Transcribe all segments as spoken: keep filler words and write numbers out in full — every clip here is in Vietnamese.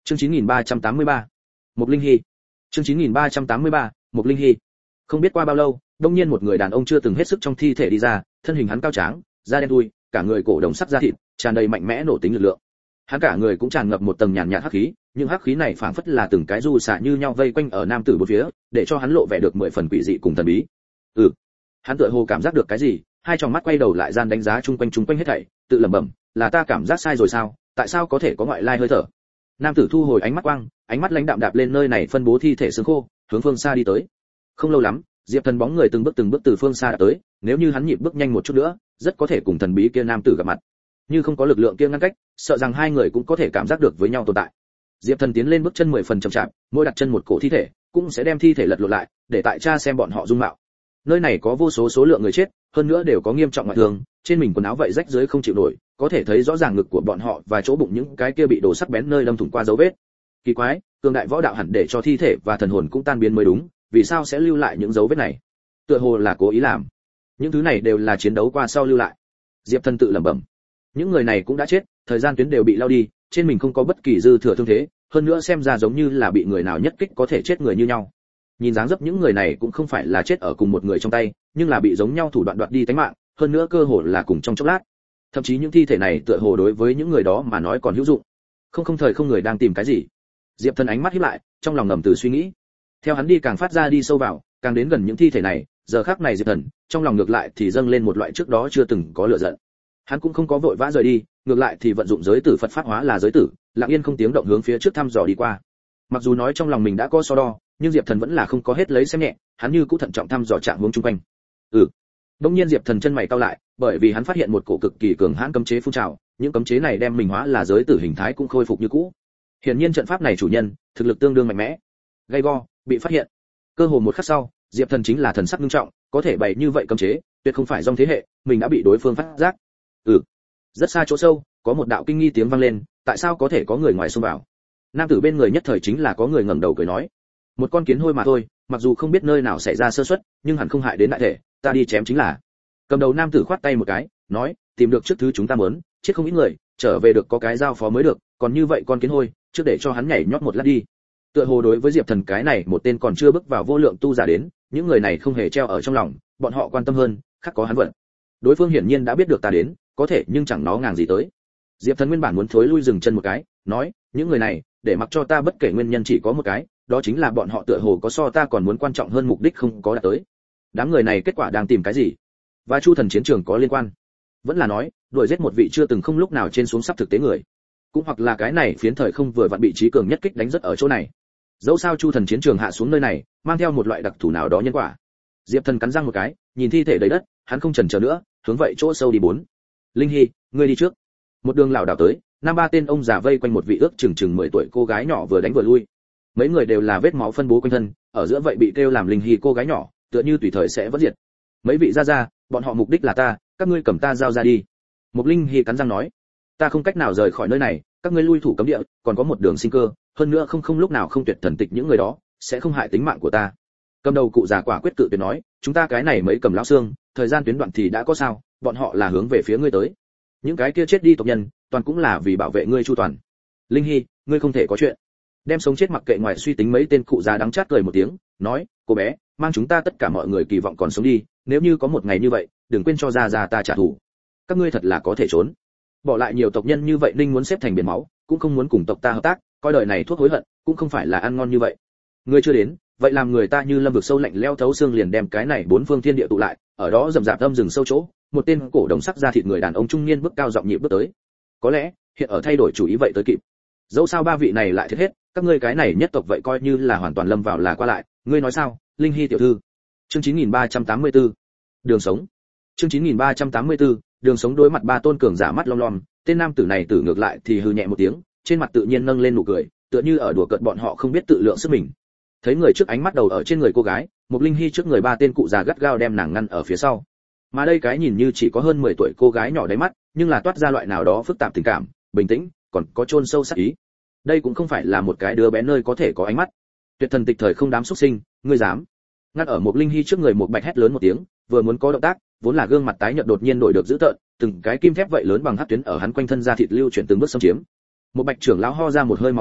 Chương chín nghìn ba trăm tám mươi ba, Mục Linh Hy. Chương chín nghìn ba trăm tám mươi ba, Mục Linh Hy. Không biết qua bao lâu, đông nhiên một người đàn ông chưa từng hết sức trong thi thể đi ra, thân hình hắn cao tráng, da đen thui, cả người cổ đồng sắc da thịt, tràn đầy mạnh mẽ nổ tính lực lượng. Hắn cả người cũng tràn ngập một tầng nhàn nhạt hắc khí, nhưng hắc khí này phảng phất là từng cái du xạ như nhau vây quanh ở nam tử bốn phía, để cho hắn lộ vẻ được mười phần quỷ dị cùng thần bí. Ừ, hắn tựa hồ cảm giác được cái gì, hai tròng mắt quay đầu lại gian đánh giá chung quanh chung quanh hết thảy, tự lẩm bẩm, là ta cảm giác sai rồi sao? Tại sao có thể có ngoại lai hơi thở? Nam tử thu hồi ánh mắt quang, ánh mắt lãnh đạm đạp lên nơi này phân bố thi thể xương khô, hướng phương xa đi tới. Không lâu lắm, Diệp Thần bóng người từng bước từng bước từ phương xa đã tới, nếu như hắn nhịp bước nhanh một chút nữa, rất có thể cùng thần bí kia nam tử gặp mặt. Như không có lực lượng kia ngăn cách, sợ rằng hai người cũng có thể cảm giác được với nhau tồn tại. Diệp Thần tiến lên bước chân mười phần chậm chạp, mỗi đặt chân một cổ thi thể, cũng sẽ đem thi thể lật lộn lại, để tại cha xem bọn họ dung mạo. Nơi này có vô số số lượng người chết, hơn nữa đều có nghiêm trọng ngoại thương, trên mình quần áo vậy rách rưới không chịu nổi, có thể thấy rõ ràng ngực của bọn họ và chỗ bụng những cái kia bị đồ sắc bén nơi đâm thủng qua dấu vết. Kỳ quái, cường đại võ đạo hẳn để cho thi thể và thần hồn cũng tan biến mới đúng, vì sao sẽ lưu lại những dấu vết này? Tựa hồ là cố ý làm. Những thứ này đều là chiến đấu qua sau lưu lại. Diệp Thần tự lẩm bẩm. Những người này cũng đã chết, thời gian tuyến đều bị lao đi, trên mình không có bất kỳ dư thừa thương thế, hơn nữa xem ra giống như là bị người nào nhất kích có thể chết người như nhau. Nhìn dáng dấp những người này cũng không phải là chết ở cùng một người trong tay, nhưng là bị giống nhau thủ đoạn đoạt đi tánh mạng, hơn nữa cơ hồ là cùng trong chốc lát. Thậm chí những thi thể này tựa hồ đối với những người đó mà nói còn hữu dụng. Không không thời không người đang tìm cái gì. Diệp Thần ánh mắt híp lại, trong lòng ngầm từ suy nghĩ. Theo hắn đi càng phát ra đi sâu vào, càng đến gần những thi thể này, giờ khắc này Diệp Thần, trong lòng ngược lại thì dâng lên một loại trước đó chưa từng có lửa giận. Hắn cũng không có vội vã rời đi, ngược lại thì vận dụng giới tử Phật pháp hóa là giới tử, lặng yên không tiếng động hướng phía trước thăm dò đi qua. Mặc dù nói trong lòng mình đã có so đo, nhưng Diệp Thần vẫn là không có hết lấy xem nhẹ, hắn như cũng thận trọng thăm dò trạng hướng chung quanh. Ừ. Đột nhiên Diệp Thần chân mày cau lại, bởi vì hắn phát hiện một cổ cực kỳ cường hãn cấm chế phun trào, những cấm chế này đem mình hóa là giới tử hình thái cũng khôi phục như cũ. Hiển nhiên trận pháp này chủ nhân, thực lực tương đương mạnh mẽ. Gay go, bị phát hiện. Cơ hồ một khắc sau, Diệp Thần chính là thần sắc nghiêm trọng, có thể bày như vậy cấm chế, tuyệt không phải dòng thế hệ, mình đã bị đối phương phát giác. Ừ. Rất xa chỗ sâu, có một đạo kinh nghi tiếng vang lên, tại sao có thể có người ngoài xông vào? Nam tử bên người nhất thời chính là có người ngẩng đầu cười nói, một con kiến hôi mà thôi, mặc dù không biết nơi nào xảy ra sơ suất, nhưng hẳn không hại đến đại thể, ta đi chém chính là. Cầm đầu nam tử khoát tay một cái, nói, tìm được trước thứ chúng ta muốn, chết không ít người, trở về được có cái giao phó mới được, còn như vậy con kiến hôi, trước để cho hắn nhảy nhót một lát đi. Tựa hồ đối với Diệp Thần cái này một tên còn chưa bước vào vô lượng tu giả đến, những người này không hề treo ở trong lòng, bọn họ quan tâm hơn, khác có hắn vận. Đối phương hiển nhiên đã biết được ta đến, có thể nhưng chẳng nó ngàng gì tới. Diệp Thần nguyên bản muốn thối lui dừng chân một cái, nói, những người này, để mặc cho ta bất kể nguyên nhân chỉ có một cái, đó chính là bọn họ tựa hồ có so ta còn muốn quan trọng hơn mục đích không có đạt tới. Đám người này kết quả đang tìm cái gì? Và Chu Thần chiến trường có liên quan? Vẫn là nói, đuổi giết một vị chưa từng không lúc nào trên xuống sắp thực tế người, cũng hoặc là cái này phiến thời không vừa vặn bị trí cường nhất kích đánh rất ở chỗ này. Dẫu sao Chu Thần chiến trường hạ xuống nơi này, mang theo một loại đặc thù nào đó nhân quả. Diệp Thần cắn răng một cái, nhìn thi thể đầy đất, hắn không chần chờ nữa, hướng vậy chỗ sâu đi bốn. Linh Hy, ngươi đi trước. Một đường lão đảo tới, năm ba tên ông già vây quanh một vị ước chừng chừng mười tuổi cô gái nhỏ vừa đánh vừa lui. Mấy người đều là vết máu phân bố quanh thân, ở giữa vậy bị kêu làm Linh Hy cô gái nhỏ, tựa như tùy thời sẽ vỡ diệt. Mấy vị ra ra, bọn họ mục đích là ta, các ngươi cầm ta giao ra đi. Mục Linh Hy cắn răng nói, ta không cách nào rời khỏi nơi này, các ngươi lui thủ cấm địa, còn có một đường sinh cơ, hơn nữa không không lúc nào không tuyệt thần tịch những người đó, sẽ không hại tính mạng của ta. Cầm đầu cụ già quả quyết cự tuyệt nói, chúng ta cái này mấy cầm lão xương, thời gian tuyến đoạn thì đã có sao, bọn họ là hướng về phía ngươi tới. Những cái kia chết đi tộc nhân, toàn cũng là vì bảo vệ ngươi chu toàn. Linh Hy, ngươi không thể có chuyện. Đem sống chết mặc kệ ngoài suy tính mấy tên cụ già đắng chát cười một tiếng, nói, cô bé, mang chúng ta tất cả mọi người kỳ vọng còn sống đi, nếu như có một ngày như vậy, đừng quên cho ra ra ta trả thù. Các ngươi thật là có thể trốn. Bỏ lại nhiều tộc nhân như vậy Ninh muốn xếp thành biển máu, cũng không muốn cùng tộc ta hợp tác, coi đời này thuốc hối hận, cũng không phải là ăn ngon như vậy. Ngươi chưa đến, vậy làm người ta như lâm vực sâu lạnh leo thấu xương liền đem cái này bốn phương thiên địa tụ lại, ở đó rầm rạp âm rừng sâu chỗ, một tên cổ đồng sắc da thịt người đàn ông trung niên bước cao giọng nhịp bước tới. Có lẽ, hiện ở thay đổi chủ ý vậy tới kịp. Dẫu sao ba vị này lại thiết hết, các ngươi cái này nhất tộc vậy coi như là hoàn toàn lâm vào là qua lại, ngươi nói sao, Linh Hy tiểu thư. Chương chín nghìn ba trăm tám mươi tư. Đường sống. Chương chín nghìn ba trăm tám mươi tư. Đường sống đối mặt ba tôn cường giả mắt long lom, tên nam tử này tử ngược lại thì hừ nhẹ một tiếng, trên mặt tự nhiên nâng lên nụ cười, tựa như ở đùa cợt bọn họ không biết tự lượng sức mình. Thấy người trước ánh mắt đầu ở trên người cô gái, Mục Linh Hy trước người ba tên cụ già gắt gao đem nàng ngăn ở phía sau. Mà đây cái nhìn như chỉ có hơn mười tuổi cô gái nhỏ đáy mắt, nhưng là toát ra loại nào đó phức tạp tình cảm, bình tĩnh, còn có chôn sâu sắc ý. Đây cũng không phải là một cái đứa bé nơi có thể có ánh mắt. Tuyệt thần tịch thời không dám xuất sinh, ngươi dám? Ngắt ở Mục Linh Hy trước người một bạch hét lớn một tiếng, vừa muốn có động tác, vốn là gương mặt tái nhợt đột nhiên đổi được dữ tợn, từng cái kim thép vậy lớn bằng hắc tuyến ở hắn quanh thân ra thịt lưu chuyển từng bước xâm chiếm. Một bạch trưởng lão ho ra một hơi máu đen,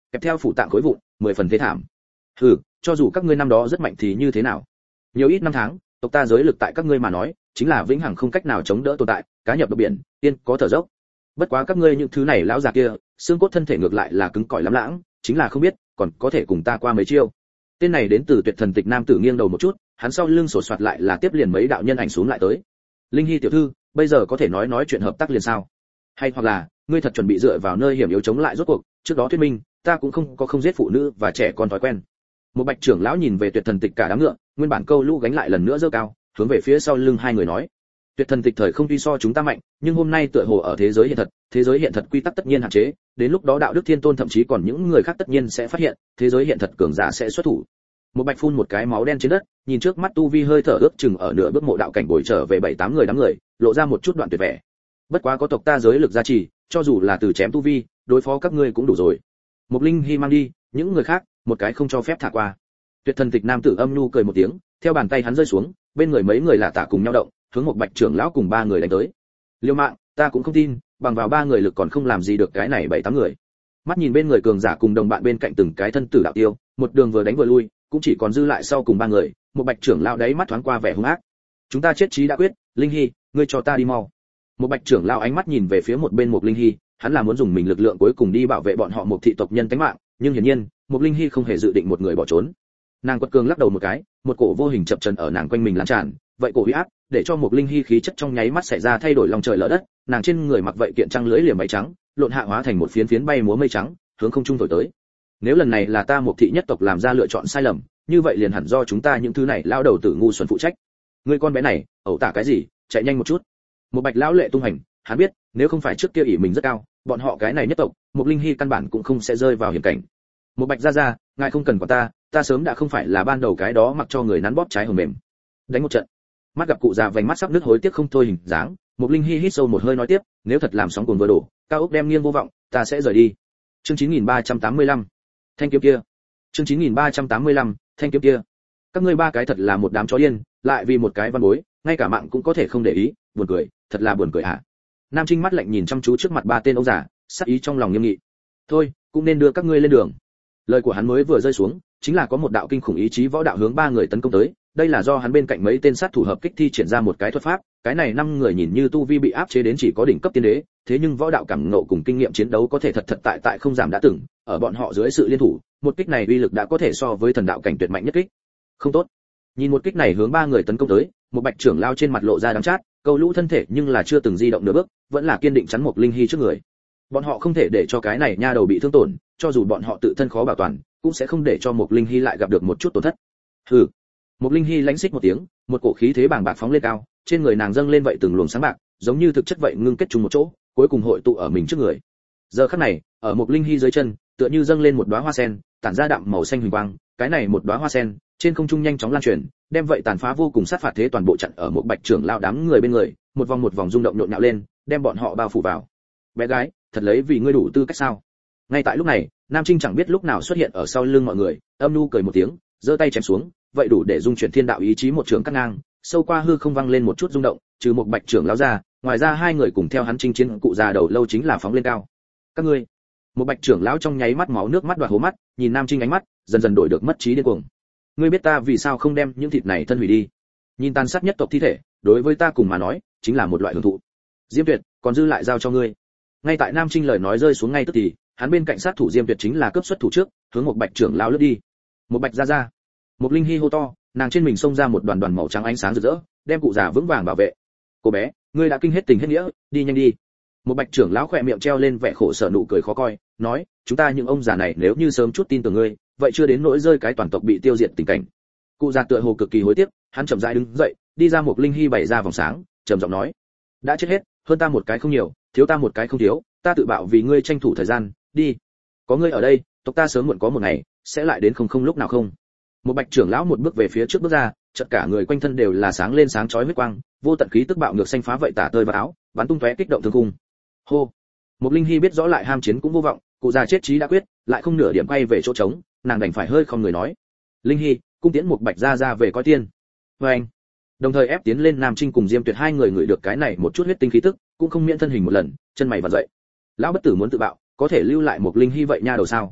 kèm theo phủ tạng khối vụn, mười phần thế thảm. Hừ, cho dù các ngươi năm đó rất mạnh thì như thế nào? Nhiều ít năm tháng, tộc ta giới lực tại các ngươi mà nói, chính là vĩnh hằng không cách nào chống đỡ tồn tại, cá nhập độc biển, tiên có thở dốc. Bất quá các ngươi những thứ này lão già kia, xương cốt thân thể ngược lại là cứng cỏi lắm lãng, chính là không biết, còn có thể cùng ta qua mấy chiêu. Tên này đến từ Tuyệt Thần Tịch nam tử nghiêng đầu một chút, hắn sau lưng sổ soạt lại là tiếp liền mấy đạo nhân ảnh xuống lại tới. Linh Hy tiểu thư, bây giờ có thể nói nói chuyện hợp tác liền sao? Hay hoặc là, ngươi thật chuẩn bị dựa vào nơi hiểm yếu chống lại rốt cuộc, trước đó thuyết minh, ta cũng không có không giết phụ nữ và trẻ con thói quen. Một Bạch trưởng lão nhìn về Tuyệt Thần Tịch cả đám ngựa, nguyên bản câu lũ gánh lại lần nữa giơ cao, hướng về phía sau lưng hai người nói: Tuyệt Thần Tịch thời không tuy so chúng ta mạnh, nhưng hôm nay tựa hồ ở thế giới hiện thật, thế giới hiện thật quy tắc tất nhiên hạn chế, đến lúc đó đạo đức thiên tôn thậm chí còn những người khác tất nhiên sẽ phát hiện, thế giới hiện thật cường giả sẽ xuất thủ. Một Bạch phun một cái máu đen trên đất, nhìn trước mắt tu vi hơi thở ước chừng ở nửa bước mộ đạo cảnh bồi trở về bảy tám người đám người, lộ ra một chút đoạn tuyệt vẻ. Bất quá có tộc ta giới lực gia trì, cho dù là từ chém tu vi, đối phó các ngươi cũng đủ rồi. Một Linh Hy mang đi, những người khác, một cái không cho phép thả qua. Tuyệt Thần Tịch nam tử âm nhu cười một tiếng, theo bàn tay hắn rơi xuống, bên người mấy người là tả cùng nhau động, hướng một Bạch trưởng lão cùng ba người đánh tới. Liêu mạng, ta cũng không tin, bằng vào ba người lực còn không làm gì được cái này bảy tám người. Mắt nhìn bên người cường giả cùng đồng bạn bên cạnh từng cái thân tử đạo tiêu, một đường vừa đánh vừa lui, cũng chỉ còn dư lại sau cùng ba người, một Bạch trưởng lão đấy mắt thoáng qua vẻ hung ác. Chúng ta chết chí đã quyết, Linh Hy, ngươi cho ta đi mau. Một Bạch trưởng lão ánh mắt nhìn về phía một bên một Linh Hy, hắn là muốn dùng mình lực lượng cuối cùng đi bảo vệ bọn họ một thị tộc nhân tính mạng, nhưng hiển nhiên, một Linh Hy không hề dự định một người bỏ trốn. Nàng quật cường lắc đầu một cái, một cổ vô hình chập chờn ở nàng quanh mình lan tràn, vậy cổ uy áp, để cho một Linh Hy khí chất trong nháy mắt xảy ra thay đổi lòng trời lở đất, nàng trên người mặc vậy kiện trăng lưỡi liềm váy trắng, lộn hạ hóa thành một phiến phiến bay múa mây trắng, hướng không trung thổi tới. Nếu lần này là ta một thị nhất tộc làm ra lựa chọn sai lầm, như vậy liền hẳn do chúng ta những thứ này lao đầu tử ngu xuẩn phụ trách. Ngươi con bé này, ẩu tả cái gì, chạy nhanh một chút. Một Bạch lão lệ tung hành, hắn biết, nếu không phải trước kia ỷ mình rất cao, bọn họ cái này nhất tộc, một Linh Hy căn bản cũng không sẽ rơi vào hiểm cảnh. Một Bạch gia gia, ngài không cần quản ta, ta sớm đã không phải là ban đầu cái đó mặc cho người nắn bóp trái hồng mềm. Đánh một trận. Mắt gặp cụ già vành mắt sắp nước hối tiếc không thôi hình dáng, một Linh Hy hít sâu một hơi nói tiếp, nếu thật làm sóng cuồng vừa đổ, cao ốc đem nghiêng vô vọng, ta sẽ rời đi. Chương chín nghìn ba trăm tám mươi lăm, thanh kiếm kia. Chương chín nghìn ba trăm tám mươi lăm, thanh kiếm kia. Các ngươi ba cái thật là một đám chó điên, lại vì một cái văn bối, ngay cả mạng cũng có thể không để ý, buồn cười, thật là buồn cười hả? Nam Trinh mắt lạnh nhìn chăm chú trước mặt ba tên ông già, sắc ý trong lòng nghiêm nghị. Thôi, cũng nên đưa các ngươi lên đường. Lời của hắn mới vừa rơi xuống, chính là có một đạo kinh khủng ý chí võ đạo hướng ba người tấn công tới, đây là do hắn bên cạnh mấy tên sát thủ hợp kích thi triển ra một cái thuật pháp, cái này năm người nhìn như tu vi bị áp chế đến chỉ có đỉnh cấp tiên đế, thế nhưng võ đạo cảm ngộ cùng kinh nghiệm chiến đấu có thể thật thật tại tại không giảm đã từng, ở bọn họ dưới sự liên thủ, một kích này uy lực đã có thể so với thần đạo cảnh tuyệt mạnh nhất kích. Không tốt. Nhìn một kích này hướng ba người tấn công tới, một Bạch trưởng lao trên mặt lộ ra đắng chát, câu lũ thân thể nhưng là chưa từng di động nửa bước, vẫn là kiên định chắn một Linh Hy trước người. Bọn họ không thể để cho cái này nha đầu bị thương tổn, cho dù bọn họ tự thân khó bảo toàn, cũng sẽ không để cho một Linh Hy lại gặp được một chút tổn thất. Hừ. Một Linh Hy lãnh xích một tiếng, một cổ khí thế bàng bạc phóng lên cao, trên người nàng dâng lên vậy từng luồng sáng bạc, giống như thực chất vậy ngưng kết chung một chỗ, cuối cùng hội tụ ở mình trước người. Giờ khắc này, ở một Linh Hy dưới chân, tựa như dâng lên một đóa hoa sen, tản ra đạm màu xanh huỳnh quang, cái này một đóa hoa sen, trên không trung nhanh chóng lan truyền, đem vậy tàn phá vô cùng sát phạt thế toàn bộ chặn ở một Bạch trưởng lao đám người bên người, một vòng một vòng rung động nhộn nhạo lên, đem bọn họ bao phủ vào. Bé gái, thật lấy vì ngươi đủ tư cách sao? Ngay tại lúc này, Nam Trinh chẳng biết lúc nào xuất hiện ở sau lưng mọi người, âm nu cười một tiếng, giơ tay chém xuống, vậy đủ để dung chuyển thiên đạo ý chí một trường cắt ngang, sâu qua hư không vang lên một chút rung động, trừ một Bạch trưởng lão ra, ngoài ra hai người cùng theo hắn chinh chiến cụ già đầu lâu chính là phóng lên cao. Các ngươi, một Bạch trưởng lão trong nháy mắt máu nước mắt đoạt hố mắt, nhìn Nam Trinh ánh mắt dần dần đổi được mất trí điên cuồng. Ngươi biết ta vì sao không đem những thịt này thân hủy đi? Nhìn tàn sát nhất tộc thi thể, đối với ta cùng mà nói, chính là một loại hưởng thụ. Diêm Tuyệt, còn dư lại giao cho ngươi. Ngay tại Nam Trinh lời nói rơi xuống ngay tức thì, hắn bên cạnh sát thủ Diêm Tuyệt chính là cướp xuất thủ trước, hướng một Bạch trưởng lão lướt đi. Một Bạch ra ra. Một Linh Hy hô to, nàng trên mình xông ra một đoàn đoàn màu trắng ánh sáng rực rỡ, đem cụ già vững vàng bảo vệ. Cô bé, ngươi đã kinh hết tình hết nghĩa, đi nhanh đi. Một Bạch trưởng lão khỏe miệng treo lên vẻ khổ sở nụ cười khó coi, nói, chúng ta những ông già này nếu như sớm chút tin tưởng ngươi, vậy chưa đến nỗi rơi cái toàn tộc bị tiêu diệt tình cảnh. Cụ già tựa hồ cực kỳ hối tiếc, hắn chậm rãi đứng dậy, đi ra một Linh Hy bày ra vòng sáng, trầm giọng nói, đã chết hết, hơn ta một cái không nhiều, thiếu ta một cái không thiếu, ta tự bạo vì ngươi tranh thủ thời gian, đi. Có ngươi ở đây, tộc ta sớm muộn có một ngày sẽ lại đến không không lúc nào không. Một Bạch trưởng lão một bước về phía trước bước ra, chợt cả người quanh thân đều là sáng lên sáng chói huyết quang, vô tận khí tức bạo ngược xanh phá vậy tả tơi vào áo, bắn tung tóe kích động thương khung. Hô. Một Linh Hy biết rõ lại ham chiến cũng vô vọng, cụ già chết chí đã quyết, lại không nửa điểm quay về chỗ trống, nàng đành phải hơi không người nói. Linh Hy, cung tiễn một Bạch ra ra về coi tiên. Và anh. Đồng thời ép tiến lên Nam Trinh cùng Diêm Tuyệt hai người ngửi được cái này một chút huyết tinh khí tức, cũng không miễn thân hình một lần, chân mày vặn dậy. Lão bất tử muốn tự bạo, có thể lưu lại một Linh Hy vậy nha đầu sao?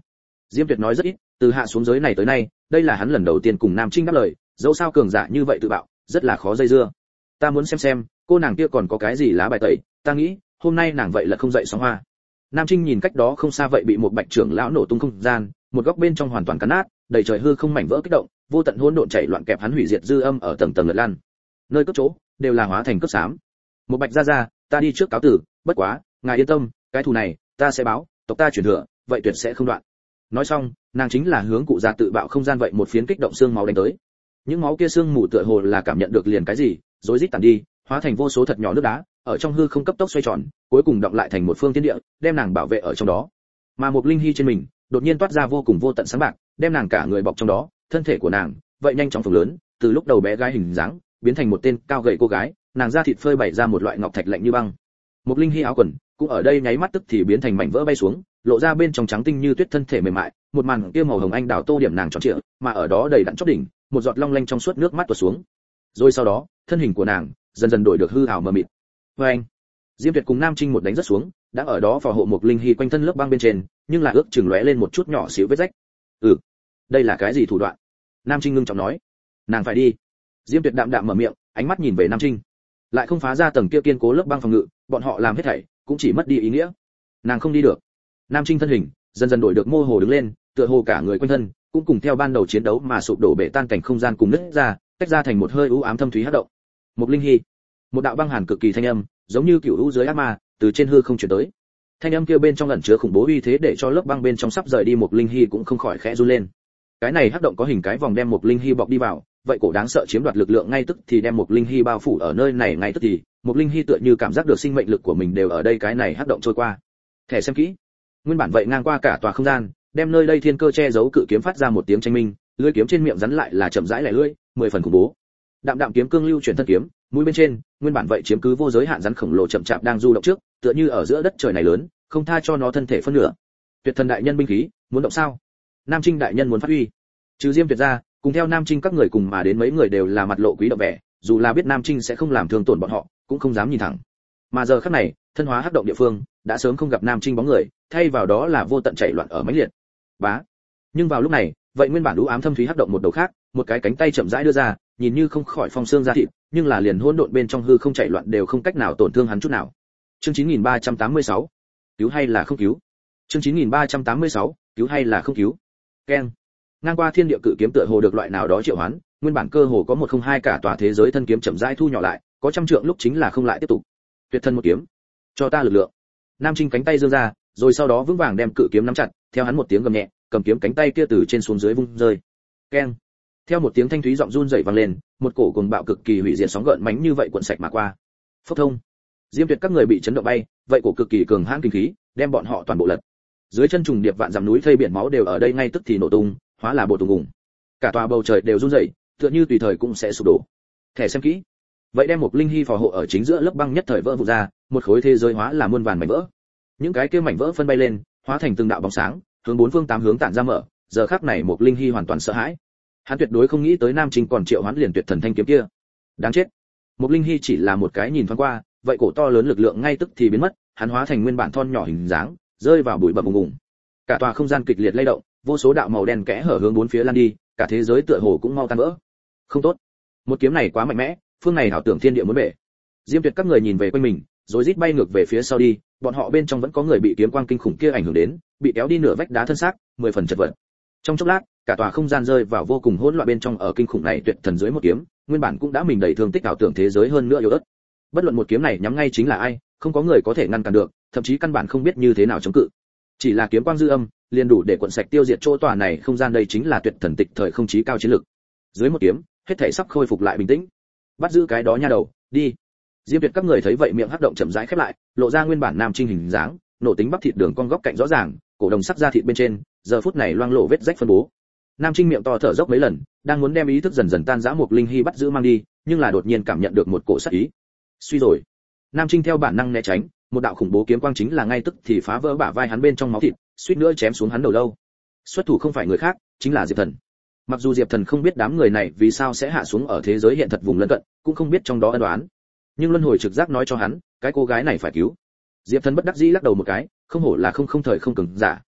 Diêm Tuyệt nói rất ít, từ hạ xuống giới này tới nay, đây là hắn lần đầu tiên cùng Nam Trinh đáp lời, dẫu sao cường giả như vậy tự bạo, rất là khó dây dưa. Ta muốn xem xem, cô nàng kia còn có cái gì lá bài tẩy, ta nghĩ, hôm nay nàng vậy là không dậy sóng hoa. Nam Trinh nhìn cách đó không xa vậy bị một bạch trưởng lão nổ tung không gian, một góc bên trong hoàn toàn cắn nát, đầy trời hư không mảnh vỡ kích động, vô tận hỗn độn chảy loạn kẹp hắn hủy diệt dư âm ở tầng tầng lật lan. Nơi cất chỗ đều là hóa thành cướp xám. Một bạch ra ra, ta đi trước cáo tử, bất quá, ngài yên tâm, cái thù này ta sẽ báo, tộc ta truyền thừa, vậy tuyệt sẽ không đoạn. Nói xong, nàng chính là hướng cụ già tự bạo không gian vậy một phiến kích động xương máu đánh tới. Những máu kia xương mù tựa hồ là cảm nhận được liền cái gì, rối rít tản đi, hóa thành vô số thật nhỏ nước đá, ở trong hư không cấp tốc xoay tròn, cuối cùng đọng lại thành một phương thiên địa, đem nàng bảo vệ ở trong đó. Mà một linh hy trên mình, đột nhiên toát ra vô cùng vô tận sáng bạc, đem nàng cả người bọc trong đó, thân thể của nàng vậy nhanh chóng phồng lớn, từ lúc đầu bé gái hình dáng, biến thành một tên cao gầy cô gái, nàng da thịt phơi bày ra một loại ngọc thạch lạnh như băng. Một linh hy áo quần cũng ở đây nháy mắt tức thì biến thành mảnh vỡ bay xuống, lộ ra bên trong trắng tinh như tuyết thân thể mềm mại, một màn kia màu hồng anh đào tô điểm nàng tròn trịa, mà ở đó đầy đặn chóp đỉnh, một giọt long lanh trong suốt nước mắt tuột xuống. Rồi sau đó, thân hình của nàng dần dần đổi được hư ảo mờ mịt. Và anh, Diêm Tuyệt cùng Nam Trinh một đánh rất xuống, đã ở đó phò hộ một linh hy quanh thân lớp băng bên trên, nhưng là ước chừng lóe lên một chút nhỏ xíu vết rách. Ừ, đây là cái gì thủ đoạn? Nam Trinh ngưng trọng nói. Nàng phải đi. Diêm Tuyệt đạm đạm mở miệng, ánh mắt nhìn về Nam Trinh. Lại không phá ra tầng kia kiên cố lớp băng phòng ngự, bọn họ làm hết thảy cũng chỉ mất đi ý nghĩa. Nàng không đi được. Nam Trinh thân hình dần dần đổi được mơ hồ đứng lên, tựa hồ cả người quanh thân cũng cùng theo ban đầu chiến đấu mà sụp đổ bể tan cảnh không gian cùng nứt ra, tách ra thành một hơi u ám thâm thúy hắc động. Một linh hy, một đạo băng hàn cực kỳ thanh âm, giống như cựu u dưới ác ma, từ trên hư không truyền tới. Thanh âm kia bên trong ẩn chứa khủng bố uy thế để cho lớp băng bên trong sắp rời đi một linh hy cũng không khỏi khẽ run lên. Cái này hắc động có hình cái vòng đem một linh hy bọc đi vào, vậy cổ đáng sợ chiếm đoạt lực lượng ngay tức thì đem một linh hy bao phủ ở nơi này ngay tức thì, một linh hy tựa như cảm giác được sinh mệnh lực của mình đều ở đây cái này hắc động trôi qua. Thẻ xem kỹ. Nguyên bản vậy ngang qua cả tòa không gian, đem nơi đây thiên cơ che giấu cự kiếm phát ra một tiếng tranh minh, lưỡi kiếm trên miệng rắn lại là chậm rãi lẻ lưỡi, mười phần khủng bố. Đạm đạm kiếm cương lưu chuyển thân kiếm, mũi bên trên, nguyên bản vậy chiếm cứ vô giới hạn rắn khổng lồ chậm chạp đang du động trước, tựa như ở giữa đất trời này lớn, không tha cho nó thân thể phân nửa. Tuyệt thần đại nhân binh khí, muốn động sao? Nam Trinh đại nhân muốn phát huy. Trừ Diêm Tuyệt ra, cùng theo Nam Trinh các người cùng mà đến mấy người đều là mặt lộ quý động vẻ, dù là biết Nam Trinh sẽ không làm thương tổn bọn họ, cũng không dám nhìn thẳng. Mà giờ khắc này, thân hóa hắc động địa phương, đã sớm không gặp Nam Trinh bóng người, thay vào đó là vô tận chạy loạn ở mãnh liệt. Bá. Nhưng vào lúc này, vậy nguyên bản u ám thâm thúy hắc động một đầu khác, một cái cánh tay chậm rãi đưa ra, nhìn như không khỏi phong xương ra thịt, nhưng là liền hỗn độn bên trong hư không chạy loạn đều không cách nào tổn thương hắn chút nào. Chương chín nghìn ba trăm tám mươi sáu, cứu hay là không cứu? Chương chín nghìn ba trăm tám mươi sáu, cứu hay là không cứu? Keng. Ngang qua thiên địa cự kiếm tựa hồ được loại nào đó triệu hoán, nguyên bản cơ hồ có một không hai cả tòa thế giới thân kiếm chậm rãi thu nhỏ lại, có trăm trượng lúc chính là không lại tiếp tục. Tuyệt thân một kiếm, cho ta lực lượng. Nam Trinh cánh tay giương ra, rồi sau đó vững vàng đem cự kiếm nắm chặt, theo hắn một tiếng gầm nhẹ, cầm kiếm cánh tay kia từ trên xuống dưới vung rơi. Keng. Theo một tiếng thanh thúy giọng run rẩy vang lên, một cổ cuồng bạo cực kỳ hủy diệt sóng gợn mánh như vậy cuộn sạch mà qua. Phốc thông. Diêm Tuyệt các người bị chấn động bay, vậy cổ cực kỳ cường hãn kinh khí, đem bọn họ toàn bộ lật. Dưới chân trùng điệp vạn dặm núi thây biển máu đều ở đây ngay tức thì nổ tung, hóa là bộ tùng ùng. Cả tòa bầu trời đều run rẩy, tựa như tùy thời cũng sẽ sụp đổ. Thẻ xem kỹ. Vậy đem một linh hy phò hộ ở chính giữa lớp băng nhất thời vỡ vụn ra, một khối thế giới hóa là muôn vàn mảnh vỡ. Những cái kia mảnh vỡ phân bay lên, hóa thành từng đạo bóng sáng, hướng bốn phương tám hướng tản ra mở. Giờ khắc này một linh hy hoàn toàn sợ hãi. Hắn tuyệt đối không nghĩ tới Nam Trinh còn triệu hoán liền tuyệt thần thanh kiếm kia. Đáng chết. Một linh hy chỉ là một cái nhìn thoáng qua, vậy cổ to lớn lực lượng ngay tức thì biến mất, hắn hóa thành nguyên bản thon nhỏ hình dáng, rơi vào bụi bặm ùng ùng. Cả tòa không gian kịch liệt lay động, vô số đạo màu đen kẽ hở hướng bốn phía lan đi, cả thế giới tựa hồ cũng mau tan vỡ. Không tốt, một kiếm này quá mạnh mẽ, phương này hảo tưởng thiên địa muốn bể. Diêm Tuyệt các người nhìn về quanh mình, rồi rít bay ngược về phía sau đi, bọn họ bên trong vẫn có người bị kiếm quang kinh khủng kia ảnh hưởng đến, bị kéo đi nửa vách đá thân xác, mười phần chật vật. Trong chốc lát, cả tòa không gian rơi vào vô cùng hỗn loạn bên trong ở kinh khủng này tuyệt thần dưới một kiếm, nguyên bản cũng đã mình đầy thương tích ảo tưởng thế giới hơn nữa yếu ớt. Bất luận một kiếm này nhắm ngay chính là ai, không có người có thể ngăn cản được, thậm chí căn bản không biết như thế nào chống cự. Chỉ là kiếm quang dư âm, liền đủ để cuộn sạch tiêu diệt chỗ tòa này không gian, đây chính là tuyệt thần tịch thời không chí cao chiến lực. Dưới một kiếm, hết thảy sắp khôi phục lại bình tĩnh. Bắt giữ cái đó nha đầu, đi. Diêm Tuyệt các người thấy vậy miệng hắc động chậm rãi khép lại, lộ ra nguyên bản Nam Trinh hình dáng, nổ tính bắp thịt đường cong góc cạnh rõ ràng, cổ đồng sắc da thịt bên trên, giờ phút này loang lộ vết rách phân bố. Nam Trinh miệng to thở dốc mấy lần, đang muốn đem ý thức dần dần tan rã một linh hy bắt giữ mang đi, nhưng là đột nhiên cảm nhận được một cổ sát ý. Suy rồi. Nam Trinh theo bản năng né tránh, một đạo khủng bố kiếm quang chính là ngay tức thì phá vỡ bả vai hắn bên trong máu thịt, suýt nữa chém xuống hắn đầu lâu. Xuất thủ không phải người khác, chính là Diệp Thần. Mặc dù Diệp Thần không biết đám người này vì sao sẽ hạ xuống ở thế giới hiện thật vùng lân cận, cũng không biết trong đó ân đoán, nhưng luân hồi trực giác nói cho hắn, cái cô gái này phải cứu. Diệp Thần bất đắc dĩ lắc đầu một cái, không hổ là không không thời không cường giả,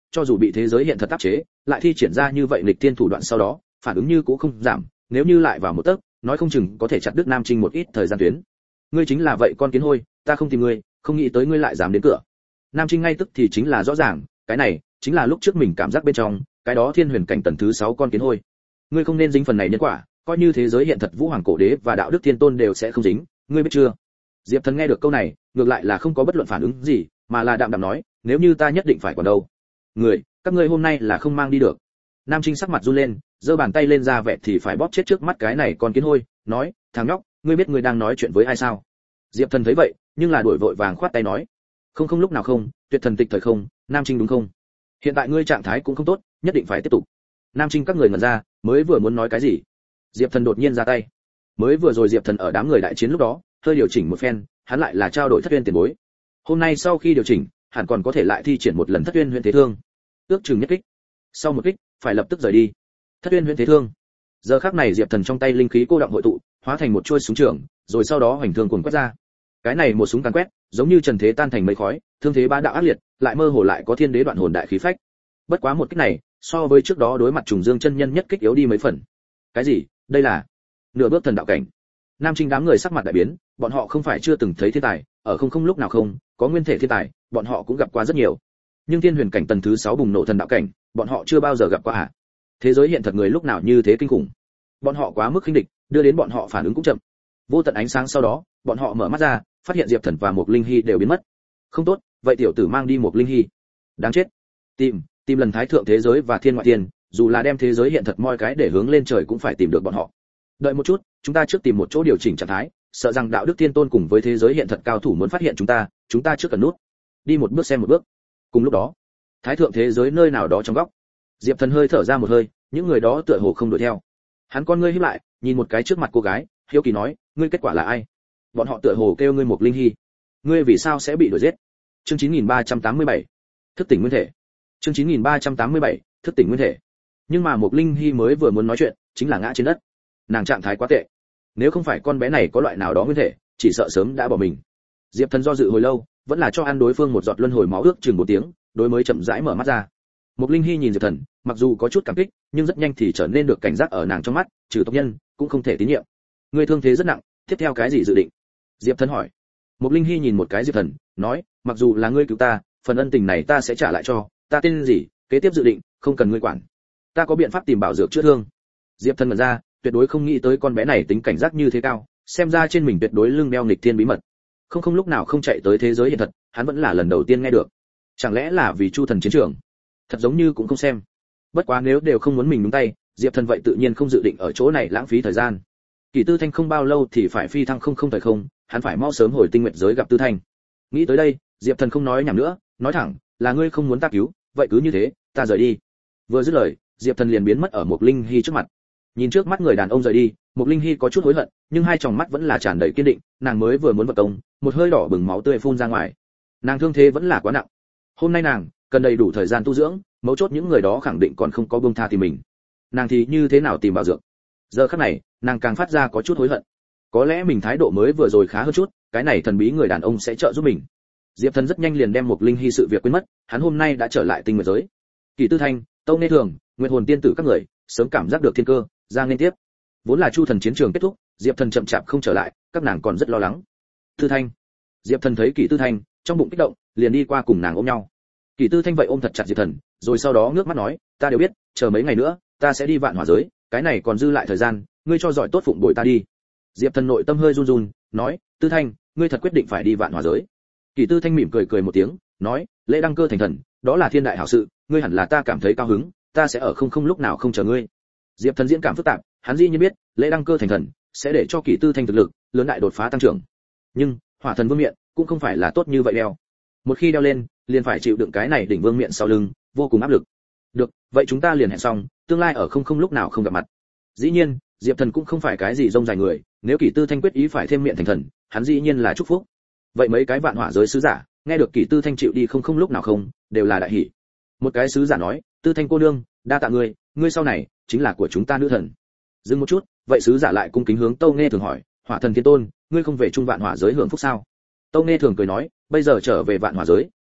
cho dù bị thế giới hiện thật áp chế, lại thi triển ra như vậy nghịch thiên thủ đoạn sau đó, phản ứng như cũng không giảm, nếu như lại vào một tấc, nói không chừng có thể chặt đứt Nam Trinh một ít thời gian tuyến. Ngươi chính là vậy con kiến hôi, ta không tìm ngươi, không nghĩ tới ngươi lại dám đến cửa. Nam Trinh ngay tức thì chính là rõ ràng, cái này chính là lúc trước mình cảm giác bên trong, cái đó thiên huyền cảnh tầng thứ sáu con kiến hôi. Ngươi không nên dính phần này nhân quả, coi như thế giới hiện thật Vũ Hoàng cổ đế và đạo đức thiên tôn đều sẽ không dính, ngươi biết chưa? Diệp Thần nghe được câu này, ngược lại là không có bất luận phản ứng gì, mà là đạm đạm nói, nếu như ta nhất định phải còn đâu. Người, các ngươi hôm nay là không mang đi được. Nam Trinh sắc mặt run lên, giơ bàn tay lên ra vẻ thì phải bóp chết trước mắt cái này con kiến hôi, nói, thằng nhóc, ngươi biết ngươi đang nói chuyện với ai sao? Diệp Thần thấy vậy, nhưng là đuổi vội vàng khoát tay nói, không không lúc nào không, tuyệt thần tịch thời không, Nam Trinh đúng không? Hiện tại ngươi trạng thái cũng không tốt, nhất định phải tiếp tục. Nam Trinh các người ngẩn ra, mới vừa muốn nói cái gì, Diệp Thần đột nhiên ra tay. Mới vừa rồi Diệp Thần ở đám người đại chiến lúc đó, hơi điều chỉnh một phen, hắn lại là trao đổi thất uyên tiền bối. Hôm nay sau khi điều chỉnh, hẳn còn có thể lại thi triển một lần thất uyên huyền thế thương. Ước chừng nhất kích. Sau một kích, phải lập tức rời đi. Thất uyên huyền thế thương. Giờ khắc này Diệp Thần trong tay linh khí cô động hội tụ, hóa thành một chuôi súng trường, rồi sau đó hoành thương cuồng quét ra. Cái này một súng càn quét, giống như trần thế tan thành mây khói, thương thế bá đạo ác liệt, lại mơ hồ lại có thiên đế đoạn hồn đại khí phách. Bất quá một kích này, so với trước đó đối mặt trùng dương chân nhân nhất kích yếu đi mấy phần. Cái gì? Đây là nửa bước thần đạo cảnh. Nam Trinh đám người sắc mặt đại biến, bọn họ không phải chưa từng thấy thiên tài, ở không không lúc nào không, có nguyên thể thiên tài, bọn họ cũng gặp qua rất nhiều. Nhưng thiên huyền cảnh tầng thứ sáu bùng nổ thần đạo cảnh, bọn họ chưa bao giờ gặp qua à? Thế giới hiện thật người lúc nào như thế kinh khủng. Bọn họ quá mức khinh địch, đưa đến bọn họ phản ứng cũng chậm. Vô tận ánh sáng sau đó, bọn họ mở mắt ra, phát hiện Diệp Thần và Mộc Linh Hy đều biến mất. Không tốt, vậy tiểu tử mang đi Mộc Linh Hy. Đáng chết. Tìm, tìm lần thái thượng thế giới và thiên ngoại thiên, dù là đem thế giới hiện thật moi cái để hướng lên trời cũng phải tìm được bọn họ. Đợi một chút, chúng ta trước tìm một chỗ điều chỉnh trạng thái, sợ rằng đạo đức thiên tôn cùng với thế giới hiện thật cao thủ muốn phát hiện chúng ta, chúng ta trước cần nút. Đi một bước xem một bước. Cùng lúc đó, thái thượng thế giới nơi nào đó trong góc, Diệp Thần hơi thở ra một hơi, những người đó tựa hồ không đuổi theo. Hắn con ngươi híp lại, nhìn một cái trước mặt cô gái, hiếu kỳ nói, ngươi kết quả là ai? Bọn họ tựa hồ kêu ngươi Mộc Linh Hy. Ngươi vì sao sẽ bị đuổi giết? Chương chín nghìn ba trăm tám mươi bảy, thức tỉnh nguyên thể. Chương chín nghìn ba trăm tám mươi bảy, thức tỉnh nguyên thể. Nhưng mà Mộc Linh Hy mới vừa muốn nói chuyện, chính là ngã trên đất. Nàng trạng thái quá tệ, nếu không phải con bé này có loại nào đó nguyên thể, chỉ sợ sớm đã bỏ mình. Diệp Thần do dự hồi lâu, vẫn là cho ăn đối phương một giọt luân hồi máu ước chừng một tiếng, đối mới chậm rãi mở mắt ra. Mộc Linh Hy nhìn Diệp Thần, mặc dù có chút cảm kích, nhưng rất nhanh thì trở nên được cảnh giác ở nàng trong mắt, trừ tộc nhân, cũng không thể tín nhiệm. Ngươi thương thế rất nặng, tiếp theo cái gì dự định? Diệp Thần hỏi. Mộc Linh Hy nhìn một cái Diệp Thần, nói, mặc dù là ngươi cứu ta, phần ân tình này ta sẽ trả lại cho, ta tên gì, kế tiếp dự định, không cần ngươi quản. Ta có biện pháp tìm bảo dược chữa thương. Diệp Thần mở ra, tuyệt đối không nghĩ tới con bé này tính cảnh giác như thế cao, xem ra trên mình tuyệt đối lưng đeo nghịch thiên bí mật. Không không lúc nào không chạy tới thế giới hiện thật, hắn vẫn là lần đầu tiên nghe được. Chẳng lẽ là vì Chu Thần chiến trường? Thật giống như cũng không xem. Bất quá nếu đều không muốn mình đúng tay, Diệp Thần vậy tự nhiên không dự định ở chỗ này lãng phí thời gian. Kỳ Tư Thanh không bao lâu thì phải phi thăng không không thời không, hắn phải mau sớm hồi tinh nguyệt giới gặp Tư Thanh. Nghĩ tới đây, Diệp Thần không nói nhảm nữa, nói thẳng, là ngươi không muốn ta cứu, vậy cứ như thế, ta rời đi. Vừa dứt lời, Diệp Thần liền biến mất ở Mộc Linh Hy trước mặt. Nhìn trước mắt người đàn ông rời đi, Mộc Linh Hy có chút hối hận, nhưng hai tròng mắt vẫn là tràn đầy kiên định, nàng mới vừa muốn vật công, một hơi đỏ bừng máu tươi phun ra ngoài. Nàng thương thế vẫn là quá nặng. Hôm nay nàng cần đầy đủ thời gian tu dưỡng, mấu chốt những người đó khẳng định còn không có buông tha tìm mình. Nàng thì như thế nào tìm bảo dược? Giờ khắc này, nàng càng phát ra có chút hối hận. Có lẽ mình thái độ mới vừa rồi khá hơn chút, cái này thần bí người đàn ông sẽ trợ giúp mình. Diệp Thần rất nhanh liền đem Mộc Linh Hy sự việc quên mất, hắn hôm nay đã trở lại tinh nguyệt giới. Kỳ Tư Thanh, Tâu Nghe Thường, Nguyệt Hồn Tiên tử các người, sớm cảm giác được thiên cơ, ra liên tiếp. Vốn là Chu Thần chiến trường kết thúc, Diệp Thần chậm chạp không trở lại, các nàng còn rất lo lắng. Tư Thanh. Diệp Thần thấy Kỳ Tư Thanh, trong bụng kích động, liền đi qua cùng nàng ôm nhau. Kỳ Tư Thanh vậy ôm thật chặt Diệp Thần, rồi sau đó ngước mắt nói, ta đều biết, chờ mấy ngày nữa, ta sẽ đi Vạn Hỏa giới, cái này còn dư lại thời gian, ngươi cho giỏi tốt phụng bồi ta đi. Diệp Thần nội tâm hơi run run, nói, Tư Thanh, ngươi thật quyết định phải đi Vạn Hỏa giới? Kỳ Tư Thanh mỉm cười cười một tiếng, nói, lễ đăng cơ thành thần, đó là thiên đại hảo sự, ngươi hẳn là ta cảm thấy cao hứng, ta sẽ ở không không lúc nào không chờ ngươi. Diệp Thần diễn cảm phức tạp, hắn dĩ nhiên biết, lễ đăng cơ thành thần sẽ để cho Kỳ Tư Thanh thực lực lớn đại đột phá tăng trưởng. Nhưng, Hỏa Thần Vương miện cũng không phải là tốt như vậy đeo. Một khi đeo lên, liền phải chịu đựng cái này đỉnh vương miện sau lưng, vô cùng áp lực. Được, vậy chúng ta liền hẹn xong, tương lai ở không không lúc nào không gặp mặt. Dĩ nhiên, Diệp Thần cũng không phải cái gì rông dài người, nếu Kỳ Tư Thanh quyết ý phải thêm miệng thành thần, hắn dĩ nhiên là chúc phúc. Vậy mấy cái Vạn Hỏa giới sứ giả, nghe được Kỳ Tư Thanh chịu đi không không lúc nào không, đều là đại hỉ. Một cái sứ giả nói, Tư Thanh cô nương, đa tạ ngươi, ngươi sau này chính là của chúng ta nữ thần. Dừng một chút, vậy sứ giả lại cung kính hướng Tâu Nghe Thường hỏi, Hỏa Thần Thiên Tôn, ngươi không về Trung Vạn Hỏa giới hưởng phúc sao? Tâu Nghe Thường cười nói, bây giờ trở về Vạn Hỏa giới,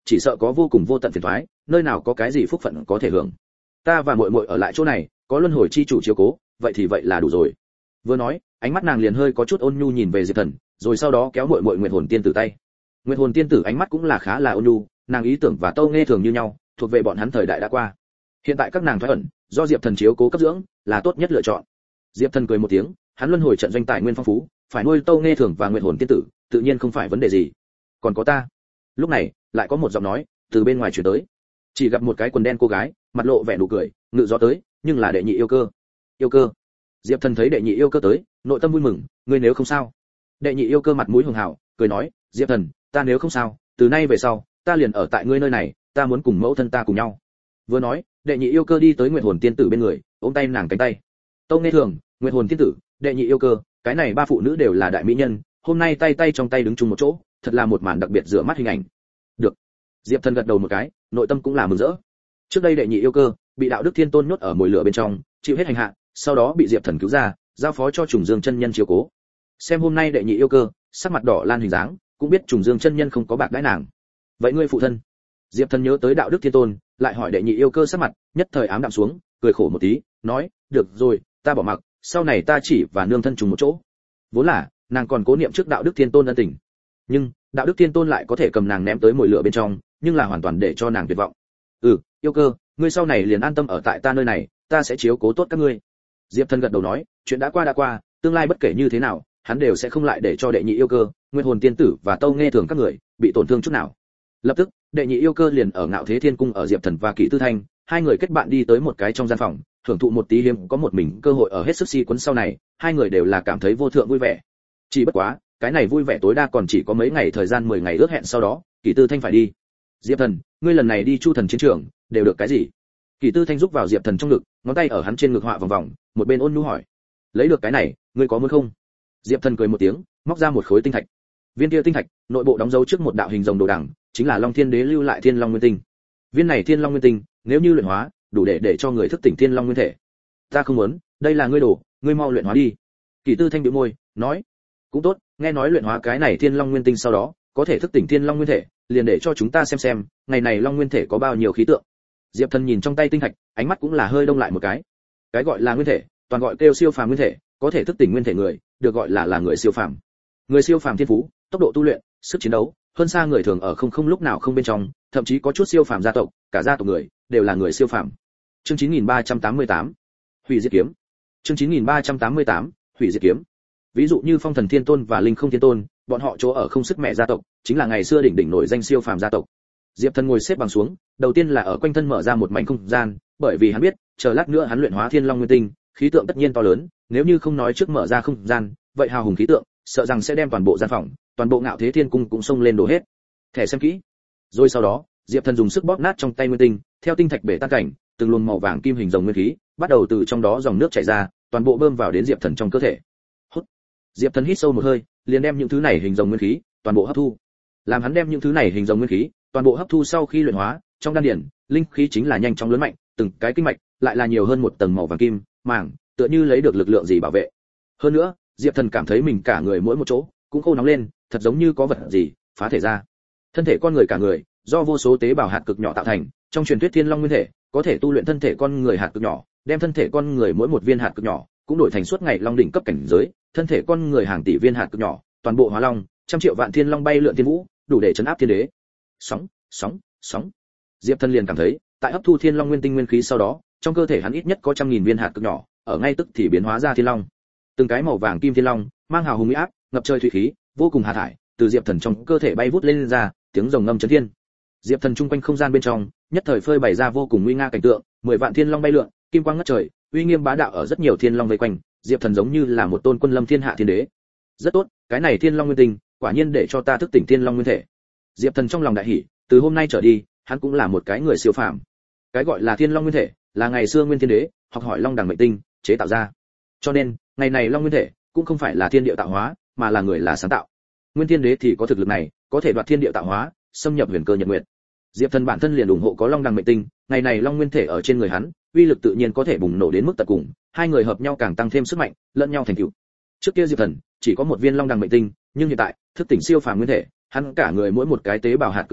chỉ sợ có vô cùng vô tận phiền toái, nơi nào có cái gì phúc phận có thể hưởng. Ta và muội muội ở lại chỗ này, có luân hồi chi chủ chiếu cố, vậy thì vậy là đủ rồi. Vừa nói, ánh mắt nàng liền hơi có chút ôn nhu nhìn về Diệp Thần, rồi sau đó kéo muội muội Nguyệt Hồn Tiên Tử tay. Nguyệt Hồn Tiên Tử ánh mắt cũng là khá là ôn nhu, nàng ý tưởng và Tâu Nghe thường như nhau, thuộc về bọn hắn thời đại đã qua. Hiện tại các nàng thoái ẩn, do Diệp Thần chiếu cố cấp dưỡng, là tốt nhất lựa chọn. Diệp Thần cười một tiếng, hắn luân hồi trận doanh tài nguyên phong phú, phải nuôi Tâu Nghe thường và Nguyệt Hồn Tiên Tử, tự nhiên không phải vấn đề gì. Còn có ta. Lúc này, lại có một giọng nói từ bên ngoài truyền tới. Chỉ gặp một cái quần đen cô gái, mặt lộ vẻ nụ cười, ngự gió tới, nhưng là đệ nhị yêu cơ. Yêu cơ. Diệp Thần thấy đệ nhị yêu cơ tới, nội tâm vui mừng, ngươi nếu không sao. Đệ nhị yêu cơ mặt mũi hường hào, cười nói, Diệp Thần, ta nếu không sao, từ nay về sau, ta liền ở tại ngươi nơi này, ta muốn cùng mẫu thân ta cùng nhau. Vừa nói, đệ nhị yêu cơ đi tới Nguyệt Hồn Tiên Tử bên người, ôm tay nàng cánh tay. Tâu Nghe thường, Nguyệt Hồn Tiên Tử, đệ nhị yêu cơ, cái này ba phụ nữ đều là đại mỹ nhân, hôm nay tay tay trong tay đứng chung một chỗ, thật là một màn đặc biệt rửa mắt hình ảnh. Được. Diệp Thần gật đầu một cái, nội tâm cũng là mừng rỡ. Trước đây đệ nhị yêu cơ bị Đạo Đức Thiên Tôn nhốt ở mồi lửa bên trong, chịu hết hành hạ, sau đó bị Diệp Thần cứu ra, giao phó cho Trùng Dương chân nhân chiếu cố. Xem hôm nay đệ nhị yêu cơ, sắc mặt đỏ lan hình dáng, cũng biết Trùng Dương chân nhân không có bạc đãi nàng. Vậy ngươi phụ thân? Diệp Thần nhớ tới Đạo Đức Thiên Tôn, lại hỏi đệ nhị yêu cơ sắc mặt, nhất thời ám đạm xuống, cười khổ một tí, nói, được rồi, ta bỏ mặc, sau này ta chỉ và nương thân trùng một chỗ. Vốn là nàng còn cố niệm trước Đạo Đức Thiên Tôn ân tình, nhưng Đạo Đức Thiên Tôn lại có thể cầm nàng ném tới mồi lửa bên trong, nhưng là hoàn toàn để cho nàng tuyệt vọng. Ừ, yêu cơ, ngươi sau này liền an tâm ở tại ta nơi này, ta sẽ chiếu cố tốt các ngươi. Diệp Thần gật đầu nói, chuyện đã qua đã qua, tương lai bất kể như thế nào, hắn đều sẽ không lại để cho đệ nhị yêu cơ, Nguyệt Hồn Tiên Tử và Tâu Nghe thường các người bị tổn thương chút nào. Lập tức, đệ nhị yêu cơ liền ở Ngạo Thế Thiên Cung ở Diệp Thần và Kỷ Tư Thanh, hai người kết bạn đi tới một cái trong gian phòng, thưởng thụ một tí hiếm có một mình cơ hội ở hết sức si cuốn sau này, hai người đều là cảm thấy vô thượng vui vẻ. Chỉ bất quá, cái này vui vẻ tối đa còn chỉ có mấy ngày thời gian mười ngày ước hẹn sau đó, Kỷ Tư Thanh phải đi. Diệp Thần, ngươi lần này đi Chu Thần chiến trường, đều được cái gì? Kỷ Tư Thanh giúp vào Diệp Thần trong ngực, ngón tay ở hắn trên ngực họa vòng vòng, một bên ôn nhu hỏi. Lấy được cái này, ngươi có muốn không? Diệp Thần cười một tiếng, móc ra một khối tinh thạch. Viên kia tinh thạch, nội bộ đóng dấu trước một đạo hình rồng đồ đằng, chính là Long Thiên Đế lưu lại Thiên Long Nguyên Tinh. Viên này Thiên Long Nguyên Tinh, nếu như luyện hóa, đủ để để cho người thức tỉnh Thiên Long Nguyên thể. Ta không muốn, đây là ngươi đồ, ngươi mau luyện hóa đi. Kỷ Tư Thanh bĩu môi, nói. Cũng tốt, nghe nói luyện hóa cái này Thiên Long Nguyên Tinh sau đó, có thể thức tỉnh Thiên Long Nguyên thể, liền để cho chúng ta xem xem, ngày này Long Nguyên thể có bao nhiêu khí tượng. Diệp Thần nhìn trong tay tinh thạch, ánh mắt cũng là hơi đông lại một cái. Cái gọi là nguyên thể, toàn gọi kêu siêu phàm nguyên thể, có thể thức tỉnh nguyên thể người, được gọi là là người siêu phàm. Người siêu phàm thiên phú, tốc độ tu luyện, sức chiến đấu, hơn xa người thường ở không không lúc nào không bên trong, thậm chí có chút siêu phàm gia tộc, cả gia tộc người đều là người siêu phàm. Chương chín nghìn ba trăm tám mươi tám, Hủy Diệt Kiếm. Chương chín nghìn ba trăm tám mươi tám, Hủy Diệt Kiếm. Ví dụ như Phong Thần Thiên Tôn và Linh Không Thiên Tôn, bọn họ chỗ ở không sức mẹ gia tộc, chính là ngày xưa đỉnh đỉnh nổi danh siêu phàm gia tộc. Diệp Thần ngồi xếp bằng xuống, đầu tiên là ở quanh thân mở ra một mảnh không gian, bởi vì hắn biết, chờ lát nữa hắn luyện hóa Thiên Long Nguyên Tinh, khí tượng tất nhiên to lớn, nếu như không nói trước mở ra không gian, vậy hào hùng khí tượng, sợ rằng sẽ đem toàn bộ gian phòng, toàn bộ Ngạo Thế Thiên Cung cũng xông lên đổ hết. Thẻ xem kỹ. Rồi sau đó, Diệp Thần dùng sức bóp nát trong tay nguyên tinh, theo tinh thạch bể tan cảnh, từng luồng màu vàng kim hình rồng nguyên khí, bắt đầu từ trong đó dòng nước chảy ra, toàn bộ bơm vào đến Diệp Thần trong cơ thể. Hút. Diệp Thần hít sâu một hơi, liền đem những thứ này hình rồng nguyên khí toàn bộ hấp thu. Làm hắn đem những thứ này hình rồng nguyên khí toàn bộ hấp thu sau khi luyện hóa, trong đan điển, linh khí chính là nhanh chóng lớn mạnh, từng cái kinh mạch lại là nhiều hơn một tầng màu vàng kim, màng, tựa như lấy được lực lượng gì bảo vệ. Hơn nữa, Diệp Thần cảm thấy mình cả người mỗi một chỗ cũng khô nóng lên, thật giống như có vật gì phá thể ra. Thân thể con người cả người do vô số tế bào hạt cực nhỏ tạo thành, trong truyền thuyết Thiên Long Nguyên thể có thể tu luyện thân thể con người hạt cực nhỏ, đem thân thể con người mỗi một viên hạt cực nhỏ cũng đổi thành suốt ngày long đỉnh cấp cảnh giới, thân thể con người hàng tỷ viên hạt cực nhỏ, toàn bộ hóa long, trăm triệu vạn thiên long bay lượn thiên vũ, đủ để chấn áp thiên đế. Sóng, sóng, sóng. Diệp Thần liền cảm thấy, tại hấp thu Thiên Long Nguyên Tinh nguyên khí sau đó, trong cơ thể hắn ít nhất có trăm nghìn viên hạt cực nhỏ, ở ngay tức thì biến hóa ra thiên long. Từng cái màu vàng kim thiên long, mang hào hùng uy áp, ngập trời thủy khí, vô cùng hà thải, từ Diệp Thần trong cơ thể bay vút lên, lên ra, tiếng rồng ngâm chấn thiên. Diệp Thần trung quanh không gian bên trong, nhất thời phơi bày ra vô cùng uy nga cảnh tượng, mười vạn thiên long bay lượn, kim quang ngất trời, uy nghiêm bá đạo ở rất nhiều thiên long vây quanh, Diệp Thần giống như là một tôn quân lâm thiên hạ thiên đế. Rất tốt, cái này Thiên Long Nguyên Tinh, quả nhiên để cho ta thức tỉnh Thiên Long Nguyên thể. Diệp Thần trong lòng đại hỉ, từ hôm nay trở đi, hắn cũng là một cái người siêu phàm. Cái gọi là Thiên Long Nguyên thể, là ngày xưa Nguyên Thiên Đế học hỏi Long Đằng mệnh tinh chế tạo ra. Cho nên, ngày này Long Nguyên thể cũng không phải là thiên địa tạo hóa, mà là người là sáng tạo. Nguyên Thiên Đế thì có thực lực này, có thể đoạt thiên địa tạo hóa, xâm nhập huyền cơ nhật nguyệt. Diệp Thần bản thân liền ủng hộ có Long Đằng mệnh tinh, ngày này Long Nguyên thể ở trên người hắn, uy lực tự nhiên có thể bùng nổ đến mức tận cùng, hai người hợp nhau càng tăng thêm sức mạnh, lẫn nhau thành tựu. Trước kia Diệp Thần chỉ có một viên Long Đằng mệnh tinh, nhưng hiện tại, thức tỉnh siêu phàm nguyên thể, hắn cả người mỗi một cái tế bào hạt cực nhỏ,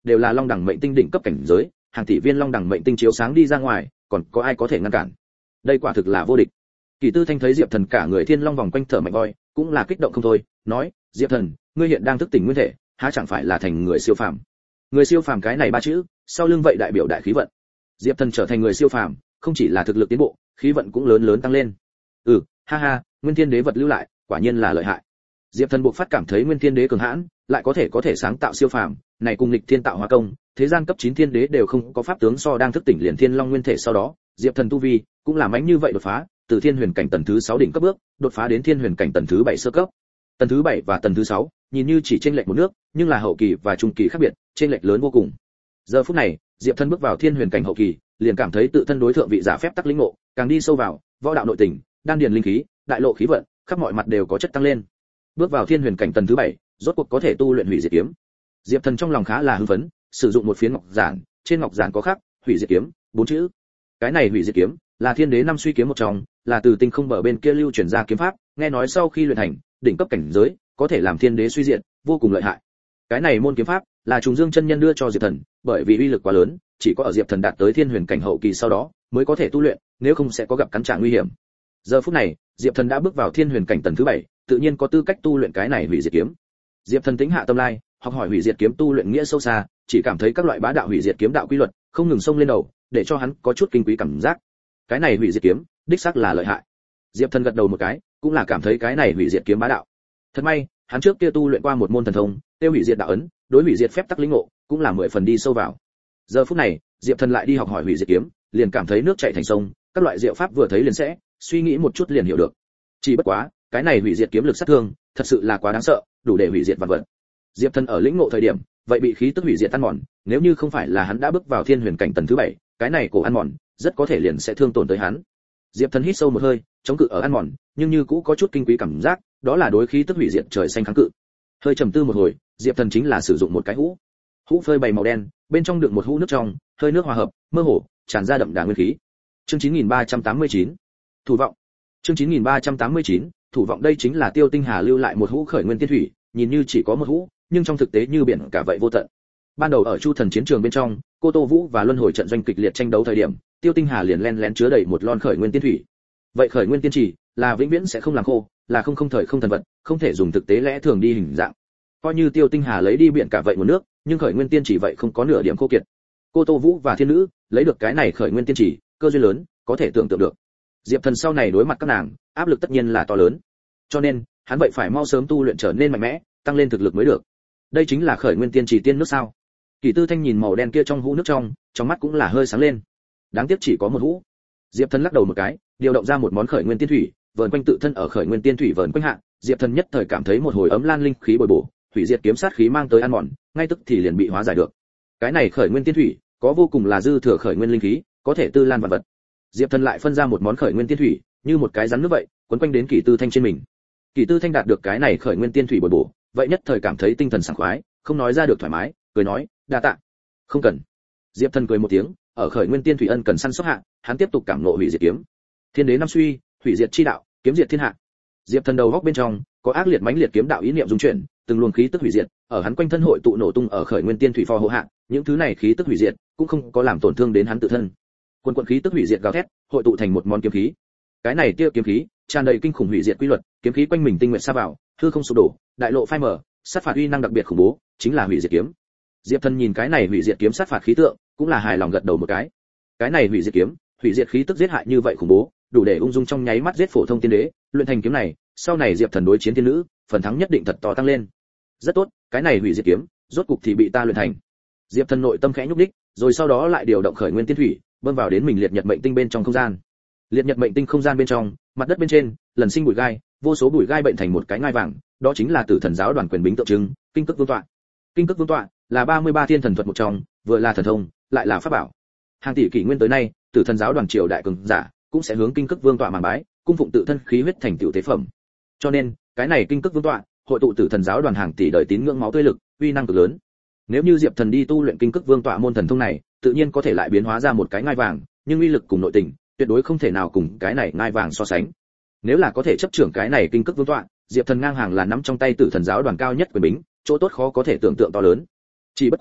đều là long đẳng mệnh tinh đỉnh cấp cảnh giới, hàng tỷ viên long đẳng mệnh tinh chiếu sáng đi ra ngoài, còn có ai có thể ngăn cản? Đây quả thực là vô địch. Kỳ Tư Thanh thấy Diệp Thần cả người thiên long vòng quanh thở mạnh voi, cũng là kích động không thôi, nói: "Diệp Thần, ngươi hiện đang thức tỉnh nguyên thể, há chẳng phải là thành người siêu phàm?" Người siêu phàm cái này ba chữ, sau lưng vậy đại biểu đại khí vận. Diệp Thần trở thành người siêu phàm, không chỉ là thực lực tiến bộ, khí vận cũng lớn lớn tăng lên. Ừ, ha ha, Nguyên Thiên Đế vật lưu lại, quả nhiên là lợi hại. Diệp Thần buộc phát cảm thấy Nguyên Thiên Đế cường hãn, lại có thể có thể sáng tạo siêu phàm, này cùng nghịch thiên tạo hóa công, thế gian cấp chín thiên đế đều không có pháp tướng so đang thức tỉnh liền thiên long nguyên thể sau đó, Diệp Thần tu vi cũng là mãnh như vậy đột phá, từ thiên huyền cảnh tầng thứ sáu đỉnh cấp bước, đột phá đến thiên huyền cảnh tầng thứ bảy sơ cấp. Tầng thứ bảy và tầng thứ sáu, nhìn như chỉ chênh lệch một nước, nhưng là hậu kỳ và trung kỳ khác biệt, chênh lệch lớn vô cùng. Giờ phút này, Diệp Thần bước vào thiên huyền cảnh hậu kỳ, liền cảm thấy tự thân đối thượng vị giả phép tắc lĩnh ngộ, càng đi sâu vào, võ đạo nội tình, đan điền linh khí, đại lộ khí vận, khắp mọi mặt đều có chất tăng lên. Bước vào thiên huyền cảnh tầng thứ bảy, rốt cuộc có thể tu luyện hủy diệt kiếm. Diệp Thần trong lòng khá là hưng phấn, sử dụng một phiến ngọc giản, trên ngọc giản có khắc hủy diệt kiếm bốn chữ. Cái này hủy diệt kiếm là thiên đế năm suy kiếm một trong, là từ tinh không bờ bên kia lưu truyền ra kiếm pháp, nghe nói sau khi luyện thành, đỉnh cấp cảnh giới, có thể làm thiên đế suy diện, vô cùng lợi hại. Cái này môn kiếm pháp là Trùng Dương chân nhân đưa cho Diệp Thần, bởi vì uy lực quá lớn, chỉ có ở Diệp Thần đạt tới thiên huyền cảnh hậu kỳ sau đó mới có thể tu luyện, nếu không sẽ có gặp cắn trả nguy hiểm. Giờ phút này, Diệp Thần đã bước vào thiên huyền cảnh tầng thứ bảy, tự nhiên có tư cách tu luyện cái này hủy diệt kiếm. Diệp Thần tính hạ tâm lai, học hỏi hủy diệt kiếm tu luyện nghĩa sâu xa, chỉ cảm thấy các loại bá đạo hủy diệt kiếm đạo quy luật không ngừng xông lên đầu, để cho hắn có chút kinh quý cảm giác. Cái này hủy diệt kiếm, đích xác là lợi hại. Diệp Thần gật đầu một cái, cũng là cảm thấy cái này hủy diệt kiếm bá đạo. Thật may, hắn trước kia tu luyện qua một môn thần thông, tiêu hủy diệt đạo ấn, đối hủy diệt phép tắc lĩnh ngộ, cũng là mười phần đi sâu vào. Giờ phút này, Diệp Thần lại đi học hỏi hủy diệt kiếm, liền cảm thấy nước chảy thành sông, các loại diệu pháp vừa thấy liền sẽ, suy nghĩ một chút liền hiểu được. Chỉ bất quá, cái này hủy diệt kiếm lực sát thương, thật sự là quá đáng sợ, đủ để hủy diệt vạn vật. Diệp Thần ở lĩnh ngộ thời điểm, vậy bị khí tức hủy diệt ăn mòn, nếu như không phải là hắn đã bước vào thiên huyền cảnh tầng thứ bảy, cái này cổ ăn mòn, rất có thể liền sẽ thương tổn tới hắn. Diệp Thần hít sâu một hơi, chống cự ở ăn mòn, nhưng như cũ có chút kinh quý cảm giác, đó là đối khí tức hủy diệt trời xanh kháng cự. Hơi trầm tư một hồi, Diệp Thần chính là sử dụng một cái hũ. Hũ phơi bày màu đen, bên trong đựng một hũ nước trong, hơi nước hòa hợp, mơ hồ, tràn ra đậm đà nguyên khí. Chương chín nghìn ba trăm tám mươi chín, thủ vọng. Chương chín nghìn ba trăm tám mươi chín, thủ vọng. Đây chính là Tiêu Tinh Hà lưu lại một hũ khởi nguyên tiên thủy, nhìn như chỉ có một hũ, nhưng trong thực tế như biển cả vậy vô tận. Ban đầu ở Chu Thần chiến trường bên trong, Cô Tô Vũ và Luân Hồi trận doanh kịch liệt tranh đấu thời điểm, Tiêu Tinh Hà liền len lén chứa đầy một lon khởi nguyên tiên thủy. Vậy khởi nguyên tiên trì là vĩnh viễn sẽ không làm khô, là không không thời không thần vật, không thể dùng thực tế lẽ thường đi hình dạng. Coi như Tiêu Tinh Hà lấy đi biển cả vậy một nước, nhưng khởi nguyên tiên trì vậy không có nửa điểm khô kiệt. Cô Tô Vũ và Thiên Nữ lấy được cái này khởi nguyên tiên trì, cơ duyên lớn, có thể tưởng tượng được. Diệp Thần sau này đối mặt các nàng, áp lực tất nhiên là to lớn. Cho nên, hắn vậy phải mau sớm tu luyện trở nên mạnh mẽ, tăng lên thực lực mới được. Đây chính là khởi nguyên tiên trì tiên nước sao? Kỳ Tư Thanh nhìn màu đen kia trong hũ nước trong, trong mắt cũng là hơi sáng lên. Đáng tiếc chỉ có một hũ. Diệp Thần lắc đầu một cái, điều động ra một món khởi nguyên tiên thủy, vờn quanh tự thân ở khởi nguyên tiên thủy vờn quanh hạ, Diệp Thần nhất thời cảm thấy một hồi ấm lan linh khí bồi bổ, hủy diệt kiếm sát khí mang tới ăn mòn, ngay tức thì liền bị hóa giải được. Cái này khởi nguyên tiên thủy, có vô cùng là dư thừa khởi nguyên linh khí, có thể tư lan vạn vật. Diệp Thần lại phân ra một món khởi nguyên tiên thủy, như một cái rắn nước vậy, quấn quanh đến Kỳ Tư Thanh trên mình. Kỳ Tư Thanh đạt được cái này khởi nguyên tiên thủy bồi bổ, vậy nhất thời cảm thấy tinh thần sảng khoái, không nói ra được thoải mái, cười nói, đa tạ. Không cần. Diệp Thần cười một tiếng, ở khởi nguyên tiên thủy ân cần săn sóc hạ, hắn tiếp tục cảm ngộ hủy diệt kiếm. Thiên đế năm suy, hủy diệt chi đạo, kiếm diệt thiên hạ. Diệp Thần đầu góc bên trong có ác liệt mãnh liệt kiếm đạo ý niệm dung chuyển, từng luồng khí tức hủy diệt, ở hắn quanh thân hội tụ nổ tung ở khởi nguyên tiên thủy phò hộ hạ, những thứ này khí tức hủy diệt cũng không có làm tổn thương đến hắn tự thân. Quân quận khí tức hủy diệt gào thét, hội tụ thành một món kiếm khí. Cái này tia kiếm khí, tràn đầy kinh khủng hủy diệt quy luật, kiếm khí quanh mình tinh nguyện sa vào, hư không sụp đổ, đại lộ phai mở, sát phạt uy năng đặc biệt khủng bố, chính là hủy diệt kiếm. Diệp Thần nhìn cái này hủy diệt kiếm sát phạt khí tượng, cũng là hài lòng gật đầu một cái. Cái này hủy diệt kiếm, hủy diệt khí tức giết hại như vậy khủng bố, đủ để ung dung trong nháy mắt giết phổ thông tiên đế, luyện thành kiếm này, sau này Diệp Thần đối chiến tiên nữ, phần thắng nhất định thật to tăng lên. Rất tốt, cái này hủy diệt kiếm, rốt cục thì bị ta luyện thành. Diệp Thần nội tâm khẽ nhúc nhích, rồi sau đó lại điều động khởi nguyên tiên thủy, bơm vào đến mình liệt nhật mệnh tinh bên trong không gian. Liệt nhật mệnh tinh không gian bên trong, mặt đất bên trên, lần sinh bụi gai, vô số bụi gai bệnh thành một cái ngai vàng, đó chính là Tử Thần giáo đoàn quyền bính tượng trưng, Kinh Cức Vương tọa. Kinh Cức Vương tọa là ba mươi ba thiên thần thuật một trong, vừa là thần thông, lại là pháp bảo. Hàng tỷ kỷ nguyên tới nay, Tử Thần giáo đoàn triều đại cường giả cũng sẽ hướng Kinh Cức Vương tọa màng bái, cung phụng tự thân khí huyết thành tiểu tế phẩm. Cho nên, cái này Kinh Cức Vương tọa, hội tụ Tử Thần giáo đoàn hàng tỷ đời tín ngưỡng máu tươi lực, uy năng cực lớn. Nếu như Diệp Thần đi tu luyện Kinh Cức Vương tọa môn thần thông này, tự nhiên có thể lại biến hóa ra một cái ngai vàng, nhưng uy lực cùng nội tình, tuyệt đối không thể nào cùng cái này ngai vàng so sánh. Nếu là có thể chấp trưởng cái này Kinh Cức Vương tọa, Diệp Thần ngang hàng là nắm trong tay Tử Thần giáo đoàn cao nhất quyền bính, chỗ tốt khó có thể tưởng tượng to lớn. Chỉ bất quá,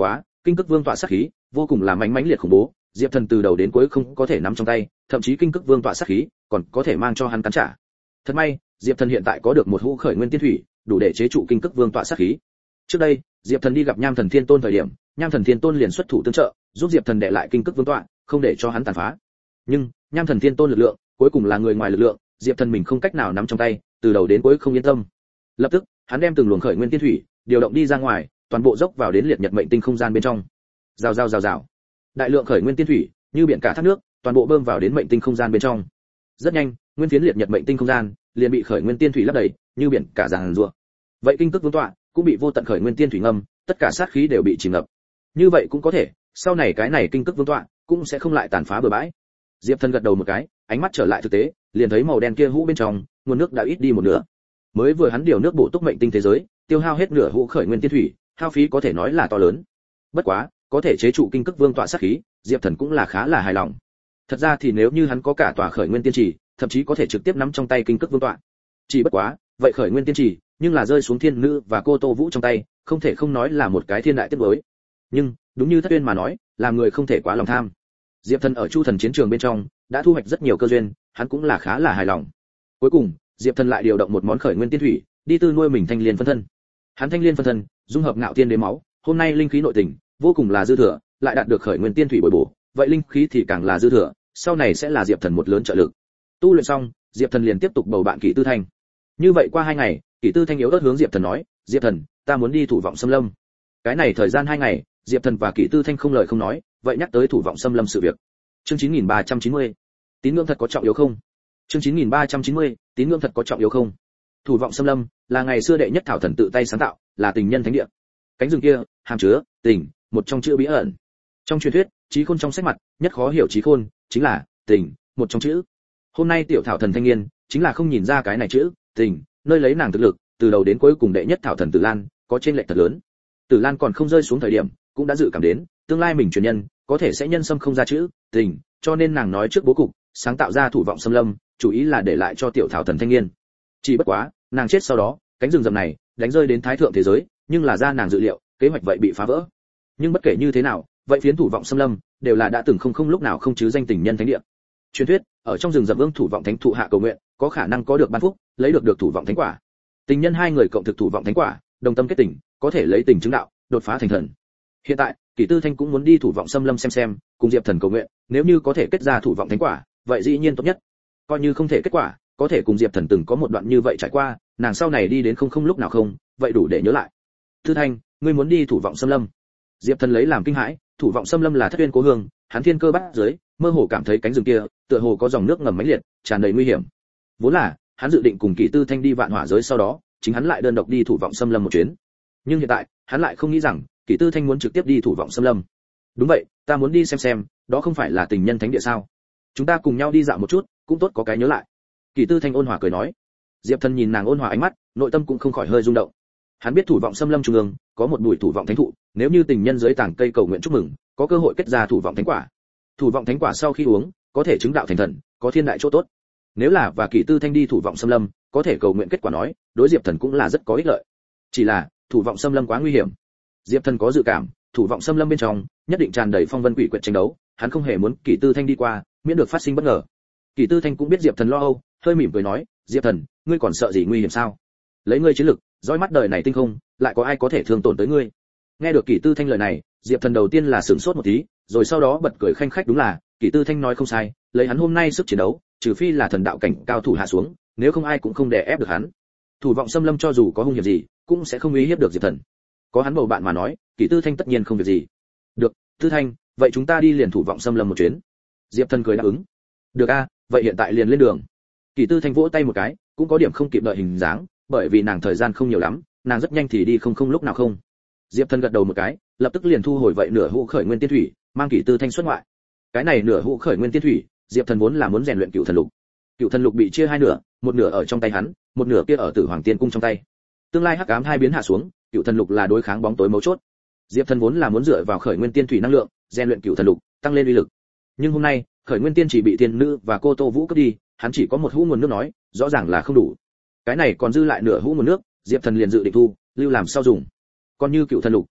kinh cức vương tọa sát khí vô cùng là mãnh mãnh liệt khủng bố, diệp thần từ đầu đến cuối không có thể nắm trong tay, thậm chí kinh cức vương tọa sát khí còn có thể mang cho hắn cắn trả. Thật may diệp thần hiện tại có được một hũ khởi nguyên tiên thủy, đủ để chế trụ kinh cức vương tọa sát khí. Trước đây diệp thần đi gặp nham thần thiên tôn thời điểm, nham thần thiên tôn liền xuất thủ tương trợ, giúp diệp thần đệ lại kinh cức vương tọa, không để cho hắn tàn phá. Nhưng nham thần thiên tôn lực lượng cuối cùng là người ngoài lực lượng, diệp thần mình không cách nào nắm trong tay, từ đầu đến cuối không yên tâm. Lập tức hắn đem từng luồng khởi nguyên tiên thủy điều động đi ra ngoài, toàn bộ dốc vào đến liệt nhật mệnh tinh không gian bên trong. Rào rào rào rào, đại lượng khởi nguyên tiên thủy như biển cả thác nước, toàn bộ bơm vào đến mệnh tinh không gian bên trong. Rất nhanh, nguyên phiến liệt nhật mệnh tinh không gian liền bị khởi nguyên tiên thủy lấp đầy, như biển cả giàn rùa. Vậy kinh cức vương tọa cũng bị vô tận khởi nguyên tiên thủy ngâm, tất cả sát khí đều bị chìm ngập. Như vậy cũng có thể, sau này cái này kinh cức vương tọa cũng sẽ không lại tàn phá bừa bãi. Diệp Thần gật đầu một cái, ánh mắt trở lại thực tế, liền thấy màu đen kia hũ bên trong, nguồn nước đã ít đi một nửa. Mới vừa hắn điều nước bổ túc mệnh tinh thế giới, tiêu hao hết nửa hũ khởi nguyên tiên thủy, hao phí có thể nói là to lớn. Bất quá, có thể chế trụ kinh cức vương tọa sát khí, Diệp Thần cũng là khá là hài lòng. Thật ra thì nếu như hắn có cả tòa khởi nguyên tiên trì, thậm chí có thể trực tiếp nắm trong tay kinh cức vương tọa. Chỉ bất quá, vậy khởi nguyên tiên trì, nhưng là rơi xuống thiên nữ và cô Tô Vũ trong tay, không thể không nói là một cái thiên đại tiếc nuối. Nhưng, đúng như Thất Uyên mà nói, làm người không thể quá lòng tham. Diệp Thần ở Chu Thần chiến trường bên trong đã thu hoạch rất nhiều cơ duyên, hắn cũng là khá là hài lòng. Cuối cùng, Diệp Thần lại điều động một món khởi nguyên tiên thủy, đi tư nuôi mình thanh liên phân thân. Hắn thanh liên phân thân, dung hợp ngạo tiên đế máu, hôm nay linh khí nội tình vô cùng là dư thừa, lại đạt được khởi nguyên tiên thủy bồi bổ, vậy linh khí thì càng là dư thừa, sau này sẽ là Diệp Thần một lớn trợ lực. Tu luyện xong, Diệp Thần liền tiếp tục bầu bạn Kỷ Tư Thanh. Như vậy qua hai ngày, Kỷ Tư Thanh yếu ớt hướng Diệp Thần nói, "Diệp Thần, ta muốn đi thủ vọng xâm lâm." Cái này thời gian hai ngày, Diệp Thần và Kỷ Tư Thanh không lời không nói, vậy nhắc tới thủ vọng xâm lâm sự việc. Chương chín nghìn ba trăm chín mươi, tín ngưỡng thật có trọng yếu không? Chương chín nghìn ba trăm chín mươi, tín ngưỡng thật có trọng yếu không? Thủ vọng xâm lâm là ngày xưa đệ nhất thảo thần tự tay sáng tạo, là tình nhân thánh địa. Cánh rừng kia hàm chứa tình, một trong chữ bí ẩn. Trong truyền thuyết, trí khôn trong sách mặt, nhất khó hiểu trí khôn chính là tình, một trong chữ. Hôm nay tiểu thảo thần thanh niên chính là không nhìn ra cái này chữ tình, nơi lấy nàng thực lực, từ đầu đến cuối cùng đệ nhất thảo thần Tử Lan có trên lệch thật lớn. Tử Lan còn không rơi xuống thời điểm, cũng đã dự cảm đến tương lai mình truyền nhân có thể sẽ nhân xâm không ra chữ tình, cho nên nàng nói trước bố cục, sáng tạo ra thủ vọng xâm lâm, chủ ý là để lại cho tiểu thảo thần thanh niên. Chỉ bất quá, nàng chết sau đó, cánh rừng rậm này đánh rơi đến thái thượng thế giới, nhưng là ra nàng dự liệu, kế hoạch vậy bị phá vỡ. Nhưng bất kể như thế nào, vậy phiến thủ vọng xâm lâm đều là đã từng không không lúc nào không chứ danh tình nhân thánh địa. Truyền thuyết, ở trong rừng rậm vương thủ vọng thánh thụ hạ cầu nguyện, có khả năng có được ban phúc, lấy được được thủ vọng thánh quả. Tình nhân hai người cộng thực thủ vọng thánh quả, đồng tâm kết tình, có thể lấy tình chứng đạo, đột phá thành thần. Hiện tại, Kỷ Tư Thanh cũng muốn đi thủ vọng xâm lâm xem xem, cùng Diệp Thần cầu nguyện, nếu như có thể kết ra thủ vọng thánh quả, vậy dĩ nhiên tốt nhất. Coi như không thể kết quả, có thể cùng Diệp Thần từng có một đoạn như vậy trải qua, nàng sau này đi đến không không lúc nào không, vậy đủ để nhớ lại. Tư Thanh, ngươi muốn đi thủ vọng xâm lâm? Diệp Thần lấy làm kinh hãi, thủ vọng xâm lâm là Thất Uyên cố hương, hắn thiên cơ bắt dưới, mơ hồ cảm thấy cánh rừng kia, tựa hồ có dòng nước ngầm mãnh liệt, tràn đầy nguy hiểm. Vốn là, hắn dự định cùng Kỷ Tư Thanh đi vạn hỏa giới sau đó, chính hắn lại đơn độc đi thủ vọng xâm lâm một chuyến. Nhưng hiện tại, hắn lại không nghĩ rằng, Kỷ Tư Thanh muốn trực tiếp đi thủ vọng xâm lâm. Đúng vậy, ta muốn đi xem xem, đó không phải là tình nhân thánh địa sao? Chúng ta cùng nhau đi dạo một chút, cũng tốt có cái nhớ lại. Kỷ Tư Thanh ôn hòa cười nói. Diệp Thần nhìn nàng ôn hòa ánh mắt, nội tâm cũng không khỏi hơi rung động. Hắn biết thủ vọng xâm lâm trung ương có một bụi thủ vọng thánh thụ, nếu như tình nhân dưới tảng cây cầu nguyện chúc mừng, có cơ hội kết ra thủ vọng thánh quả. Thủ vọng thánh quả sau khi uống, có thể chứng đạo thành thần, có thiên đại chỗ tốt. Nếu là và Kỷ Tư Thanh đi thủ vọng xâm lâm, có thể cầu nguyện kết quả nói, đối Diệp Thần cũng là rất có ích lợi. Chỉ là, thủ vọng xâm lâm quá nguy hiểm. Diệp Thần có dự cảm, thủ vọng xâm lâm bên trong nhất định tràn đầy phong vân quỷ quyệt tranh đấu, hắn không hề muốn Kỷ Tư Thanh đi qua, miễn được phát sinh bất ngờ. Kỷ Tư Thanh cũng biết Diệp Thần lo âu, hơi mỉm cười nói, Diệp Thần, ngươi còn sợ gì nguy hiểm sao? Lấy ngươi chiến lực, dõi mắt đời này tinh không, lại có ai có thể thương tổn tới ngươi? Nghe được Kỷ Tư Thanh lời này, Diệp Thần đầu tiên là sửng sốt một tí, rồi sau đó bật cười khanh khách, đúng là, Kỷ Tư Thanh nói không sai, lấy hắn hôm nay sức chiến đấu, trừ phi là thần đạo cảnh cao thủ hạ xuống, nếu không ai cũng không đè ép được hắn. Thủ vọng xâm lâm cho dù có hung hiểm gì, cũng sẽ không uy hiếp được Diệp Thần. Có hắn bầu bạn mà nói, Kỷ Tư Thanh tất nhiên không việc gì. Được, Tư Thanh, vậy chúng ta đi liền thủ vọng xâm lâm một chuyến. Diệp Thần cười đáp ứng. Được a, vậy hiện tại liền lên đường. Kỷ Tư Thanh vỗ tay một cái, cũng có điểm không kịp đợi hình dáng, bởi vì nàng thời gian không nhiều lắm, nàng rất nhanh thì đi không không lúc nào không. Diệp Thần gật đầu một cái, lập tức liền thu hồi vậy nửa hũ khởi nguyên tiên thủy, mang Kỷ Tư Thanh xuất ngoại. Cái này nửa hũ khởi nguyên tiên thủy, Diệp Thần vốn là muốn rèn luyện cựu thần lục. Cựu thần lục bị chia hai nửa, một nửa ở trong tay hắn, một nửa kia ở Tử Hoàng Tiên cung trong tay. Tương lai hắc ám hai biến hạ xuống, cựu thần lục là đối kháng bóng tối mấu chốt. Diệp Thần vốn là muốn dựa vào khởi nguyên tiên thủy năng lượng, rèn luyện cựu thần lục, tăng lên uy lực. Nhưng hôm nay, khởi nguyên tiên chỉ bị thiên nữ và cô Tô Vũ cướp đi, hắn chỉ có một hũ nguồn nước nói, rõ ràng là không đủ. Cái này còn dư lại nửa hũ nguồn nước, Diệp Thần liền dự định thu, lưu làm sau dùng. Còn như cựu thần lục,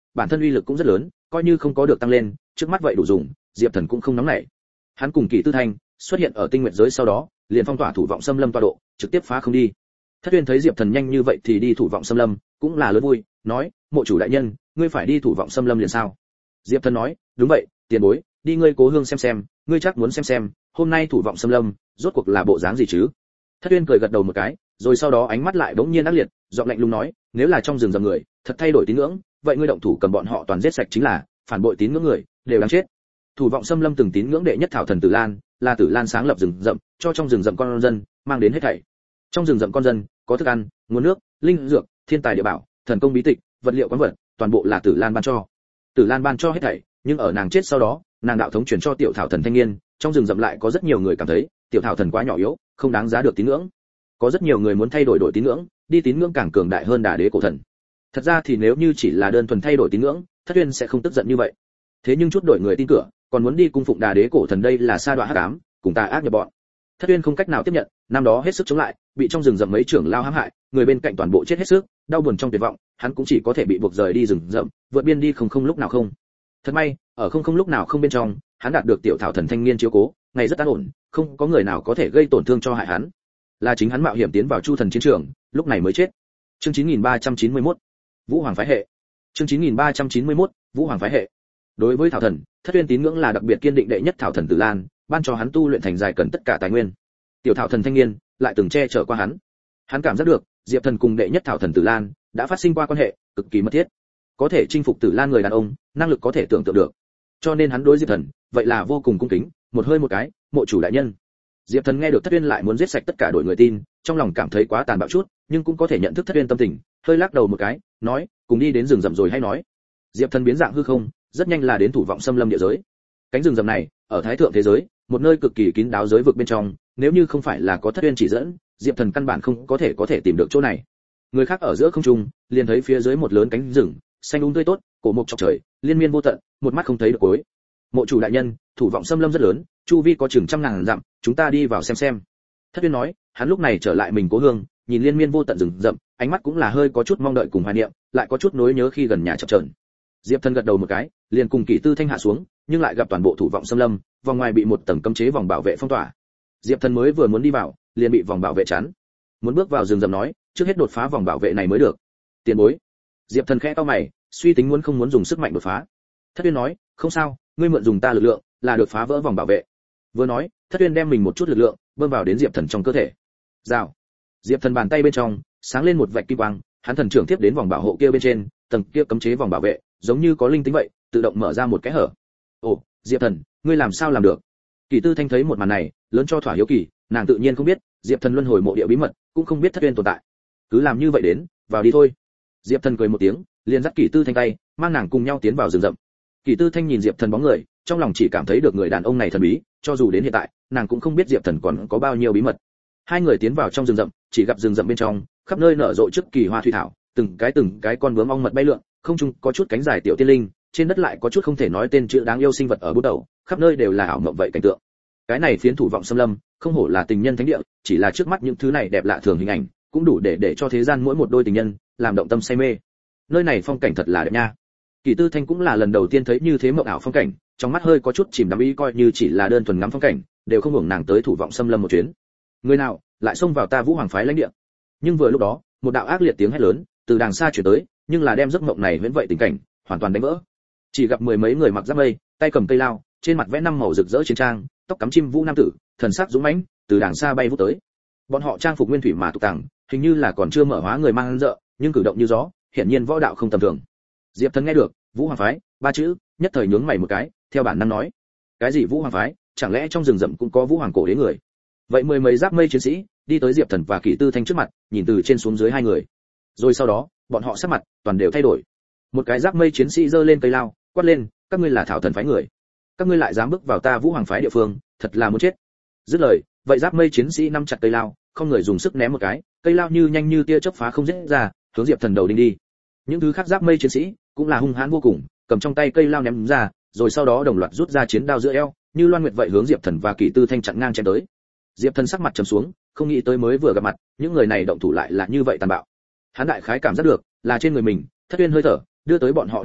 bản thân uy lực cũng rất lớn, coi như không có được tăng lên, trước mắt vậy đủ dùng, Diệp Thần cũng không nóng nảy. Hắn cùng Kỷ Tư Thanh xuất hiện ở tinh nguyệt giới sau đó, liền phong tỏa thủ vọng xâm lâm tọa độ, trực tiếp phá không đi. Thất Uyên thấy Diệp Thần nhanh như vậy thì đi thủ vọng xâm lâm, cũng là lớn vui, nói: "Mộ chủ đại nhân, ngươi phải đi thủ vọng xâm lâm liền sao?" Diệp Thần nói: "Đúng vậy, tiền bối, đi ngươi cố hương xem xem, ngươi chắc muốn xem xem, hôm nay thủ vọng xâm lâm, rốt cuộc là bộ dáng gì chứ?" Thất Uyên cười gật đầu một cái, rồi sau đó ánh mắt lại bỗng nhiên ác liệt, giọng lạnh lùng nói: "Nếu là trong rừng rậm người, thật thay đổi tín ngưỡng, vậy ngươi động thủ cầm bọn họ toàn giết sạch chính là, phản bội tín ngưỡng người, đều đáng chết." Thủ vọng xâm lâm từng tín ngưỡng đệ nhất thảo thần Tử Lan, là Tử Lan sáng lập rừng rậm, cho trong rừng rậm con dân mang đến hết thảy. Trong rừng rậm con dân có thức ăn, nguồn nước, linh dược, thiên tài địa bảo, thần công bí tịch, vật liệu quán vật, toàn bộ là Tử Lan ban cho. Tử Lan ban cho hết thảy, nhưng ở nàng chết sau đó, nàng đạo thống chuyển cho tiểu thảo thần thanh niên, trong rừng rậm lại có rất nhiều người cảm thấy, tiểu thảo thần quá nhỏ yếu, không đáng giá được tín ngưỡng. Có rất nhiều người muốn thay đổi đổi tín ngưỡng, đi tín ngưỡng càng cường đại hơn Đà Đế cổ thần. Thật ra thì nếu như chỉ là đơn thuần thay đổi tín ngưỡng, Thất Uyên sẽ không tức giận như vậy. Thế nhưng chút đổi người tin cửa, còn muốn đi cung phụng Đà Đế cổ thần, đây là sa đọa hắc ám, cùng tà ác nhập bọn. Thất Uyên không cách nào tiếp nhận, năm đó hết sức chống lại, bị trong rừng rậm mấy trưởng lao hãm hại, người bên cạnh toàn bộ chết hết sức, đau buồn trong tuyệt vọng, hắn cũng chỉ có thể bị buộc rời đi rừng rậm, vượt biên đi không không lúc nào không. Thật may, ở không không lúc nào không bên trong, hắn đạt được tiểu thảo thần thanh niên chiếu cố, ngày rất an ổn, không có người nào có thể gây tổn thương cho hại hắn. Là chính hắn mạo hiểm tiến vào Chu thần chiến trường, lúc này mới chết. Chương chín nghìn ba trăm chín mươi mốt, Vũ Hoàng phái hệ. Chương chín nghìn ba trăm chín mươi mốt, Vũ Hoàng phái hệ. Đối với thảo thần, Thất Uyên tín ngưỡng là đặc biệt kiên định đệ nhất thảo thần Tử Lan, ban cho hắn tu luyện thành dài cần tất cả tài nguyên. Tiểu thảo thần thanh niên lại từng che chở qua hắn. Hắn cảm giác được, Diệp Thần cùng đệ nhất thảo thần Tử Lan đã phát sinh qua quan hệ cực kỳ mật thiết. Có thể chinh phục Tử Lan người đàn ông, năng lực có thể tưởng tượng được. Cho nên hắn đối Diệp Thần, vậy là vô cùng cung kính, một hơi một cái, mộ chủ đại nhân. Diệp Thần nghe được Thất Uyên lại muốn giết sạch tất cả đội người tin, trong lòng cảm thấy quá tàn bạo chút, nhưng cũng có thể nhận thức Thất Uyên tâm tình, hơi lắc đầu một cái, nói: "Cùng đi đến rừng rậm rồi hay nói." Diệp Thần biến dạng hư không, rất nhanh là đến thủ vọng xâm lâm địa giới. Cánh rừng rậm này, ở thái thượng thế giới, một nơi cực kỳ kín đáo giới vực bên trong, nếu như không phải là có Thất Uyên chỉ dẫn, Diệp Thần căn bản không có thể có thể tìm được chỗ này. Người khác ở giữa không trung, liền thấy phía dưới một lớn cánh rừng, xanh um tươi tốt, cổ mục chọc trời, liên miên vô tận, một mắt không thấy được cuối. Mộ chủ đại nhân, thủ vọng xâm lâm rất lớn, chu vi có chừng trăm ngàn dặm, chúng ta đi vào xem xem. Thất Uyên nói, hắn lúc này trở lại mình cố hương, nhìn liên miên vô tận rừng rậm, ánh mắt cũng là hơi có chút mong đợi cùng hoài niệm, lại có chút nối nhớ khi gần nhà chập chờn. Diệp Thần gật đầu một cái, liền cùng Kỷ Tư Thanh hạ xuống, nhưng lại gặp toàn bộ thủ vọng xâm lâm, vòng ngoài bị một tầng cấm chế vòng bảo vệ phong tỏa. Diệp Thần mới vừa muốn đi vào, liền bị vòng bảo vệ chắn. Muốn bước vào rừng rậm nói, trước hết đột phá vòng bảo vệ này mới được. Tiền bối. Diệp Thần khẽ cau mày, suy tính muốn không muốn dùng sức mạnh đột phá. Thất Uyên nói, không sao, ngươi mượn dùng ta lực lượng, là được phá vỡ vòng bảo vệ. Vừa nói, Thất Uyên đem mình một chút lực lượng bơm vào đến Diệp Thần trong cơ thể. Rào. Diệp Thần bàn tay bên trong sáng lên một vạch kim quang, hắn thần trưởng tiếp đến vòng bảo hộ kia bên trên, tầng kia cấm chế vòng bảo vệ, giống như có linh tính vậy, tự động mở ra một cái hở. Ồ, Diệp Thần, ngươi làm sao làm được? Kỷ Tư Thanh thấy một màn này, lớn cho thỏa hiếu kỳ, nàng tự nhiên không biết, Diệp Thần luân hồi mộ địa bí mật, cũng không biết Thất Uyên tồn tại. Cứ làm như vậy đến, vào đi thôi. Diệp Thần cười một tiếng, liền dắt Kỷ Tư Thanh tay, mang nàng cùng nhau tiến vào rừng rậm. Kỷ Tư Thanh nhìn Diệp Thần bóng người, trong lòng chỉ cảm thấy được người đàn ông này thần bí, cho dù đến hiện tại, nàng cũng không biết Diệp Thần còn có bao nhiêu bí mật. Hai người tiến vào trong rừng rậm, chỉ gặp rừng rậm bên trong, khắp nơi nở rộ trước kỳ hoa thủy thảo, từng cái từng cái con bướm ong mật bay lượn, không trung có chút cánh dài tiểu tiên linh, trên đất lại có chút không thể nói tên chữ đáng yêu sinh vật ở bút đầu, khắp nơi đều là ảo mộng vậy cảnh tượng. Cái này phiến thủ vọng xâm lâm, không hổ là tình nhân thánh địa, chỉ là trước mắt những thứ này đẹp lạ thường hình ảnh, cũng đủ để để cho thế gian mỗi một đôi tình nhân làm động tâm say mê. Nơi này phong cảnh thật là đẹp nha. Kỷ Tư Thanh cũng là lần đầu tiên thấy như thế mộng ảo phong cảnh, trong mắt hơi có chút chìm đắm ý, coi như chỉ là đơn thuần ngắm phong cảnh, đều không hưởng nàng tới thủ vọng xâm lâm một chuyến. Người nào lại xông vào ta Vũ Hoàng phái lãnh địa? Nhưng vừa lúc đó, một đạo ác liệt tiếng hét lớn từ đàng xa truyền tới, nhưng là đem giấc mộng này viễn vậy tình cảnh hoàn toàn đánh vỡ. Chỉ gặp mười mấy người mặc giáp mây, tay cầm cây lao, trên mặt vẽ năm màu rực rỡ chiến trang, tóc cắm chim vũ nam tử, thần sắc dũng mãnh, từ đàng xa bay vút tới. Bọn họ trang phục nguyên thủy mà tục tàng, hình như là còn chưa mở hóa người mang dợ, nhưng cử động như gió, hiển nhiên võ đạo không tầm thường. Diệp Thần nghe được Vũ Hoàng phái ba chữ, nhất thời nhướng mày một cái, theo bản năng nói: cái gì Vũ Hoàng phái? Chẳng lẽ trong rừng rậm cũng có Vũ Hoàng cổ đế người? Vậy mười mấy giáp mây chiến sĩ đi tới Diệp Thần và Kỷ Tư Thanh trước mặt, nhìn từ trên xuống dưới hai người. Rồi sau đó, bọn họ sắc mặt toàn đều thay đổi. Một cái giáp mây chiến sĩ giơ lên cây lao, quát lên: các ngươi là thảo thần phái người, các ngươi lại dám bước vào ta Vũ Hoàng phái địa phương, thật là muốn chết. Dứt lời, vậy giáp mây chiến sĩ nắm chặt cây lao, không người dùng sức ném một cái, cây lao như nhanh như tia chớp phá không giết ra, hướng Diệp Thần đầu đinh đi. Những thứ khác giáp mây chiến sĩ cũng là hung hãn vô cùng, cầm trong tay cây lao ném ra, rồi sau đó đồng loạt rút ra chiến đao giữa eo, như loan nguyệt vậy hướng Diệp Thần và Kỷ Tư Thanh chặn ngang chém tới. Diệp Thần sắc mặt trầm xuống, không nghĩ tới mới vừa gặp mặt, những người này động thủ lại là như vậy tàn bạo. Hắn đại khái cảm giác được, là trên người mình, Thất Uyên hơi thở, đưa tới bọn họ ý,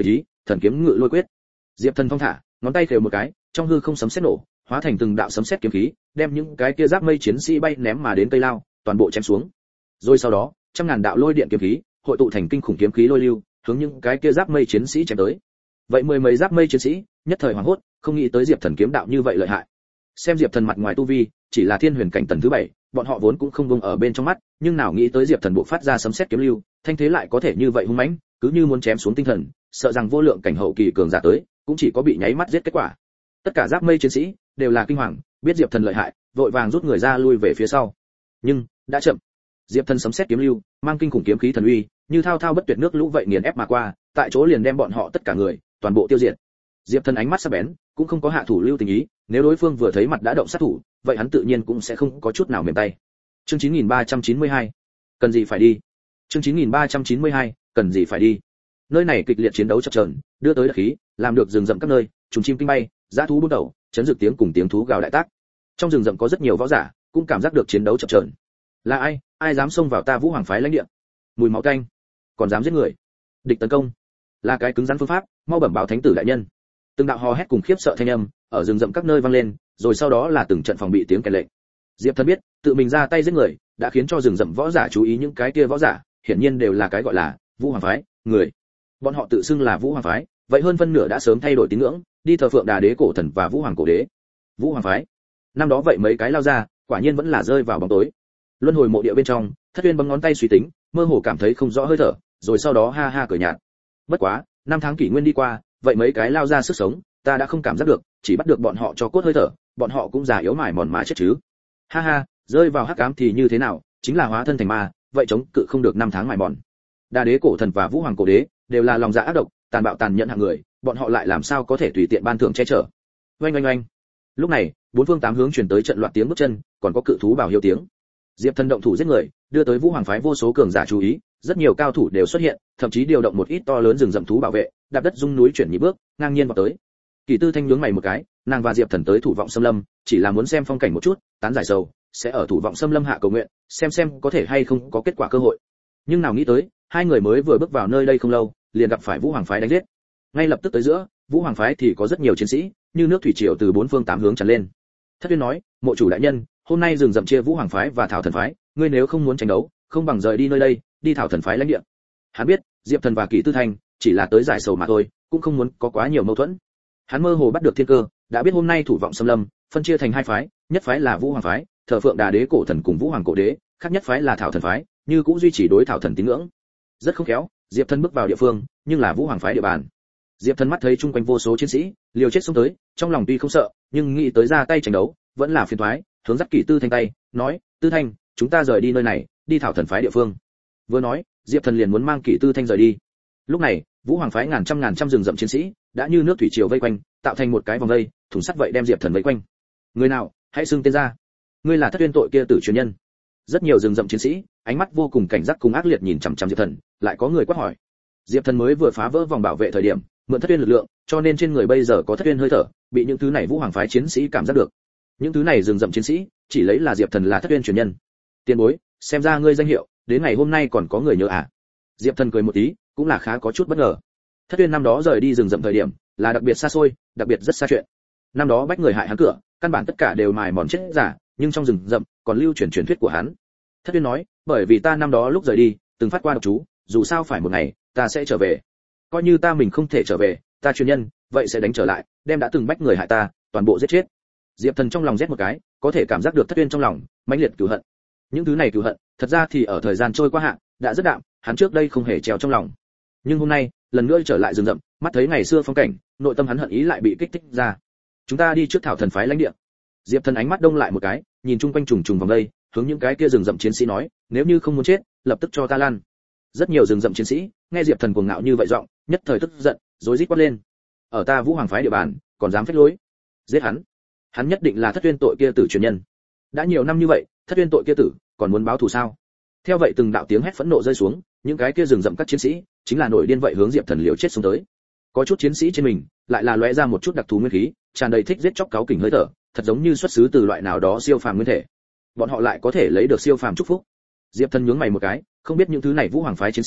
thần kiếm ngự lôi quyết. Diệp Thần thong thả, ngón tay khều một cái, trong hư không sấm sét nổ, hóa thành từng đạo sấm sét kiếm khí, đem những cái kia giáp mây chiến sĩ bay ném mà đến cây lao, toàn bộ chém xuống. Rồi sau đó, trăm ngàn đạo lôi điện kiếm khí, hội tụ thành kinh khủng kiếm khí lôi lưu, hướng những cái kia giáp mây chiến sĩ chém tới. Vậy mười mấy giáp mây chiến sĩ, nhất thời hoảng hốt, không nghĩ tới Diệp Thần kiếm đạo như vậy lợi hại. Xem Diệp Thần mặt ngoài tu vi, chỉ là thiên huyền cảnh tầng thứ bảy, bọn họ vốn cũng không vùng ở bên trong mắt, nhưng nào nghĩ tới Diệp Thần bộ phát ra sấm sét kiếm lưu, thanh thế lại có thể như vậy hung mãnh, cứ như muốn chém xuống tinh thần, sợ rằng vô lượng cảnh hậu kỳ cường giả tới, cũng chỉ có bị nháy mắt giết kết quả. Tất cả giáp mây chiến sĩ đều là kinh hoàng, biết Diệp Thần lợi hại, vội vàng rút người ra lui về phía sau. Nhưng đã chậm. Diệp Thần sấm sét kiếm lưu, mang kinh khủng kiếm khí thần uy, như thao thao bất tuyệt nước lũ vậy nghiền ép mà qua, tại chỗ liền đem bọn họ tất cả người, toàn bộ tiêu diệt. Diệp Thần ánh mắt sắc bén, cũng không có hạ thủ lưu tình ý, nếu đối phương vừa thấy mặt đã động sát thủ, vậy hắn tự nhiên cũng sẽ không có chút nào mềm tay. Chương chín nghìn ba trăm chín mươi hai, cần gì phải đi. Chương chín nghìn ba trăm chín mươi hai, cần gì phải đi. Nơi này kịch liệt chiến đấu chập chờn, đưa tới đợt khí, làm được rừng rậm các nơi, trùng chim kinh bay, dã thú buôn đầu, chấn dược tiếng cùng tiếng thú gào đại tác. Trong rừng rậm có rất nhiều võ giả, cũng cảm giác được chiến đấu chập chờn. Là ai, ai dám xông vào ta Vũ Hoàng phái lãnh địa? Mùi máu tanh, còn dám giết người. Địch tấn công, là cái cứng rắn phương pháp, mau bẩm báo thánh tử đại nhân. Từng đạo hò hét cùng khiếp sợ thanh âm ở rừng rậm các nơi vang lên, rồi sau đó là từng trận phòng bị tiếng kèn lệnh. Diệp Thần biết, tự mình ra tay giết người, đã khiến cho rừng rậm võ giả chú ý những cái kia võ giả, hiển nhiên đều là cái gọi là Vũ Hoàng phái người. Bọn họ tự xưng là Vũ Hoàng phái, vậy hơn phân nửa đã sớm thay đổi tín ngưỡng, đi thờ phượng Đà Đế cổ thần và Vũ Hoàng cổ đế. Vũ Hoàng phái, năm đó vậy mấy cái lao ra, quả nhiên vẫn là rơi vào bóng tối. Luân hồi mộ địa bên trong, Thất Uyên bấm ngón tay suy tính, mơ hồ cảm thấy không rõ hơi thở, rồi sau đó ha ha cười nhạt. Bất quá, năm tháng kỷ nguyên đi qua, vậy mấy cái lao ra sức sống, ta đã không cảm giác được, chỉ bắt được bọn họ cho cốt hơi thở, bọn họ cũng già yếu mải mòn mà chết chứ. Ha ha, rơi vào hắc ám thì như thế nào, chính là hóa thân thành ma, vậy chống cự không được năm tháng mải mòn. Đà Đế cổ thần và Vũ Hoàng cổ đế đều là lòng dạ ác độc, tàn bạo tàn nhẫn hạng người, bọn họ lại làm sao có thể tùy tiện ban thưởng che chở. Oanh oanh oanh. Lúc này, bốn phương tám hướng truyền tới trận loạt tiếng bước chân, còn có cự thú bảo hiếu tiếng. Diệp Thần động thủ giết người, đưa tới Vũ Hoàng phái vô số cường giả chú ý, rất nhiều cao thủ đều xuất hiện, thậm chí điều động một ít to lớn rừng rậm thú bảo vệ, đạp đất rung núi chuyển nhị bước, ngang nhiên vào tới. Kỳ Tư Thanh nhướng mày một cái, nàng và Diệp Thần tới Thủ Vọng Xâm Lâm, chỉ là muốn xem phong cảnh một chút, tán giải sầu, sẽ ở Thủ Vọng Xâm Lâm hạ cầu nguyện, xem xem có thể hay không có kết quả cơ hội. Nhưng nào nghĩ tới, hai người mới vừa bước vào nơi đây không lâu, liền gặp phải Vũ Hoàng phái đánh giết. Ngay lập tức tới giữa, Vũ Hoàng phái thì có rất nhiều chiến sĩ, như nước thủy triều từ bốn phương tám hướng tràn lên. Thất Uyên nói, mộ chủ đại nhân, hôm nay rừng rậm chia Vũ Hoàng phái và Thảo Thần phái, ngươi nếu không muốn tranh đấu, không bằng rời đi nơi đây, đi Thảo Thần phái lãnh địa. Hắn biết, Diệp Thần và Kỳ Tư Thanh chỉ là tới giải sầu mà thôi, cũng không muốn có quá nhiều mâu thuẫn. Hắn mơ hồ bắt được thiên cơ, đã biết hôm nay Thủ Vọng Xâm Lâm phân chia thành hai phái, nhất phái là Vũ Hoàng phái, thờ phượng Đà Đế cổ thần cùng Vũ Hoàng cổ đế, khác nhất phái là Thảo Thần phái, như cũng duy trì đối Thảo Thần tín ngưỡng. Rất không khéo, Diệp Thần bước vào địa phương, nhưng là Vũ Hoàng phái địa bàn. Diệp Thần mắt thấy chung quanh vô số chiến sĩ, liều chết xông tới, trong lòng tuy không sợ, nhưng nghĩ tới ra tay tranh đấu, vẫn là phiền toái, hướng dắt Kỳ Tư Thanh tay, nói, Tư Thanh, chúng ta rời đi nơi này, đi Thảo Thần phái địa phương. Vừa nói, Diệp Thần liền muốn mang Kỳ Tư Thanh rời đi. Lúc này, Vũ Hoàng phái ngàn trăm ngàn trăm rừng rậm chiến sĩ, đã như nước thủy triều vây quanh, tạo thành một cái vòng vây, thùng sắt vậy đem Diệp Thần vây quanh. Người nào, hãy xưng tên ra. Ngươi là Thất Uyên tội kia tử truyền nhân. Rất nhiều rừng rậm chiến sĩ, ánh mắt vô cùng cảnh giác cùng ác liệt nhìn chằm chằm Diệp Thần, lại có người quát hỏi. Diệp Thần mới vừa phá vỡ vòng bảo vệ thời điểm, mượn Thất Uyên lực lượng, cho nên trên người bây giờ có Thất Uyên hơi thở, bị những thứ này Vũ Hoàng phái chiến sĩ cảm giác được. Những thứ này rừng rậm chiến sĩ, chỉ lấy là Diệp Thần là Thất Uyên truyền nhân. Tiền bối, xem ra ngươi danh hiệu, đến ngày hôm nay còn có người nhớ à? Diệp Thần cười một tí, cũng là khá có chút bất ngờ. Thất Uyên năm đó rời đi rừng rậm thời điểm, là đặc biệt xa xôi, đặc biệt rất xa chuyện. Năm đó bách người hại hắn cửa, căn bản tất cả đều mài mòn chết giả, nhưng trong rừng rậm còn lưu truyền truyền thuyết của hắn. Thất Uyên nói, bởi vì ta năm đó lúc rời đi, từng phát qua độc chú, dù sao phải một ngày, ta sẽ trở về. Coi như ta mình không thể trở về, ta truyền nhân, vậy sẽ đánh trở lại, đem đã từng bách người hại ta, toàn bộ giết chết. Diệp Thần trong lòng rét một cái, có thể cảm giác được Thất Uyên trong lòng mãnh liệt cừu hận. Những thứ này cừu hận, thật ra thì ở thời gian trôi qua hạn, đã rất đạm, hắn trước đây không hề treo trong lòng. Nhưng hôm nay, lần nữa trở lại rừng rậm, mắt thấy ngày xưa phong cảnh, nội tâm hắn hận ý lại bị kích thích ra. Chúng ta đi trước Thảo Thần phái lãnh địa. Diệp Thần ánh mắt đông lại một cái, nhìn chung quanh trùng trùng vòng đây, hướng những cái kia rừng rậm chiến sĩ nói, nếu như không muốn chết, lập tức cho ta lan. Rất nhiều rừng rậm chiến sĩ, nghe Diệp Thần cuồng ngạo như vậy giọng, nhất thời tức giận, rối rít quát lên. Ở ta Vũ Hoàng phái địa bàn, còn dám phách lối? Giết hắn. Hắn nhất định là Thất Uyên tội kia tử truyền nhân. Đã nhiều năm như vậy, Thất Uyên tội kia tử, còn muốn báo thù sao? Theo vậy từng đạo tiếng hét phẫn nộ rơi xuống, những cái kia rừng rậm các chiến sĩ, chính là nổi điên vậy hướng Diệp Thần liều chết xuống tới. Có chút chiến sĩ trên mình, lại là lóe ra một chút đặc thù nguyên khí, tràn đầy thích giết chóc cáu kỉnh hơi thở, thật giống như xuất xứ từ loại nào đó siêu phàm nguyên thể. Bọn họ lại có thể lấy được siêu phàm chúc phúc. Diệp Thần nhướng mày một cái, không biết những thứ này Vũ Hoàng phái chiến sĩ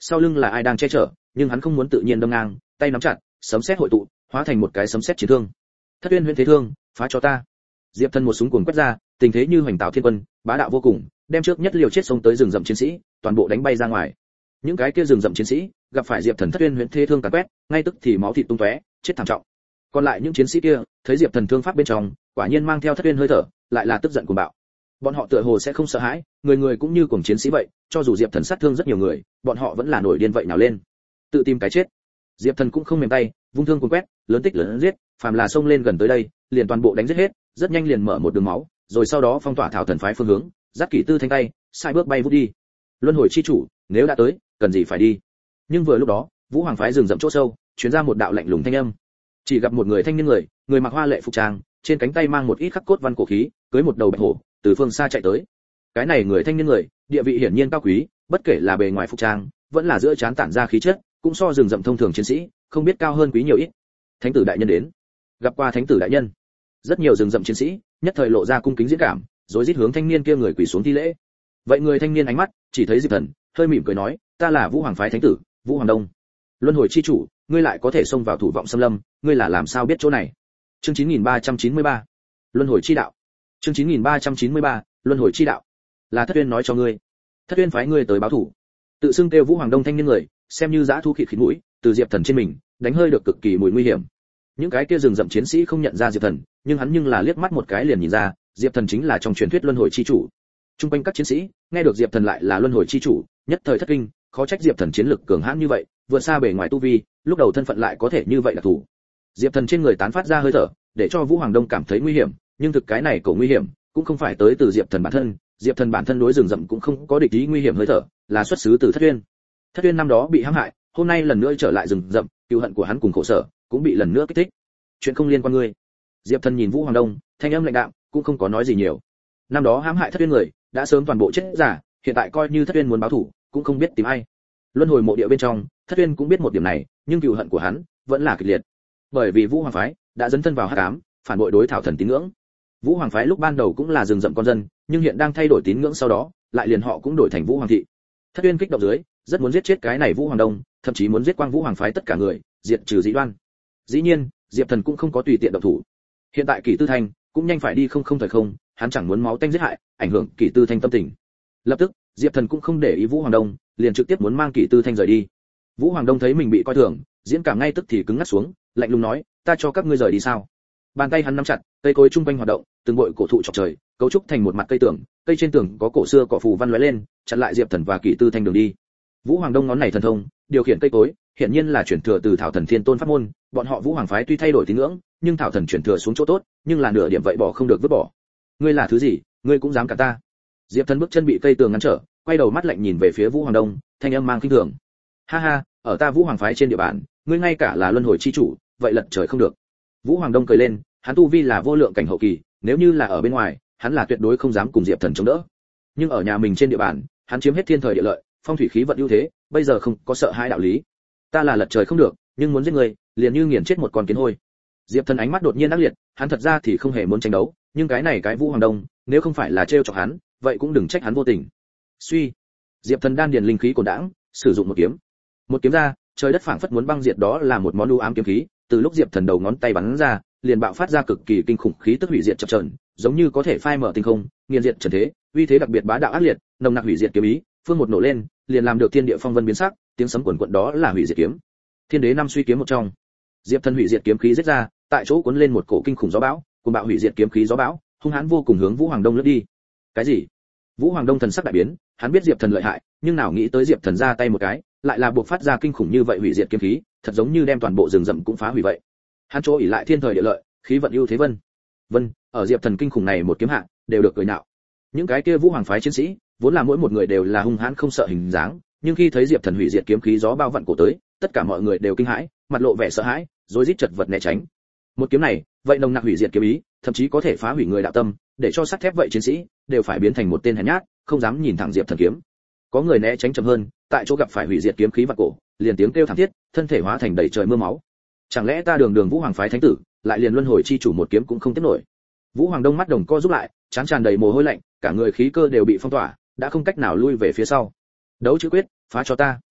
sau lưng là ai đang che chở, nhưng hắn không muốn tự nhiên đâm ngang, tay nắm chặt, sấm sét hội tụ, hóa thành một cái sấm sét chiến thương. Thất Uyên Huyễn Thế Thương, phá cho ta. Diệp Thần một súng cuồng quét ra, tình thế như hoành tạo thiên quân, bá đạo vô cùng, đem trước nhất liều chết xông tới rừng rậm chiến sĩ, toàn bộ đánh bay ra ngoài. Những cái kia rừng rậm chiến sĩ, gặp phải Diệp Thần Thất Uyên Huyễn Thế Thương càn quét, ngay tức thì máu thịt tung tóe, chết thảm trọng. Còn lại những chiến sĩ kia, thấy Diệp Thần thương pháp bên trong, quả nhiên mang theo Thất Uyên hơi thở, lại là tức giận cuồng bạo. Bọn họ tựa hồ sẽ không sợ hãi, người người cũng như cuồng chiến sĩ vậy, cho dù Diệp Thần sát thương rất nhiều người, bọn họ vẫn là nổi điên vậy nào lên, tự tìm cái chết. Diệp Thần cũng không mềm tay, vung thương cuồng quét, lớn tích lớn giết, phàm là xông lên gần tới đây, liền toàn bộ đánh giết hết, rất nhanh liền mở một đường máu, rồi sau đó phong tỏa thảo thần phái phương hướng, dắt kỷ tư thanh tay, sai bước bay vút đi. Luân hồi chi chủ, nếu đã tới, cần gì phải đi. Nhưng vừa lúc đó, Vũ Hoàng phái rừng rậm chỗ sâu, truyền ra một đạo lạnh lùng thanh âm. Chỉ gặp một người thanh niên người, người mặc hoa lệ phục trang, trên cánh tay mang một ít khắc cốt văn cổ khí, cưỡi một đầu bạch hổ, từ phương xa chạy tới. Cái này người thanh niên người, địa vị hiển nhiên cao quý, bất kể là bề ngoài phục trang, vẫn là giữa trán tản ra khí chất, cũng so rừng rậm thông thường chiến sĩ, không biết cao hơn quý nhiều ít. Thánh tử đại nhân đến. Gặp qua thánh tử đại nhân. Rất nhiều rừng rậm chiến sĩ, nhất thời lộ ra cung kính diễn cảm, rồi rít hướng thanh niên kia người quỳ xuống thi lễ. Vậy người thanh niên ánh mắt, chỉ thấy Diệp Thần, hơi mỉm cười nói, ta là Vũ Hoàng phái thánh tử, Vũ Hoàng Đông. Luân hồi chi chủ, ngươi lại có thể xông vào thủ vọng xâm lâm, ngươi là làm sao biết chỗ này? Chương chín nghìn ba trăm chín mươi ba, Luân hồi chi đạo. Chương chín nghìn ba trăm chín mươi ba, Luân hồi chi đạo. Là Thất Uyên nói cho ngươi. Thất Uyên phái ngươi tới báo thủ. Tự xưng kêu Vũ Hoàng Đông thanh niên người, xem như dã thu khịt khịt mũi, từ Diệp Thần trên mình, đánh hơi được cực kỳ mùi nguy hiểm. Những cái kia rừng rậm chiến sĩ không nhận ra Diệp Thần, nhưng hắn nhưng là liếc mắt một cái liền nhìn ra, Diệp Thần chính là trong truyền thuyết Luân hồi chi chủ. Trung quanh các chiến sĩ, nghe được Diệp Thần lại là Luân hồi chi chủ, nhất thời thất kinh, khó trách Diệp Thần chiến lực cường hãn như vậy, vượt xa bề ngoài tu vi, lúc đầu thân phận lại có thể như vậy là thủ. Diệp Thần trên người tán phát ra hơi thở, để cho Vũ Hoàng Đông cảm thấy nguy hiểm, nhưng thực cái này cổ nguy hiểm, cũng không phải tới từ Diệp Thần bản thân, Diệp Thần bản thân đối rừng rậm cũng không có địch ý nguy hiểm hơi thở, là xuất xứ từ Thất Uyên. Thất Uyên năm đó bị hãm hại, hôm nay lần nữa trở lại rừng rậm, cừu hận của hắn cùng khổ sở, cũng bị lần nữa kích thích. Chuyện không liên quan ngươi. Diệp Thần nhìn Vũ Hoàng Đông, thanh âm lạnh đạm, cũng không có nói gì nhiều. Năm đó hãm hại Thất Uyên người, đã sớm toàn bộ chết giả, hiện tại coi như Thất Uyên muốn báo thù, cũng không biết tìm ai. Luân hồi mộ địa bên trong, Thất Uyên cũng biết một điểm này, nhưng cừu hận của hắn vẫn là kịch liệt. Bởi vì Vũ Hoàng phái đã dấn thân vào hắc ám, phản bội đối thảo thần tín ngưỡng. Vũ Hoàng phái lúc ban đầu cũng là rừng rậm con dân, nhưng hiện đang thay đổi tín ngưỡng sau đó, lại liền họ cũng đổi thành Vũ Hoàng thị. Thất Uyên kích động dưới, rất muốn giết chết cái này Vũ Hoàng Đông, thậm chí muốn giết quang Vũ Hoàng phái tất cả người, diệt trừ dị đoan. Dĩ nhiên, Diệp Thần cũng không có tùy tiện động thủ. Hiện tại Kỷ Tư Thanh cũng nhanh phải đi không không thời không, hắn chẳng muốn máu tanh giết hại, ảnh hưởng Kỷ Tư Thanh tâm tình. Lập tức, Diệp Thần cũng không để ý Vũ Hoàng Đông, liền trực tiếp muốn mang Kỷ Tư Thanh rời đi. Vũ Hoàng Đông thấy mình bị coi thường, diễn cảm ngay tức thì cứng ngắt xuống, lạnh lùng nói, ta cho các ngươi rời đi sao? Bàn tay hắn nắm chặt, cây cối trung quanh hoạt động, từng bụi cổ thụ chọc trời, cấu trúc thành một mặt cây tường, cây trên tường có cổ xưa cỏ phù văn lóe lên, chặn lại Diệp Thần và Kỷ Tư Thanh đường đi. Vũ Hoàng Đông ngón này thần thông, điều khiển cây cối, hiển nhiên là chuyển thừa từ Thảo Thần Thiên Tôn pháp môn, bọn họ Vũ Hoàng phái tuy thay đổi tín ngưỡng, nhưng Thảo Thần chuyển thừa xuống chỗ tốt, nhưng là nửa điểm vậy bỏ không được vứt bỏ. Ngươi là thứ gì, ngươi cũng dám cả ta? Diệp Thần bước chân bị cây tường ngăn trở, quay đầu mắt lạnh nhìn về phía Vũ Hoàng Đông, thanh âm mang khinh thường. Ha ha, ở ta Vũ Hoàng phái trên địa bàn, ngươi ngay cả là luân hồi chi chủ, vậy lật trời không được. Vũ Hoàng Đông cười lên, hắn tu vi là vô lượng cảnh hậu kỳ, nếu như là ở bên ngoài, hắn là tuyệt đối không dám cùng Diệp Thần chống đỡ. Nhưng ở nhà mình trên địa bàn, hắn chiếm hết thiên thời địa lợi, phong thủy khí vận ưu thế, bây giờ không có sợ hãi đạo lý. Ta là lật trời không được, nhưng muốn giết người, liền như nghiền chết một con kiến hôi. Diệp Thần ánh mắt đột nhiên ác liệt, hắn thật ra thì không hề muốn tranh đấu, nhưng cái này cái Vũ Hoàng Đông, nếu không phải là trêu chọc hắn, vậy cũng đừng trách hắn vô tình. Suy, Diệp Thần đan điền linh khí cồn đãng, sử dụng một kiếm. Một kiếm ra, trời đất phảng phất muốn băng diệt, đó là một món u ám kiếm khí, từ lúc Diệp Thần đầu ngón tay bắn ra, liền bạo phát ra cực kỳ kinh khủng khí tức hủy diệt chập chờn, giống như có thể phai mở tinh không, nghiền diệt trần thế, uy thế đặc biệt bá đạo ác liệt, nồng nặc hủy diệt kiếm ý, phương một nổ lên, liền làm được thiên địa phong vân biến sắc, tiếng sấm cuồn cuộn, đó là hủy diệt kiếm. Thiên đế năm suy kiếm một trong. Diệp Thần hủy diệt kiếm khí giết ra, tại chỗ cuốn lên một cổ kinh khủng gió bão, cuồng bạo hủy diệt kiếm khí gió bão, hung hãn vô cùng hướng Vũ Hoàng Đông lướt đi. Cái gì? Vũ Hoàng Đông thần sắc đại biến, hắn biết Diệp Thần lợi hại, nhưng nào nghĩ tới Diệp Thần ra tay một cái, lại là buộc phát ra kinh khủng như vậy hủy diệt kiếm khí, thật giống như đem toàn bộ rừng rậm cũng phá hủy vậy. Hắn chỗ ỷ lại thiên thời địa lợi, khí vận ưu thế vân. Vân, ở Diệp Thần kinh khủng này một kiếm hạ, đều được cười nhạo. Những cái kia Vũ Hoàng phái chiến sĩ, vốn là mỗi một người đều là hung hãn không sợ hình dáng, nhưng khi thấy Diệp Thần hủy diệt kiếm khí gió bao vặn cổ tới, tất cả mọi người đều kinh hãi, mặt lộ vẻ sợ hãi, rối rít chật vật né tránh. Một kiếm này, vậy nồng nặc hủy diệt kiếm ý, thậm chí có thể phá hủy người đạo tâm, để cho sắt thép vậy chiến sĩ đều phải biến thành một tên hèn nhát, không dám nhìn thẳng Diệp Thần kiếm. Có người né tránh chậm hơn, tại chỗ gặp phải hủy diệt kiếm khí vặn cổ, liền tiếng kêu thảm thiết, thân thể hóa thành đầy trời mưa máu. Chẳng lẽ ta đường đường Vũ Hoàng phái thánh tử, lại liền luân hồi chi chủ một kiếm cũng không tiếp nổi? Vũ Hoàng Đông mắt đồng co rút lại, trán tràn đầy mồ hôi lạnh, cả người khí cơ đều bị phong tỏa, đã không cách nào lui về phía sau. Đấu chữ quyết, phá cho ta.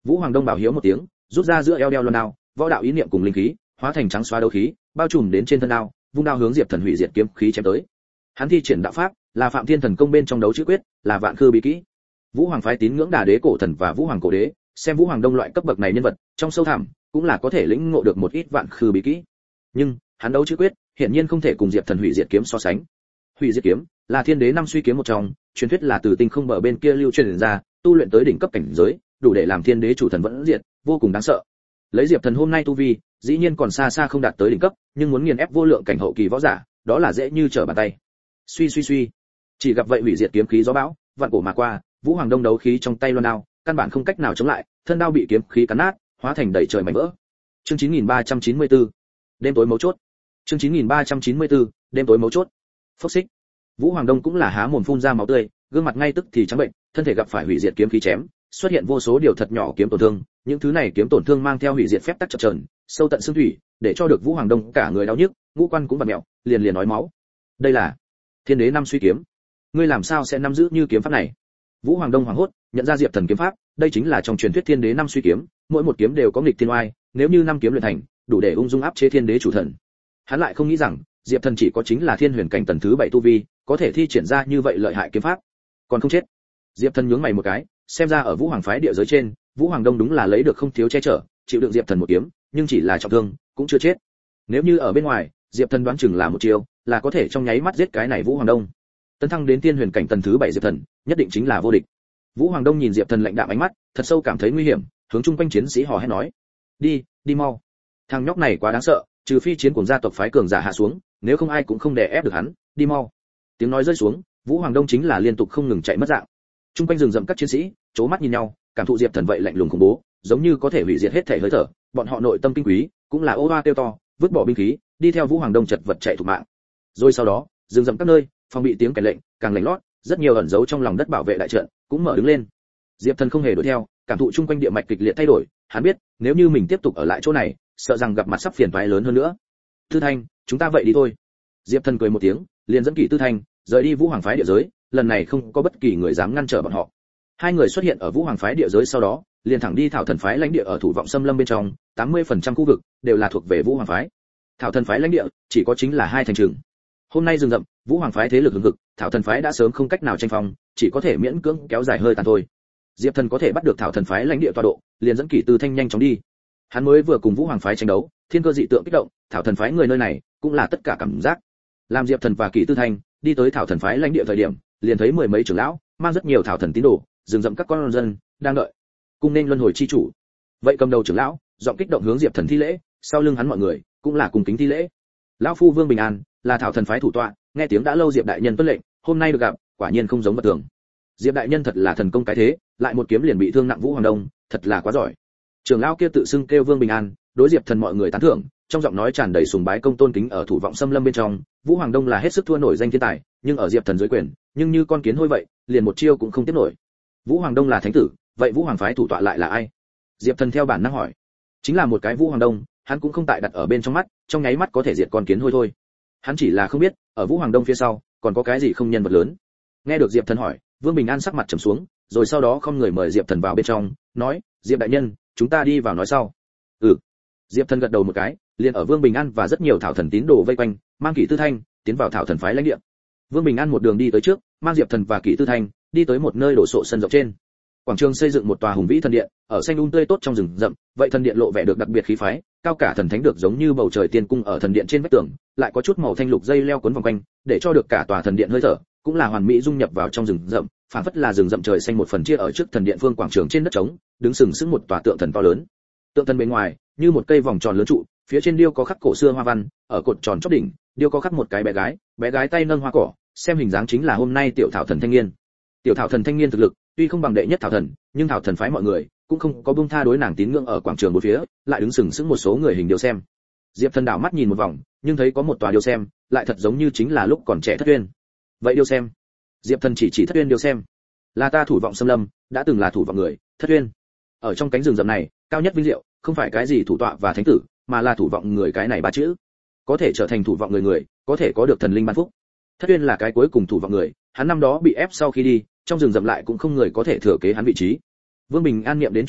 Vũ Hoàng Đông bảo hiếu một tiếng, rút ra giữa eo đeo loan đao, võ đạo ý niệm cùng linh khí, hóa thành trắng xóa đấu khí, bao trùm đến trên thân đao, vung đao hướng Diệp Thần hủy diệt kiếm khí chém tới. Hắn thi triển đạo pháp, là Phạm Thiên Thần Công bên trong đấu chữ quyết, là vạn khư bí kỹ. Vũ Hoàng phái tín ngưỡng Đà Đế cổ thần và Vũ Hoàng cổ đế, xem Vũ Hoàng Đông loại cấp bậc này nhân vật, trong sâu thẳm cũng là có thể lĩnh ngộ được một ít vạn khư bí kỹ. Nhưng, hắn đấu chữ quyết, hiển nhiên không thể cùng Diệp Thần hủy diệt kiếm so sánh. Hủy diệt kiếm là Thiên Đế năm suy kiếm một trong, truyền thuyết là từ tinh không bờ bên kia lưu truyền ra, tu luyện tới đỉnh cấp cảnh giới, đủ để làm Thiên Đế chủ thần vẫn diệt, vô cùng đáng sợ. Lấy Diệp Thần hôm nay tu vi, dĩ nhiên còn xa xa không đạt tới đỉnh cấp, nhưng muốn nghiền ép vô lượng cảnh hậu kỳ võ giả, đó là dễ như trở bàn tay. Suy suy suy, chỉ gặp vậy hủy diệt kiếm khí gió bão, vạn cổ mà qua, Vũ Hoàng Đông đấu khí trong tay loan đao, căn bản không cách nào chống lại, thân đao bị kiếm khí cắn nát, hóa thành đầy trời mảnh vỡ. Chương chín nghìn ba trăm chín mươi tư, đêm tối mấu chốt. Chương chín nghìn ba trăm chín mươi tư, đêm tối mấu chốt. Phốc xích. Vũ Hoàng Đông cũng là há mồm phun ra máu tươi, gương mặt ngay tức thì trắng bệnh, thân thể gặp phải hủy diệt kiếm khí chém, xuất hiện vô số điều thật nhỏ kiếm tổn thương, những thứ này kiếm tổn thương mang theo hủy diệt phép tắc chập chờn, sâu tận xương thủy, để cho được Vũ Hoàng Đông cả người đau nhức, ngũ quan cũng bặm mèo, liền liền nói máu. Đây là Thiên Đế năm suy kiếm. Ngươi làm sao sẽ nắm giữ như kiếm pháp này? Vũ Hoàng Đông hoảng hốt, nhận ra Diệp Thần kiếm pháp, đây chính là trong truyền thuyết Thiên Đế năm suy kiếm, mỗi một kiếm đều có nghịch thiên oai, nếu như năm kiếm luyện thành, đủ để ung dung áp chế Thiên Đế chủ thần. Hắn lại không nghĩ rằng, Diệp Thần chỉ có chính là Thiên Huyền cảnh tầng thứ bảy tu vi, có thể thi triển ra như vậy lợi hại kiếm pháp, còn không chết. Diệp Thần nhướng mày một cái, xem ra ở Vũ Hoàng phái địa giới trên, Vũ Hoàng Đông đúng là lấy được không thiếu che chở, chịu đựng Diệp Thần một kiếm, nhưng chỉ là trọng thương, cũng chưa chết. Nếu như ở bên ngoài, Diệp Thần đoán chừng là một chiêu, là có thể trong nháy mắt giết cái này Vũ Hoàng Đông. Tấn thăng đến Thiên Huyền cảnh tầng thứ bảy Diệp Thần, nhất định chính là vô địch. Vũ Hoàng Đông nhìn Diệp Thần lạnh đạm ánh mắt, thật sâu cảm thấy nguy hiểm, hướng chung quanh chiến sĩ hò hét nói: "Đi, đi mau. Thằng nhóc này quá đáng sợ, trừ phi chiến cuồng gia tộc phái cường giả hạ xuống, nếu không ai cũng không đè ép được hắn, đi mau." Tiếng nói rơi xuống, Vũ Hoàng Đông chính là liên tục không ngừng chạy mất dạng. Trung quanh rừng rậm các chiến sĩ, chố mắt nhìn nhau, cảm thụ Diệp Thần vậy lạnh lùng khủng bố, giống như có thể hủy diệt hết thể hơi thở, bọn họ nội tâm kinh quý, cũng là ô oa kêu to, vứt bỏ binh khí, đi theo Vũ Hoàng Đông chật vật chạy thục mạng. Rồi sau đó, rừng rậm các nơi, phòng bị tiếng kèn lệnh, càng lạnh lót, rất nhiều ẩn giấu trong lòng đất bảo vệ đại trận, cũng mở đứng lên. Diệp Thần không hề đuổi theo, cảm thụ chung quanh địa mạch kịch liệt thay đổi, hắn biết, nếu như mình tiếp tục ở lại chỗ này, sợ rằng gặp mặt sắp phiền toái lớn hơn nữa. Tư Thanh, chúng ta vậy đi thôi. Diệp Thần cười một tiếng, liền dẫn Kỷ Tư Thanh rời đi Vũ Hoàng phái địa giới, lần này không có bất kỳ người dám ngăn trở bọn họ. Hai người xuất hiện ở Vũ Hoàng phái địa giới sau đó, liền thẳng đi Thảo Thần phái lãnh địa ở Thủ Vọng Xâm Lâm bên trong, tám mươi phần trăm khu vực đều là thuộc về Vũ Hoàng phái. Thảo Thần phái lãnh địa chỉ có chính là hai thành trường. Hôm nay rừng rậm, Vũ Hoàng phái thế lực hùng hực, Thảo Thần phái đã sớm không cách nào tranh phong, chỉ có thể miễn cưỡng kéo dài hơi tàn thôi. Diệp Thần có thể bắt được Thảo Thần phái lãnh địa tọa độ, liền dẫn Kỷ Tư Thanh nhanh chóng đi. Hắn mới vừa cùng Vũ Hoàng phái tranh đấu, thiên cơ dị tượng kích động, Thảo Thần phái người nơi này cũng là tất cả cảm giác. Làm Diệp Thần và Kỷ Tư Thanh đi tới Thảo Thần phái lãnh địa thời điểm, liền thấy mười mấy trưởng lão mang rất nhiều Thảo Thần tín đồ, rừng rậm các con dân đang đợi, cùng nên luân hồi chi chủ. Vậy cầm đầu trưởng lão, giọng kích động hướng Diệp Thần thi lễ, sau lưng hắn mọi người cũng là cùng kính thi lễ. Lão phu Vương Bình An là Thảo Thần phái thủ tọa, nghe tiếng đã lâu Diệp đại nhân tuân lệnh, hôm nay được gặp, quả nhiên không giống vật thường. Diệp đại nhân thật là thần công cái thế, lại một kiếm liền bị thương nặng Vũ Hoàng Đông, thật là quá giỏi. Trưởng lão kia tự xưng kêu Vương Bình An, đối Diệp Thần mọi người tán thưởng, trong giọng nói tràn đầy sùng bái công tôn kính. Ở Thủ Vọng Xâm Lâm bên trong, Vũ Hoàng Đông là hết sức thua nổi danh thiên tài, nhưng ở Diệp Thần dưới quyền, nhưng như con kiến hôi vậy, liền một chiêu cũng không tiếp nổi. Vũ Hoàng Đông là thánh tử, vậy Vũ Hoàng phái thủ tọa lại là ai? Diệp Thần theo bản năng hỏi. Chính là một cái Vũ Hoàng Đông, hắn cũng không tại đặt ở bên trong mắt, trong nháy mắt có thể diệt con kiến hôi thôi. Hắn chỉ là không biết, ở Vũ Hoàng Đông phía sau, còn có cái gì không nhân vật lớn. Nghe được Diệp Thần hỏi, Vương Bình An sắc mặt trầm xuống, rồi sau đó không người mời Diệp Thần vào bên trong, nói: "Diệp đại nhân, chúng ta đi vào nói sau." "Ừ." Diệp Thần gật đầu một cái, liền ở Vương Bình An và rất nhiều Thảo Thần tín đồ vây quanh, mang Kỷ Tư Thanh tiến vào Thảo Thần phái lãnh địa. Vương Bình An một đường đi tới trước, mang Diệp Thần và Kỷ Tư Thanh đi tới một nơi đổ sộ sân rộng trên. Quảng trường xây dựng một tòa hùng vĩ thần điện, ở xanh um tươi tốt trong rừng rậm, vậy thần điện lộ vẻ được đặc biệt khí phái, cao cả thần thánh được giống như bầu trời tiên cung. Ở thần điện trên vách tường, lại có chút màu thanh lục dây leo quấn vòng quanh, để cho được cả tòa thần điện hơi thở, cũng là hoàn mỹ dung nhập vào trong rừng rậm, phảng phất là rừng rậm trời xanh một phần chia ở trước thần điện phương quảng trường trên đất trống, đứng sừng sững một tòa tượng thần to lớn. Tượng thần bên ngoài, như một cây vòng tròn lớn trụ, phía trên điêu có khắc cổ xưa hoa văn, ở cột tròn chóp đỉnh, điêu có khắc một cái bé gái, bé gái tay nâng hoa cỏ, xem hình dáng chính là hôm nay tiểu Thảo Thần thanh niên. Tiểu Thảo Thần thanh niên thực lực tuy không bằng đệ nhất Thảo Thần, nhưng Thảo Thần phái mọi người cũng không có buông tha đối nàng tín ngưỡng. Ở quảng trường bốn phía, lại đứng sừng sững một số người hình điêu xem. Diệp Thần đảo mắt nhìn một vòng, nhưng thấy có một tòa điêu xem, lại thật giống như chính là lúc còn trẻ Thất Uyên. Vậy điêu xem? Diệp Thần chỉ chỉ Thất Uyên điêu xem. Là ta Thủ Vọng Xâm Lâm, đã từng là thủ vọng người, Thất Uyên. Ở trong cánh rừng rậm này, cao nhất vinh diệu, không phải cái gì thủ tọa và thánh tử, mà là thủ vọng người cái này ba chữ. Có thể trở thành thủ vọng người người, có thể có được thần linh ban phúc. Thất Uyên là cái cuối cùng thủ vọng người, hắn năm đó bị ép sau khi đi, trong rừng rậm lại cũng không người có thể thừa kế hắn vị trí. Vương Bình An niệm đến chuyện cũ,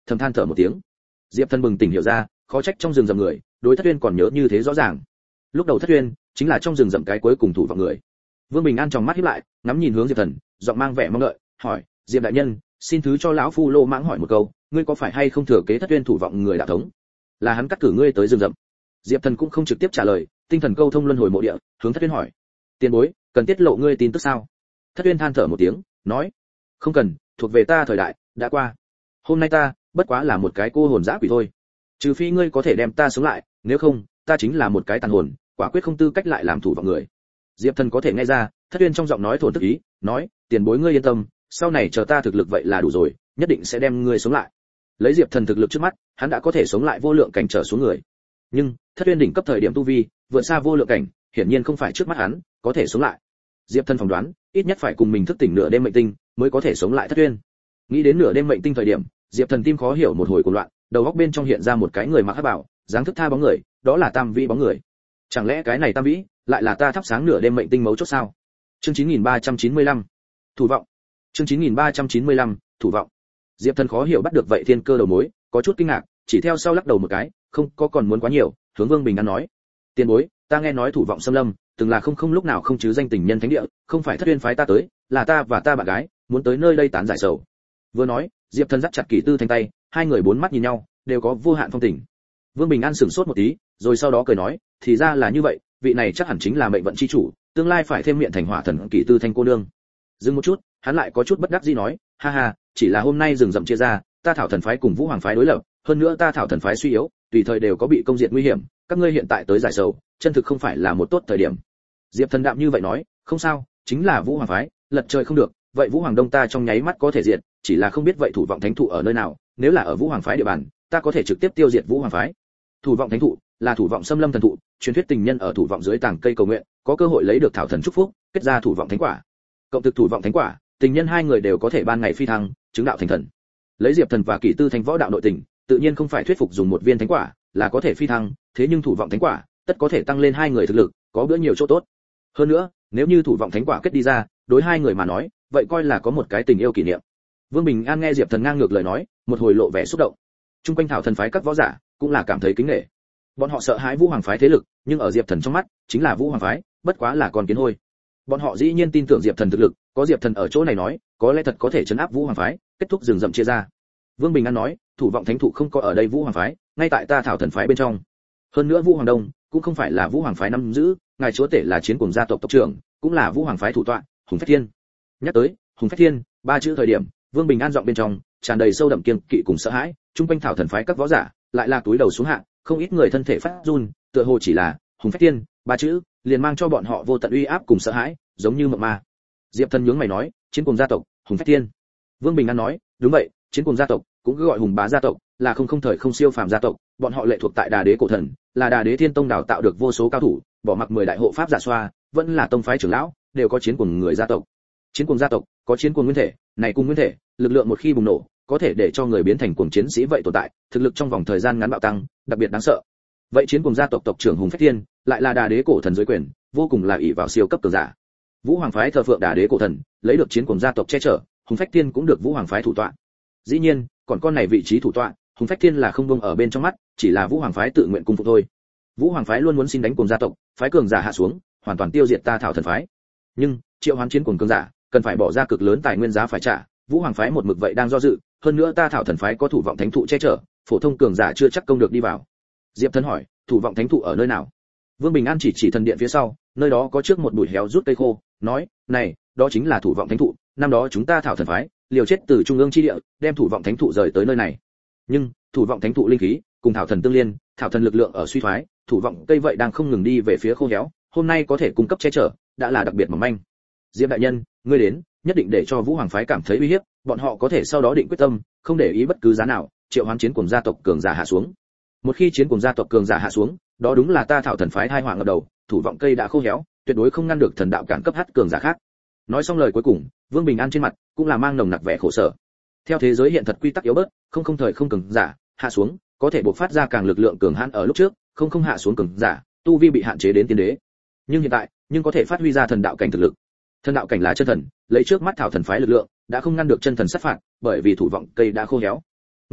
thầm than thở một tiếng. Diệp Thần bừng tỉnh hiểu ra, khó trách trong rừng rậm người đối Thất Uyên còn nhớ như thế rõ ràng. Lúc đầu Thất Uyên chính là trong rừng rậm cái cuối cùng thủ vọng người. Vương Bình An tròng mắt híp lại, ngắm nhìn hướng Diệp Thần, giọng mang vẻ mong đợi, hỏi: "Diệp đại nhân, xin thứ cho lão phu lô mãng hỏi một câu, ngươi có phải hay không thừa kế Thất Uyên thủ vọng người đạo thống? Là hắn cắt cử ngươi tới rừng rậm?" Diệp Thần cũng không trực tiếp trả lời, tinh thần câu thông luân hồi mộ địa, hướng Thất Uyên hỏi: "Tiền bối, cần tiết lộ ngươi tin tức sao?" Thất Uyên than thở một tiếng, nói: "Không cần, thuộc về ta thời đại đã qua. Hôm nay ta bất quá là một cái cô hồn dã quỷ thôi. Trừ phi ngươi có thể đem ta sống lại, nếu không, ta chính là một cái tàn hồn, quả quyết không tư cách lại làm thủ vọng người." Diệp Thần có thể nghe ra, Thất Uyên trong giọng nói thổn thức ý, nói: "Tiền bối ngươi yên tâm, sau này chờ ta thực lực vậy là đủ rồi, nhất định sẽ đem ngươi sống lại." Lấy Diệp Thần thực lực trước mắt, hắn đã có thể sống lại vô lượng cảnh trở xuống người. Nhưng, Thất Uyên đỉnh cấp thời điểm tu vi, vượt xa vô lượng cảnh, hiển nhiên không phải trước mắt hắn có thể sống lại. Diệp Thần phỏng đoán, ít nhất phải cùng mình thức tỉnh nửa đêm mệnh tinh, mới có thể sống lại Thất Uyên. Nghĩ đến nửa đêm mệnh tinh thời điểm, Diệp Thần tim khó hiểu một hồi cuồng loạn, đầu óc bên trong hiện ra một cái người mặc hắc bào, dáng thức tha bóng người, đó là Tam Vĩ bóng người. Chẳng lẽ cái này Tam Vĩ lại là ta thắp sáng nửa đêm mệnh tinh mấu chốt sao? Chương chín nghìn ba trăm chín mươi lăm, thủ vọng. Chương chín nghìn ba trăm chín mươi lăm, thủ vọng. Diệp Thần khó hiểu bắt được vậy thiên cơ đầu mối, có chút kinh ngạc, chỉ theo sau lắc đầu một cái, không có còn muốn quá nhiều, hướng Vương Bình An nói: "Tiền bối, ta nghe nói thủ vọng xâm lâm, từng là không không lúc nào không chứ danh tình nhân thánh địa, không phải Thất Uyên phái ta tới, là ta và ta bạn gái muốn tới nơi đây tán giải sầu." Vừa nói, Diệp Thần dắt chặt Kỷ Tư Thanh tay, hai người bốn mắt nhìn nhau, đều có vô hạn phong tình. Vương Bình An sửng sốt một tí, rồi sau đó cười nói: "Thì ra là như vậy, vị này chắc hẳn chính là mệnh vận chi chủ, tương lai phải thêm miệng thành hỏa thần Kỷ Tư Thanh cô nương." Dừng một chút, hắn lại có chút bất đắc dĩ nói: "Ha ha, chỉ là hôm nay rừng rậm chia ra, ta Thảo Thần phái cùng Vũ Hoàng phái đối lập, hơn nữa ta Thảo Thần phái suy yếu, tùy thời đều có bị công diệt nguy hiểm, các ngươi hiện tại tới giải sầu, chân thực không phải là một tốt thời điểm." Diệp Thần đạm như vậy nói: "Không sao, chính là Vũ Hoàng phái, lật trời không được, vậy Vũ Hoàng Đông ta trong nháy mắt có thể diệt, chỉ là không biết vậy thủ vọng thánh thụ ở nơi nào, nếu là ở Vũ Hoàng phái địa bàn, ta có thể trực tiếp tiêu diệt Vũ Hoàng phái." Thủ vọng thánh thụ là thủ vọng xâm lâm thần thụ, truyền thuyết tình nhân ở thủ vọng dưới tảng cây cầu nguyện, có cơ hội lấy được thảo thần chúc phúc, kết ra thủ vọng thánh quả. Cộng thực thủ vọng thánh quả, tình nhân hai người đều có thể ban ngày phi thăng, chứng đạo thành thần. Lấy Diệp Thần và Kỷ Tư Thanh võ đạo nội tình, tự nhiên không phải thuyết phục dùng một viên thánh quả là có thể phi thăng, thế nhưng thủ vọng thánh quả, tất có thể tăng lên hai người thực lực, có bữa nhiều chỗ tốt. Hơn nữa, nếu như thủ vọng thánh quả kết đi ra, đối hai người mà nói, vậy coi là có một cái tình yêu kỷ niệm. Vương Bình An nghe Diệp Thần ngang ngược lời nói, một hồi lộ vẻ xúc động. Trung quanh Thảo Thần phái các võ giả cũng là cảm thấy kính nể. Bọn họ sợ hãi Vũ Hoàng phái thế lực, nhưng ở Diệp Thần trong mắt, chính là Vũ Hoàng phái, bất quá là con kiến hôi. Bọn họ dĩ nhiên tin tưởng Diệp Thần thực lực, có Diệp Thần ở chỗ này nói, có lẽ thật có thể trấn áp Vũ Hoàng phái, kết thúc rừng rậm chia ra. Vương Bình An nói, thủ vọng thánh thụ không có ở đây Vũ Hoàng phái, ngay tại ta Thảo Thần phái bên trong. Hơn nữa Vũ Hoàng Đông cũng không phải là Vũ Hoàng phái nắm giữ, ngài chúa tể là chiến cuồng gia tộc tộc trưởng, cũng là Vũ Hoàng phái thủ tọa, Hùng Phách Thiên. Nhắc tới Hùng Phách Thiên, ba chữ thời điểm, Vương Bình An giọng bên trong tràn đầy sâu đậm kiêng kỵ cùng sợ hãi, trung quanh Thảo Thần phái các võ giả lại là túi đầu xuống hạ, không ít người thân thể phát run, tựa hồ chỉ là Hùng Phách Thiên ba chữ liền mang cho bọn họ vô tận uy áp cùng sợ hãi, giống như mộng ma. Diệp Thần nhướng mày nói, chiến cuồng gia tộc, Hùng Phách Thiên. Vương Bình An nói, đúng vậy, chiến cuồng gia tộc cũng cứ gọi Hùng Bá gia tộc, là không không thời không siêu phàm gia tộc, bọn họ lệ thuộc tại Đà Đế cổ thần, là Đà Đế Thiên Tông đào tạo được vô số cao thủ, bỏ mặc mười đại hộ pháp giả xoa, vẫn là tông phái trưởng lão, đều có chiến cuồng người gia tộc. Chiến cuồng gia tộc có chiến cuồng nguyên thể, này cùng nguyên thể, lực lượng một khi bùng nổ, có thể để cho người biến thành cuồng chiến sĩ vậy tồn tại, thực lực trong vòng thời gian ngắn bạo tăng, đặc biệt đáng sợ. Vậy chiến cuồng gia tộc tộc trưởng Hùng Phách Thiên, lại là Đà Đế cổ thần dưới quyền, vô cùng là ỷ vào siêu cấp cường giả. Vũ Hoàng phái thờ phượng Đà Đế cổ thần, lấy được chiến cuồng gia tộc che chở, Hùng Phách Thiên cũng được Vũ Hoàng phái thủ tọa. Dĩ nhiên, còn con này vị trí thủ tọa, Hùng Phách Thiên là không buông ở bên trong mắt, chỉ là Vũ Hoàng phái tự nguyện cung phục thôi. Vũ Hoàng phái luôn muốn xin đánh cuồng gia tộc, phái cường giả hạ xuống, hoàn toàn tiêu diệt ta Thảo Thần phái. Nhưng, triệu hoán chiến cuồng cường giả, cần phải bỏ ra cực lớn tài nguyên giá phải trả, Vũ Hoàng phái một mực vậy đang do dự, hơn nữa ta Thảo Thần phái có thủ vọng thánh thụ che chở, phổ thông cường giả chưa chắc công được đi vào. Diệp Thần hỏi, thủ vọng thánh thụ ở nơi nào? Vương Bình An chỉ chỉ thần điện phía sau, nơi đó có trước một bụi héo rút cây khô, nói, này, đó chính là thủ vọng thánh thụ, năm đó chúng ta Thảo Thần phái liều chết từ trung ương chi địa, đem thủ vọng thánh thụ rời tới nơi này. Nhưng, thủ vọng thánh thụ linh khí cùng thảo thần tương liên, thảo thần lực lượng ở suy thoái, thủ vọng cây vậy đang không ngừng đi về phía khô héo, hôm nay có thể cung cấp che chở, đã là đặc biệt mỏng manh. Diệp đại nhân, ngươi đến, nhất định để cho Vũ Hoàng phái cảm thấy uy hiếp, bọn họ có thể sau đó định quyết tâm, không để ý bất cứ giá nào, triệu hoán chiến cuồng gia tộc cường giả hạ xuống. Một khi chiến cuồng gia tộc cường giả hạ xuống, đó đúng là ta Thảo Thần phái hai hoàng ở đầu, thủ vọng cây đã khô héo, tuyệt đối không ngăn được thần đạo cản cấp hát cường giả khác. Nói xong lời cuối cùng, Vương Bình An trên mặt cũng là mang nồng nặc vẻ khổ sở. Theo thế giới hiện thật quy tắc yếu bớt, không không thời không cường giả hạ xuống, có thể bộc phát ra càng lực lượng cường hãn ở lúc trước, không không hạ xuống cường giả, tu vi bị hạn chế đến tiên đế. Nhưng hiện tại, nhưng có thể phát huy ra thần đạo cảnh thực lực. Thần đạo cảnh là chân thần, lấy trước mắt Thảo Thần phái lực lượng, đã không ngăn được chân thần sát phạt, bởi vì thủ vọng cây đã khô héo. Nghe vậy,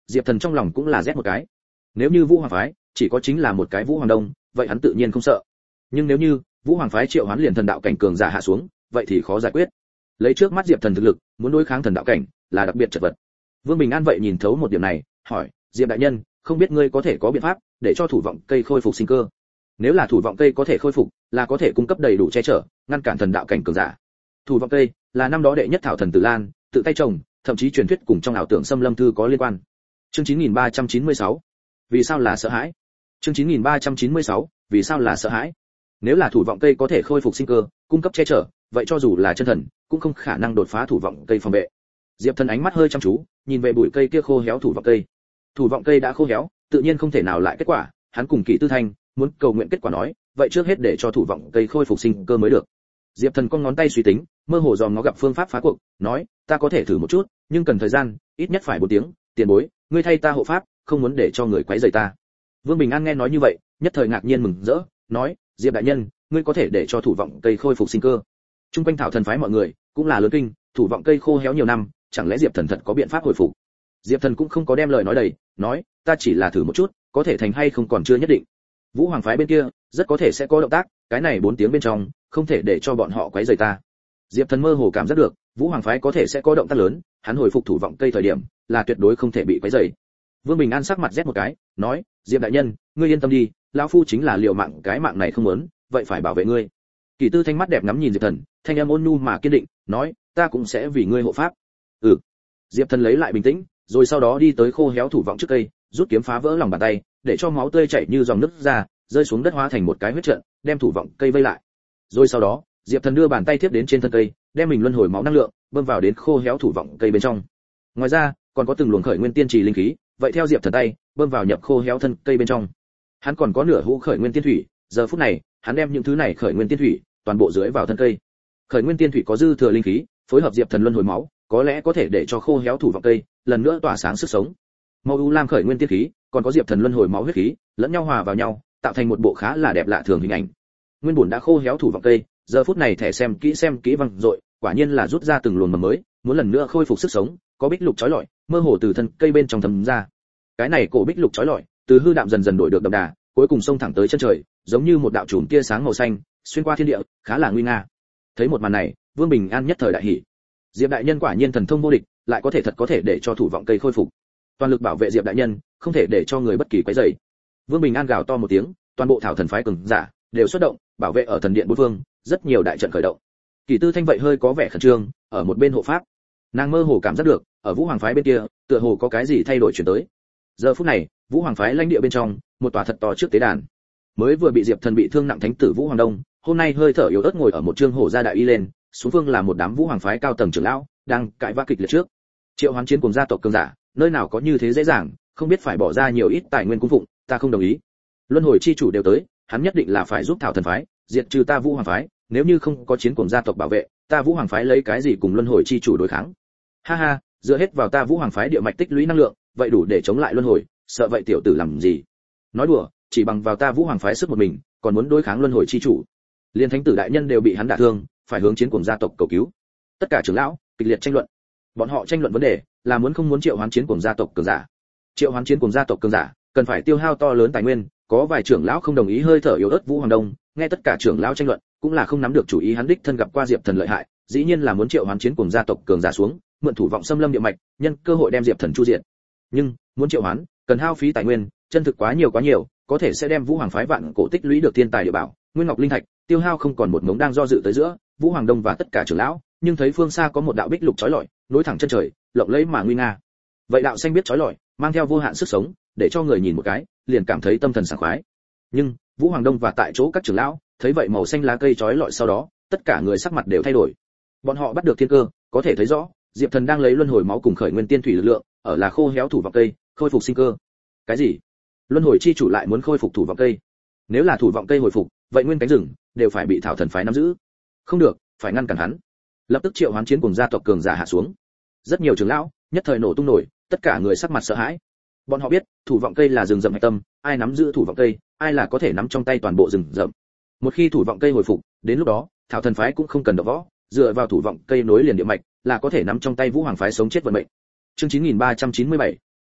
Diệp Thần trong lòng cũng là rét một cái. Nếu như Vũ Hoàng phái chỉ có chính là một cái Vũ Hoàng Đông, vậy hắn tự nhiên không sợ. Nhưng nếu như Vũ Hoàng phái triệu hoán liền thần đạo cảnh cường giả hạ xuống, vậy thì khó giải quyết. Lấy trước mắt Diệp Thần thực lực, muốn đối kháng thần đạo cảnh là đặc biệt chật vật. Vương Bình An vậy nhìn thấu một điểm này, hỏi: "Diệp đại nhân, không biết ngươi có thể có biện pháp để cho thủ vọng cây khôi phục sinh cơ?" Nếu là thủ vọng cây có thể khôi phục, là có thể cung cấp đầy đủ che chở, ngăn cản thần đạo cảnh cường giả. Thủ vọng cây là năm đó đệ nhất thảo thần Tử Lan, tự tay trồng, thậm chí truyền thuyết cùng trong ảo tưởng xâm lâm thư có liên quan. Chương chín nghìn ba trăm chín mươi sáu, vì sao là sợ hãi? Chương chín nghìn ba trăm chín mươi sáu, vì sao là sợ hãi? Nếu là thủ vọng cây có thể khôi phục sinh cơ, cung cấp che chở, vậy cho dù là chân thần, cũng không khả năng đột phá thủ vọng cây phòng vệ. Diệp Thần ánh mắt hơi chăm chú, nhìn về bụi cây kia khô héo thủ vọng cây. Thủ vọng cây đã khô héo, tự nhiên không thể nào lại kết quả, hắn cùng Kỷ Tư Thanh muốn cầu nguyện kết quả nói, vậy trước hết để cho thủ vọng cây khôi phục sinh cơ mới được. Diệp Thần cong ngón tay suy tính, mơ hồ dòm ngó gặp phương pháp phá cuộc, nói, ta có thể thử một chút, nhưng cần thời gian, ít nhất phải bốn tiếng, tiền bối, ngươi thay ta hộ pháp, không muốn để cho người quấy rầy ta. Vương Bình An nghe nói như vậy, nhất thời ngạc nhiên mừng rỡ, nói, Diệp đại nhân, ngươi có thể để cho thủ vọng cây khôi phục sinh cơ. Trung quanh thảo thần phái mọi người cũng là lớn kinh, thủ vọng cây khô héo nhiều năm, chẳng lẽ Diệp Thần thật có biện pháp hồi phục? Diệp Thần cũng không có đem lời nói đầy, nói, ta chỉ là thử một chút, có thể thành hay không còn chưa nhất định. Vũ Hoàng phái bên kia rất có thể sẽ có động tác, cái này bốn tiếng bên trong, không thể để cho bọn họ quấy rầy ta. Diệp Thần mơ hồ cảm giác được, Vũ Hoàng phái có thể sẽ có động tác lớn, hắn hồi phục thủ vọng cây thời điểm, là tuyệt đối không thể bị quấy rầy. Vương Bình An sắc mặt rét một cái, nói, Diệp đại nhân, ngươi yên tâm đi, lão phu chính là liều mạng cái mạng này không muốn, vậy phải bảo vệ ngươi. Kỷ Tư Thanh mắt đẹp ngắm nhìn Diệp Thần, thanh âm ôn nhu mà kiên định, nói, ta cũng sẽ vì ngươi hộ pháp. Ừ. Diệp Thần lấy lại bình tĩnh, rồi sau đó đi tới khô héo thủ vọng trước cây, rút kiếm phá vỡ lòng bàn tay, để cho máu tươi chảy như dòng nước ra, rơi xuống đất hóa thành một cái huyết trận, đem thủ vọng cây vây lại. Rồi sau đó, Diệp Thần đưa bàn tay tiếp đến trên thân cây, đem mình luân hồi máu năng lượng bơm vào đến khô héo thủ vọng cây bên trong. Ngoài ra, còn có từng luồng khởi nguyên tiên trì linh khí, vậy theo Diệp Thần tay, bơm vào nhập khô héo thân cây bên trong. Hắn còn có nửa hũ khởi nguyên tiên thủy, giờ phút này, hắn đem những thứ này khởi nguyên tiên thủy toàn bộ dưới vào thân cây. Khởi nguyên tiên thủy có dư thừa linh khí, phối hợp Diệp Thần luân hồi máu, có lẽ có thể để cho khô héo thủ vọng cây lần nữa tỏa sáng sức sống. Màu u lam khởi nguyên tiên khí, còn có Diệp Thần luân hồi máu huyết khí, lẫn nhau hòa vào nhau, tạo thành một bộ khá là đẹp lạ thường hình ảnh. Nguyên bổn đã khô héo thủ vọng cây, giờ phút này thẻ xem kỹ xem kỹ văng dội, quả nhiên là rút ra từng luồng mầm mới, muốn lần nữa khôi phục sức sống, có bích lục chói lọi, mơ hồ từ thân cây bên trong thấm ra. Cái này cổ bích lục chói lọi, từ hư đạm dần dần đổi được đậm đà, cuối cùng xông thẳng tới chân trời, giống như một đạo chùm tia sáng màu xanh, xuyên qua thiên địa, khá là nguy nga. Thấy một màn này, Vương Bình An nhất thời đại hỉ. Diệp đại nhân quả nhiên thần thông vô địch, lại có thể thật có thể để cho thủ vọng cây khôi phục. Toàn lực bảo vệ Diệp đại nhân, không thể để cho người bất kỳ quấy rầy. Vương Bình An gào to một tiếng, toàn bộ thảo thần phái cường giả đều xuất động, bảo vệ ở thần điện bốn phương, rất nhiều đại trận khởi động. Kỷ Tư Thanh vậy hơi có vẻ khẩn trương, ở một bên hộ pháp. Nàng mơ hồ cảm giác được, ở Vũ Hoàng phái bên kia, tựa hồ có cái gì thay đổi chuyển tới. Giờ phút này, Vũ Hoàng phái lãnh địa bên trong, một tòa thật to trước tế đàn. Mới vừa bị Diệp Thần bị thương nặng thánh tử Vũ Hoàng Đông, hôm nay hơi thở yếu ớt ngồi ở một trương hổ gia đại y lên, xuống phương là một đám Vũ Hoàng phái cao tầng trưởng lão, đang cãi vã kịch liệt trước. Triệu Hoán Chiến cùng gia tộc cường giả, nơi nào có như thế dễ dàng, không biết phải bỏ ra nhiều ít tài nguyên cung phụng, ta không đồng ý. Luân hồi chi chủ đều tới, hắn nhất định là phải giúp thảo thần phái, diệt trừ ta Vũ Hoàng phái, nếu như không có chiến cùng gia tộc bảo vệ, ta Vũ Hoàng phái lấy cái gì cùng luân hồi chi chủ đối kháng? Ha ha, dựa hết vào ta Vũ Hoàng phái địa mạch tích lũy năng lượng, vậy đủ để chống lại luân hồi, sợ vậy tiểu tử làm gì? Nói đùa, chỉ bằng vào ta Vũ Hoàng phái sức một mình, còn muốn đối kháng luân hồi chi chủ. Liên thánh tử đại nhân đều bị hắn đả thương, phải hướng chiến cùng gia tộc cầu cứu. Tất cả trưởng lão kịch liệt tranh luận. Bọn họ tranh luận vấn đề là muốn không muốn triệu hoán chiến cùng gia tộc cường giả. Triệu hoán chiến cùng gia tộc cường giả cần phải tiêu hao to lớn tài nguyên, có vài trưởng lão không đồng ý hơi thở yếu ớt Vũ Hoàng Đông, nghe tất cả trưởng lão tranh luận, cũng là không nắm được chủ ý hắn đích thân gặp qua Diệp Thần lợi hại, dĩ nhiên là muốn triệu hoán chiến cùng gia tộc cường giả xuống, mượn thủ vọng xâm lâm địa mạch, nhân cơ hội đem Diệp Thần chu diệt. Nhưng, muốn triệu hoán, cần hao phí tài nguyên, chân thực quá nhiều quá nhiều, có thể sẽ đem Vũ Hoàng phái vạn cổ tích lũy được thiên tài địa bảo, nguyên ngọc linh thạch, tiêu hao không còn một ngống đang do dự tới giữa, Vũ Hoàng Đông và tất cả trưởng lão, nhưng thấy phương xa có một đạo bích lục chói lọi, nối thẳng chân trời, lộng lẫy mà nguy nga. Vậy đạo xanh biết chói lọi, mang theo vô hạn sức sống, để cho người nhìn một cái, liền cảm thấy tâm thần sảng khoái. Nhưng, Vũ Hoàng Đông và tại chỗ các trưởng lão, thấy vậy màu xanh lá cây chói lọi sau đó, tất cả người sắc mặt đều thay đổi. Bọn họ bắt được thiên cơ, có thể thấy rõ, Diệp Thần đang lấy luân hồi máu cùng khởi nguyên tiên thủy lực lượng, ở là khô héo thủ vọng cây, khôi phục sinh cơ. Cái gì? Luân hồi chi chủ lại muốn khôi phục thủ vọng cây? Nếu là thủ vọng cây hồi phục, vậy nguyên cánh rừng đều phải bị thảo thần phái nắm giữ. Không được, phải ngăn cản hắn. Lập tức triệu hoán chiến cùng gia tộc cường giả hạ xuống. Rất nhiều trưởng lão nhất thời nổ tung nổi, tất cả người sắc mặt sợ hãi. Bọn họ biết, thủ vọng cây là rừng rậm hạch tâm, ai nắm giữ thủ vọng cây, ai là có thể nắm trong tay toàn bộ rừng rậm. Một khi thủ vọng cây hồi phục, đến lúc đó, thảo thần phái cũng không cần động võ, dựa vào thủ vọng cây nối liền địa mạch, là có thể nắm trong tay Vũ Hoàng phái sống chết vận mệnh. Chương chín nghìn ba trăm chín mươi bảy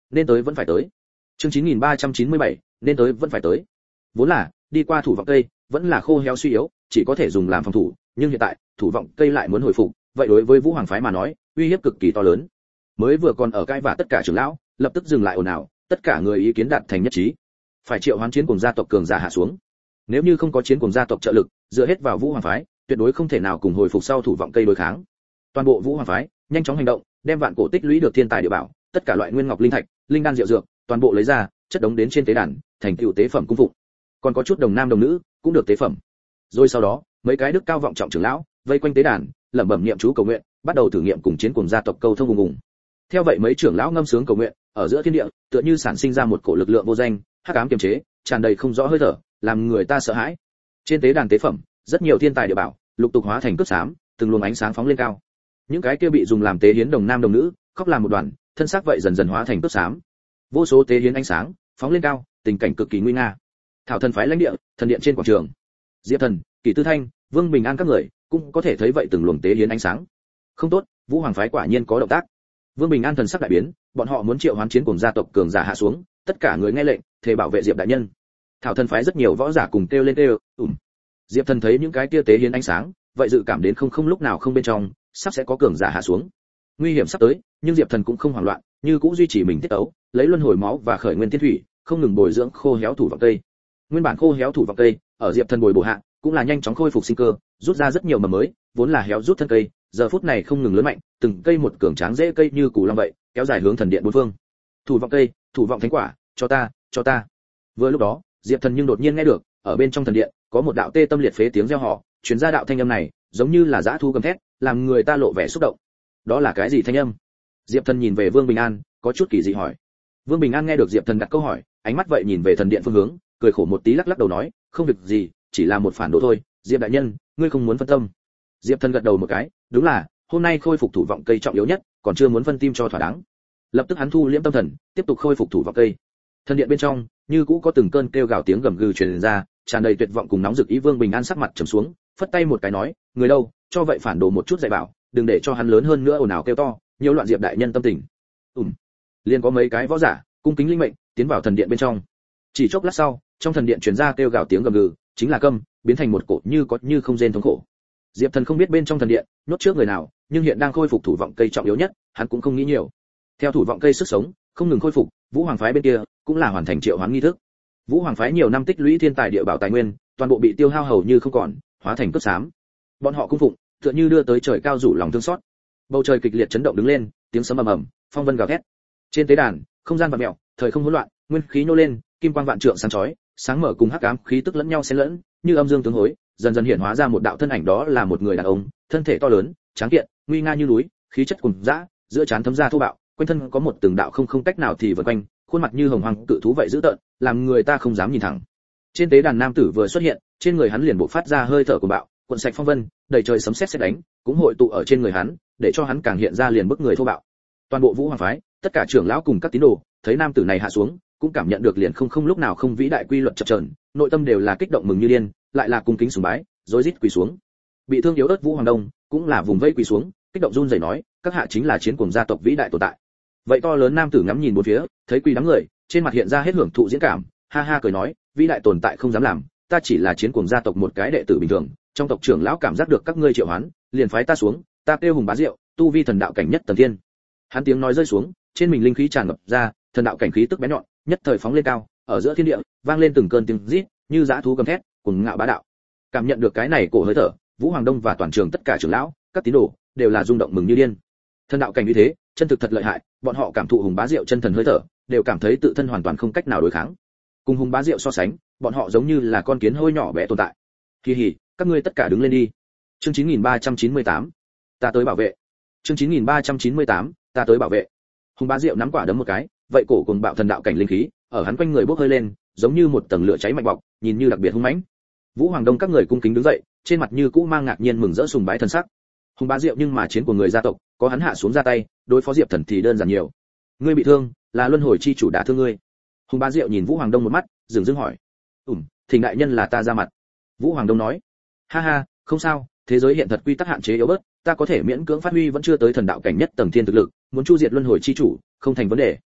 nên tới vẫn phải tới. Chương chín nghìn ba trăm chín mươi bảy, nên tới vẫn phải tới. Vốn là đi qua thủ vọng cây, vẫn là khô héo suy yếu, chỉ có thể dùng làm phòng thủ, nhưng hiện tại, thủ vọng cây lại muốn hồi phục, vậy đối với Vũ Hoàng phái mà nói, uy hiếp cực kỳ to lớn. Mới vừa còn ở cãi vã tất cả trưởng lão, lập tức dừng lại ồn ào, tất cả người ý kiến đạt thành nhất trí. Phải triệu hoán chiến cùng gia tộc cường giả hạ xuống. Nếu như không có chiến cùng gia tộc trợ lực, dựa hết vào Vũ Hoàng phái, tuyệt đối không thể nào cùng hồi phục sau thủ vọng cây đối kháng. Toàn bộ Vũ Hoàng phái nhanh chóng hành động, đem vạn cổ tích lũy được thiên tài địa bảo, tất cả loại nguyên ngọc linh thạch, linh đan diệu dược, toàn bộ lấy ra, chất đống đến trên tế đàn, thành tựu tế phẩm cung phụng. Còn có chút đồng nam đồng nữ, cũng được tế phẩm. Rồi sau đó, mấy cái đức cao vọng trọng trưởng lão, vây quanh tế đàn, lẩm bẩm niệm chú cầu nguyện, bắt đầu thử nghiệm cùng chiến cùng gia tộc câu thông ùng ùng. Theo vậy mấy trưởng lão ngâm sướng cầu nguyện, ở giữa thiên địa, tựa như sản sinh ra một cổ lực lượng vô danh, hắc ám kiềm chế, tràn đầy không rõ hơi thở, làm người ta sợ hãi. Trên tế đàn tế phẩm, rất nhiều thiên tài địa bảo, lục tục hóa thành cước xám, từng luồng ánh sáng phóng lên cao. Những cái kia bị dùng làm tế hiến đồng nam đồng nữ, khóc làm một đoàn, thân xác vậy dần dần hóa thành cước xám. Vô số tế hiến ánh sáng, phóng lên cao, tình cảnh cực kỳ nguy nga. Thảo thần phái lãnh địa, thần điện trên quảng trường. Diệp Thần, Kỷ Tư Thanh, Vương Bình An các người, cũng có thể thấy vậy từng luồng tế hiến ánh sáng. Không tốt, Vũ Hoàng phái quả nhiên có động tác. Vương Bình An thần sắc đại biến, bọn họ muốn triệu hoán chiến cùng gia tộc cường giả hạ xuống, tất cả người nghe lệnh, thề bảo vệ Diệp đại nhân. Thảo thần phái rất nhiều võ giả cùng kêu lên kêu, ủm. Diệp Thần thấy những cái kia tế hiến ánh sáng, vậy dự cảm đến không không lúc nào không bên trong, sắp sẽ có cường giả hạ xuống. Nguy hiểm sắp tới, nhưng Diệp Thần cũng không hoảng loạn, như cũng duy trì mình tiết tấu, lấy luân hồi máu và khởi nguyên tiên thủy, không ngừng bồi dưỡng khô héo thủ vọng cây. Nguyên bản khô héo thủ vọng cây, ở Diệp Thần bồi bổ hạ, cũng là nhanh chóng khôi phục sinh cơ, rút ra rất nhiều mầm mới, vốn là héo rút thân cây, giờ phút này không ngừng lớn mạnh, từng cây một cường tráng dễ cây như củ long vậy, kéo dài hướng thần điện bốn phương. Thủ vọng cây, thủ vọng thánh quả, cho ta, cho ta. Vừa lúc đó, Diệp Thần nhưng đột nhiên nghe được, ở bên trong thần điện, có một đạo tê tâm liệt phế tiếng reo hò, truyền ra đạo thanh âm này, giống như là dã thú gầm thét, làm người ta lộ vẻ xúc động. Đó là cái gì thanh âm? Diệp Thần nhìn về Vương Bình An, có chút kỳ dị hỏi. Vương Bình An nghe được Diệp Thần đặt câu hỏi, ánh mắt vậy nhìn về thần điện phương hướng, cười khổ một tí lắc lắc đầu nói, không việc gì, chỉ là một phản đồ thôi, Diệp đại nhân, ngươi không muốn phân tâm. Diệp Thần gật đầu một cái, đúng là, hôm nay khôi phục thủ vọng cây trọng yếu nhất, còn chưa muốn phân tim cho thỏa đáng. Lập tức hắn thu liễm tâm thần, tiếp tục khôi phục thủ vọng cây. Thần điện bên trong, như cũ có từng cơn kêu gào tiếng gầm gừ truyền ra, tràn đầy tuyệt vọng cùng nóng rực ý. Vương Bình An sắc mặt trầm xuống, phất tay một cái nói, người đâu, cho vậy phản đồ một chút dạy bảo, đừng để cho hắn lớn hơn nữa ồn ào kêu to, nhiều loạn Diệp đại nhân tâm tình. Ừm. Liền có mấy cái võ giả, cung kính linh mệnh, tiến vào thần điện bên trong. Chỉ chốc lát sau, trong thần điện truyền ra kêu gào tiếng gầm gừ, chính là câm, biến thành một cột như có như không rên thống khổ. Diệp Thần không biết bên trong thần điện nhốt trước người nào, nhưng hiện đang khôi phục thủ vọng cây trọng yếu nhất, hắn cũng không nghĩ nhiều. Theo thủ vọng cây sức sống không ngừng khôi phục, Vũ Hoàng phái bên kia cũng là hoàn thành triệu hoán nghi thức. Vũ Hoàng phái nhiều năm tích lũy thiên tài địa bảo tài nguyên, toàn bộ bị tiêu hao hầu như không còn, hóa thành cướp xám. Bọn họ cung phụng, tựa như đưa tới trời cao rủ lòng thương xót. Bầu trời kịch liệt chấn động đứng lên, tiếng sấm ầm ầm, phong vân gào thét. Trên tế đàn, không gian vặn mèo, thời không hỗn loạn, nguyên khí nô lên, kim quang vạn trượng sáng chói, sáng mở cùng hắc ám khí tức lẫn nhau xen lẫn, như âm dương tương hối, dần dần hiện hóa ra một đạo thân ảnh, đó là một người đàn ông, thân thể to lớn, tráng kiện, nguy nga như núi, khí chất cùng dã, giữa trán thấm ra thô bạo, quanh thân có một từng đạo không không cách nào thì vần quanh, khuôn mặt như hồng hoàng cự thú vậy dữ tợn, làm người ta không dám nhìn thẳng. Trên tế đàn nam tử vừa xuất hiện, trên người hắn liền bộc phát ra hơi thở của bạo, cuộn sạch phong vân, đầy trời sấm sét sét đánh, cũng hội tụ ở trên người hắn, để cho hắn càng hiện ra liền bức người thô bạo. Toàn bộ Vũ Hoàng phái, tất cả trưởng lão cùng các tín đồ, thấy nam tử này hạ xuống, cũng cảm nhận được liền không không lúc nào không vĩ đại quy luật chập chờn, nội tâm đều là kích động mừng như điên, lại là cung kính sùng bái, rối rít quỳ xuống. Bị thương yếu ớt Vũ Hoàng Đông, cũng là vùng vây quỳ xuống, kích động run rẩy nói, các hạ chính là chiến cuồng gia tộc vĩ đại tồn tại. Vậy to lớn nam tử ngắm nhìn bốn phía, thấy quỳ đám người, trên mặt hiện ra hết hưởng thụ diễn cảm, ha ha cười nói, vĩ đại tồn tại không dám làm, ta chỉ là chiến cuồng gia tộc một cái đệ tử bình thường, trong tộc trưởng lão cảm giác được các ngươi triệu hoán, liền phái ta xuống, ta kêu hùng bá diệu, tu vi thần đạo cảnh nhất tầng thiên. Hắn tiếng nói rơi xuống, trên mình linh khí tràn ngập ra, thần đạo cảnh khí tức bén nhọn, nhất thời phóng lên cao, ở giữa thiên địa vang lên từng cơn tiếng rít, như dã thú gầm thét, cuồng ngạo bá đạo. Cảm nhận được cái này cổ hơi thở, Vũ Hoàng Đông và toàn trường tất cả trưởng lão, các tín đồ đều là rung động mừng như điên. Thần đạo cảnh như thế, chân thực thật lợi hại, bọn họ cảm thụ hùng bá diệu chân thần hơi thở, đều cảm thấy tự thân hoàn toàn không cách nào đối kháng. Cùng hùng bá diệu so sánh, bọn họ giống như là con kiến hôi nhỏ bé tồn tại. Kỳ hỉ, các ngươi tất cả đứng lên đi. Chương chín nghìn ba trăm chín mươi tám, ta tới bảo vệ. Chương chín nghìn ba trăm chín mươi tám, ta tới bảo vệ. Hùng bá diệu nắm quả đấm một cái, vậy cổ cùng bạo thần đạo cảnh linh khí, ở hắn quanh người bốc hơi lên, giống như một tầng lửa cháy mạnh bọc, nhìn như đặc biệt hung mãnh. Vũ Hoàng Đông các người cung kính đứng dậy, trên mặt như cũ mang ngạc nhiên mừng rỡ sùng bái thần sắc. Hùng bá diệu nhưng mà chiến của người gia tộc, có hắn hạ xuống ra tay, đối phó Diệp Thần thì đơn giản nhiều. Ngươi bị thương, là luân hồi chi chủ đã thương ngươi. Hùng bá diệu nhìn Vũ Hoàng Đông một mắt, dừng dưng hỏi. Ừm, thỉnh đại nhân là ta ra mặt. Vũ Hoàng Đông nói. Ha ha, không sao, thế giới hiện thật quy tắc hạn chế yếu bớt, ta có thể miễn cưỡng phát huy vẫn chưa tới thần đạo cảnh nhất tầng thiên thực lực, muốn chu diệt luân hồi chi chủ, không thành vấn đề.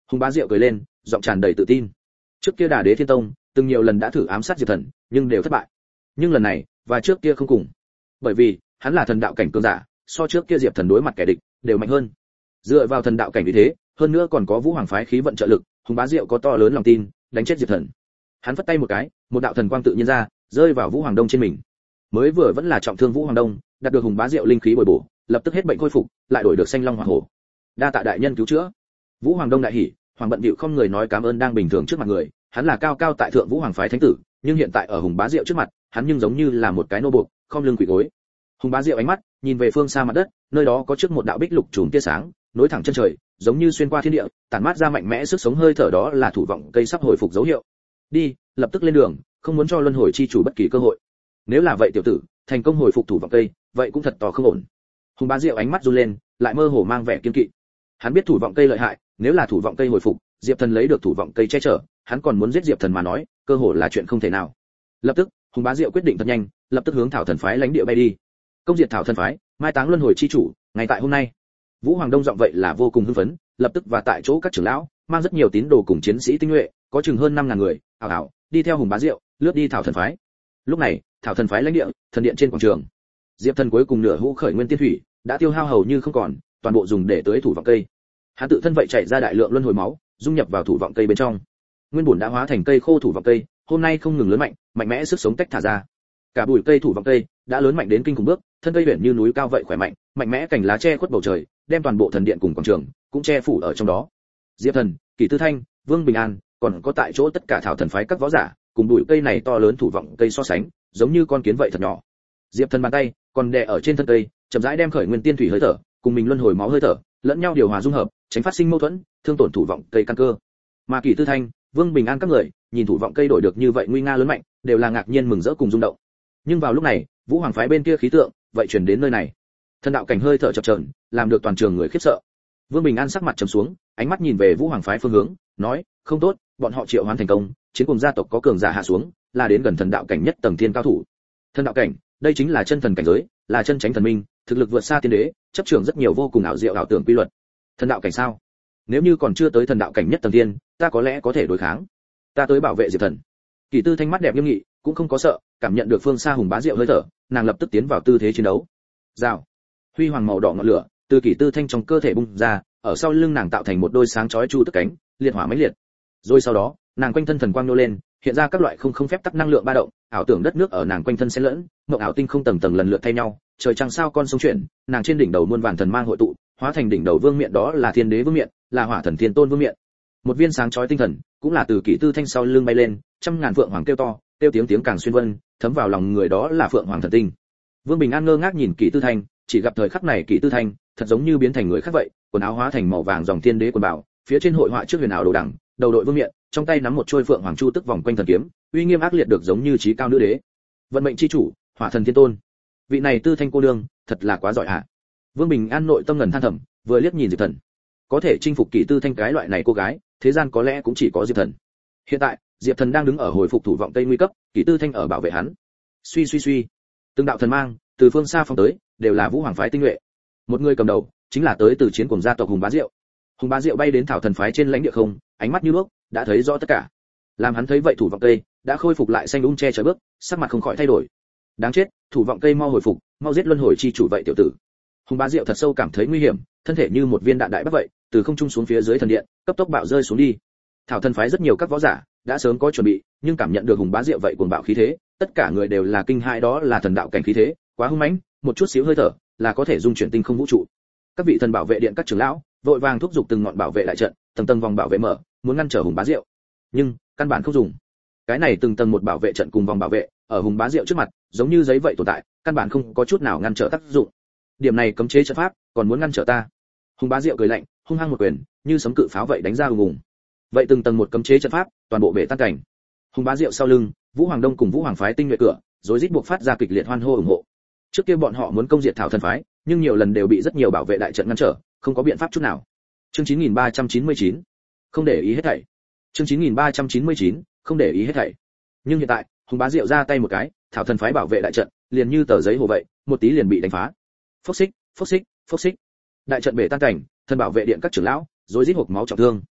Hùng Bá Diệu cười lên, giọng tràn đầy tự tin. Trước kia Đà Đế Thiên Tông từng nhiều lần đã thử ám sát Diệp Thần, nhưng đều thất bại. Nhưng lần này, và trước kia không cùng. Bởi vì, hắn là thần đạo cảnh cường giả, so trước kia Diệp Thần đối mặt kẻ địch đều mạnh hơn. Dựa vào thần đạo cảnh như thế, hơn nữa còn có Vũ Hoàng phái khí vận trợ lực, Hùng Bá Diệu có to lớn lòng tin, đánh chết Diệp Thần. Hắn phất tay một cái, một đạo thần quang tự nhiên ra, rơi vào Vũ Hoàng Đông trên mình. Mới vừa vẫn là trọng thương Vũ Hoàng Đông, đạt được Hùng Bá Diệu linh khí bồi bổ, lập tức hết bệnh khôi phục, lại đổi được xanh long hỏa hổ. Đa tạ đại nhân cứu chữa. Vũ Hoàng Đông đại hỉ, Hoàng bận bịu không người nói cảm ơn đang bình thường trước mặt người, hắn là cao cao tại thượng Vũ Hoàng phái thánh tử, nhưng hiện tại ở Hùng Bá Diệu trước mặt, hắn nhưng giống như là một cái nô buộc, không lưng quỳ gối. Hùng Bá Diệu ánh mắt nhìn về phương xa mặt đất, nơi đó có trước một đạo bích lục chùm tia sáng, nối thẳng chân trời, giống như xuyên qua thiên địa, tản mát ra mạnh mẽ sức sống hơi thở, đó là thủ vọng cây sắp hồi phục dấu hiệu. Đi, lập tức lên đường, không muốn cho luân hồi chi chủ bất kỳ cơ hội. Nếu là vậy tiểu tử, thành công hồi phục thủ vọng cây, vậy cũng thật to không ổn. Hùng Bá Diệu ánh mắt run lên, lại mơ hồ mang vẻ kiên kỵ. Hắn biết thủ vọng cây lợi hại, nếu là thủ vọng cây hồi phục, Diệp Thần lấy được thủ vọng cây che chở, hắn còn muốn giết Diệp Thần mà nói, cơ hội là chuyện không thể nào. Lập tức, Hùng Bá Diệu quyết định thật nhanh, lập tức hướng Thảo Thần phái lãnh địa bay đi. Công diệt Thảo Thần phái, mai táng luân hồi chi chủ, ngay tại hôm nay. Vũ Hoàng Đông giọng vậy là vô cùng hưng phấn, lập tức và tại chỗ các trưởng lão, mang rất nhiều tín đồ cùng chiến sĩ tinh nhuệ, có chừng hơn năm ngàn người, ảo ảo, đi theo Hùng Bá Diệu, lướt đi Thảo Thần phái. Lúc này, Thảo Thần phái lãnh địa, thần điện trên quảng trường. Diệp Thần cuối cùng nửa hũ khởi nguyên tiên thủy, đã tiêu hao hầu như không còn, toàn bộ dùng để tưới thủ vọng cây. Hắn tự thân vậy chảy ra đại lượng luân hồi máu, dung nhập vào thủ vọng cây bên trong. Nguyên bổn đã hóa thành cây khô thủ vọng cây, hôm nay không ngừng lớn mạnh, mạnh mẽ sức sống tách thả ra. Cả bụi cây thủ vọng cây đã lớn mạnh đến kinh khủng bước, thân cây huyền như núi cao vậy khỏe mạnh, mạnh mẽ cành lá che khuất bầu trời, đem toàn bộ thần điện cùng quảng trường cũng che phủ ở trong đó. Diệp Thần, Kỷ Tư Thanh, Vương Bình An, còn có tại chỗ tất cả Thảo Thần phái các võ giả, cùng bụi cây này to lớn thủ vọng cây so sánh, giống như con kiến vậy thật nhỏ. Diệp Thần bàn tay còn đè ở trên thân cây, chậm rãi đem khởi nguyên tiên thủy hơi thở, cùng mình luân hồi máu hơi thở, lẫn nhau điều hòa dung hợp, tránh phát sinh mâu thuẫn, thương tổn thủ vọng cây căn cơ. Mà Kỷ Tư Thanh, Vương Bình An các người, nhìn thủ vọng cây đổi được như vậy nguy nga lớn mạnh, đều là ngạc nhiên mừng rỡ cùng rung động. Nhưng vào lúc này, Vũ Hoàng phái bên kia khí tượng, vậy truyền đến nơi này. Thần đạo cảnh hơi thở chập chờn, làm được toàn trường người khiếp sợ. Vương Bình An sắc mặt trầm xuống, ánh mắt nhìn về Vũ Hoàng phái phương hướng, nói: "Không tốt, bọn họ triệu hoán thành công, chiến cùng gia tộc có cường giả hạ xuống, là đến gần thần đạo cảnh nhất tầng thiên cao thủ." Thần đạo cảnh, đây chính là chân thần cảnh giới, là chân chánh thần minh, thực lực vượt xa tiên đế, chấp trưởng rất nhiều vô cùng ảo diệu ảo tưởng quy luật. Thần đạo cảnh sao? Nếu như còn chưa tới thần đạo cảnh nhất tầng thiên, ta có lẽ có thể đối kháng. Ta tới bảo vệ Diệp Thần. Kỷ Tư Thanh mắt đẹp nghiêm nghị, cũng không có sợ, cảm nhận được phương xa Hùng Bá Diệu hơi thở, nàng lập tức tiến vào tư thế chiến đấu. Rào. Huy hoàng màu đỏ ngọn lửa từ Kỷ Tư Thanh trong cơ thể bung ra, ở sau lưng nàng tạo thành một đôi sáng chói chu tức cánh, liệt hỏa mãnh liệt. Rồi sau đó, nàng quanh thân thần quang nô lên, hiện ra các loại không không phép tắc năng lượng ba động, ảo tưởng đất nước ở nàng quanh thân xen lẫn, mộng ảo tinh không tầng tầng lần lượt thay nhau, trời trăng sao con sông chuyển, nàng trên đỉnh đầu muôn vàn thần mang hội tụ, hóa thành đỉnh đầu vương miện, đó là thiên đế vương miện, là hỏa thần thiên tôn vương miện. Một viên sáng chói tinh thần, cũng là từ Kỷ Tư Thanh sau lưng bay lên, trăm ngàn phượng hoàng kêu to, kêu tiếng tiếng càng xuyên vân, thấm vào lòng người, đó là phượng hoàng thần tinh. Vương Bình An ngơ ngác nhìn Kỷ Tư Thanh, chỉ gặp thời khắc này Kỷ Tư Thanh, thật giống như biến thành người khác vậy, quần áo hóa thành màu vàng dòng thiên đế quần bảo, phía trên hội họa trước huyền ảo đồ đằng, đầu đội vương miện, trong tay nắm một trôi phượng hoàng chu tức vòng quanh thần kiếm, uy nghiêm ác liệt được giống như chí cao nữ đế. Vận mệnh chi chủ, hỏa thần thiên tôn. Vị này Tư Thanh cô đương, thật là quá giỏi hả? Vương Bình An nội tâm ngần than thầm, vừa liếc nhìn Diệp Thần. Có thể chinh phục Kỷ Tư Thanh cái loại này cô gái, thế gian có lẽ cũng chỉ có Diệp Thần. Hiện tại, Diệp Thần đang đứng ở hồi phục thủ vọng tây nguy cấp, Kỷ Tư Thanh ở bảo vệ hắn. Suy suy suy, từng đạo thần mang từ phương xa phong tới, đều là Vũ Hoàng phái tinh nhuệ. Một người cầm đầu, chính là tới từ chiến cùng gia tộc Hùng Bá Diệu. Hùng Bá Diệu bay đến Thảo Thần phái trên lãnh địa không, ánh mắt như đuốc, đã thấy rõ tất cả. Làm hắn thấy vậy thủ vọng cây đã khôi phục lại xanh um che trời bước, sắc mặt không khỏi thay đổi. Đáng chết, thủ vọng cây mau hồi phục, mau giết luân hồi chi chủ vậy tiểu tử. Hùng Bá Diệu thật sâu cảm thấy nguy hiểm, thân thể như một viên đạn đại bác vậy, từ không trung xuống phía dưới thần điện, cấp tốc bạo rơi xuống đi. Thảo Thần phái rất nhiều các võ giả đã sớm có chuẩn bị, nhưng cảm nhận được Hùng Bá Diệu vậy cuồng bạo khí thế, tất cả người đều là kinh hãi, đó là thần đạo cảnh khí thế, quá hung mãnh, một chút xíu hơi thở là có thể dung chuyển tinh không vũ trụ. Các vị thần bảo vệ điện các trưởng lão vội vàng thúc giục từng ngọn bảo vệ đại trận, tầng tầng vòng bảo vệ mở, muốn ngăn trở Hùng Bá Diệu. Nhưng căn bản không dùng. Cái này từng tầng một bảo vệ trận cùng vòng bảo vệ, ở Hùng Bá Diệu trước mặt, giống như giấy vậy tồn tại, căn bản không có chút nào ngăn trở tác dụng. Điểm này cấm chế trận pháp, còn muốn ngăn trở ta? Hùng Bá Diệu cười lạnh, hung hăng một quyền, như sấm cự pháo vậy đánh ra ùng ùng. Vậy từng tầng một cấm chế trận pháp, toàn bộ bể tan cảnh. Hùng Bá Diệu sau lưng, Vũ Hoàng Đông cùng Vũ Hoàng phái tinh nhuệ cửa, rối rít buộc phát ra kịch liệt hoan hô ủng hộ. Trước kia bọn họ muốn công diệt Thảo Thần phái, nhưng nhiều lần đều bị rất nhiều bảo vệ đại trận ngăn trở, không có biện pháp chút nào. Chương chín nghìn ba trăm chín mươi chín, không để ý hết thảy. Chương chín nghìn ba trăm chín mươi chín, không để ý hết thảy. Nhưng hiện tại, Hùng Bá Diệu ra tay một cái, Thảo Thần phái bảo vệ đại trận, liền như tờ giấy hồ vậy, một tí liền bị đánh phá. Phốc xích, phốc xích, phốc xích. Đại trận bể tan cảnh, thần bảo vệ điện các trưởng lão, rối rít hộc máu trọng thương.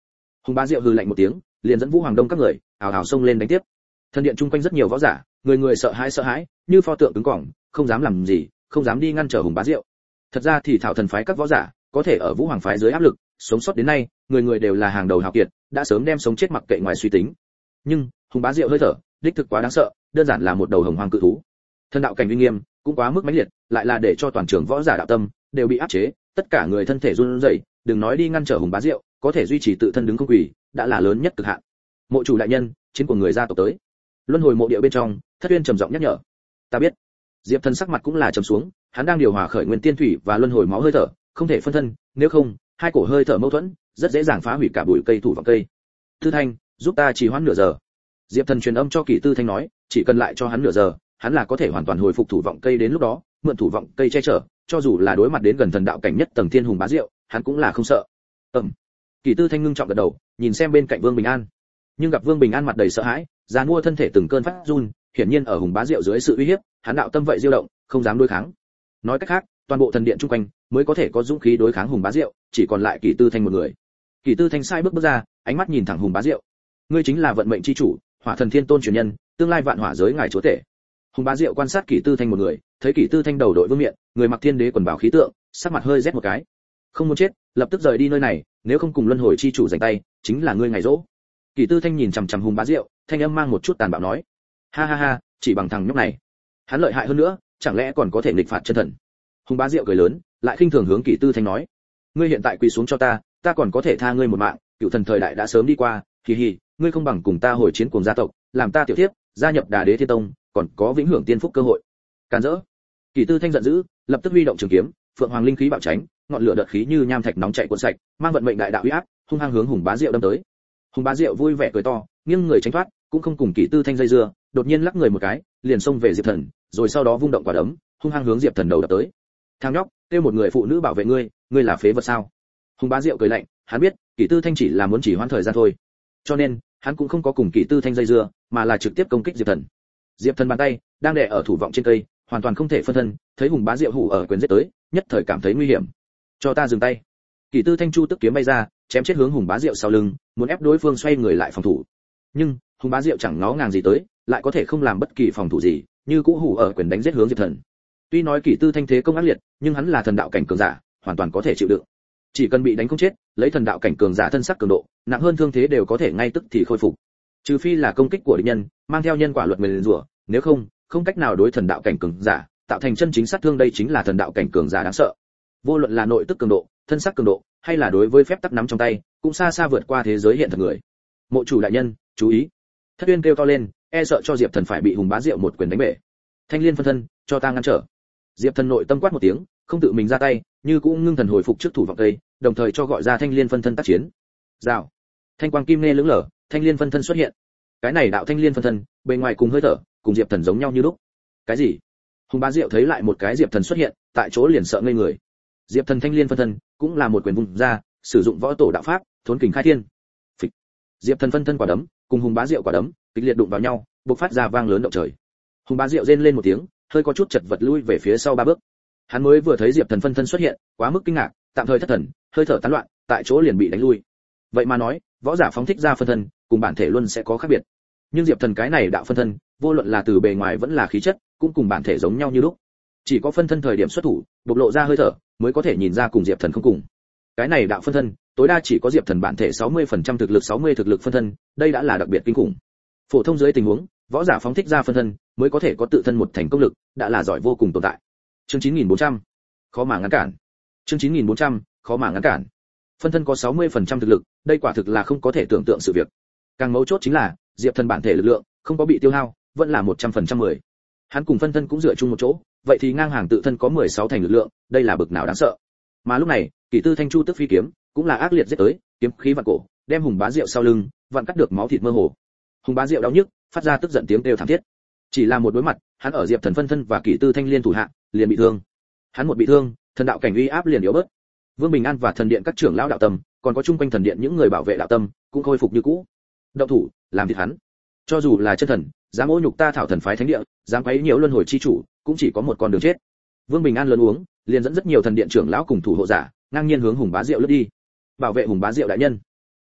Hùng Bá Diệu hừ lạnh một tiếng, liền dẫn Vũ Hoàng Đông các người ào ào xông lên đánh tiếp. Thân điện chung quanh rất nhiều võ giả, người người sợ hãi sợ hãi, như pho tượng cứng cỏng, không dám làm gì, không dám đi ngăn trở Hùng Bá Diệu. Thật ra thì Thảo Thần phái các võ giả, có thể ở Vũ Hoàng phái dưới áp lực, sống sót đến nay, người người đều là hàng đầu hào kiệt, đã sớm đem sống chết mặc kệ ngoài suy tính. Nhưng, Hùng Bá Diệu hơi thở, đích thực quá đáng sợ, đơn giản là một đầu hồng hoang cự thú. Thân đạo cảnh uy nghiêm, cũng quá mức mãnh liệt, lại là để cho toàn trường võ giả đạo tâm đều bị áp chế, tất cả người thân thể run rẩy, đừng nói đi ngăn trở Hùng Bá Diệu, có thể duy trì tự thân đứng không quỳ, đã là lớn nhất cực hạn. Mộ chủ đại nhân, chiến của người gia tộc tới. Luân hồi mộ địa bên trong, Thất Uyên trầm giọng nhắc nhở. Ta biết. Diệp Thần sắc mặt cũng là trầm xuống, hắn đang điều hòa khởi nguyên tiên thủy và luân hồi máu hơi thở, không thể phân thân, nếu không, hai cổ hơi thở mâu thuẫn, rất dễ dàng phá hủy cả bụi cây thủ vọng cây. Tư Thanh, giúp ta trì hoãn nửa giờ. Diệp Thần truyền âm cho Kỷ Tư Thanh nói, chỉ cần lại cho hắn nửa giờ, hắn là có thể hoàn toàn hồi phục thủ vọng cây, đến lúc đó, mượn thủ vọng cây che chở, cho dù là đối mặt đến gần thần đạo cảnh nhất tầng thiên Hùng Bá Diệu, hắn cũng là không sợ. Ừm. Kỷ Tư Thanh ngưng trọng gật đầu, nhìn xem bên cạnh Vương Bình An. Nhưng gặp Vương Bình An mặt đầy sợ hãi, già mua thân thể từng cơn phát run, hiển nhiên ở Hùng Bá Diệu dưới sự uy hiếp, hắn đạo tâm vậy diêu động, không dám đối kháng. Nói cách khác, toàn bộ thần điện chung quanh mới có thể có dũng khí đối kháng Hùng Bá Diệu, chỉ còn lại Kỷ Tư Thanh một người. Kỷ Tư Thanh sai bước bước ra, ánh mắt nhìn thẳng Hùng Bá Diệu. Ngươi chính là vận mệnh chi chủ, Hỏa Thần Thiên Tôn truyền nhân, tương lai vạn hỏa giới ngài chúa tể. Hùng Bá Diệu quan sát Kỷ Tư Thanh một người, thấy Kỷ Tư Thanh đầu đội vương miện, người mặc thiên đế quần bào khí tượng, sắc mặt hơi rét một cái. Không muốn chết, lập tức rời đi nơi này, nếu không cùng luân hồi chi chủ giành tay, chính là ngươi ngày rỗ. Kỷ Tư Thanh nhìn chằm chằm Hùng Bá Diệu, thanh âm mang một chút tàn bạo nói: ha ha ha, chỉ bằng thằng nhóc này, hắn lợi hại hơn nữa, chẳng lẽ còn có thể nghịch phạt chân thần? Hùng Bá Diệu cười lớn, lại khinh thường hướng Kỷ Tư Thanh nói: ngươi hiện tại quỳ xuống cho ta, ta còn có thể tha ngươi một mạng, cựu thần thời đại đã sớm đi qua, kỳ hì, ngươi không bằng cùng ta hồi chiến cùng gia tộc, làm ta tiểu thiếp, gia nhập Đà Đế Thiên Tông, còn có vĩnh hưởng tiên phúc cơ hội. Càn rỡ! Kỷ Tư Thanh giận dữ, lập tức huy động trường kiếm, phượng hoàng linh khí bạo tránh, ngọn lửa đợt khí như nham thạch nóng chảy cuộn sạch, mang vận mệnh đại đạo uy áp, hung hăng hướng Hùng Bá Diệu đâm tới. Hùng Bá Diệu vui vẻ cười to, nghiêng người tránh thoát, cũng không cùng Kỷ Tư Thanh dây dưa, đột nhiên lắc người một cái, liền xông về Diệp Thần, rồi sau đó vung động quả đấm, hung hăng hướng Diệp Thần đầu đập tới. Thằng nhóc, kêu một người phụ nữ bảo vệ ngươi, ngươi là phế vật sao? Hùng Bá Diệu cười lạnh, hắn biết, Kỷ Tư Thanh chỉ là muốn chỉ hoãn thời gian thôi, cho nên hắn cũng không có cùng Kỷ Tư Thanh dây dưa, mà là trực tiếp công kích Diệp Thần. Diệp Thần bàn tay đang đè ở thủ vọng trên cây, hoàn toàn không thể phân thân, thấy Hùng Bá Diệu hủ ở quyền giết tới, nhất thời cảm thấy nguy hiểm. Cho ta dừng tay. Kỷ Tư Thanh chu tức kiếm bay ra, chém chết hướng Hùng Bá Diệu sau lưng, muốn ép đối phương xoay người lại phòng thủ. Nhưng Hùng Bá Diệu chẳng ngó ngàng gì tới, lại có thể không làm bất kỳ phòng thủ gì, như cũ hủ ở quyền đánh giết hướng Diệp Thần. Tuy nói Kỷ Tư Thanh thế công ác liệt, nhưng hắn là thần đạo cảnh cường giả, hoàn toàn có thể chịu đựng. Chỉ cần bị đánh không chết, lấy thần đạo cảnh cường giả thân sắc cường độ, nặng hơn thương thế đều có thể ngay tức thì khôi phục. Trừ phi là công kích của địch nhân, mang theo nhân quả luật nguyền rủa, nếu không, không cách nào đối thần đạo cảnh cường giả tạo thành chân chính sát thương, đây chính là thần đạo cảnh cường giả đáng sợ. Vô luận là nội tức cường độ, thân sắc cường độ, hay là đối với phép tắc nắm trong tay, cũng xa xa vượt qua thế giới hiện thực người. Mộ chủ đại nhân, chú ý! Thất Uyên kêu to lên, e sợ cho Diệp Thần phải bị Hùng Bá Diệu một quyền đánh bể. Thanh Liên phân thân, cho ta ngăn trở. Diệp Thần nội tâm quát một tiếng, không tự mình ra tay, như cũng ngưng thần hồi phục trước thủ vọng cây, đồng thời cho gọi ra Thanh Liên phân thân tác chiến. Rào. Thanh quang kim nghe lững lờ, Thanh Liên phân thân xuất hiện. Cái này đạo Thanh Liên phân thân, bề ngoài cùng hơi thở, cùng Diệp Thần giống nhau như lúc. Cái gì? Hùng Bá Diệu thấy lại một cái Diệp Thần xuất hiện, tại chỗ liền sợ ngây người. Diệp Thần Thanh Liên phân thân, cũng là một quyền vùng ra, sử dụng võ tổ đạo pháp, thốn kình khai thiên. Phịch. Diệp Thần phân thân quả đấm, cùng Hùng Bá Diệu quả đấm, kịch liệt đụng vào nhau, bộc phát ra vang lớn động trời. Hùng Bá Diệu rên lên một tiếng, hơi có chút chật vật lui về phía sau ba bước. Hắn mới vừa thấy Diệp Thần phân thân xuất hiện, quá mức kinh ngạc, tạm thời thất thần, hơi thở tán loạn, tại chỗ liền bị đánh lui. Vậy mà nói, võ giả phóng thích ra phân thân, cùng bản thể luôn sẽ có khác biệt. Nhưng Diệp Thần cái này đạo phân thân, vô luận là từ bề ngoài vẫn là khí chất, cũng cùng bản thể giống nhau như lúc. Chỉ có phân thân thời điểm xuất thủ, bộc lộ ra hơi thở, mới có thể nhìn ra cùng Diệp Thần không cùng. Cái này đạo phân thân, tối đa chỉ có Diệp Thần bản thể sáu mươi phần trăm thực lực sáu mươi thực lực phân thân, đây đã là đặc biệt kinh khủng. Phổ thông dưới tình huống, võ giả phóng thích ra phân thân, mới có thể có tự thân một thành công lực, đã là giỏi vô cùng tồn tại. Chương chín nghìn bốn trăm, khó mà ngăn cản. Chương chín nghìn bốn trăm, khó mà ngăn cản. Phân thân có sáu mươi phần trăm thực lực, đây quả thực là không có thể tưởng tượng sự việc. Càng mấu chốt chính là, Diệp Thần bản thể lực lượng không có bị tiêu hao, vẫn là một trăm phần trăm mười. Hắn cùng phân thân cũng dựa chung một chỗ, vậy thì ngang hàng tự thân có mười sáu thành lực lượng, đây là bực nào đáng sợ. Mà lúc này, Kỷ Tư Thanh chu tức phi kiếm, cũng là ác liệt giết tới, kiếm khí vạn cổ, đem Hùng Bá Diệu sau lưng, vặn cắt được máu thịt mơ hồ. Hùng Bá Diệu đau nhức, phát ra tức giận tiếng kêu thảm thiết. Chỉ là một đối mặt, hắn ở Diệp Thần phân thân và Kỷ Tư Thanh liên thủ hạ, liền bị thương. Hắn một bị thương, thần đạo cảnh uy áp liền yếu bớt. Vương Bình An và thần điện các trưởng lão đạo tâm, còn có chung quanh thần điện những người bảo vệ đạo tâm, cũng khôi phục như cũ. Động thủ, làm thịt hắn. Cho dù là chân thần, dám ô nhục ta Thảo Thần phái thánh địa, dám quấy nhiễu luân hồi chi chủ, cũng chỉ có một con đường chết. Vương Bình An lớn uống, liền dẫn rất nhiều thần điện trưởng lão cùng thủ hộ giả, ngang nhiên hướng Hùng Bá Diệu lướt đi. Bảo vệ Hùng Bá Diệu đại nhân.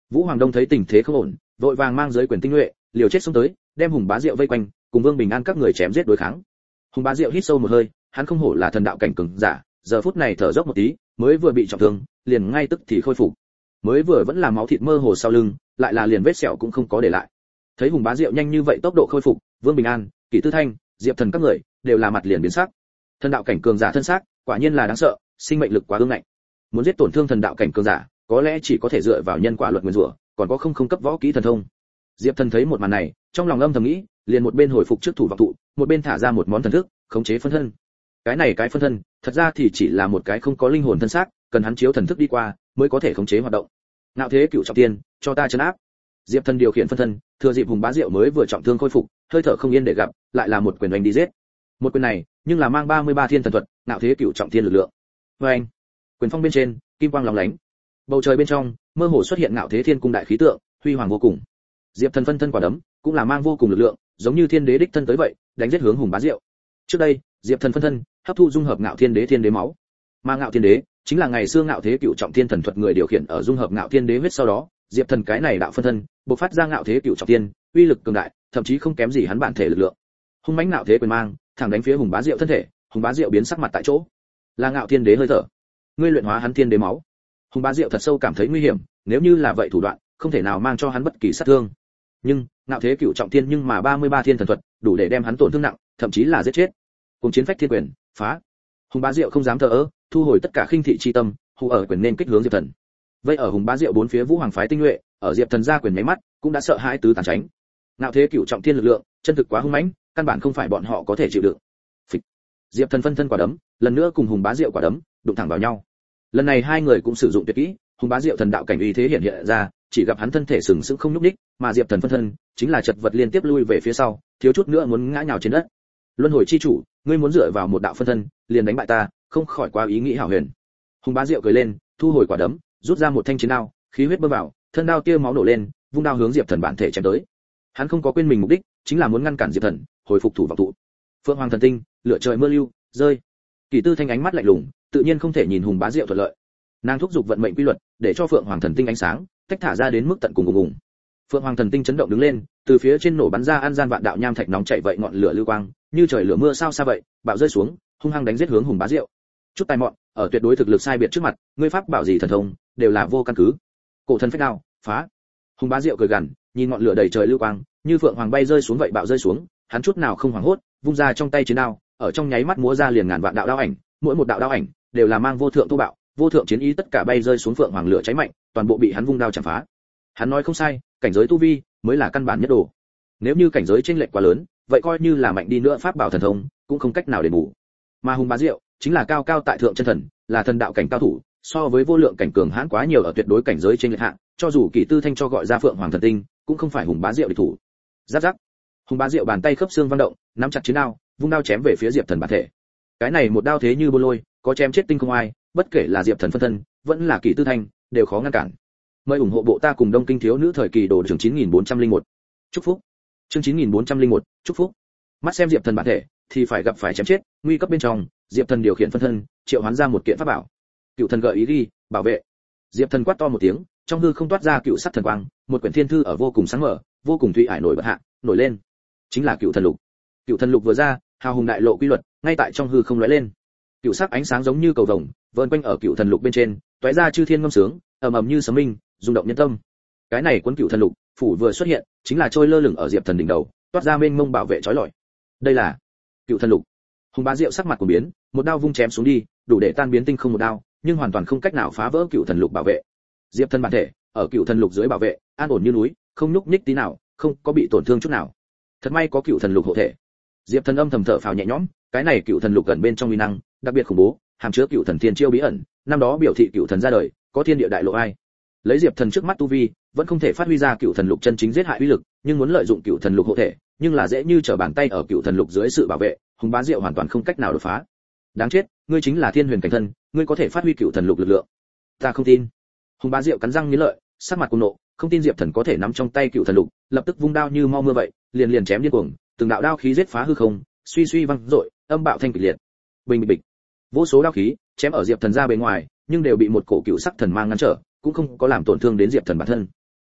Vũ Hoàng Đông thấy tình thế không ổn, vội vàng mang giới quyền tinh nhuệ, liều chết xông tới, đem Hùng Bá Diệu vây quanh, cùng Vương Bình An các người chém giết đối kháng. Hùng Bá Diệu hít sâu một hơi, hắn không hổ là thần đạo cảnh cường giả, giờ phút này thở dốc một tí, mới vừa bị trọng thương, liền ngay tức thì khôi phục. Mới vừa vẫn là máu thịt mơ hồ sau lưng, lại là liền vết sẹo cũng không có để lại. Thấy Hùng Bá Diệu nhanh như vậy tốc độ khôi phục, Vương Bình An, Kỷ Tư Thanh, Diệp Thần các người đều là mặt liền biến sắc. Thần đạo cảnh cường giả thân xác, quả nhiên là đáng sợ, sinh mệnh lực quá ương ngạnh. Muốn giết tổn thương thần đạo cảnh cường giả, có lẽ chỉ có thể dựa vào nhân quả luật nguyên rủa, còn có không không cấp võ kỹ thần thông. Diệp Thần thấy một màn này, trong lòng âm thầm nghĩ, liền một bên hồi phục trước thủ vọng tụ, một bên thả ra một món thần thức, khống chế phân thân. Cái này cái phân thân, thật ra thì chỉ là một cái không có linh hồn thân xác, cần hắn chiếu thần thức đi qua, mới có thể khống chế hoạt động. Ngạo thế cựu trọng tiên, cho ta trấn áp. Diệp Thần điều khiển phân thân, thừa dịp Hùng Bá Diệu mới vừa trọng thương khôi phục, hơi thở không yên để gặp, lại là một quyền đánh đi giết. Một quyền này, nhưng là mang ba mươi ba thiên thần thuật, ngạo thế cựu trọng thiên lực lượng. Và anh, quyền phong bên trên, kim quang lóng lánh. Bầu trời bên trong, mơ hồ xuất hiện ngạo thế thiên cung đại khí tượng, huy hoàng vô cùng. Diệp Thần phân thân quả đấm, cũng là mang vô cùng lực lượng, giống như thiên đế đích thân tới vậy, đánh giết hướng Hùng Bá Diệu. Trước đây, Diệp Thần phân thân hấp thu dung hợp ngạo thiên đế thiên đế máu. Mà ngạo thiên đế chính là ngày xưa ngạo thế cựu trọng thiên thần thuật người điều khiển ở dung hợp ngạo thiên đế huyết sau đó, Diệp Thần cái này đạo phân thân, bộc phát ra ngạo thế cựu trọng thiên, uy lực cường đại, thậm chí không kém gì hắn bản thể lực lượng. Hung mãnh ngạo thế quyền mang, thẳng đánh phía Hùng Bá Diệu thân thể, Hùng Bá Diệu biến sắc mặt tại chỗ. Là ngạo thiên đế hơi thở. Ngươi luyện hóa hắn thiên đế máu. Hùng Bá Diệu thật sâu cảm thấy nguy hiểm, nếu như là vậy thủ đoạn, không thể nào mang cho hắn bất kỳ sát thương. Nhưng, ngạo thế cựu trọng thiên nhưng mà ba mươi ba thiên thần thuật, đủ để đem hắn tổn thương nặng, thậm chí là giết chết. Cùng chiến phách thiên quyền, phá. Hùng Bá Diệu không dám thờ ơ, thu hồi tất cả khinh thị chi tâm, hù ở quyền nên kích hướng Diệp Thần. Vậy ở Hùng Bá Diệu bốn phía Vũ Hoàng phái tinh nhuệ, ở Diệp Thần ra quyền nháy mắt, cũng đã sợ hãi tứ tán tránh. Ngạo thế cựu trọng thiên lực lượng, chân thực quá hung mãnh, căn bản không phải bọn họ có thể chịu đựng. Phịch. Diệp Thần phân thân quả đấm, lần nữa cùng Hùng Bá Diệu quả đấm, đụng thẳng vào nhau. Lần này hai người cũng sử dụng tuyệt kỹ, Hùng Bá Diệu thần đạo cảnh uy thế hiện hiện ra, chỉ gặp hắn thân thể sừng sững không nhúc nhích, mà Diệp Thần phân thân chính là chật vật liên tiếp lui về phía sau, thiếu chút nữa muốn ngã nhào trên đất. Luân hồi chi chủ, ngươi muốn dựa vào một đạo phân thân, liền đánh bại ta, không khỏi quá ý nghĩ hảo huyền. Hùng Bá Diệu cười lên, thu hồi quả đấm, rút ra một thanh chiến đao, khí huyết bơm vào, thân đao tia máu nổ lên, vung đao hướng Diệp Thần bản thể chém tới. Hắn không có quên mình mục đích, chính là muốn ngăn cản Diệp Thần, hồi phục thủ vọng tụ. Phượng Hoàng thần tinh, lửa trời mưa lưu, rơi. Kỷ Tư Thanh ánh mắt lạnh lùng, tự nhiên không thể nhìn Hùng Bá Diệu thuận lợi. Nàng thúc giục vận mệnh quy luật, để cho Phượng Hoàng thần tinh ánh sáng tách thả ra đến mức tận cùng cùng cùng. Phượng Hoàng thần tinh chấn động đứng lên, từ phía trên nổ bắn ra an gian vạn đạo nham thạch nóng chảy vậy ngọn lửa lưu quang, như trời lửa mưa sao xa vậy, bạo rơi xuống, hung hăng đánh giết hướng Hùng Bá Diệu. Chút tài mọn, ở tuyệt đối thực lực sai biệt trước mặt, ngươi pháp bảo gì thần thông, đều là vô căn cứ. Cổ thần phách đao, phá. Hùng Bá Diệu cười gằn, nhìn ngọn lửa đầy trời lưu quang, như phượng hoàng bay rơi xuống vậy bạo rơi xuống, hắn chút nào không hoảng hốt, vung ra trong tay chiến đao, ở trong nháy mắt múa ra liền ngàn vạn đạo đao ảnh, mỗi một đạo đao ảnh đều là mang vô thượng tu bạo, vô thượng chiến ý, tất cả bay rơi xuống phượng hoàng lửa cháy mạnh, toàn bộ bị hắn vung đao chạm phá. Hắn nói không sai, cảnh giới tu vi mới là căn bản nhất đồ. Nếu như cảnh giới chênh lệch quá lớn, vậy coi như là mạnh đi nữa pháp bảo thần thông, cũng không cách nào đền bù. Mà Hùng Bá Diệu chính là cao cao tại thượng chân thần, là thần đạo cảnh cao thủ, so với vô lượng cảnh cường hãn quá nhiều ở tuyệt đối cảnh giới trên lệch hạng, cho dù Kỷ Tư Thanh cho gọi ra Phượng Hoàng thần tinh, cũng không phải Hùng Bá Diệu địch thủ. Giáp giáp. Hùng Bá Diệu bàn tay khớp xương vang động, nắm chặt chiến đao, vung đao chém về phía Diệp Thần bản thể. Cái này một đao thế như bôn lôi, có chém chết tinh không ai, bất kể là Diệp Thần phân thân, vẫn là Kỷ Tư Thanh, đều khó ngăn cản. Mời ủng hộ bộ ta cùng Đông Kinh thiếu nữ thời kỳ đồ trưởng chín nghìn bốn trăm lẻ một. Chúc phúc. Chương chín nghìn bốn trăm lẻ một, chúc phúc. Mắt xem Diệp Thần bản thể, thì phải gặp phải chém chết, nguy cấp bên trong, Diệp Thần điều khiển phân thân, triệu hoán ra một kiện pháp bảo. Cựu thần gợi ý đi, bảo vệ. Diệp Thần quát to một tiếng, trong hư không toát ra cựu sắc thần quang, một quyển thiên thư ở vô cùng sáng mở, vô cùng thủy ải nổi bật hạ, nổi lên. Chính là Cựu thần lục. Cựu thần lục vừa ra, hào hùng đại lộ quy luật, ngay tại trong hư không lóe lên. Cựu sắc ánh sáng giống như cầu vồng, vờn quanh ở Cựu thần lục bên trên, tóe ra chư thiên ngâm sướng, ầm ầm như sấm minh, rung động nhân tâm. Cái này cuốn Cựu thần lục, phủ vừa xuất hiện, chính là trôi lơ lửng ở Diệp Thần đỉnh đầu, toát ra mênh mông bảo vệ chói lọi. Đây là Cựu thần lục. Hùng Bá Diệu sắc mặt của biến, một đao vung chém xuống đi, đủ để tan biến tinh không một đao, nhưng hoàn toàn không cách nào phá vỡ Cựu thần lục bảo vệ. Diệp Thần bản thể ở Cựu thần lục dưới bảo vệ, an ổn như núi, không nhúc nhích tí nào, không có bị tổn thương chút nào. Thật may có Cựu thần lục hộ thể. Diệp Thần âm thầm thở phào nhẹ nhõm, cái này Cựu thần lục gần bên trong uy năng, đặc biệt khủng bố, hàm chứa Cựu thần thiên chiêu bí ẩn, năm đó biểu thị Cựu thần ra đời, có thiên địa đại lộ ai. Lấy Diệp Thần trước mắt tu vi, vẫn không thể phát huy ra Cựu thần lục chân chính giết hại uy lực, nhưng muốn lợi dụng Cựu thần lục hộ thể, nhưng là dễ như trở bàn tay ở Cựu thần lục dưới sự bảo vệ, Hùng Bá Diệu hoàn toàn không cách nào đột phá. Đáng chết, ngươi chính là thiên huyền cảnh thân, ngươi có thể phát huy Cựu thần lục lực lượng. Ta không tin. Hùng Bá Diệu cắn răng nghiến lợi, sắc mặt cuồng nộ, không tin Diệp Thần có thể nắm trong tay Cựu thần lục, lập tức vung đao như mau mưa vậy, liền liền chém điên cuồng, từng đạo đao khí giết phá hư không, suy suy vang dội, âm bạo thanh kịch liệt. Bình bịch bịch. Vô số đao khí chém ở Diệp Thần ra bên ngoài, nhưng đều bị một cổ cựu sắc thần mang ngăn trở, cũng không có làm tổn thương đến Diệp Thần bản thân.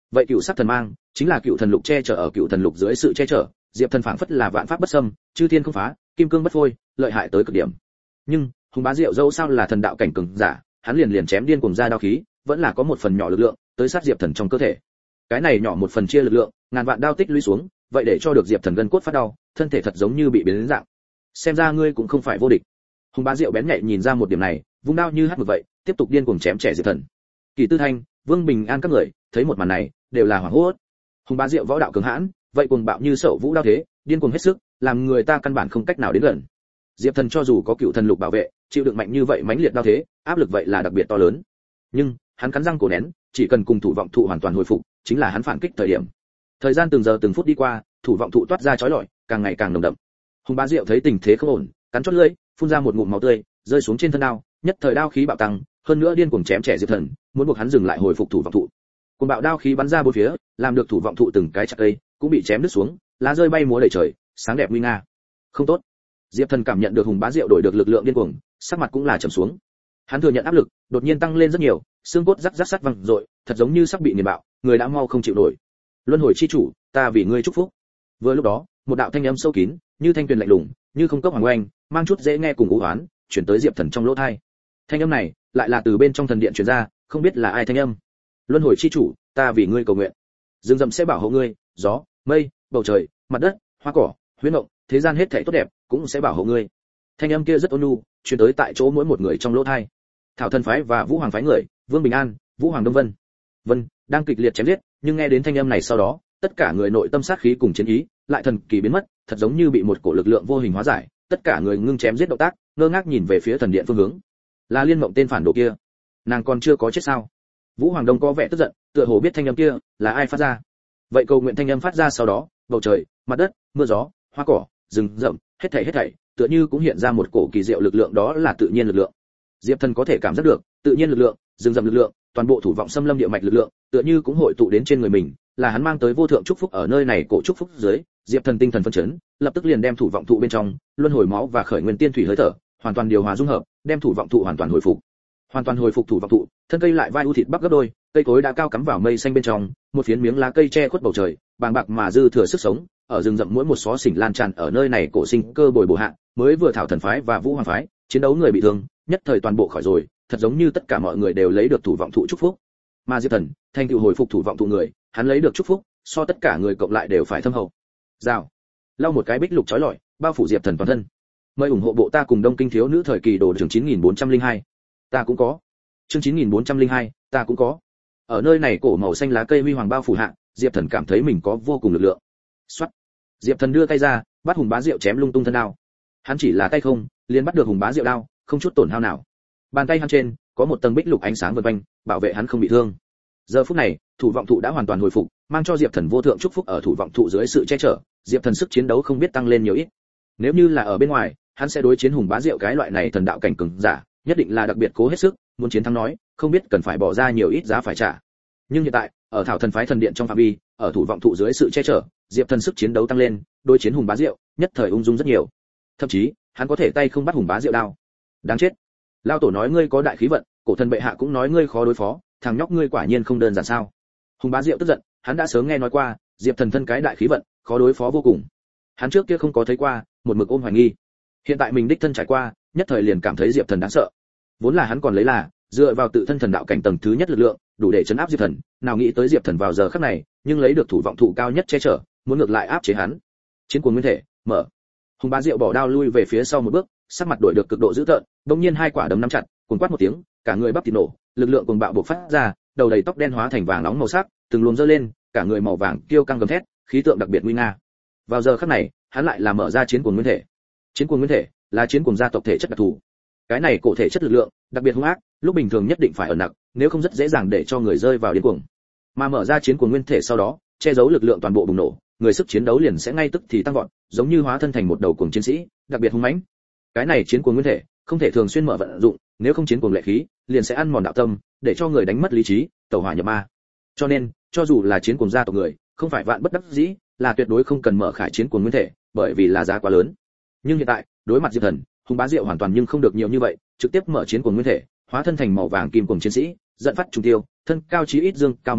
vậy cựu sắc thần mang chính là cựu thần lục che chở, ở cựu thần lục dưới sự che chở, diệp thần phảng phất là vạn pháp bất xâm, chư thiên không phá, kim cương bất phôi, lợi hại tới cực điểm. Nhưng Hùng Bá Diệu dẫu sao là thần đạo cảnh cường giả, hắn liền liền chém điên cuồng ra đao khí, vẫn là có một phần nhỏ lực lượng tới sát diệp thần trong cơ thể. Cái này nhỏ một phần chia lực lượng, ngàn vạn đao tích lũy xuống, vậy để cho được diệp thần gân cốt phát đau, thân thể thật giống như bị biến đến dạng. Xem ra ngươi cũng không phải vô địch. Hùng Bá Diệu bén nhạy nhìn ra một điểm này, vung đao như hắt mực vậy, tiếp tục điên cuồng chém trẻ diệp thần. Kỳ Tư Thanh, Vương Bình An các người thấy một màn này, đều là hoảng hốt. Hùng Bá Diệu võ đạo cường hãn, vậy cuồng bạo như sậu vũ đao thế, điên cuồng hết sức, làm người ta căn bản không cách nào đến gần. Diệp Thần cho dù có cựu thần lục bảo vệ, chịu đựng mạnh như vậy mãnh liệt đao thế, áp lực vậy là đặc biệt to lớn. Nhưng hắn cắn răng cổ nén, chỉ cần cùng thủ vọng thụ hoàn toàn hồi phục, chính là hắn phản kích thời điểm. Thời gian từng giờ từng phút đi qua, thủ vọng thụ toát ra chói lọi, càng ngày càng nồng đậm. Hùng Bá Diệu thấy tình thế không ổn, cắn chót lưỡi, phun ra một ngụm máu tươi, rơi xuống trên thân đao, nhất thời đao khí bạo tăng, hơn nữa điên cuồng chém trẻ Diệp Thần, muốn buộc hắn dừng lại hồi phục thủ vọng thụ. Cuồng bạo đao khí bắn ra bốn phía, làm được thủ vọng thụ từng cái chặt cây cũng bị chém đứt xuống, lá rơi bay múa đầy trời, sáng đẹp nguy nga. Không tốt. Diệp Thần cảm nhận được Hùng Bá Diệu đổi được lực lượng điên cuồng, sắc mặt cũng là trầm xuống. Hắn thừa nhận áp lực đột nhiên tăng lên rất nhiều, xương cốt rắc rắc sắt văng rội, thật giống như sắp bị nghiền bạo, người đã mau không chịu nổi. Luân hồi chi chủ, ta vì ngươi chúc phúc. Vừa lúc đó, một đạo thanh âm sâu kín, như thanh tuyền lạnh lùng, như không cốc hoàng oanh, mang chút dễ nghe cùng u oán, truyền tới Diệp Thần trong lỗ tai. Thanh âm này lại là từ bên trong thần điện truyền ra, không biết là ai thanh âm. Luân hồi chi chủ, ta vì ngươi cầu nguyện. Dương Dậm sẽ bảo hộ ngươi, gió, mây, bầu trời, mặt đất, hoa cỏ, huyễn động, thế gian hết thảy tốt đẹp cũng sẽ bảo hộ ngươi. Thanh âm kia rất ôn nhu, truyền tới tại chỗ mỗi một người trong lỗ tai. Thảo Thần phái và Vũ Hoàng phái người, Vương Bình An, Vũ Hoàng Đông Vân, Vân đang kịch liệt chém giết, nhưng nghe đến thanh âm này sau đó, tất cả người nội tâm sát khí cùng chiến ý lại thần kỳ biến mất, thật giống như bị một cổ lực lượng vô hình hóa giải, tất cả người ngưng chém giết động tác, ngơ ngác nhìn về phía thần điện phương hướng. Là Liên Mộng tên phản đồ kia, nàng còn chưa có chết sao? Vũ Hoàng Đông có vẻ tức giận, tựa hồ biết thanh âm kia là ai phát ra. Vậy cầu nguyện thanh âm phát ra sau đó, bầu trời, mặt đất, mưa gió, hoa cỏ, rừng rậm, hết thảy hết thảy, tựa như cũng hiện ra một cổ kỳ diệu lực lượng, đó là tự nhiên lực lượng. Diệp Thần có thể cảm giác được, tự nhiên lực lượng, rừng rậm lực lượng, toàn bộ thủ vọng xâm lâm địa mạch lực lượng, tựa như cũng hội tụ đến trên người mình, là hắn mang tới vô thượng chúc phúc ở nơi này, cổ chúc phúc dưới, Diệp Thần tinh thần phấn chấn, lập tức liền đem thủ vọng thụ bên trong luân hồi máu và khởi nguyên tiên thủy hơi thở, hoàn toàn điều hòa dung hợp, đem thủ vọng thụ hoàn toàn hồi phục. Hoàn toàn hồi phục thủ vọng thụ, thân cây lại vai u thịt bắp gấp đôi, cây cối đã cao cắm vào mây xanh bên trong, một phiến miếng lá cây che khuất bầu trời, bàng bạc mà dư thừa sức sống, ở rừng rậm mỗi một xó xỉnh lan tràn ở nơi này, cổ sinh cơ bồi bổ hạ, mới vừa Thảo Thần phái và Vũ Hoàng phái, chiến đấu người bị thương, nhất thời toàn bộ khỏi rồi, thật giống như tất cả mọi người đều lấy được thủ vọng thụ chúc phúc. Mà Diệp Thần, thành tựu hồi phục thủ vọng thụ người, hắn lấy được chúc phúc, so tất cả người cộng lại đều phải thâm hậu. Rào, lau một cái bích lục chói lọi, bao phủ Diệp Thần toàn thân. Mời ủng hộ bộ ta cùng Đông Kinh thiếu nữ thời kỳ đồ trưởng chín nghìn bốn trăm lẻ hai. Ta cũng có. Chương chín nghìn bốn trăm lẻ hai, ta cũng có. Ở nơi này cổ màu xanh lá cây huy hoàng bao phủ hạ, Diệp Thần cảm thấy mình có vô cùng lực lượng. Soát. Diệp Thần đưa tay ra, bắt Hùng Bá Diệu chém lung tung thân đao. Hắn chỉ là tay không, liền bắt được Hùng Bá Diệu đao, không chút tổn hao nào. Bàn tay hắn trên có một tầng bích lục ánh sáng vần quanh, bảo vệ hắn không bị thương. Giờ phút này, thủ vọng thụ đã hoàn toàn hồi phục, mang cho Diệp Thần vô thượng chúc phúc, ở thủ vọng thụ dưới sự che chở, Diệp Thần sức chiến đấu không biết tăng lên nhiều ít. Nếu như là ở bên ngoài, hắn sẽ đối chiến Hùng Bá Diệu cái loại này thần đạo cảnh cường giả, nhất định là đặc biệt cố hết sức, muốn chiến thắng nói, không biết cần phải bỏ ra nhiều ít giá phải trả. Nhưng hiện tại, ở Thảo Thần phái thần điện trong phạm vi, ở thủ vọng thụ dưới sự che chở, Diệp Thần sức chiến đấu tăng lên, đối chiến Hùng Bá Diệu, nhất thời ung dung rất nhiều. Thậm chí, hắn có thể tay không bắt Hùng Bá Diệu đao. Đáng chết. Lao tổ nói ngươi có đại khí vận, cổ thần bệ hạ cũng nói ngươi khó đối phó, thằng nhóc ngươi quả nhiên không đơn giản sao? Hùng Bá Diệu tức giận, hắn đã sớm nghe nói qua, Diệp Thần thân cái đại khí vận, khó đối phó vô cùng. Hắn trước kia không có thấy qua, một mực ôm hoài nghi. Hiện tại mình đích thân trải qua, nhất thời liền cảm thấy Diệp Thần đáng sợ. Vốn là hắn còn lấy là dựa vào tự thân thần đạo cảnh tầng thứ nhất lực lượng, đủ để chấn áp Diệp Thần, nào nghĩ tới Diệp Thần vào giờ khắc này, nhưng lấy được thủ vọng thụ cao nhất che chở, muốn ngược lại áp chế hắn. Chiến cuồng nguyên thể, mở. Hùng Bá Diệu bỏ đao lui về phía sau một bước, sắc mặt đổi được cực độ dữ tợn, đột nhiên hai quả đấm nắm chặt, cuồng quát một tiếng, cả người bắp thịt nổ, lực lượng cuồng bạo bộc phát ra, đầu đầy tóc đen hóa thành vàng nóng màu sắc, từng luồng dơ lên, cả người màu vàng kiêu căng gầm thét, khí tượng đặc biệt nguy nga. Vào giờ khắc này, hắn lại là mở ra chiến cuồng nguyên thể. Chiến cuồng nguyên thể là chiến cuồng gia tộc thể chất đặc thù. Cái này cổ thể chất lực lượng đặc biệt hung ác, lúc bình thường nhất định phải ở nặng, nếu không rất dễ dàng để cho người rơi vào điên cuồng. Mà mở ra chiến cuồng nguyên thể sau đó, che giấu lực lượng toàn bộ bùng nổ, người sức chiến đấu liền sẽ ngay tức thì tăng vọt, giống như hóa thân thành một đầu cuồng chiến sĩ, đặc biệt hung mãnh. Cái này chiến cuồng nguyên thể không thể thường xuyên mở vận dụng, nếu không chiến cuồng lệ khí liền sẽ ăn mòn đạo tâm, để cho người đánh mất lý trí, tẩu hỏa nhập ma. Cho nên, cho dù là chiến cuồng gia tộc người, không phải vạn bất đắc dĩ, là tuyệt đối không cần mở khải chiến cuồng nguyên thể, bởi vì là giá quá lớn. Nhưng hiện tại, đối mặt Diệp Thần, Hùng Bá Diệu hoàn toàn nhưng không được nhiều như vậy, trực tiếp mở chiến cuồng nguyên thể, hóa thân thành màu vàng kim cuồng chiến sĩ, giận phát trùng tiêu, thân cao chí ít dương cao một nửa,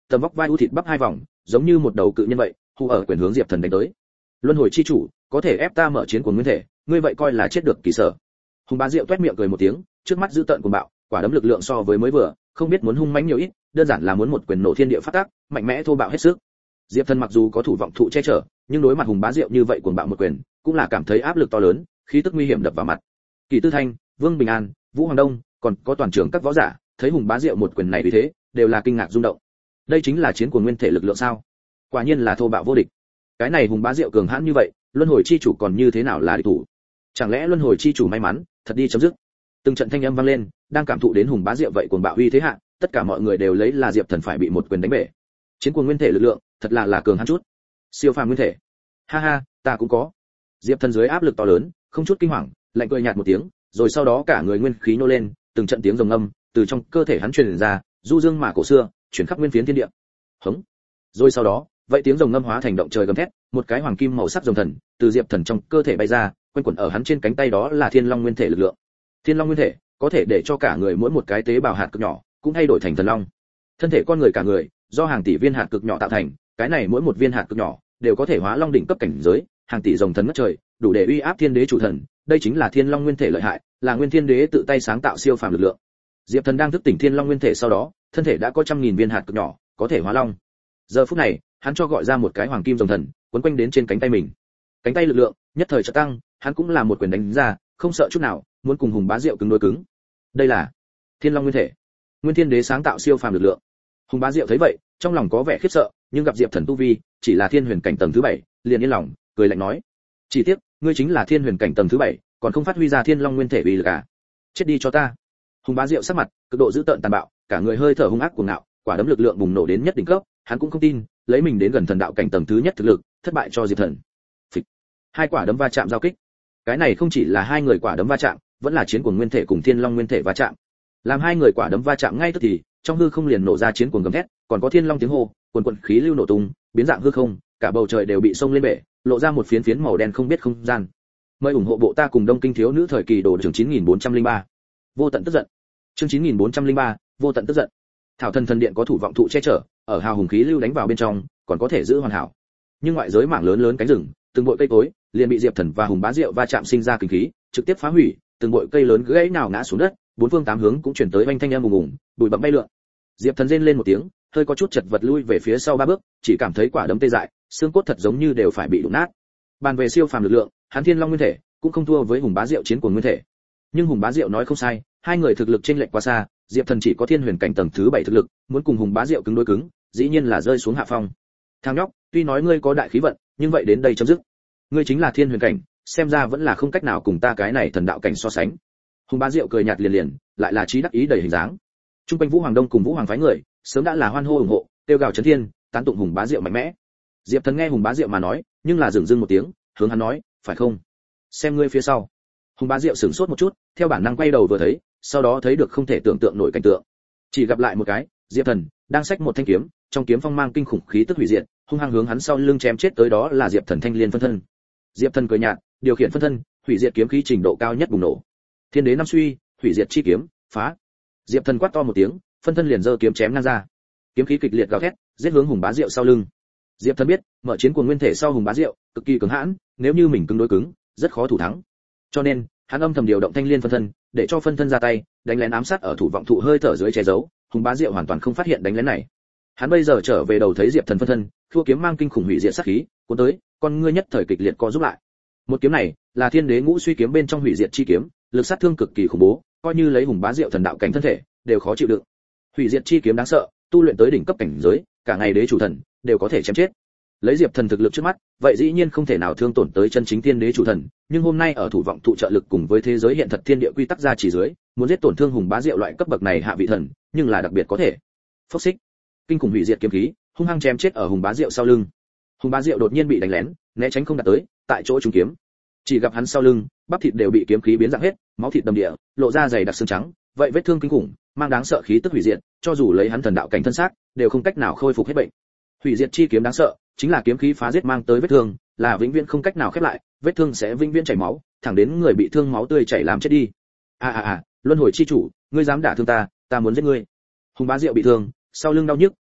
tầm vóc vai u thịt bắp hai vòng, giống như một đầu cự nhân vậy, hù ở quyền hướng Diệp Thần đánh tới. Luân hồi chi chủ, có thể ép ta mở chiến của nguyên thể, ngươi vậy coi là chết được kỳ sở. Hùng Bá Diệu toét miệng cười một tiếng, trước mắt dữ tợn cuồng bạo, quả đấm lực lượng so với mới vừa, không biết muốn hung mãnh nhiều ít, đơn giản là muốn một quyền nổ thiên địa phát tác, mạnh mẽ thô bạo hết sức. Diệp Thần mặc dù có thủ vọng thụ che chở, nhưng đối mặt Hùng Bá Diệu như vậy cuồng bạo một quyền, cũng là cảm thấy áp lực to lớn, khí tức nguy hiểm đập vào mặt. Kỳ Tư Thanh, Vương Bình An, Vũ Hoàng Đông, còn có toàn trưởng các võ giả, thấy Hùng Bá Diệu một quyền này vì thế, đều là kinh ngạc rung động. Đây chính là chiến của nguyên thể lực lượng sao? Quả nhiên là thô bạo vô địch. Cái này Hùng Bá Diệu cường hãn như vậy, luân hồi chi chủ còn như thế nào là địch thủ? Chẳng lẽ luân hồi chi chủ may mắn, thật đi chấm dứt? Từng trận thanh âm vang lên, đang cảm thụ đến Hùng Bá Diệu vậy cuồng bạo uy thế hạ, tất cả mọi người đều lấy là Diệp Thần phải bị một quyền đánh bể. Chiến của nguyên thể lực lượng, thật là là cường hãn chút. Siêu phàm nguyên thể. Ha ha, ta cũng có. Diệp Thần dưới áp lực to lớn, không chút kinh hoàng, lạnh cười nhạt một tiếng, rồi sau đó cả người nguyên khí nô lên, từng trận tiếng rồng ngâm từ trong cơ thể hắn truyền ra, du dương mà cổ xưa, chuyển khắp nguyên phiến thiên địa. Hống. Rồi sau đó, vậy tiếng rồng ngâm hóa thành động trời gầm thét, một cái hoàng kim màu sắc rồng thần từ Diệp Thần trong cơ thể bay ra, quanh quẩn ở hắn trên cánh tay, đó là Thiên Long nguyên thể lực lượng. Thiên Long nguyên thể có thể để cho cả người mỗi một cái tế bào hạt cực nhỏ cũng thay đổi thành thần long. Thân thể con người cả người do hàng tỷ viên hạt cực nhỏ tạo thành, cái này mỗi một viên hạt cực nhỏ đều có thể hóa long đỉnh cấp cảnh giới, hàng tỷ rồng thần ngất trời, đủ để uy áp thiên đế chủ thần. Đây chính là Thiên Long nguyên thể lợi hại, là nguyên thiên đế tự tay sáng tạo siêu phàm lực lượng. Diệp Thần đang thức tỉnh Thiên Long nguyên thể sau đó, thân thể đã có trăm nghìn viên hạt cực nhỏ, có thể hóa long. Giờ phút này, hắn cho gọi ra một cái hoàng kim rồng thần, quấn quanh đến trên cánh tay mình. Cánh tay lực lượng nhất thời chợt tăng, hắn cũng là một quyền đánh ra, không sợ chút nào, muốn cùng Hùng Bá Diệu cứng đối cứng. Đây là Thiên Long nguyên thể, nguyên thiên đế sáng tạo siêu phàm lực lượng. Hùng Bá Diệu thấy vậy, trong lòng có vẻ khiếp sợ, nhưng gặp Diệp Thần tu vi chỉ là thiên huyền cảnh tầng thứ bảy, liền yên lòng, cười lạnh nói: "Chỉ tiếc, ngươi chính là thiên huyền cảnh tầng thứ bảy, còn không phát huy ra Thiên Long nguyên thể uy lực à? Chết đi cho ta!" Hùng Bá Diệu sắc mặt cực độ dữ tợn tàn bạo, cả người hơi thở hung ác cuồng ngạo, quả đấm lực lượng bùng nổ đến nhất đỉnh cấp, hắn cũng không tin, lấy mình đến gần thần đạo cảnh tầng thứ nhất thực lực, thất bại cho Diệp Thần. Phịch. Hai quả đấm va chạm giao kích. Cái này không chỉ là hai người quả đấm va chạm, vẫn là chiến cuồng nguyên thể cùng Thiên Long nguyên thể va chạm. Làm hai người quả đấm va chạm ngay tức thì, trong hư không liền nổ ra chiến cuồng gầm thét, còn có Thiên Long tiếng hô, quần quần khí lưu nổ tung, biến dạng hư không, cả bầu trời đều bị sông lên bể, lộ ra một phiến phiến màu đen không biết không gian. Mời ủng hộ bộ ta cùng Đông Kinh thiếu nữ thời kỳ đồ trưởng chín nghìn bốn trăm lẻ ba. Vô tận tức giận. Chương chín nghìn bốn trăm lẻ ba, vô tận tức giận. Thảo thần thần điện có thủ vọng thụ che chở, ở hào hùng khí lưu đánh vào bên trong, còn có thể giữ hoàn hảo. Nhưng ngoại giới mảng lớn lớn cánh rừng, từng bụi cây cối, liền bị Diệp Thần và Hùng Bá Diệu va chạm sinh ra kinh khí, trực tiếp phá hủy, từng bụi cây lớn gãy nào ngã xuống đất, bốn phương tám hướng cũng chuyển tới oanh thanh âm ùng ùng, bụi bặm bay lượn. Diệp Thần rên lên một tiếng, hơi có chút chật vật lui về phía sau ba bước, chỉ cảm thấy quả đấm tê dại, xương cốt thật giống như đều phải bị đụng nát. Bàn về siêu phàm lực lượng, hắn Thiên Long nguyên thể cũng không thua với Hùng Bá Diệu chiến của nguyên thể. Nhưng Hùng Bá Diệu nói không sai, hai người thực lực chênh lệch quá xa, Diệp Thần chỉ có thiên huyền cảnh tầng thứ bảy thực lực, muốn cùng Hùng Bá Diệu cứng đối cứng, dĩ nhiên là rơi xuống hạ phong. Thằng nhóc, tuy nói ngươi có đại khí vận, nhưng vậy đến đây chấm dứt. Ngươi chính là thiên huyền cảnh, xem ra vẫn là không cách nào cùng ta cái này thần đạo cảnh so sánh. Hùng Bá Diệu cười nhạt liền liền, lại là trí đắc ý đầy hình dáng. Trung quanh Vũ Hoàng Đông cùng Vũ Hoàng phái người, sớm đã là hoan hô ủng hộ, kêu gào chấn thiên, tán tụng Hùng Bá Diệu mạnh mẽ. Diệp Thần nghe Hùng Bá Diệu mà nói, nhưng là dừng dưng một tiếng, hướng hắn nói, phải không? Xem ngươi phía sau. Hùng Bá Diệu sửng sốt một chút, theo bản năng quay đầu vừa thấy, sau đó thấy được không thể tưởng tượng nổi cảnh tượng. Chỉ gặp lại một cái, Diệp Thần đang xách một thanh kiếm, trong kiếm phong mang kinh khủng khí tức hủy diệt, hung hăng hướng hắn sau lưng chém chết tới, đó là Diệp Thần thanh liên phân thân. Diệp Thần cười nhạt, điều khiển phân thân, hủy diệt kiếm khí trình độ cao nhất bùng nổ. Thiên đế năm suy, hủy diệt chi kiếm, phá. Diệp Thần quát to một tiếng, phân thân liền giơ kiếm chém ngang ra. Kiếm khí kịch liệt gào thét, giết hướng Hùng Bá Diệu sau lưng. Diệp Thần biết, mở chiến cuồng nguyên thể sau Hùng Bá Diệu cực kỳ cứng hãn, nếu như mình cứng đối cứng, rất khó thủ thắng. Cho nên, hắn âm thầm điều động thanh liên phân thân, để cho phân thân ra tay, đánh lén ám sát ở thủ vọng thụ hơi thở dưới che giấu, Hùng Bá Diệu hoàn toàn không phát hiện đánh lén này. Hắn bây giờ trở về đầu thấy Diệp Thần phân thân, thua kiếm mang kinh khủng hủy diệt sát khí, cuốn tới, con ngươi nhất thời kịch liệt co rút lại. Một kiếm này, là Thiên Đế Ngũ Suy kiếm bên trong hủy diệt chi kiếm, lực sát thương cực kỳ khủng bố, coi như lấy Hùng Bá Diệu thần đạo cảnh thân thể, đều khó chịu đựng. Hủy diệt chi kiếm đáng sợ, tu luyện tới đỉnh cấp cảnh giới, cả ngày đế chủ thần đều có thể chém chết. Lấy Diệp Thần thực lực trước mắt, vậy dĩ nhiên không thể nào thương tổn tới chân chính Thiên Đế chủ thần, nhưng hôm nay ở thủ vọng thụ trợ lực cùng với thế giới hiện thật thiên địa quy tắc gia chỉ dưới, muốn giết tổn thương Hùng Bá Diệu loại cấp bậc này hạ vị thần, nhưng là đặc biệt có thể. Phốc xích, kinh khủng hủy diệt kiếm khí, hung hăng chém chết ở Hùng Bá Diệu sau lưng. Hùng Bá Diệu đột nhiên bị đánh lén, né tránh không đạt tới, tại chỗ trúng kiếm. Chỉ gặp hắn sau lưng, bắp thịt đều bị kiếm khí biến dạng hết, máu thịt đầm địa, lộ ra dày đặc xương trắng, vậy vết thương kinh khủng, mang đáng sợ khí tức hủy diệt, cho dù lấy hắn thần đạo cảnh thân xác, đều không cách nào khôi phục hết bệnh. Hủy diệt chi kiếm đáng sợ, chính là kiếm khí phá giết mang tới vết thương, là vĩnh viễn không cách nào khép lại, vết thương sẽ vĩnh viễn chảy máu, thẳng đến người bị thương máu tươi chảy làm chết đi. A a a, luân hồi chi chủ, ngươi dám đả thương ta, ta muốn giết ngươi. Hùng Bá Diệu bị thương, sau lưng đau nhức,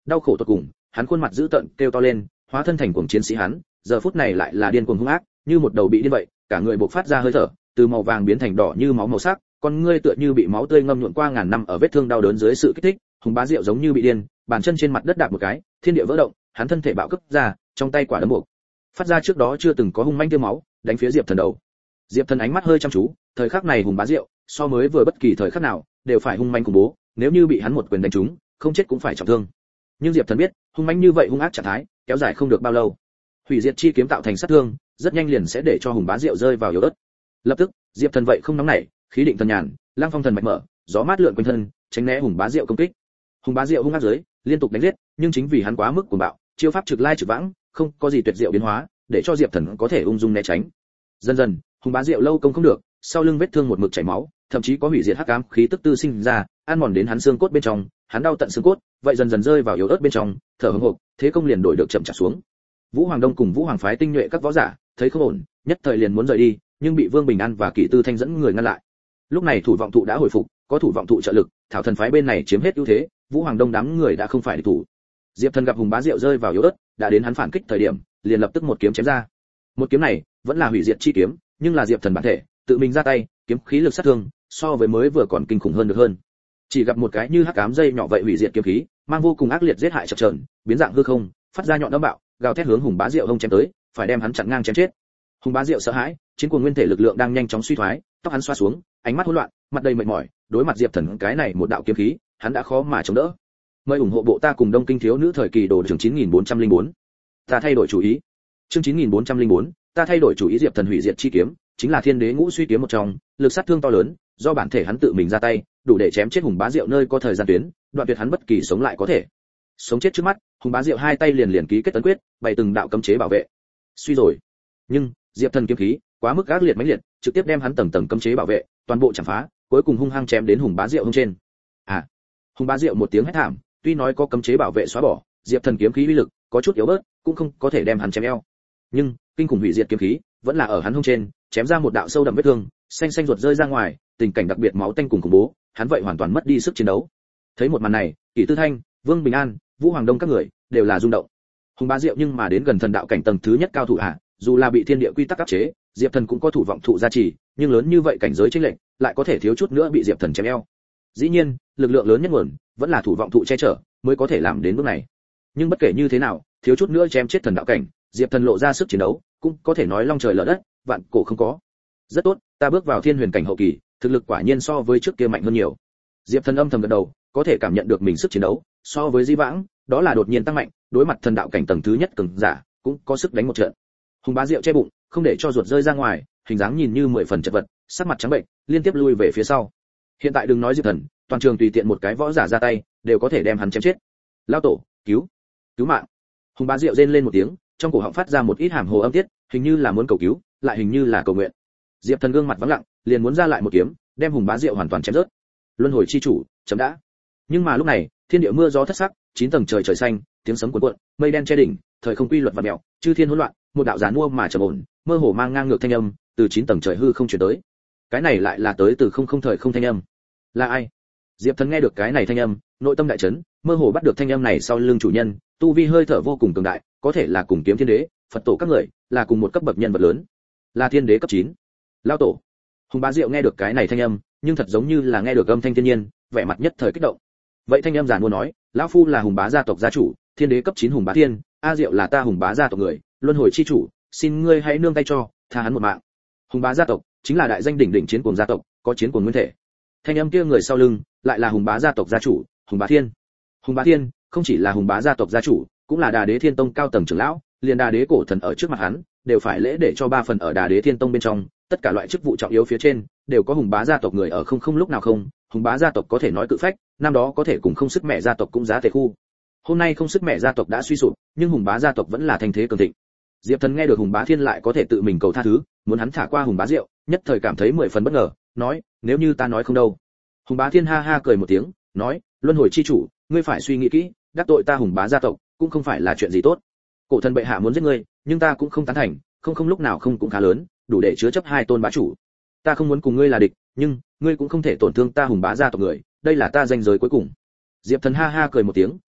đau khổ tột cùng, hắn khuôn mặt dữ tợn kêu to lên, hóa thân thành cuồng chiến sĩ hắn, giờ phút này lại là điên cuồng hung ác, như một đầu bị điên vậy, cả người bộc phát ra hơi thở, từ màu vàng biến thành đỏ như máu màu sắc, con ngươi tựa như bị máu tươi ngâm nhuộm qua ngàn năm ở vết thương đau đớn dưới sự kích thích, Hùng Bá Diệu giống như bị điên, bàn chân trên mặt đất đạp một cái, thiên địa vỡ động, hắn thân thể bạo cấp ra, trong tay quả đấm buộc, phát ra trước đó chưa từng có hung manh tiêu máu, đánh phía Diệp Thần đầu. Diệp Thần ánh mắt hơi chăm chú, thời khắc này Hùng Bá Diệu, so mới vừa bất kỳ thời khắc nào, đều phải hung manh khủng bố, nếu như bị hắn một quyền đánh trúng, không chết cũng phải trọng thương. Nhưng Diệp Thần biết, hung manh như vậy hung ác trạng thái, kéo dài không được bao lâu. Hủy diệt chi kiếm tạo thành sát thương, rất nhanh liền sẽ để cho Hùng Bá Diệu rơi vào yếu ớt. Lập tức, Diệp Thần vậy không nóng nảy, khí định thần nhàn, Lăng Phong thần mạch mở, gió mát lượn quanh thân, tránh né Hùng Bá Diệu công kích. Hùng Bá Diệu hung ác dưới, liên tục đánh giết, nhưng chính vì hắn quá mức cuồng bạo, chiêu pháp trực lai trực vãng, không có gì tuyệt diệu biến hóa, để cho Diệp Thần có thể ung dung né tránh. Dần dần, Hùng Bá Diệu lâu công không được, sau lưng vết thương một mực chảy máu, thậm chí có hủy diệt hắc ám khí tức tư sinh ra, ăn mòn đến hắn xương cốt bên trong, hắn đau tận xương cốt, vậy dần dần rơi vào yếu ớt bên trong, thở hổn hộc, thế công liền đổi được chậm chạp xuống. Vũ Hoàng Đông cùng Vũ Hoàng phái tinh nhuệ các võ giả, thấy không ổn, nhất thời liền muốn rời đi, nhưng bị Vương Bình An và Kỷ Tư Thanh dẫn người ngăn lại. Lúc này thủ vọng thụ đã hồi phục, có thủ vọng thụ trợ lực, Thảo Thần phái bên này chiếm hết ưu thế, Vũ Hoàng Đông đám người đã không phải địch thủ. Diệp Thần gặp Hùng Bá Diệu rơi vào yếu ớt, đã đến hắn phản kích thời điểm, liền lập tức một kiếm chém ra. Một kiếm này vẫn là hủy diệt chi kiếm, nhưng là Diệp Thần bản thể, tự mình ra tay, kiếm khí lực sát thương, so với mới vừa còn kinh khủng hơn được hơn. Chỉ gặp một cái như hắc ám dây nhỏ vậy hủy diệt kiếm khí, mang vô cùng ác liệt giết hại chập chờn, biến dạng hư không, phát ra nhọn đấm bạo, gào thét hướng Hùng Bá Diệu hông chém tới, phải đem hắn chặn ngang chém chết. Hùng Bá Diệu sợ hãi, chiến cuồng nguyên thể lực lượng đang nhanh chóng suy thoái, tóc hắn xoa xuống, ánh mắt hỗn loạn, mặt đầy mệt mỏi, đối mặt Diệp Thần cái này một đạo kiếm khí, hắn đã khó mà chống đỡ. Mời ủng hộ bộ ta cùng Đông Kinh thiếu nữ thời kỳ đồ trưởng chín nghìn bốn trăm lẻ bốn. Ta thay đổi chủ ý. Chương chín nghìn bốn trăm lẻ bốn, ta thay đổi chủ ý. Diệp Thần hủy diệt chi kiếm, chính là Thiên Đế Ngũ Suy kiếm một trong, lực sát thương to lớn, do bản thể hắn tự mình ra tay, đủ để chém chết Hùng Bá Diệu nơi có thời gian tuyến, đoạn tuyệt hắn bất kỳ sống lại có thể. Sống chết trước mắt, Hùng Bá Diệu hai tay liền liền ký kết tấn quyết, bày từng đạo cấm chế bảo vệ. Suy rồi. Nhưng, Diệp Thần kiếm khí, quá mức ác liệt mãnh liệt, trực tiếp đem hắn tầng tầng cấm chế bảo vệ, toàn bộ chạm phá, cuối cùng hung hăng chém đến Hùng Bá Diệu hông trên. À. Hùng Bá Diệu một tiếng hét thảm, tuy nói có cấm chế bảo vệ xóa bỏ, Diệp Thần kiếm khí uy lực có chút yếu bớt, cũng không có thể đem hắn chém eo. Nhưng, kinh khủng hủy diệt kiếm khí, vẫn là ở hắn hông trên, chém ra một đạo sâu đậm vết thương, xanh xanh ruột rơi ra ngoài, tình cảnh đặc biệt máu tanh cùng khủng bố, hắn vậy hoàn toàn mất đi sức chiến đấu. Thấy một màn này, Kỷ Tư Thanh, Vương Bình An, Vũ Hoàng Đông các người đều là rung động. Hùng Bá Diệu nhưng mà đến gần thần đạo cảnh tầng thứ nhất cao thủ hạ, dù là bị thiên địa quy tắc áp chế, Diệp Thần cũng có thủ vọng thụ gia trì, nhưng lớn như vậy cảnh giới chênh lệch, lại có thể thiếu chút nữa bị Diệp Thần chém eo. Dĩ nhiên, lực lượng lớn nhất nguồn vẫn là thủ vọng thụ che chở, mới có thể làm đến bước này. Nhưng bất kể như thế nào, thiếu chút nữa chém chết thần đạo cảnh, Diệp Thần lộ ra sức chiến đấu, cũng có thể nói long trời lở đất, vạn cổ không có. Rất tốt, ta bước vào thiên huyền cảnh hậu kỳ, thực lực quả nhiên so với trước kia mạnh hơn nhiều. Diệp Thần âm thầm gật đầu, có thể cảm nhận được mình sức chiến đấu, so với Di Vãng, đó là đột nhiên tăng mạnh, đối mặt thần đạo cảnh tầng thứ nhất cường giả, cũng có sức đánh một trận. Hùng Bá Diệu che bụng, không để cho ruột rơi ra ngoài, hình dáng nhìn như mười phần chật vật, sắc mặt trắng bệnh, liên tiếp lui về phía sau. Hiện tại đừng nói Diệp Thần, toàn trường tùy tiện một cái võ giả ra tay, đều có thể đem hắn chém chết. Lao tổ, cứu, cứu mạng! Hùng Bá Diệu rên lên một tiếng, trong cổ họng phát ra một ít hàm hồ âm tiết, hình như là muốn cầu cứu, lại hình như là cầu nguyện. Diệp Thần gương mặt vắng lặng, liền muốn ra lại một kiếm, đem Hùng Bá Diệu hoàn toàn chém rớt. Luân hồi chi chủ, chấm đã. Nhưng mà lúc này, thiên địa mưa gió thất sắc, chín tầng trời trời xanh, tiếng sấm cuồn cuộn, mây đen che đỉnh, thời không quy luật vặn mèo, chư thiên hỗn loạn, một đạo giàn mua mà trầm ổn, mơ hồ mang ngang ngược thanh âm, từ chín tầng trời hư không truyền tới. Cái này lại là tới từ không không thời không thanh âm. Là ai? Diệp Thần nghe được cái này thanh âm, nội tâm đại chấn, mơ hồ bắt được thanh âm này sau lưng chủ nhân, tu vi hơi thở vô cùng cường đại, có thể là cùng Kiếm Thiên Đế, Phật tổ các người, là cùng một cấp bậc nhân vật lớn. Là Thiên Đế cấp chín. Lão tổ. Hùng Bá Diệu nghe được cái này thanh âm, nhưng thật giống như là nghe được âm thanh thiên nhiên, vẻ mặt nhất thời kích động. Vậy thanh âm giản mua nói, lão phu là Hùng Bá gia tộc gia chủ, Thiên Đế cấp chín Hùng Bá Thiên, A Diệu là ta Hùng Bá gia tộc người, luân hồi chi chủ, xin ngươi hãy nương tay cho, tha hắn một mạng. Hùng Bá gia tộc chính là đại danh đỉnh đỉnh chiến cuồng gia tộc, có chiến cuồng nguyên thể. Thanh âm kia người sau lưng lại là Hùng Bá gia tộc gia chủ, Hùng Bá Thiên. Hùng Bá Thiên không chỉ là Hùng Bá gia tộc gia chủ, cũng là Đà Đế Thiên Tông cao tầng trưởng lão, liền Đà Đế cổ thần ở trước mặt hắn, đều phải lễ để cho ba phần ở Đà Đế Thiên Tông bên trong, tất cả loại chức vụ trọng yếu phía trên đều có Hùng Bá gia tộc người ở không không lúc nào không. Hùng Bá gia tộc có thể nói cự phách, năm đó có thể cùng không sức mẹ gia tộc cũng giá thể khu. Hôm nay không sức mẹ gia tộc đã suy sụp, nhưng Hùng Bá gia tộc vẫn là thành thế cường thịnh. Diệp Thần nghe được Hùng Bá Thiên lại có thể tự mình cầu tha thứ, muốn hắn thả qua Hùng Bá Diệu, nhất thời cảm thấy mười phần bất ngờ, nói, nếu như ta nói không đâu. Hùng Bá Thiên ha ha cười một tiếng, nói, luân hồi chi chủ, ngươi phải suy nghĩ kỹ, đắc tội ta Hùng Bá gia tộc, cũng không phải là chuyện gì tốt. Cổ thần bệ hạ muốn giết ngươi, nhưng ta cũng không tán thành, không không lúc nào không cũng khá lớn, đủ để chứa chấp hai tôn bá chủ. Ta không muốn cùng ngươi là địch, nhưng ngươi cũng không thể tổn thương ta Hùng Bá gia tộc người, đây là ta danh giới cuối cùng. Diệp Thần ha ha cười một tiếng,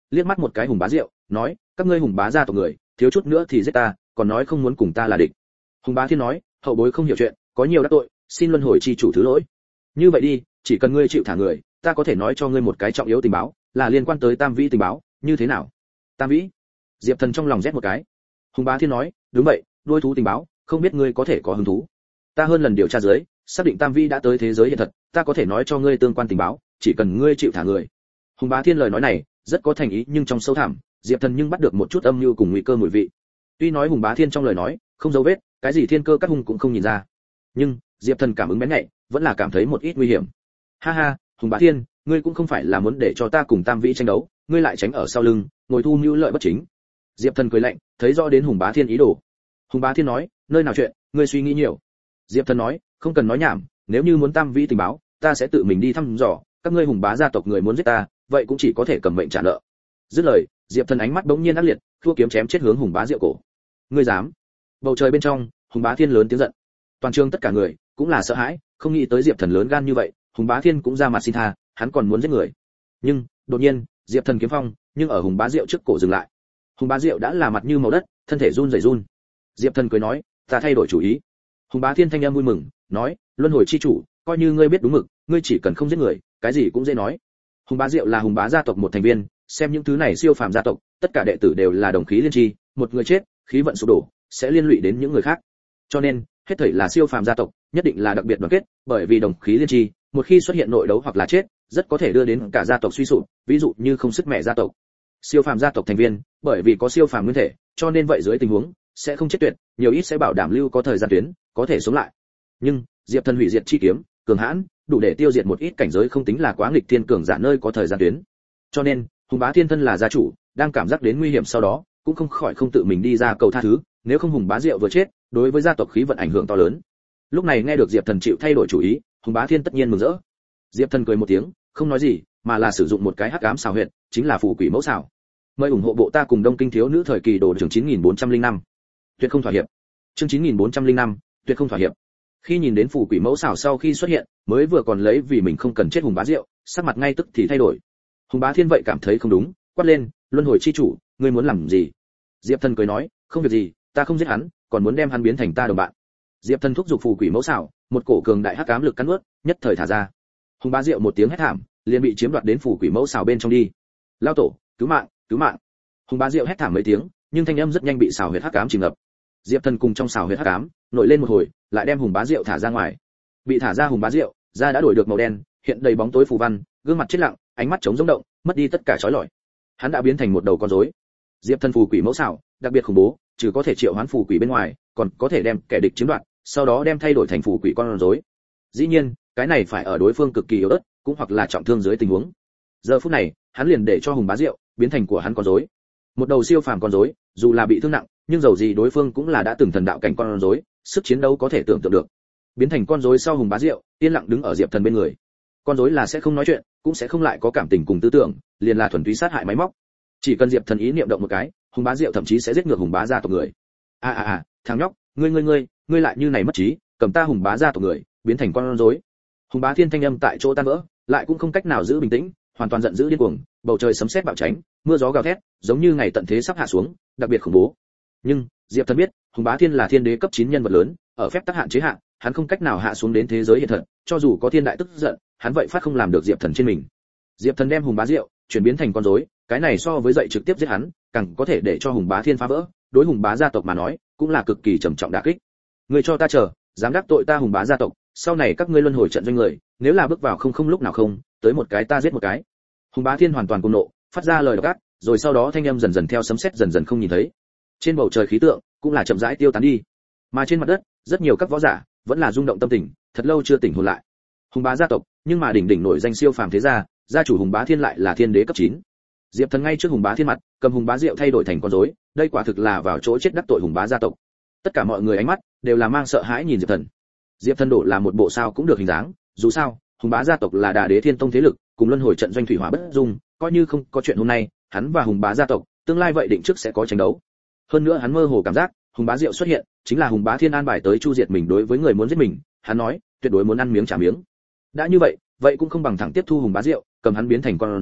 liếc mắt một cái Hùng Bá Diệu, nói, các ngươi Hùng Bá gia tộc người, thiếu chút nữa thì giết ta, còn nói không muốn cùng ta là địch. Hùng Bá Thiên nói, hậu bối không hiểu chuyện, có nhiều đắc tội, xin luân hồi chi chủ thứ lỗi. Như vậy đi, chỉ cần ngươi chịu thả người, ta có thể nói cho ngươi một cái trọng yếu tình báo, là liên quan tới Tam Vĩ tình báo, như thế nào? Tam Vĩ? Diệp Thần trong lòng rét một cái. Hùng Bá Thiên nói, đúng vậy, đuôi thú tình báo, không biết ngươi có thể có hứng thú. Ta hơn lần điều tra dưới, xác định Tam Vĩ đã tới thế giới hiện thật, ta có thể nói cho ngươi tương quan tình báo, chỉ cần ngươi chịu thả người. Hùng Bá Thiên lời nói này, rất có thành ý, nhưng trong sâu thẳm, Diệp Thần nhưng bắt được một chút âm mưu cùng nguy cơ mùi vị. Tuy nói Hùng Bá Thiên trong lời nói, không dấu vết, cái gì thiên cơ các hung cũng không nhìn ra. Nhưng, Diệp Thần cảm ứng bén nhạy, vẫn là cảm thấy một ít nguy hiểm. Ha ha, Hùng Bá Thiên, ngươi cũng không phải là muốn để cho ta cùng Tam Vĩ tranh đấu, ngươi lại tránh ở sau lưng, ngồi thu mưu lợi bất chính. Diệp Thần cười lạnh, thấy rõ đến Hùng Bá Thiên ý đồ. Hùng Bá Thiên nói, nơi nào chuyện, ngươi suy nghĩ nhiều. Diệp Thần nói, không cần nói nhảm, nếu như muốn Tam Vĩ tình báo, ta sẽ tự mình đi thăm dò, các ngươi Hùng Bá gia tộc người muốn giết ta, vậy cũng chỉ có thể cầm mệnh trả nợ. Dứt lời, Diệp Thần ánh mắt bỗng nhiên ác liệt, thua kiếm chém chết hướng Hùng Bá Diệu cổ. Ngươi dám? Bầu trời bên trong, Hùng Bá Thiên lớn tiếng giận. Toàn trường tất cả người cũng là sợ hãi, không nghĩ tới Diệp Thần lớn gan như vậy, Hùng Bá Thiên cũng ra mặt xin tha, hắn còn muốn giết người. Nhưng, đột nhiên, Diệp Thần kiếm phong, nhưng ở Hùng Bá Diệu trước cổ dừng lại. Hùng Bá Diệu đã là mặt như màu đất, thân thể run rẩy run. Diệp Thần cười nói, ta thay đổi chủ ý. Hùng Bá Thiên thanh âm vui mừng, nói, luân hồi chi chủ, coi như ngươi biết đúng mực, ngươi chỉ cần không giết người, cái gì cũng dễ nói. Hùng Bá Diệu là Hùng Bá gia tộc một thành viên, xem những thứ này siêu phàm gia tộc, tất cả đệ tử đều là đồng khí liên chi, một người chết, khí vận sụp đổ, sẽ liên lụy đến những người khác. Cho nên, hết thảy là siêu phàm gia tộc, nhất định là đặc biệt đoàn kết, bởi vì đồng khí liên chi, một khi xuất hiện nội đấu hoặc là chết, rất có thể đưa đến cả gia tộc suy sụp, ví dụ như không sức mẹ gia tộc. Siêu phàm gia tộc thành viên, bởi vì có siêu phàm nguyên thể, cho nên vậy dưới tình huống sẽ không chết tuyệt, nhiều ít sẽ bảo đảm lưu có thời gian tuyến, có thể sống lại. Nhưng, Diệp Thần hủy diệt chi kiếm, cường hãn, đủ để tiêu diệt một ít cảnh giới không tính là quá nghịch thiên cường giả nơi có thời gian tuyến. Cho nên, Hùng Bá Thiên thân là gia chủ, đang cảm giác đến nguy hiểm sau đó, cũng không khỏi không tự mình đi ra cầu tha thứ, nếu không Hùng Bá Diệu vừa chết, đối với gia tộc khí vận ảnh hưởng to lớn. Lúc này nghe được Diệp Thần chịu thay đổi chủ ý, Hùng Bá Thiên tất nhiên mừng rỡ. Diệp Thần cười một tiếng, không nói gì, mà là sử dụng một cái hắc ám xảo huyệt, chính là phù quỷ mẫu xảo. Mời ủng hộ bộ ta cùng Đông Kinh thiếu nữ thời kỳ đồ trưởng chín nghìn bốn trăm lẻ năm. Tuyệt không thỏa hiệp. Chương chín nghìn bốn trăm lẻ năm, tuyệt không thỏa hiệp. Khi nhìn đến phù quỷ mẫu xảo sau khi xuất hiện, mới vừa còn lấy vì mình không cần chết Hùng Bá Diệu, sắc mặt ngay tức thì thay đổi. Hùng Bá Thiên vậy cảm thấy không đúng, quát lên, luân hồi chi chủ, ngươi muốn làm gì? Diệp Thần cười nói, không việc gì, ta không giết hắn, còn muốn đem hắn biến thành ta đồng bạn. Diệp Thần thúc giục phù quỷ mẫu xảo, một cổ cường đại hắc ám lực cắn nuốt, nhất thời thả ra. Hùng Bá Diệu một tiếng hét thảm, liền bị chiếm đoạt đến phù quỷ mẫu xảo bên trong đi. Lao tổ, cứu mạng, cứu mạng! Hùng Bá Diệu hét thảm mấy tiếng, nhưng thanh âm rất nhanh bị xảo huyệt hắc ám chìm ngập. Diệp Thần cùng trong xảo huyệt hắc ám, nổi lên một hồi, lại đem Hùng Bá Diệu thả ra ngoài. Bị thả ra Hùng Bá Diệu, da đã đổi được màu đen, hiện đầy bóng tối phù văn, gương mặt chết lặng, ánh mắt trống rỗng động, mất đi tất cả chói lọi. Hắn đã biến thành một đầu con rối. Diệp Thần phù quỷ mẫu xảo, đặc biệt khủng bố, trừ có thể triệu hoán phù quỷ bên ngoài, còn có thể đem kẻ địch chiếm đoạt, sau đó đem thay đổi thành phù quỷ con rối. Dĩ nhiên, cái này phải ở đối phương cực kỳ yếu ớt, cũng hoặc là trọng thương dưới tình huống. Giờ phút này, hắn liền để cho Hùng Bá Diệu biến thành của hắn con rối. Một đầu siêu phàm con rối, dù là bị thương nặng, nhưng dầu gì đối phương cũng là đã từng thần đạo cảnh con rối, sức chiến đấu có thể tưởng tượng được. Biến thành con rối sau Hùng Bá Diệu, yên lặng đứng ở Diệp Thần bên người. Con rối là sẽ không nói chuyện, cũng sẽ không lại có cảm tình cùng tư tưởng, liền là thuần túy sát hại máy móc. Chỉ cần Diệp Thần ý niệm động một cái, Hùng Bá Diệu thậm chí sẽ giết ngược Hùng Bá gia tộc người. A a a, thằng nhóc, ngươi ngươi ngươi, ngươi lại như này mất trí, cầm ta Hùng Bá gia tộc người, biến thành con rối. Hùng Bá Thiên thanh âm tại chỗ tan vỡ, lại cũng không cách nào giữ bình tĩnh, hoàn toàn giận dữ điên cuồng, bầu trời sấm sét bạo tránh, mưa gió gào thét, giống như ngày tận thế sắp hạ xuống, đặc biệt khủng bố. Nhưng, Diệp Thần biết, Hùng Bá Thiên là thiên đế cấp chín nhân vật lớn, ở phép tắc hạn chế hạn, hắn không cách nào hạ xuống đến thế giới hiện thật, cho dù có thiên đại tức giận, hắn vậy phát không làm được Diệp Thần trên mình. Diệp Thần đem Hùng Bá Diệu chuyển biến thành con rối, cái này so với dậy trực tiếp giết hắn, càng có thể để cho Hùng Bá Thiên phá vỡ, đối Hùng Bá gia tộc mà nói, cũng là cực kỳ trầm trọng đả kích. Người cho ta chờ, dám đắc tội ta Hùng Bá gia tộc, sau này các ngươi luân hồi trận doanh người, nếu là bước vào không không lúc nào không, tới một cái ta giết một cái. Hùng Bá Thiên hoàn toàn cuồng nộ, phát ra lời độc ác, rồi sau đó thanh âm dần dần theo sấm sét dần dần không nhìn thấy. Trên bầu trời khí tượng cũng là chậm rãi tiêu tán đi, mà trên mặt đất, rất nhiều các võ giả vẫn là rung động tâm tình, thật lâu chưa tỉnh hồn lại. Hùng Bá gia tộc, nhưng mà đỉnh đỉnh nổi danh siêu phàm thế gia, gia chủ Hùng Bá Thiên lại là thiên đế cấp chín. Diệp Thần ngay trước Hùng Bá Thiên mặt, cầm Hùng Bá Diệu thay đổi thành con rối, đây quả thực là vào chỗ chết đắc tội Hùng Bá gia tộc. Tất cả mọi người ánh mắt đều là mang sợ hãi nhìn Diệp Thần. Diệp Thần đổ là một bộ sao cũng được hình dáng, dù sao, Hùng Bá gia tộc là Đà Đế Thiên Tông thế lực, cùng luân hồi trận doanh thủy hỏa bất dung, coi như không có chuyện hôm nay, hắn và Hùng Bá gia tộc, tương lai vậy định trước sẽ có tranh đấu. Hơn nữa hắn mơ hồ cảm giác, Hùng Bá Diệu xuất hiện, chính là Hùng Bá Thiên an bài tới chu diệt mình đối với người muốn giết mình, hắn nói, tuyệt đối muốn ăn miếng trả miếng. Đã như vậy, vậy cũng không bằng thẳng tiếp thu Hùng Bá Diệu, cầm hắn biến thành con rối,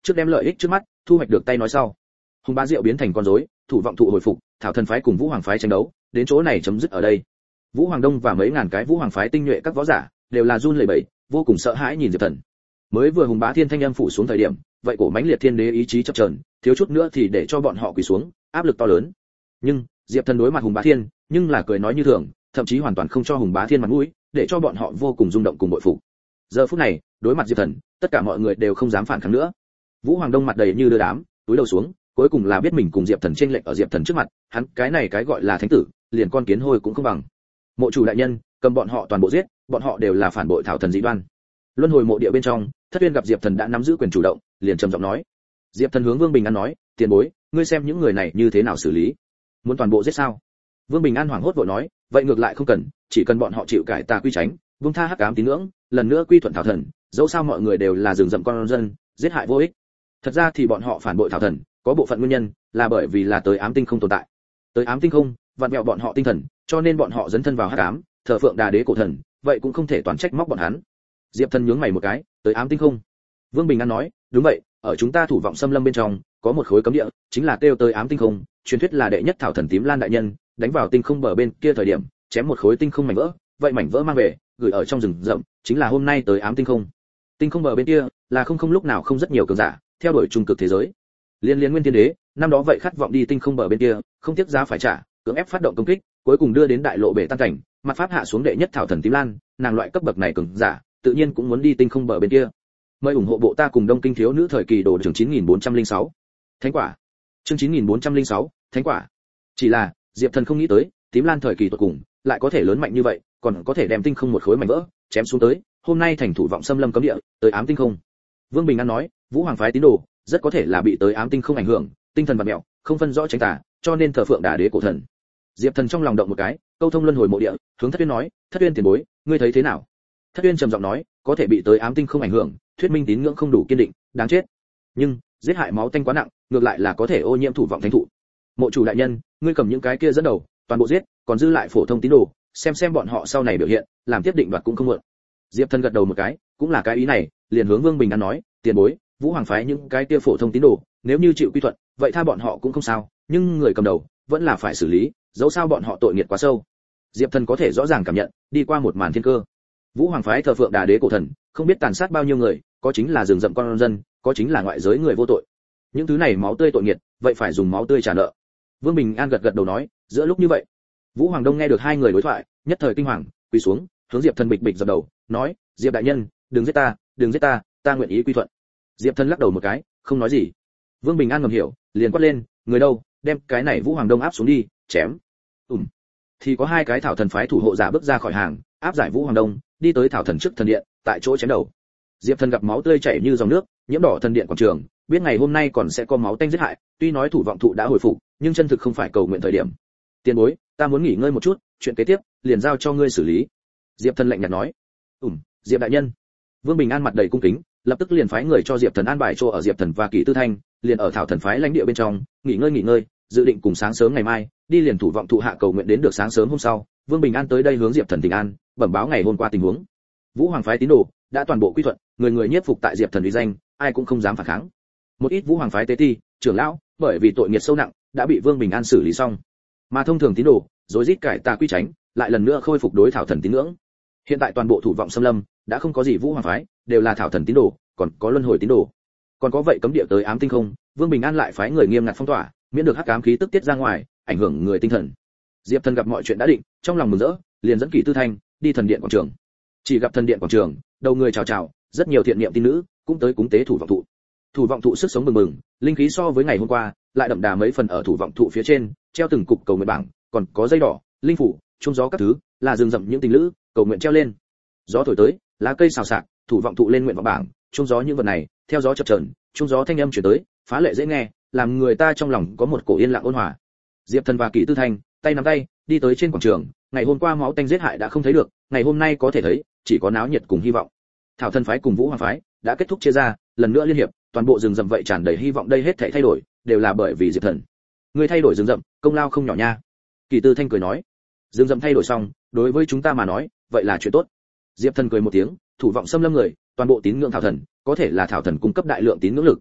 trước đem lợi ích trước mắt thu hoạch được tay nói sau. Hùng Bá Diệu biến thành con rối, thủ vọng thụ hồi phục, thảo thần phái cùng Vũ Hoàng phái tranh đấu, đến chỗ này chấm dứt ở đây. Vũ Hoàng Đông và mấy ngàn cái Vũ Hoàng phái tinh nhuệ các võ giả đều là run lẩy bẩy, vô cùng sợ hãi nhìn Diệp Thần. Mới vừa Hùng Bá Thiên thanh âm phủ xuống thời điểm, vậy cổ mãnh liệt thiên đế ý chí chập chờn, thiếu chút nữa thì để cho bọn họ quỳ xuống, áp lực to lớn. Nhưng Diệp Thần đối mặt Hùng Bá Thiên, nhưng là cười nói như thường, thậm chí hoàn toàn không cho Hùng Bá Thiên mặt mũi, để cho bọn họ vô cùng rung động cùng bội phục. Giờ phút này, đối mặt Diệp Thần, tất cả mọi người đều không dám phản kháng nữa. Vũ Hoàng Đông mặt đầy như đưa đám, túi đầu xuống, cuối cùng là biết mình cùng Diệp Thần chênh lệch ở Diệp Thần trước mặt, hắn cái này cái gọi là thánh tử, liền con kiến hôi cũng không bằng. Mộ chủ đại nhân, cầm bọn họ toàn bộ giết, bọn họ đều là phản bội thảo thần dị đoan. Luân hồi mộ địa bên trong, Thất Uyên gặp Diệp Thần đã nắm giữ quyền chủ động, liền trầm giọng nói. Diệp Thần hướng Vương Bình An nói, tiền bối, ngươi xem những người này như thế nào xử lý? Muốn toàn bộ giết sao? Vương Bình An hoảng hốt vội nói, vậy ngược lại không cần, chỉ cần bọn họ chịu cải tà quy tránh, buông tha hắc ám tín ngưỡng, lần nữa quy thuận thảo thần, dẫu sao mọi người đều là rừng rậm con dân, giết hại vô ích. Thật ra thì bọn họ phản bội thảo thần, có bộ phận nguyên nhân là bởi vì là tới ám tinh không tồn tại. Tới ám tinh không, vặn vẹo bọn họ tinh thần, cho nên bọn họ dấn thân vào hắc ám, thờ phượng đà đế cổ thần, vậy cũng không thể toàn trách móc bọn hắn. Diệp Thần nhướng mày một cái, tới ám tinh không. Vương Bình An nói, đúng vậy, ở chúng ta thủ vọng xâm lâm bên trong, có một khối cấm địa, chính là kêu tới ám tinh không, truyền thuyết là đệ nhất thảo thần tím lan đại nhân, đánh vào tinh không bờ bên kia thời điểm, chém một khối tinh không mảnh vỡ, vậy mảnh vỡ mang về, gửi ở trong rừng rậm, chính là hôm nay tới ám tinh không. Tinh không bờ bên kia, là không không lúc nào không rất nhiều cường giả, theo đuổi trung cực thế giới. Liên Liên Nguyên Thiên Đế, năm đó vậy khát vọng đi tinh không bờ bên kia, không tiếc giá phải trả, cưỡng ép phát động công kích, cuối cùng đưa đến đại lộ bể tan cảnh, mặt pháp hạ xuống đệ nhất thảo thần tím lan, nàng loại cấp bậc này cường giả, tự nhiên cũng muốn đi tinh không bờ bên kia. Mời ủng hộ bộ ta cùng Đông Kinh thiếu nữ thời kỳ đồ chương chín nghìn bốn trăm lẻ sáu. Thánh quả. Chương chín nghìn bốn trăm lẻ sáu, Thánh quả. Chỉ là, Diệp Thần không nghĩ tới, tím lan thời kỳ tuyệt cùng, lại có thể lớn mạnh như vậy, còn có thể đem tinh không một khối mảnh vỡ, chém xuống tới, hôm nay thành thủ vọng xâm lâm cấm địa, tới ám tinh không. Vương Bình An nói, Vũ Hoàng phái tín đồ, rất có thể là bị tới ám tinh không ảnh hưởng, tinh thần vật mẹo, không phân rõ tránh tà, cho nên thờ phượng đà đế cổ thần. Diệp Thần trong lòng động một cái, câu thông luân hồi mộ địa, hướng Thất Uyên nói, Thất Uyên tiền bối, ngươi thấy thế nào? Thất Uyên trầm giọng nói, có thể bị tới ám tinh không ảnh hưởng, thuyết minh tín ngưỡng không đủ kiên định, đáng chết. Nhưng giết hại máu tanh quá nặng, ngược lại là có thể ô nhiễm thủ vọng thánh thụ. Mộ chủ đại nhân, ngươi cầm những cái kia dẫn đầu, toàn bộ giết, còn dư lại phổ thông tín đồ, xem xem bọn họ sau này biểu hiện, làm tiếp định đoạt cũng không muộn. Diệp Thần gật đầu một cái, cũng là cái ý này, liền hướng Vương Bình An nói, tiền bối, Vũ Hoàng phái những cái kia phổ thông tín đồ, nếu như chịu quy thuận, vậy tha bọn họ cũng không sao, nhưng người cầm đầu vẫn là phải xử lý, dẫu sao bọn họ tội nghiệp quá sâu. Diệp Thần có thể rõ ràng cảm nhận, đi qua một màn thiên cơ. Vũ Hoàng phái thờ phượng đà đế cổ thần, không biết tàn sát bao nhiêu người, có chính là rừng rậm con dân, có chính là ngoại giới người vô tội. Những thứ này máu tươi tội nghiệt, vậy phải dùng máu tươi trả nợ. Vương Bình An gật gật đầu nói, giữa lúc như vậy, Vũ Hoàng Đông nghe được hai người đối thoại, nhất thời kinh hoàng, quỳ xuống, hướng Diệp Thần bịch bịch dập đầu, nói, Diệp đại nhân, đừng giết ta, đừng giết ta, ta nguyện ý quy thuận. Diệp Thần lắc đầu một cái, không nói gì. Vương Bình An ngầm hiểu, liền quát lên, người đâu, đem cái này Vũ Hoàng Đông áp xuống đi, chém. Ừm. Thì có hai cái thảo thần phái thủ hộ giả bước ra khỏi hàng, áp giải Vũ Hoàng Đông, đi tới thảo thần trước thần điện, tại chỗ chém đầu. Diệp Thần gặp máu tươi chảy như dòng nước, nhiễm đỏ thần điện quảng trường, biết ngày hôm nay còn sẽ có máu tanh giết hại, tuy nói thủ vọng thụ đã hồi phục, nhưng chân thực không phải cầu nguyện thời điểm. Tiền bối, ta muốn nghỉ ngơi một chút, chuyện kế tiếp liền giao cho ngươi xử lý. Diệp Thần lạnh nhạt nói. Ừm, Diệp đại nhân. Vương Bình An mặt đầy cung kính, lập tức liền phái người cho Diệp Thần an bài chỗ ở Diệp Thần và Kỷ Tư Thanh, liền ở thảo thần phái lãnh địa bên trong, nghỉ ngơi nghỉ ngơi, dự định cùng sáng sớm ngày mai đi liền thủ vọng thụ hạ cầu nguyện đến được sáng sớm hôm sau. Vương Bình An tới đây hướng Diệp Thần tình an, bẩm báo ngày hôm qua tình huống. Vũ Hoàng phái tín đồ đã toàn bộ quy thuận, người người nhiếp phục tại Diệp Thần uy danh, ai cũng không dám phản kháng. Một ít Vũ Hoàng phái tế ti, trưởng lão, bởi vì tội nghiệp sâu nặng, đã bị Vương Bình An xử lý xong. Mà thông thường tín đồ, rối rít cải tà quy tránh, lại lần nữa khôi phục đối thảo thần tín ngưỡng. Hiện tại toàn bộ thủ vọng xâm lâm đã không có gì Vũ Hoàng phái, đều là thảo thần tín đồ, còn có luân hồi tín đồ. Còn có vậy cấm địa tới ám tinh không, Vương Bình An lại phái người nghiêm ngặt phong tỏa, miễn được hắc ám khí tức tiết ra ngoài, ảnh hưởng người tinh thần. Diệp Thần gặp mọi chuyện đã định, trong lòng mừng rỡ, liền dẫn Kỷ Tư Thanh đi thần điện quảng trường. Chỉ gặp thần điện quảng trường, đầu người chào chào, rất nhiều thiện niệm tín nữ cũng tới cúng tế thủ vọng thụ. Thủ vọng thụ sức sống bừng bừng, linh khí so với ngày hôm qua lại đậm đà mấy phần, ở thủ vọng thụ phía trên treo từng cục cầu nguyện bảng, còn có dây đỏ, linh phủ, chuông gió các thứ, là rừng rậm những tình lữ cầu nguyện treo lên. Gió thổi tới, lá cây xào xạc, thủ vọng thụ lên nguyện vọng bảng, chuông gió những vật này, theo gió chập chờn, chuông gió thanh âm truyền tới, phá lệ dễ nghe, làm người ta trong lòng có một cổ yên lặng ôn hòa. Diệp Thần và Kỷ Tư Thanh tay nắm tay đi tới trên quảng trường, ngày hôm qua máu tanh giết hại đã không thấy được, ngày hôm nay có thể thấy, chỉ có náo nhiệt cùng hy vọng. Thảo thần phái cùng Vũ Hoàng phái đã kết thúc chia ra, lần nữa liên hiệp, toàn bộ rừng rậm vậy tràn đầy hy vọng, đây hết thảy thay đổi đều là bởi vì Diệp Thần. Người thay đổi rừng rậm, công lao không nhỏ nha. Kỷ Tư Thanh cười nói, rừng rậm thay đổi xong, đối với chúng ta mà nói, vậy là chuyện tốt. Diệp Thần cười một tiếng, thủ vọng xâm lâm người, toàn bộ tín ngưỡng thảo thần, có thể là thảo thần cung cấp đại lượng tín ngưỡng lực.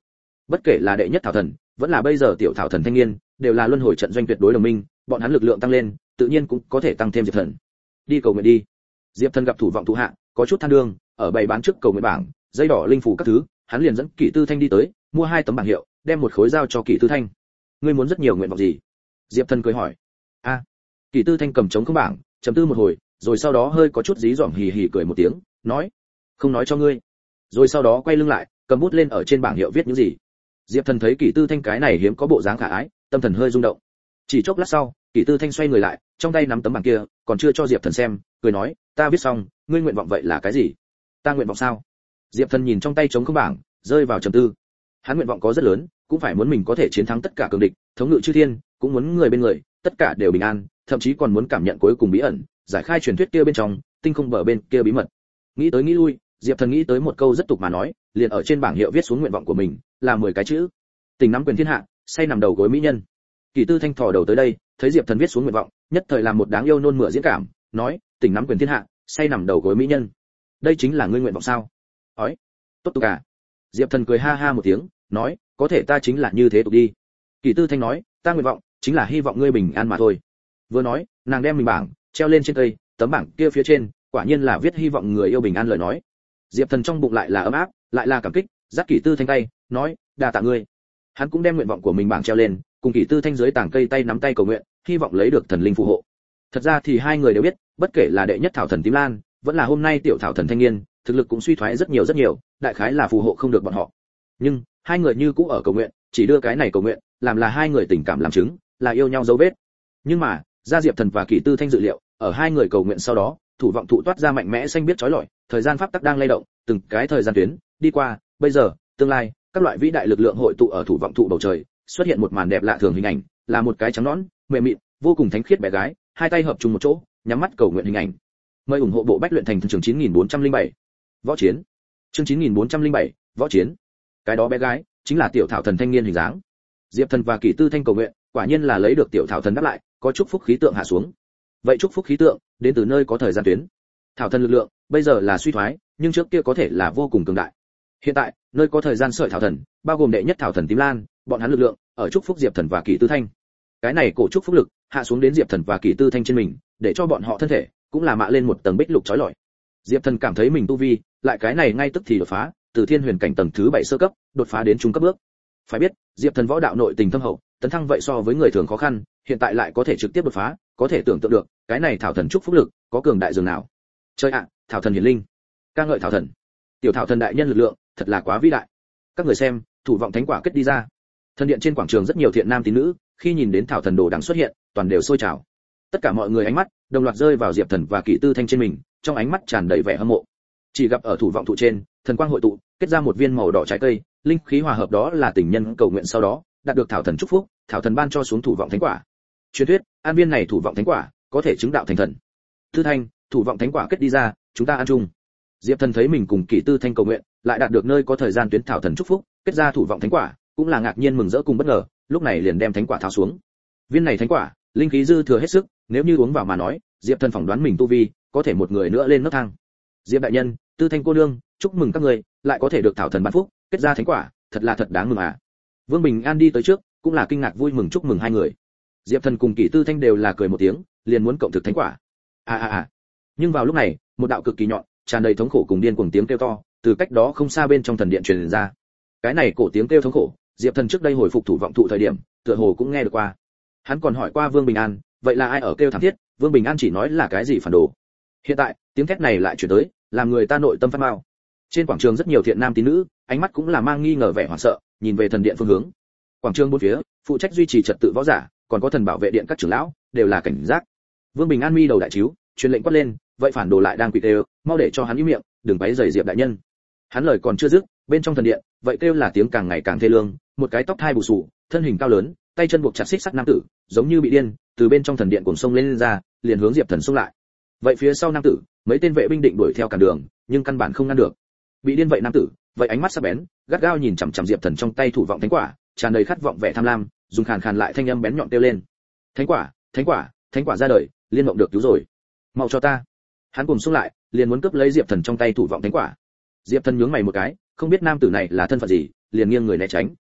bất kể là đệ nhất thảo thần vẫn là bây giờ tiểu thảo thần thanh niên đều là luân hồi trận doanh tuyệt đối đồng minh, bọn hắn lực lượng tăng lên tự nhiên cũng có thể tăng thêm diệp thần. Đi cầu nguyện đi. Diệp thần gặp thủ vọng thủ hạ có chút than đương, ở bày bán trước cầu nguyện bảng dây đỏ linh phủ các thứ, hắn liền dẫn Kỷ Tư Thanh đi tới, mua hai tấm bảng hiệu, đem một khối giao cho Kỷ Tư Thanh. Ngươi muốn rất nhiều nguyện vọng gì? Diệp thần cười hỏi. A. À, Kỷ Tư Thanh cầm trống không bảng, trầm tư một hồi, rồi sau đó hơi có chút dí dỏm hì hì cười một tiếng, nói: không nói cho ngươi. Rồi sau đó quay lưng lại, cầm bút lên ở trên bảng hiệu viết những gì. Diệp thần thấy Kỷ Tư Thanh cái này hiếm có bộ dáng khả ái, tâm thần hơi rung động. Chỉ chốc lát sau, Kỷ Tư Thanh xoay người lại, trong tay nắm tấm bảng kia, còn chưa cho Diệp thần xem, cười nói: ta viết xong, ngươi nguyện vọng vậy là cái gì? Ta nguyện vọng sao? Diệp thần nhìn trong tay trống không bảng, rơi vào trầm tư. Hắn nguyện vọng có rất lớn, cũng phải muốn mình có thể chiến thắng tất cả cường địch, thống ngự chư thiên, cũng muốn người bên người tất cả đều bình an, thậm chí còn muốn cảm nhận cuối cùng bí ẩn, giải khai truyền thuyết kia bên trong, tinh không bờ bên kia bí mật. Nghĩ tới nghĩ lui, Diệp thần nghĩ tới một câu rất tục mà nói, liền ở trên bảng hiệu viết xuống nguyện vọng của mình, là mười cái chữ: tình nắm quyền thiên hạ, say nằm đầu gối mỹ nhân. Kỷ Tư Thanh thò đầu tới đây, thấy Diệp thần viết xuống nguyện vọng, nhất thời làm một đáng yêu nôn mửa diễn cảm, nói: tình nắm quyền thiên hạ, say nằm đầu gối mỹ nhân, đây chính là ngươi nguyện vọng sao? Ói, tốt tục à. Diệp thần cười ha ha một tiếng, nói: có thể ta chính là như thế tục đi. Kỷ Tư Thanh nói: ta nguyện vọng chính là hy vọng ngươi bình an mà thôi. Vừa nói, nàng đem mình bảng treo lên trên cây, tấm bảng kia phía trên quả nhiên là viết hy vọng người yêu bình an lời nói. Diệp thần trong bụng lại là ấm áp, lại là cảm kích, dắt Kỷ Tư Thanh tay, nói: đa tạ ngươi. Hắn cũng đem nguyện vọng của mình bảng treo lên, cùng Kỷ Tư Thanh dưới tảng cây tay nắm tay cầu nguyện, hy vọng lấy được thần linh phù hộ. Thật ra thì hai người đều biết, bất kể là đệ nhất thảo thần tím lan, vẫn là hôm nay tiểu thảo thần thanh niên, thực lực cũng suy thoái rất nhiều rất nhiều, đại khái là phù hộ không được bọn họ. Nhưng hai người như cũ ở cầu nguyện, chỉ đưa cái này cầu nguyện, làm là hai người tình cảm làm chứng, là yêu nhau dấu vết. Nhưng mà, ra Diệp thần và Kỷ Tư Thanh dự liệu, ở hai người cầu nguyện sau đó, thủ vọng thụ toát ra mạnh mẽ xanh biết chói lọi, thời gian pháp tắc đang lay động, từng cái thời gian tuyến đi qua, bây giờ, tương lai, các loại vĩ đại lực lượng hội tụ ở thủ vọng thụ bầu trời, xuất hiện một màn đẹp lạ thường hình ảnh, là một cái trắng nõn, mềm mịn, vô cùng thánh khiết bé gái, hai tay hợp chung một chỗ, nhắm mắt cầu nguyện hình ảnh. Mời ủng hộ bộ bách luyện thành chương chín nghìn bốn trăm lẻ bảy. Võ chiến. Chương chín nghìn bốn trăm lẻ bảy, võ chiến. Cái đó bé gái chính là tiểu thảo thần thanh niên hình dáng. Diệp thần và Kỷ Tư Thanh cầu nguyện, quả nhiên là lấy được tiểu thảo thần đáp lại, có chúc phúc khí tượng hạ xuống. Vậy chúc phúc khí tượng đến từ nơi có thời gian tuyến. Thảo thần lực lượng bây giờ là suy thoái, nhưng trước kia có thể là vô cùng cường đại. Hiện tại, nơi có thời gian sợi thảo thần, bao gồm đệ nhất thảo thần tím lan, bọn hắn lực lượng ở chúc phúc Diệp thần và Kỷ Tư Thanh. Cái này cổ chúc phúc lực hạ xuống đến Diệp thần và Kỷ Tư Thanh trên mình, để cho bọn họ thân thể cũng là mạ lên một tầng bích lục chói lọi. Diệp thần cảm thấy mình tu vi, lại cái này ngay tức thì đột phá, từ thiên huyền cảnh tầng thứ bảy sơ cấp, đột phá đến trung cấp bước. Phải biết, Diệp thần võ đạo nội tình thâm hậu, tấn thăng vậy so với người thường khó khăn, hiện tại lại có thể trực tiếp đột phá, có thể tưởng tượng được, cái này thảo thần chúc phúc lực có cường đại dường nào. Chơi ạ, thảo thần hiển linh, ca ngợi thảo thần, tiểu thảo thần đại nhân lực lượng, thật là quá vĩ đại. Các người xem, thủ vọng thánh quả kết đi ra. Thần điện trên quảng trường rất nhiều thiện nam tín nữ, khi nhìn đến thảo thần đồ đằng xuất hiện, toàn đều sôi trào. Tất cả mọi người ánh mắt đồng loạt rơi vào Diệp thần và Kỷ Tư Thanh trên mình, trong ánh mắt tràn đầy vẻ hâm mộ. Chỉ gặp ở thủ vọng thụ trên, thần quang hội tụ, kết ra một viên màu đỏ trái cây, linh khí hòa hợp đó là tình nhân cầu nguyện sau đó, đạt được thảo thần chúc phúc, thảo thần ban cho xuống thủ vọng thánh quả. Truyền thuyết, an viên này thủ vọng thánh quả, có thể chứng đạo thành thần. Tư Thanh, thủ vọng thánh quả kết đi ra, chúng ta ăn chung. Diệp thần thấy mình cùng Kỷ Tư Thanh cầu nguyện, lại đạt được nơi có thời gian tuyến thảo thần chúc phúc, kết ra thủ vọng thánh quả, cũng là ngạc nhiên mừng rỡ cùng bất ngờ, lúc này liền đem thánh quả tháo xuống. Viên này thánh quả, linh khí dư thừa hết sức, nếu như uống vào mà nói, Diệp thần phỏng đoán mình tu vi, có thể một người nữa lên nấc thang. Diệp đại nhân, Tư Thanh cô nương, chúc mừng các người, lại có thể được thảo thần ban phúc, kết ra thánh quả, thật là thật đáng mừng à. Vương Bình An đi tới trước, cũng là kinh ngạc vui mừng chúc mừng hai người. Diệp thần cùng Kỷ Tư Thanh đều là cười một tiếng, liền muốn cộng thực thánh quả. À à à. Nhưng vào lúc này, một đạo cực kỳ nhọn, tràn đầy thống khổ cùng điên cuồng tiếng kêu to, từ cách đó không xa bên trong thần điện truyền ra. Cái này cổ tiếng kêu thống khổ, Diệp thần trước đây hồi phục thủ vọng thụ thời điểm, tựa hồ cũng nghe được qua. Hắn còn hỏi qua Vương Bình An, vậy là ai ở kêu thảm thiết? Vương Bình An chỉ nói là cái gì phản đồ. Hiện tại, tiếng thét này lại truyền tới, làm người ta nội tâm phát mao. Trên quảng trường rất nhiều thiện nam tín nữ, ánh mắt cũng là mang nghi ngờ vẻ hoảng sợ, nhìn về thần điện phương hướng. Quảng trường bốn phía, phụ trách duy trì trật tự võ giả, còn có thần bảo vệ điện các trưởng lão, đều là cảnh giác. Vương Bình An mi đầu đại chiếu, truyền lệnh quát lên, vậy phản đồ lại đang quỳ đều, mau để cho hắn im miệng, đừng bấy rầy Diệp đại nhân. Hắn lời còn chưa dứt, bên trong thần điện, vậy kêu là tiếng càng ngày càng thê lương, một cái tóc thai bù xù, thân hình cao lớn, tay chân buộc chặt xích sắt nam tử, giống như bị điên, từ bên trong thần điện cuồng sông lên, lên ra, liền hướng Diệp thần xông lại. Vậy phía sau nam tử, mấy tên vệ binh định đuổi theo cản đường, nhưng căn bản không ngăn được. Bị điên vậy nam tử, vậy ánh mắt sắc bén, gắt gao nhìn chằm chằm Diệp thần trong tay thủ vọng thánh quả, tràn đầy khát vọng vẻ tham lam, dùng khàn khàn lại thanh âm bén nhọn kêu lên: thánh quả, thánh quả, thánh quả ra đời, liên mộng được cứu rồi, mau cho ta. Hắn cùng xông lại, liền muốn cướp lấy Diệp thần trong tay thủ vọng thánh quả. Diệp thần nhướng mày một cái, không biết nam tử này là thân phận gì, liền nghiêng người né tránh.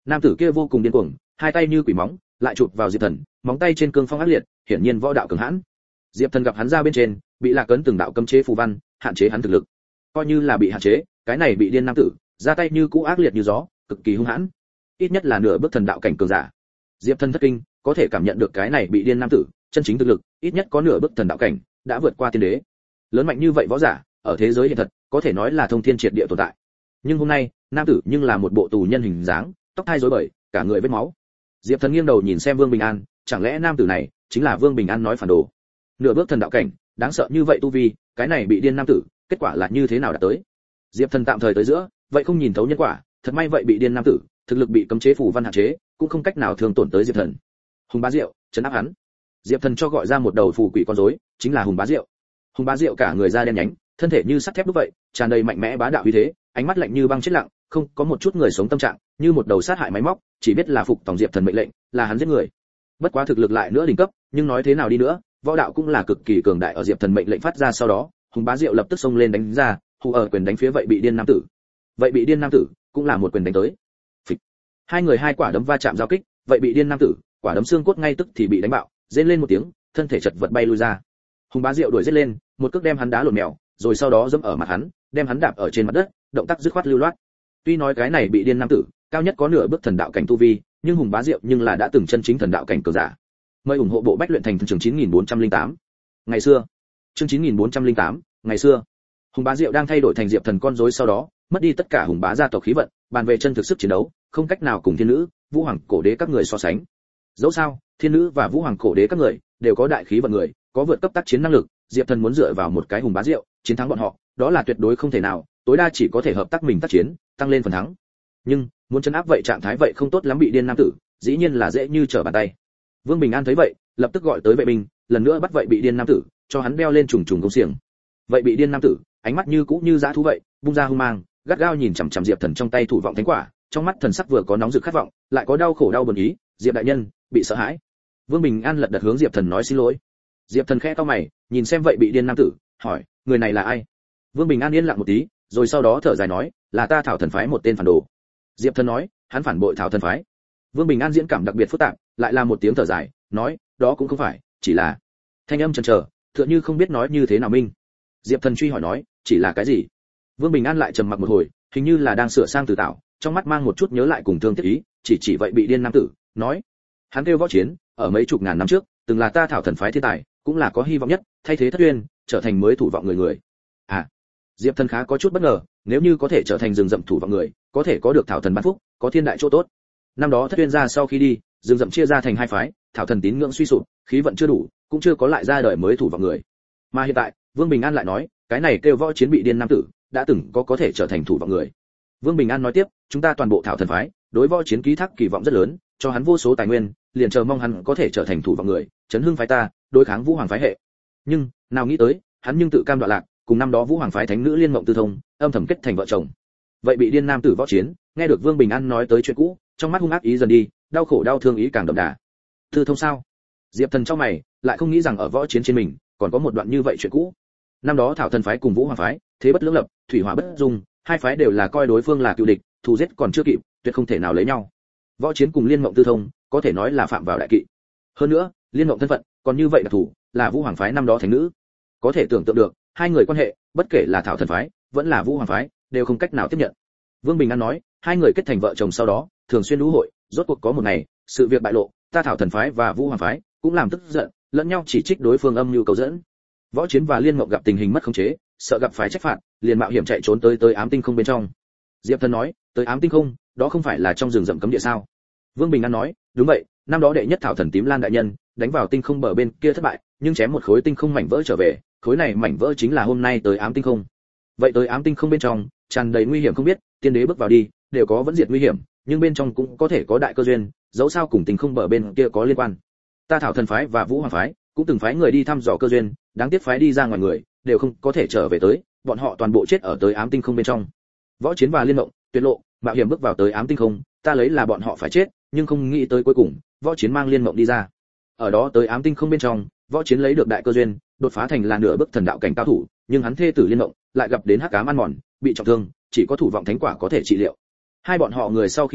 Nam tử kia vô cùng điên cuồng, hai tay như quỷ móng, lại chụp vào Diệp Thần, móng tay trên cương phong ác liệt, hiển nhiên võ đạo cường hãn. Diệp Thần gặp hắn ra bên trên, bị Lạc Cấn từng đạo cấm chế phù văn, hạn chế hắn thực lực. Coi như là bị hạn chế, cái này bị điên nam tử, ra tay như cũ ác liệt như gió, cực kỳ hung hãn. Ít nhất là nửa bước thần đạo cảnh cường giả. Diệp Thần thất kinh, có thể cảm nhận được cái này bị điên nam tử, chân chính thực lực, ít nhất có nửa bước thần đạo cảnh, đã vượt qua tiên đế. Lớn mạnh như vậy võ giả, ở thế giới hiện thật, có thể nói là thông thiên triệt địa tồn tại. Nhưng hôm nay, nam tử nhưng là một bộ tù nhân hình dáng, tóc hai rối bời, cả người vết máu. Diệp Thần nghiêng đầu nhìn xem Vương Bình An, chẳng lẽ nam tử này chính là Vương Bình An nói phản đồ? Nửa bước thần đạo cảnh, đáng sợ như vậy tu vi, cái này bị điên nam tử, kết quả là như thế nào đã tới? Diệp Thần tạm thời tới giữa, vậy không nhìn thấu nhân quả, thật may vậy bị điên nam tử, thực lực bị cấm chế phù văn hạn chế, cũng không cách nào thương tổn tới Diệp Thần. Hùng Bá Diệu, trấn áp hắn. Diệp Thần cho gọi ra một đầu phù quỷ con rối, chính là Hùng Bá Diệu. Hùng Bá Diệu cả người da đen nhánh, thân thể như sắt thép đúc vậy, tràn đầy mạnh mẽ bá đạo uy thế, ánh mắt lạnh như băng chết lặng, không có một chút người sống tâm trạng, như một đầu sát hại máy móc, chỉ biết là phục tòng Diệp Thần mệnh lệnh, là hắn giết người. Bất quá thực lực lại nữa đỉnh cấp, nhưng nói thế nào đi nữa, võ đạo cũng là cực kỳ cường đại. Ở Diệp Thần mệnh lệnh phát ra sau đó, Hùng Bá Diệu lập tức xông lên đánh ra, hù ở quyền đánh phía vậy bị điên nam tử. Vậy bị điên nam tử cũng là một quyền đánh tới. Phịch. Hai người hai quả đấm va chạm giao kích, vậy bị điên nam tử, quả đấm xương cốt ngay tức thì bị đánh bạo, rên lên một tiếng, thân thể chật vật bay lui ra. Hùng Bá Diệu đuổi giết lên, một cước đem hắn đá lộn mèo, rồi sau đó giẫm ở mặt hắn, đem hắn đạp ở trên mặt đất, động tác dứt khoát lưu loát. Tuy nói cái này bị điên nam tử, cao nhất có nửa bước thần đạo cảnh tu vi, nhưng Hùng Bá Diệu nhưng là đã từng chân chính thần đạo cảnh cường giả. Mời ủng hộ bộ Bách luyện thành thần trường chín nghìn bốn trăm lẻ tám. Ngày xưa, chương chín nghìn bốn trăm lẻ tám, ngày xưa. Hùng Bá Diệu đang thay đổi thành Diệp Thần con rối sau đó, mất đi tất cả Hùng Bá gia tộc khí vận, bàn về chân thực sức chiến đấu, không cách nào cùng thiên nữ, Vũ Hoàng cổ đế các người so sánh. Dẫu sao, thiên nữ và Vũ Hoàng cổ đế các người đều có đại khí vận người, có vượt cấp tác chiến năng lực, Diệp Thần muốn dựa vào một cái Hùng Bá Diệu, chiến thắng bọn họ, đó là tuyệt đối không thể nào, tối đa chỉ có thể hợp tác mình tác chiến, tăng lên phần thắng. Nhưng, muốn chấn áp vậy trạng thái vậy không tốt lắm bị điên nam tử, dĩ nhiên là dễ như trở bàn tay. Vương Bình An thấy vậy, lập tức gọi tới vệ binh, lần nữa bắt vậy bị điên nam tử, cho hắn đeo lên trùng trùng công xiềng. Vậy bị điên nam tử, ánh mắt như cũ như dã thú vậy, bung ra hung mang, gắt gao nhìn chằm chằm Diệp Thần trong tay thủ vọng thánh quả, trong mắt thần sắc vừa có nóng rực khát vọng, lại có đau khổ đau buồn ý. Diệp đại nhân, bị sợ hãi. Vương Bình An lật đật hướng Diệp Thần nói xin lỗi. Diệp Thần khẽ cau mày, nhìn xem vậy bị điên nam tử, hỏi, người này là ai? Vương Bình An yên lặng một tí, rồi sau đó thở dài nói, là ta Thảo Thần phái một tên phản đồ. Diệp Thần nói, hắn phản bội Thảo Thần phái. Vương Bình An diễn cảm đặc biệt phức tạp, lại là một tiếng thở dài, nói, đó cũng không phải, chỉ là thanh âm chần chờ, tựa như không biết nói như thế nào minh. Diệp Thần truy hỏi nói, chỉ là cái gì? Vương Bình An lại trầm mặc một hồi, hình như là đang sửa sang từ tạo, trong mắt mang một chút nhớ lại cùng thương tiếc ý, chỉ chỉ vậy bị điên nam tử, nói, hắn kêu võ chiến, ở mấy chục ngàn năm trước, từng là ta Thảo Thần phái thiên tài, cũng là có hy vọng nhất, thay thế Thất Uyên, trở thành mới thủ vọng người người. À, Diệp Thần khá có chút bất ngờ, nếu như có thể trở thành rừng rậm thủ vọng người, có thể có được Thảo Thần ban phúc, có thiên đại chỗ tốt. Năm đó Thất Uyên ra sau khi đi, rừng rậm chia ra thành hai phái, Thảo Thần tín ngưỡng suy sụp, khí vận chưa đủ, cũng chưa có lại ra đời mới thủ vọng người. Mà hiện tại, Vương Bình An lại nói, cái này kêu võ chiến bị điên nam tử, đã từng có có thể trở thành thủ vọng người. Vương Bình An nói tiếp, chúng ta toàn bộ Thảo Thần phái, đối võ chiến ký thác kỳ vọng rất lớn, cho hắn vô số tài nguyên, liền chờ mong hắn có thể trở thành thủ vọng người, chấn hưng phái ta, đối kháng Vũ Hoàng phái hệ. Nhưng, nào nghĩ tới, hắn nhưng tự cam đoạn lạc, cùng năm đó Vũ Hoàng phái thánh nữ Liên Mộng Tư Thông, âm thầm kết thành vợ chồng. Vậy bị điên nam tử võ chiến, nghe được Vương Bình An nói tới chuyện cũ, trong mắt hung ác ý dần đi, đau khổ đau thương ý càng đậm đà. Tư Thông sao? Diệp Thần trong mày, lại không nghĩ rằng ở võ chiến trên mình, còn có một đoạn như vậy chuyện cũ. Năm đó Thảo Thần phái cùng Vũ Hoàng phái, thế bất lưỡng lập, thủy hỏa bất dung, hai phái đều là coi đối phương là cựu địch, thù giết còn chưa kịp, tuyệt không thể nào lấy nhau. Võ chiến cùng Liên Mộng Tư Thông, có thể nói là phạm vào đại kỵ. Hơn nữa, Liên Mộng thân phận, còn như vậy là thủ, là Vũ Hoàng phái năm đó thánh nữ. Có thể tưởng tượng được, hai người quan hệ, bất kể là Thảo Thần phái, vẫn là Vũ Hoàng phái, đều không cách nào tiếp nhận. Vương Bình An nói, hai người kết thành vợ chồng sau đó, thường xuyên đú hội, rốt cuộc có một ngày, sự việc bại lộ, ta Thảo Thần phái và Vũ Hoàng phái cũng làm tức giận, lẫn nhau chỉ trích đối phương âm mưu cầu dẫn. Võ chiến và Liên Mộng gặp tình hình mất khống chế, sợ gặp phải trách phạt, liền mạo hiểm chạy trốn tới tới Ám Tinh Không bên trong. Diệp Thần nói, tới Ám Tinh Không, đó không phải là trong rừng rậm cấm địa sao? Vương Bình An nói, đúng vậy, năm đó đệ nhất Thảo Thần Tím Lan đại nhân, đánh vào tinh không bờ bên kia thất bại, nhưng chém một khối tinh không mảnh vỡ trở về, khối này mảnh vỡ chính là hôm nay tới Ám Tinh Không. Vậy tới Ám Tinh Không bên trong, tràn đầy nguy hiểm không biết, tiên đế bước vào đi, đều có vẫn diệt nguy hiểm, nhưng bên trong cũng có thể có đại cơ duyên, dẫu sao cùng tinh không bờ bên kia có liên quan. Ta Thảo Thần phái và Vũ Hoàng phái cũng từng phái người đi thăm dò cơ duyên, đáng tiếc phái đi ra ngoài người, đều không có thể trở về tới, bọn họ toàn bộ chết ở tới Ám Tinh Không bên trong. Võ chiến và Liên Mộng, tuyệt lộ, mạo hiểm bước vào tới Ám Tinh Không, ta lấy là bọn họ phải chết, nhưng không nghĩ tới cuối cùng, Võ chiến mang Liên Mộng đi ra. Ở đó tới Ám Tinh Không bên trong, Võ chiến lấy được đại cơ duyên, đột phá thành là nửa bước thần đạo cảnh cao thủ, nhưng hắn thê tử Liên Mộng lại gặp đến hắc ám ăn mòn, bị trọng thương, chỉ có thủ vọng thánh quả có thể trị liệu. Hai bọn họ người sau khi ra,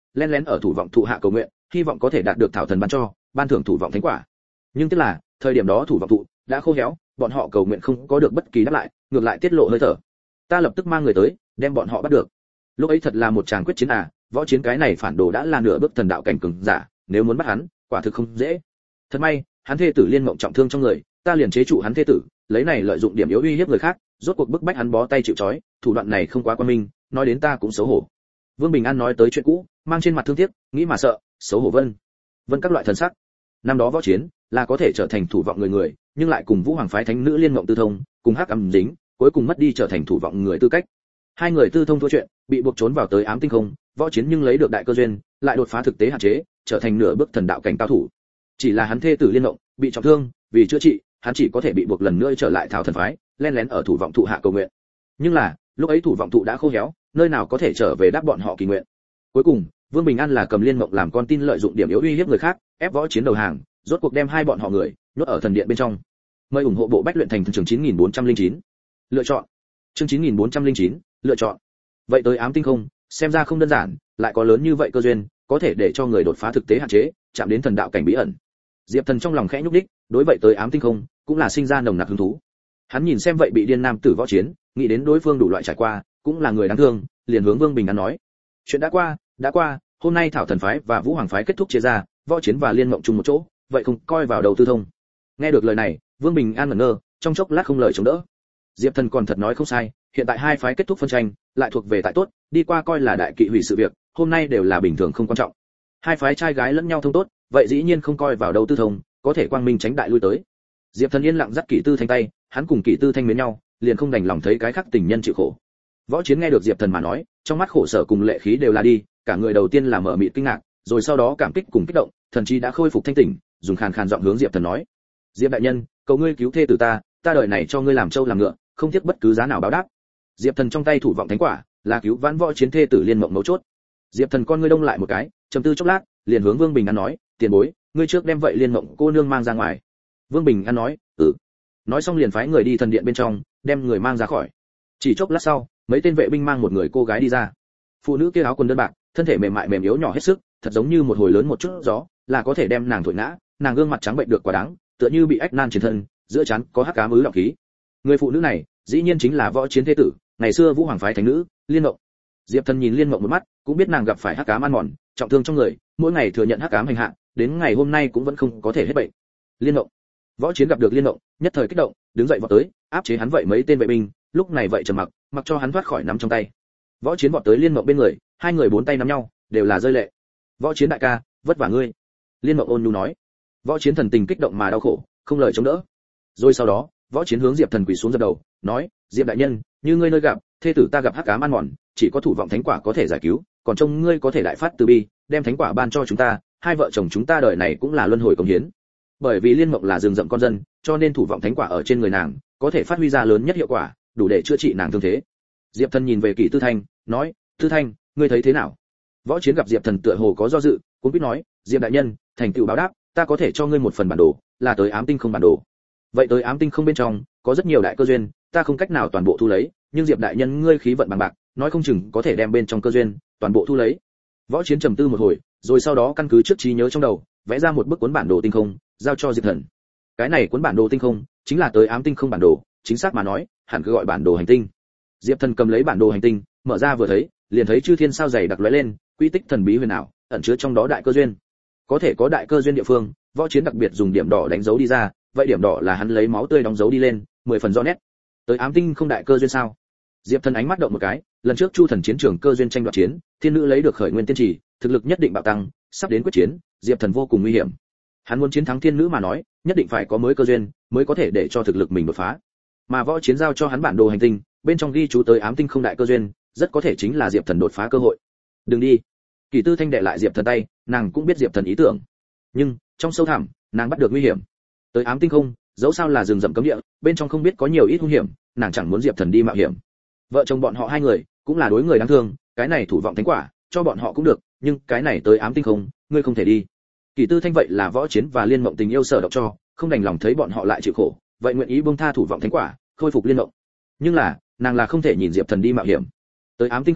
len lén ở thủ vọng thụ hạ cầu nguyện, hy vọng có thể đạt được thảo thần ban cho, ban thưởng thủ vọng thánh quả. Nhưng tức là, thời điểm đó thủ vọng thụ đã khô héo, bọn họ cầu nguyện không có được bất kỳ đáp lại, ngược lại tiết lộ hơi thở. Ta lập tức mang người tới, đem bọn họ bắt được. Lúc ấy thật là một tràng quyết chiến à, võ chiến cái này phản đồ đã là nửa bước thần đạo cảnh cường giả, nếu muốn bắt hắn, quả thực không dễ. Thật may, hắn thê tử Liên Mộng trọng thương trong người, ta liền chế trụ hắn thê tử, lấy này lợi dụng điểm yếu uy hiếp người khác, rốt cuộc bức bách hắn bó tay chịu trói, thủ đoạn này không quá quan minh, nói đến ta cũng xấu hổ. Vương Bình An nói tới chuyện cũ, mang trên mặt thương tiếc, nghĩ mà sợ, xấu hổ vân. Vân các loại thần sắc. Năm đó võ chiến là có thể trở thành thủ vọng người người, nhưng lại cùng Vũ Hoàng phái thánh nữ Liên Mộng tư thông, cùng hắc ám dính, cuối cùng mất đi trở thành thủ vọng người tư cách. Hai người tư thông thua chuyện, bị buộc trốn vào tới ám tinh không, võ chiến nhưng lấy được đại cơ duyên, lại đột phá thực tế hạn chế, trở thành nửa bước thần đạo cảnh cao thủ. Chỉ là hắn thê tử Liên Mộng bị trọng thương, vì chữa trị, hắn chỉ có thể bị buộc lần nữa trở lại thảo thần phái, len lén ở thủ vọng thụ hạ cầu nguyện. Nhưng là, lúc ấy thủ vọng thụ đã khô héo, nơi nào có thể trở về đáp bọn họ kỳ nguyện. Cuối cùng, Vương Bình An là cầm Liên Mộng làm con tin lợi dụng điểm yếu uy hiếp người khác, ép võ chiến đầu hàng, rốt cuộc đem hai bọn họ người nhốt ở thần điện bên trong. Mời ủng hộ bộ bách luyện thành thần trường chín nghìn bốn trăm lẻ chín. Lựa chọn. Chương chín nghìn bốn trăm lẻ chín, lựa chọn. Vậy tới ám tinh không, xem ra không đơn giản, lại có lớn như vậy cơ duyên, có thể để cho người đột phá thực tế hạn chế, chạm đến thần đạo cảnh bí ẩn. Diệp Thần trong lòng khẽ nhúc nhích, đối vậy tới ám tinh không, cũng là sinh ra nồng nặc hứng thú. Hắn nhìn xem vậy bị điên nam tử võ chiến, nghĩ đến đối phương đủ loại trải qua, cũng là người đáng thương, liền hướng Vương Bình An nói: "Chuyện đã qua, đã qua, hôm nay Thảo Thần phái và Vũ Hoàng phái kết thúc chia ra, võ chiến và Liên Mộng chung một chỗ, vậy không coi vào đầu tư thông." Nghe được lời này, Vương Bình An ngẩn ngơ, trong chốc lát không lời chống đỡ. Diệp Thần còn thật nói không sai, hiện tại hai phái kết thúc phân tranh, lại thuộc về tại tốt, đi qua coi là đại kỵ hủy sự việc, hôm nay đều là bình thường không quan trọng. Hai phái trai gái lẫn nhau thông tốt, vậy dĩ nhiên không coi vào đầu tư thông, có thể quang minh tránh đại lui tới. Diệp Thần yên lặng dắt Kỷ Tư Thanh tay, hắn cùng Kỷ Tư Thanh mến nhau, liền không đành lòng thấy cái khác tình nhân chịu khổ. Võ Chiến nghe được Diệp Thần mà nói, trong mắt khổ sở cùng lệ khí đều là đi, cả người đầu tiên là mở mịt kinh ngạc, rồi sau đó cảm kích cùng kích động, thần trí đã khôi phục thanh tỉnh, dùng khàn khàn giọng hướng Diệp Thần nói: "Diệp đại nhân, cầu ngươi cứu thê tử ta, ta đời này cho ngươi làm trâu làm ngựa, không tiếc bất cứ giá nào báo đáp." Diệp Thần trong tay thủ vọng thánh quả, là cứu vãn võ chiến thê tử Liên Mộng mấu chốt. Diệp Thần con ngươi đông lại một cái, trầm tư chốc lát, liền hướng Vương Bình An nói: "Tiền bối, ngươi trước đem vậy Liên Mộng cô nương mang ra ngoài." Vương Bình An nói: "Ừ." Nói xong liền phái người đi thần điện bên trong, đem người mang ra khỏi. Chỉ chốc lát sau, mấy tên vệ binh mang một người cô gái đi ra. Phụ nữ kia áo quần đơn bạc, thân thể mềm mại mềm yếu nhỏ hết sức, thật giống như một hồi lớn một chút gió, là có thể đem nàng thổi ngã. Nàng gương mặt trắng bệnh được quá đáng, tựa như bị ách nan trên thân, giữa trán có hắc ám ứ đọng khí. Người phụ nữ này, dĩ nhiên chính là võ chiến thế tử, ngày xưa Vũ Hoàng phái thánh nữ Liên Mộng. Diệp Thần nhìn Liên Mộng một mắt, cũng biết nàng gặp phải hắc ám ăn mòn, trọng thương trong người, mỗi ngày thừa nhận hắc ám hành hạ, đến ngày hôm nay cũng vẫn không có thể hết bệnh. Liên Mộng. Võ Chiến gặp được Liên Mộng, nhất thời kích động, đứng dậy vọt tới, áp chế hắn vậy mấy tên vệ binh, lúc này vậy trầm mặc, mặc cho hắn thoát khỏi nắm trong tay. Võ Chiến vọt tới Liên Mộng bên người, hai người bốn tay nắm nhau, đều là rơi lệ. "Võ Chiến đại ca, vất vả ngươi." Liên Mộng ôn nhu nói. Võ Chiến thần tình kích động mà đau khổ, không lời chống đỡ. Rồi sau đó, Võ Chiến hướng Diệp Thần quỳ xuống dập đầu, nói: "Diệp đại nhân, như ngươi nơi gặp, thê tử ta gặp hắc ám ăn mòn, chỉ có thủ vọng thánh quả có thể giải cứu, còn trông ngươi có thể đại phát từ bi, đem thánh quả ban cho chúng ta, hai vợ chồng chúng ta đời này cũng là luân hồi công hiến." Bởi vì Liên Mộng là rừng rậm con dân, cho nên thủ vọng thánh quả ở trên người nàng, có thể phát huy ra lớn nhất hiệu quả, đủ để chữa trị nàng thương thế. Diệp Thần nhìn về Kỷ Tư Thanh, nói: "Tư Thanh, ngươi thấy thế nào?" Võ Chiến gặp Diệp Thần tựa hồ có do dự, cũng biết nói: "Diệp đại nhân, thành tựu báo đáp, ta có thể cho ngươi một phần bản đồ, là tới ám tinh không bản đồ. Vậy tới ám tinh không bên trong, có rất nhiều đại cơ duyên, ta không cách nào toàn bộ thu lấy, nhưng Diệp đại nhân ngươi khí vận bằng bạc, nói không chừng có thể đem bên trong cơ duyên toàn bộ thu lấy." Võ Chiến trầm tư một hồi, rồi sau đó căn cứ trước trí nhớ trong đầu, vẽ ra một bức cuốn bản đồ tinh không, giao cho Diệp Thần. Cái này cuốn bản đồ tinh không, chính là tới ám tinh không bản đồ, chính xác mà nói, hẳn cứ gọi bản đồ hành tinh. Diệp Thần cầm lấy bản đồ hành tinh, mở ra vừa thấy, liền thấy chư thiên sao dày đặc lóe lên, quy tích thần bí huyền ảo, ẩn chứa trong đó đại cơ duyên. Có thể có đại cơ duyên địa phương, Võ Chiến đặc biệt dùng điểm đỏ đánh dấu đi ra, vậy điểm đỏ là hắn lấy máu tươi đóng dấu đi lên, mười phần rõ nét. Tới ám tinh không đại cơ duyên sao? Diệp Thần ánh mắt động một cái, lần trước Chu Thần chiến trường cơ duyên tranh đoạt chiến, thiên nữ lấy được khởi nguyên tiên trì, thực lực nhất định bạo tăng, sắp đến quyết chiến, Diệp Thần vô cùng nguy hiểm. Hắn muốn chiến thắng thiên nữ mà nói, nhất định phải có mới cơ duyên, mới có thể để cho thực lực mình đột phá. Mà Võ Chiến giao cho hắn bản đồ hành tinh, bên trong ghi chú tới ám tinh không đại cơ duyên, rất có thể chính là Diệp Thần đột phá cơ hội. "Đừng đi." Kỷ Tư Thanh đệ lại Diệp Thần tay, nàng cũng biết Diệp Thần ý tưởng, nhưng trong sâu thẳm, nàng bắt được nguy hiểm. Tới ám tinh không, dẫu sao là rừng rậm cấm địa, bên trong không biết có nhiều ít nguy hiểm, nàng chẳng muốn Diệp Thần đi mạo hiểm. Vợ chồng bọn họ hai người, cũng là đối người đáng thương, cái này thủ vọng thánh quả, cho bọn họ cũng được, nhưng cái này tới ám tinh không, ngươi không thể đi. Kỷ Tư Thanh vậy là Võ Chiến và Liên Mộng tình yêu sở độc cho, không đành lòng thấy bọn họ lại chịu khổ, vậy nguyện ý buông tha thủ vọng thánh quả, khôi phục Liên Mộng. Nhưng là, nàng là không thể nhìn Diệp Thần đi mạo hiểm. Tới ám tinh không,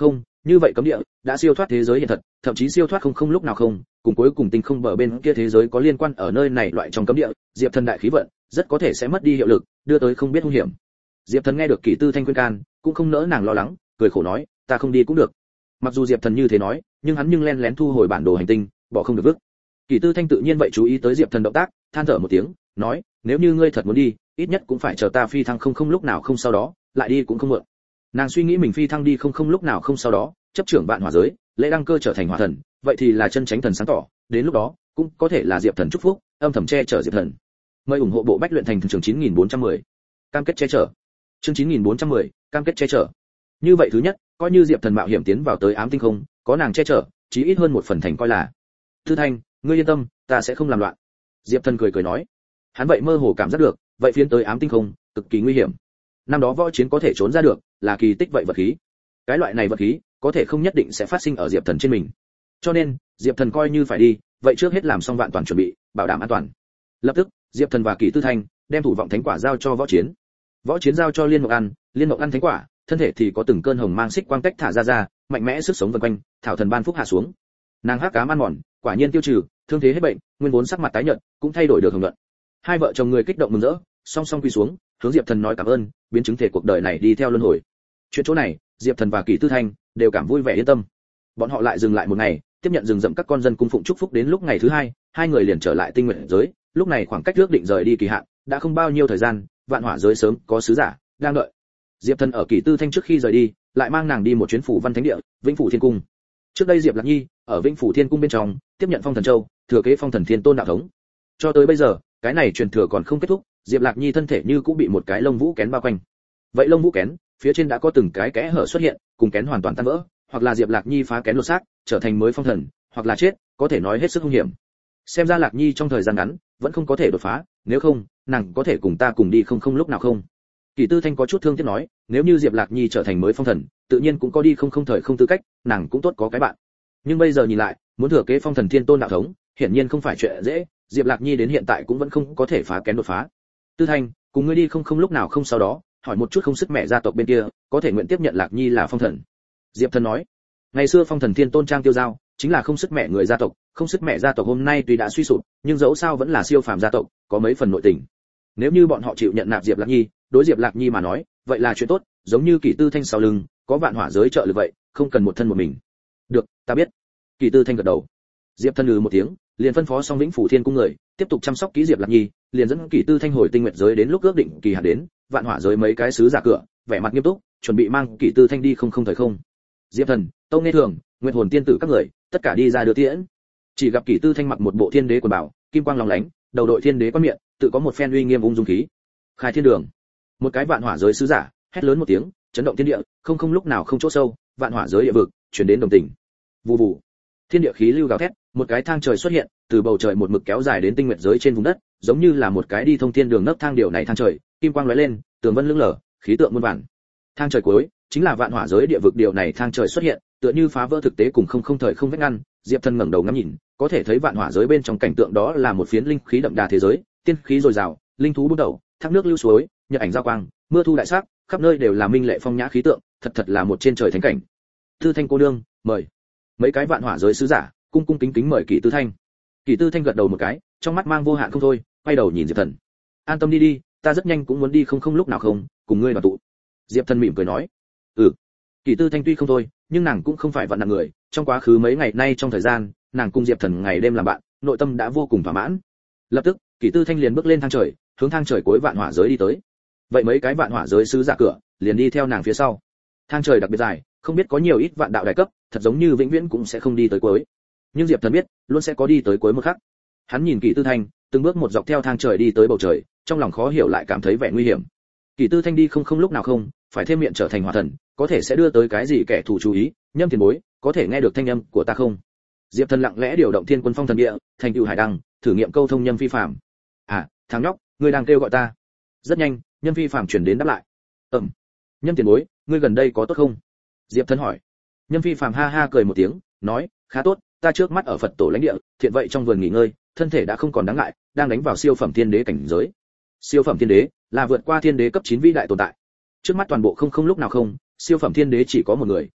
như vậy cấm địa đã siêu thoát thế giới hiện thật, thậm chí siêu thoát không không lúc nào không, cùng cuối cùng tinh không bờ bên kia thế giới có liên quan ở nơi này loại trong cấm địa, Diệp Thần đại khí vận rất có thể sẽ mất đi hiệu lực, đưa tới không biết hung hiểm. Diệp Thần nghe được Kỷ Tư Thanh khuyên can, cũng không nỡ nàng lo lắng, cười khổ nói, ta không đi cũng được. Mặc dù Diệp Thần như thế nói, nhưng hắn nhưng lén lén thu hồi bản đồ hành tinh, bỏ không được vứt. Kỷ Tư Thanh tự nhiên vậy chú ý tới Diệp Thần động tác, than thở một tiếng, nói, nếu như ngươi thật muốn đi, ít nhất cũng phải chờ ta phi thăng không không lúc nào không sau đó, lại đi cũng không muộn. Nàng suy nghĩ mình phi thăng đi không không lúc nào không sau đó, chấp trưởng vạn hỏa giới, lễ đăng cơ trở thành hỏa thần, vậy thì là chân chánh thần sáng tỏ, đến lúc đó cũng có thể là Diệp Thần chúc phúc, âm thầm che chở Diệp Thần. Mời ủng hộ bộ bách luyện thành trường chín nghìn bốn trăm mười. Cam kết che chở. Chương chín nghìn bốn trăm mười, cam kết che chở. Như vậy thứ nhất, coi như Diệp Thần mạo hiểm tiến vào tới ám tinh không, có nàng che chở, chí ít hơn một phần thành coi là. Thư Thanh, ngươi yên tâm, ta sẽ không làm loạn. Diệp Thần cười cười nói. Hắn vậy mơ hồ cảm giác được, vậy phiến tới ám tinh không, cực kỳ nguy hiểm. Năm đó võ chiến có thể trốn ra được, là kỳ tích vậy vật khí. Cái loại này vật khí, có thể không nhất định sẽ phát sinh ở Diệp Thần trên mình. Cho nên, Diệp Thần coi như phải đi, vậy trước hết làm xong vạn toàn chuẩn bị, bảo đảm an toàn. Lập tức, Diệp Thần và Kỷ Tư Thanh đem thủ vọng thánh quả giao cho võ chiến. Võ chiến giao cho Liên Mộng ăn, Liên Mộng ăn thánh quả, thân thể thì có từng cơn hồng mang xích quang cách thả ra ra, mạnh mẽ sức sống vần quanh, thảo thần ban phúc hạ xuống. Nàng hắc ám ăn mòn, quả nhiên tiêu trừ, thương thế hết bệnh, nguyên vốn sắc mặt tái nhợt, cũng thay đổi được hồng nhuận. Hai vợ chồng người kích động mừng rỡ, song song quỳ xuống, hướng Diệp Thần nói cảm ơn, biến chứng thể cuộc đời này đi theo luân hồi. Chuyện chỗ này, Diệp Thần và Kỷ Tư Thanh đều cảm vui vẻ yên tâm. Bọn họ lại dừng lại một ngày, tiếp nhận rừng rậm các con dân cung phụng chúc phúc, đến lúc ngày thứ hai, hai người liền trở lại tinh nguyện giới. Lúc này khoảng cách ước định rời đi kỳ hạn đã không bao nhiêu thời gian, vạn hỏa giới sớm có sứ giả đang đợi. Diệp Thần ở Kỷ Tư Thanh trước khi rời đi, lại mang nàng đi một chuyến phủ văn thánh địa, Vĩnh Phủ Thiên Cung. Trước đây Diệp Lạc Nhi ở Vĩnh Phủ Thiên Cung bên trong tiếp nhận Phong Thần Châu, thừa kế Phong Thần Thiên Tôn đạo thống. Cho tới bây giờ, cái này truyền thừa còn không kết thúc, Diệp Lạc Nhi thân thể như cũng bị một cái lông vũ kén bao quanh. Vậy lông vũ kén, phía trên đã có từng cái kẽ hở xuất hiện, cùng kén hoàn toàn tan vỡ, hoặc là Diệp Lạc Nhi phá kén lột xác, trở thành mới phong thần, hoặc là chết, có thể nói hết sức hung hiểm. Xem ra Lạc Nhi trong thời gian ngắn vẫn không có thể đột phá, nếu không, nàng có thể cùng ta cùng đi không không lúc nào không. Kỷ Tư Thanh có chút thương tiếc nói, nếu như Diệp Lạc Nhi trở thành mới phong thần, tự nhiên cũng có đi không không thời không tư cách, nàng cũng tốt có cái bạn. Nhưng bây giờ nhìn lại, muốn thừa kế Phong Thần Thiên Tôn đạo thống, hiển nhiên không phải chuyện dễ, Diệp Lạc Nhi đến hiện tại cũng vẫn không có thể phá kén đột phá. Tư Thanh, cùng ngươi đi không không lúc nào không sau đó, hỏi một chút không sức mẹ gia tộc bên kia, có thể nguyện tiếp nhận Lạc Nhi là phong thần. Diệp Thần nói, ngày xưa Phong Thần Thiên Tôn trang tiêu giao, chính là không sức mẹ người gia tộc, không sức mẹ gia tộc hôm nay tuy đã suy sụp, nhưng dẫu sao vẫn là siêu phàm gia tộc, có mấy phần nội tình. Nếu như bọn họ chịu nhận nạp Diệp Lạc Nhi, đối Diệp Lạc Nhi mà nói, vậy là chuyện tốt, giống như Kỷ Tư Thanh sau lưng có vạn hỏa giới trợ lực vậy, không cần một thân một mình. Được, ta biết. Kỷ Tư Thanh gật đầu. Diệp Thần lừ một tiếng, liền phân phó xong Vĩnh Phủ Thiên Cung người, tiếp tục chăm sóc kỹ Diệp Lạc Nhi, liền dẫn Kỷ Tư Thanh hồi Tinh Nguyệt giới, đến lúc ước định kỳ hạn đến, vạn hỏa giới mấy cái sứ giả cửa, vẻ mặt nghiêm túc, chuẩn bị mang Kỷ Tư Thanh đi không không thời không. Diệp Thần, Tâu Nghe Thường, Nguyệt Hồn Tiên tử các người, tất cả đi ra đưa tiễn. Chỉ gặp Kỷ Tư Thanh mặc một bộ thiên đế quần bảo, kim quang lóng lánh, đầu đội thiên đế quan miệng, tự có một phen uy nghiêm ung dung khí. Khai thiên đường. Một cái vạn hỏa giới sứ giả, hét lớn một tiếng, chấn động thiên địa, không không lúc nào không chỗ sâu, vạn hỏa giới địa vực, truyền đến đồng tình. Vù vù. Thiên địa khí lưu gào thét, một cái thang trời xuất hiện, từ bầu trời một mực kéo dài đến tinh nguyệt giới trên vùng đất, giống như là một cái đi thông thiên đường nấc thang. Điều này thang trời, kim quang lóe lên, tường vân lững lờ, khí tượng muôn vàn. Thang trời cuối, chính là vạn hỏa giới địa vực. Điều này thang trời xuất hiện, tựa như phá vỡ thực tế cùng không không thời không vách ngăn. Diệp Thần ngẩng đầu ngắm nhìn, có thể thấy vạn hỏa giới bên trong cảnh tượng đó là một phiến linh khí đậm đà thế giới, tiên khí dồi dào, linh thú bút đầu, thác nước lưu suối, nhật ảnh giao quang, mưa thu đại sắc, khắp nơi đều là minh lệ phong nhã khí tượng, thật thật là một trên trời thánh cảnh. Tư Thanh cô nương, mời. Mấy cái vạn hỏa giới sứ giả cung cung kính kính mời Kỷ Tư Thanh. Kỷ Tư Thanh gật đầu một cái, trong mắt mang vô hạn không thôi, quay đầu nhìn Diệp Thần. An tâm đi đi, ta rất nhanh cũng muốn đi không không lúc nào không, cùng ngươi đoàn tụ. Diệp Thần mỉm cười nói. Ừ. Kỷ Tư Thanh tuy không thôi, nhưng nàng cũng không phải vạn nặng người, trong quá khứ mấy ngày nay trong thời gian, nàng cùng Diệp Thần ngày đêm làm bạn, nội tâm đã vô cùng thỏa mãn. Lập tức, Kỷ Tư Thanh liền bước lên thang trời, hướng thang trời cuối vạn hỏa giới đi tới. Vậy mấy cái vạn hỏa giới sứ giả cửa, liền đi theo nàng phía sau. Thang trời đặc biệt dài, không biết có nhiều ít vạn đạo đại cấp, thật giống như vĩnh viễn cũng sẽ không đi tới cuối. Nhưng Diệp Thần biết, luôn sẽ có đi tới cuối một khắc. Hắn nhìn Kỷ Tư Thanh, từng bước một dọc theo thang trời đi tới bầu trời, trong lòng khó hiểu lại cảm thấy vẻ nguy hiểm. Kỷ Tư Thanh đi không không lúc nào không, phải thêm miệng trở thành hỏa thần, có thể sẽ đưa tới cái gì kẻ thù chú ý, Nhâm Tiền Bối, có thể nghe được thanh âm của ta không? Diệp Thần lặng lẽ điều động Thiên Quân Phong Thần Địa, thành tựu hải đăng, thử nghiệm câu thông Nhâm Phi Phàm. À, thằng nhóc, ngươi đang kêu gọi ta. Rất nhanh, Nhâm Phi Phàm truyền đến đáp lại. Ừm. Nhâm Tiền Bối, ngươi gần đây có tốt không? Diệp Thần hỏi. Nhâm Phi Phàm ha ha cười một tiếng, nói, khá tốt, ta trước mắt ở Phật tổ lãnh địa, thiện vậy trong vườn nghỉ ngơi, thân thể đã không còn đáng ngại, đang đánh vào siêu phẩm thiên đế cảnh giới. Siêu phẩm thiên đế là vượt qua thiên đế cấp chín vĩ đại tồn tại. Trước mắt toàn bộ không không lúc nào không, siêu phẩm thiên đế chỉ có một người,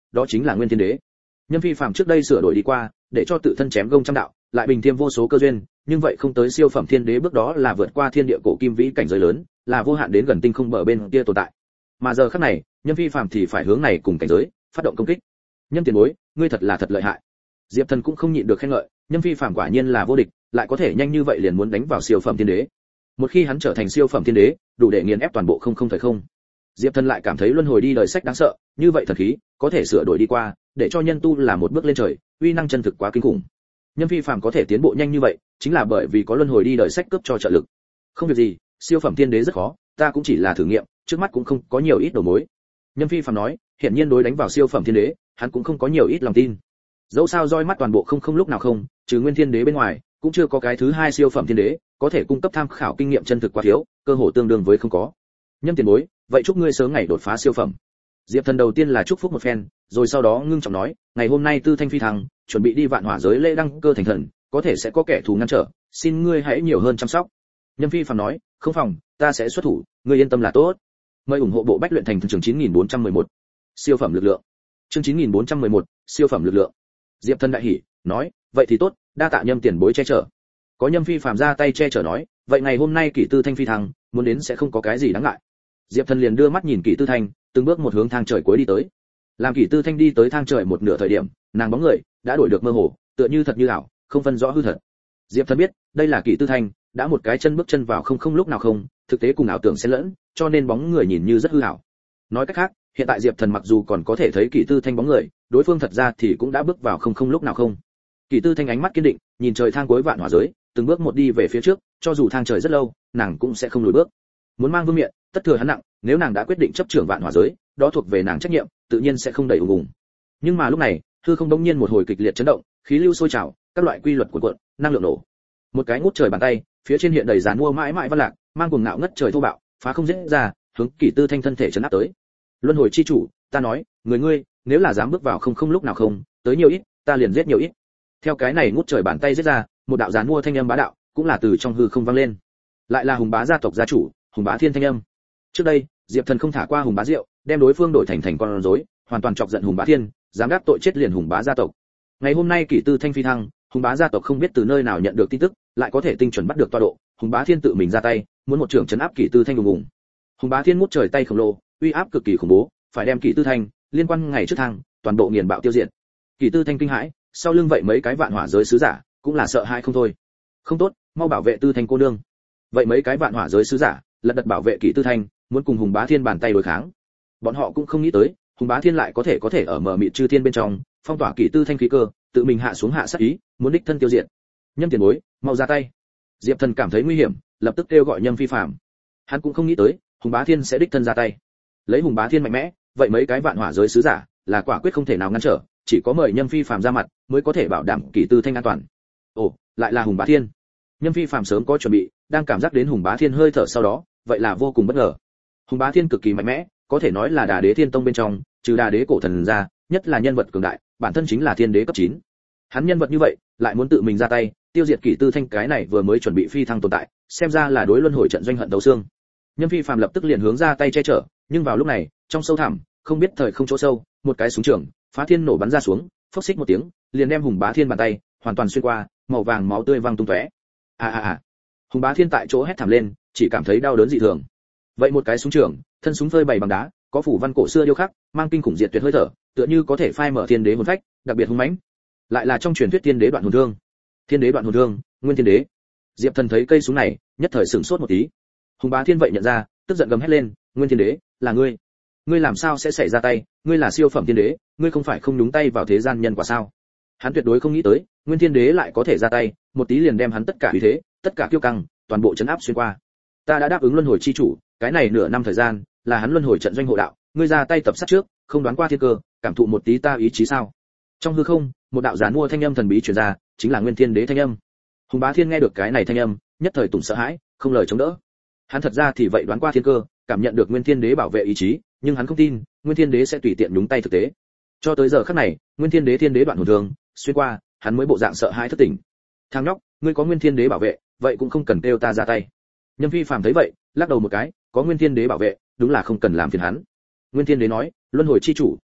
đó chính là nguyên thiên đế. Nhâm Phi Phàm trước đây sửa đổi đi qua, để cho tự thân chém gông trăm đạo, lại bình thêm vô số cơ duyên, nhưng vậy không tới siêu phẩm thiên đế bước đó là vượt qua thiên địa cổ kim vĩ cảnh giới lớn, là vô hạn đến gần tinh không bờ bên kia tồn tại. Mà giờ khắc này, Nhâm Phi Phàm thì phải hướng này cùng cảnh giới, phát động công kích. Nhâm tiền bối, ngươi thật là thật lợi hại. Diệp Thần cũng không nhịn được khen ngợi, Nhâm Phi Phàm quả nhiên là vô địch, lại có thể nhanh như vậy liền muốn đánh vào siêu phẩm thiên đế. Một khi hắn trở thành siêu phẩm thiên đế, đủ để nghiền ép toàn bộ không không thời không. Diệp Thần lại cảm thấy luân hồi đi đời sách đáng sợ, như vậy thần khí có thể sửa đổi đi qua, để cho nhân tu là một bước lên trời, uy năng chân thực quá kinh khủng. Nhâm Phi Phàm có thể tiến bộ nhanh như vậy, chính là bởi vì có luân hồi đi đời sách cấp cho trợ lực. Không việc gì, siêu phẩm thiên đế rất khó, ta cũng chỉ là thử nghiệm, trước mắt cũng không có nhiều ít đầu mối. Nhâm Phi Phàm nói, hiện nhiên đối đánh vào siêu phẩm thiên đế, hắn cũng không có nhiều ít lòng tin. Dẫu sao roi mắt toàn bộ không không lúc nào không, trừ nguyên thiên đế bên ngoài, cũng chưa có cái thứ hai siêu phẩm thiên đế có thể cung cấp tham khảo kinh nghiệm chân thực quá thiếu, cơ hội tương đương với không có. Nhâm tiền bối, vậy chúc ngươi sớm ngày đột phá siêu phẩm. Diệp Thần đầu tiên là chúc phúc một phen, rồi sau đó ngưng trọng nói, ngày hôm nay tư thanh phi thăng, chuẩn bị đi vạn hỏa giới lễ đăng cơ thành thần, có thể sẽ có kẻ thù ngăn trở, xin ngươi hãy nhiều hơn chăm sóc. Nhâm Phi Phàm nói, không phòng, ta sẽ xuất thủ, ngươi yên tâm là tốt. Mời ủng hộ bộ bách luyện thành thần trường chín nghìn bốn trăm mười một. Siêu phẩm lực lượng. Chương chín nghìn bốn trăm mười một, siêu phẩm lực lượng. Diệp Thần đại hỉ, nói, vậy thì tốt, đa tạ Nhâm tiền bối che chở. Có Nhâm Phi Phàm ra tay che chở nói, vậy ngày hôm nay kỷ tư thanh phi thăng, muốn đến sẽ không có cái gì đáng ngại. Diệp Thần liền đưa mắt nhìn kỷ tư thanh, từng bước một hướng thang trời cuối đi tới. Làm kỷ tư thanh đi tới thang trời một nửa thời điểm, nàng bóng người đã đổi được mơ hồ, tựa như thật như ảo, không phân rõ hư thật. Diệp Thần biết, đây là kỷ tư thanh, đã một cái chân bước chân vào không không lúc nào không, thực tế cùng ảo tưởng xen lẫn, cho nên bóng người nhìn như rất hư ảo. Nói cách khác, hiện tại Diệp Thần mặc dù còn có thể thấy kỷ tư thanh bóng người, đối phương thật ra thì cũng đã bước vào không không lúc nào không. Kỷ tư thanh ánh mắt kiên định, nhìn trời thang cuối vạn hỏa giới, từng bước một đi về phía trước, cho dù thang trời rất lâu, nàng cũng sẽ không lùi bước. Muốn mang vương miện, tất thừa hắn nặng, nếu nàng đã quyết định chấp trưởng vạn hỏa giới, đó thuộc về nàng trách nhiệm, tự nhiên sẽ không đẩy ùng ùng. Nhưng mà lúc này, hư không đống nhiên một hồi kịch liệt chấn động, khí lưu sôi trào, các loại quy luật cuộn cuộn, năng lượng nổ. Một cái ngút trời bàn tay, phía trên hiện đầy dàn mua mãi mãi văn lạc, mang cuồng ngạo ngất trời thô bạo, phá không dễ ra, hướng kỷ tư thanh thân thể chấn áp tới. Luân hồi chi chủ, ta nói, người ngươi, nếu là dám bước vào không không lúc nào không, tới nhiều ít, ta liền giết nhiều ít. Theo cái này ngút trời bàn tay giết ra, một đạo dàn mua thanh âm bá đạo, cũng là từ trong hư không vang lên. Lại là Hùng Bá gia tộc gia chủ, Hùng Bá Thiên thanh âm. Trước đây, Diệp Thần không thả qua Hùng Bá Diệu, đem đối phương đổi thành thành con rối, hoàn toàn chọc giận Hùng Bá Thiên, dám đáp tội chết liền Hùng Bá gia tộc. Ngày hôm nay kỷ tư thanh phi thăng, Hùng Bá gia tộc không biết từ nơi nào nhận được tin tức, lại có thể tinh chuẩn bắt được tọa độ, Hùng Bá Thiên tự mình ra tay, muốn một trưởng trấn áp kỷ tư thanh ùng ùng. Hùng Bá Thiên ngút trời tay khổng lồ, uy áp cực kỳ khủng bố, phải đem kỷ tư thanh liên quan ngày trước thang, toàn bộ nghiền bạo tiêu diệt. Kỷ tư thanh kinh hãi, sau lưng vậy mấy cái vạn hỏa giới sứ giả, cũng là sợ hãi không thôi. Không tốt, mau bảo vệ tư thanh cô nương. Vậy mấy cái vạn hỏa giới sứ giả, lật đật bảo vệ kỷ tư thanh, muốn cùng Hùng Bá Thiên bàn tay đối kháng. Bọn họ cũng không nghĩ tới, Hùng Bá Thiên lại có thể có thể ở mở mịt chư thiên bên trong, phong tỏa kỷ tư thanh khí cơ, tự mình hạ xuống hạ sát ý, muốn đích thân tiêu diệt. Nhâm tiền bối, mau ra tay. Diệp Thần cảm thấy nguy hiểm, lập tức kêu gọi Nhâm Phi Phàm. Hắn cũng không nghĩ tới, Hùng Bá Thiên sẽ đích thân ra tay. Lấy Hùng Bá Thiên mạnh mẽ, vậy mấy cái vạn hỏa giới sứ giả, là quả quyết không thể nào ngăn trở, chỉ có mời Nhâm Phi Phàm ra mặt, mới có thể bảo đảm kỷ tư thanh an toàn. Ồ, lại là Hùng Bá Thiên. Nhâm Phi Phàm sớm có chuẩn bị, đang cảm giác đến Hùng Bá Thiên hơi thở sau đó, vậy là vô cùng bất ngờ. Hùng Bá Thiên cực kỳ mạnh mẽ, có thể nói là Đà Đế Thiên Tông bên trong, trừ Đà Đế cổ thần ra, nhất là nhân vật cường đại, bản thân chính là Thiên Đế cấp chín. Hắn nhân vật như vậy, lại muốn tự mình ra tay, tiêu diệt kỷ tư thanh cái này vừa mới chuẩn bị phi thăng tồn tại, xem ra là đối luân hồi trận doanh hận đấu xương. Nhâm Phi Phàm lập tức liền hướng ra tay che chở, nhưng vào lúc này, trong sâu thẳm, không biết thời không chỗ sâu, một cái súng trường, phá thiên nổ bắn ra xuống, phốc xích một tiếng, liền đem Hùng Bá Thiên bàn tay hoàn toàn xuyên qua, màu vàng máu tươi văng tung tóe. A a a. Hùng Bá Thiên tại chỗ hét thảm lên, chỉ cảm thấy đau đớn dị thường. Vậy một cái súng trường, thân súng phơi bày bằng đá, có phủ văn cổ xưa điêu khắc, mang kinh khủng diệt tuyệt hơi thở, tựa như có thể phai mở thiên đế hồn phách, đặc biệt hung mãnh. Lại là trong truyền thuyết thiên đế đoạn hồn thương. Thiên đế đoạn hồn thương, nguyên thiên đế. Diệp Thần thấy cây súng này, nhất thời sửng sốt một tí. Hùng Bá Thiên vậy nhận ra, tức giận gầm hét lên, nguyên thiên đế, là ngươi. Ngươi làm sao sẽ xảy ra tay, ngươi là siêu phẩm thiên đế, ngươi không phải không nhúng tay vào thế gian nhân quả sao? Hắn tuyệt đối không nghĩ tới, nguyên thiên đế lại có thể ra tay, một tí liền đem hắn tất cả uy thế, tất cả kiêu căng, toàn bộ chấn áp xuyên qua. Ta đã đáp ứng luân hồi chi chủ, cái này nửa năm thời gian, là hắn luân hồi trận doanh hộ đạo, ngươi ra tay tập sát trước, không đoán qua thiên cơ, cảm thụ một tí ta ý chí sao? Trong hư không, một đạo giản mua thanh âm thần bí truyền ra, chính là nguyên thiên đế thanh âm. Hùng Bá Thiên nghe được cái này thanh âm, nhất thời tùng sợ hãi, không lời chống đỡ. Hắn thật ra thì vậy đoán qua thiên cơ, cảm nhận được nguyên thiên đế bảo vệ ý chí, nhưng hắn không tin, nguyên thiên đế sẽ tùy tiện nhúng tay thực tế. Cho tới giờ khắc này, nguyên thiên đế thiên đế đoạn hồn thương, xuyên qua, hắn mới bộ dạng sợ hãi thất tỉnh. Thằng nhóc, ngươi có nguyên thiên đế bảo vệ, vậy cũng không cần kêu ta ra tay. Nhâm Phi Phàm thấy vậy, lắc đầu một cái, có nguyên thiên đế bảo vệ, đúng là không cần làm phiền hắn. Nguyên thiên đế nói, luân hồi chi chủ,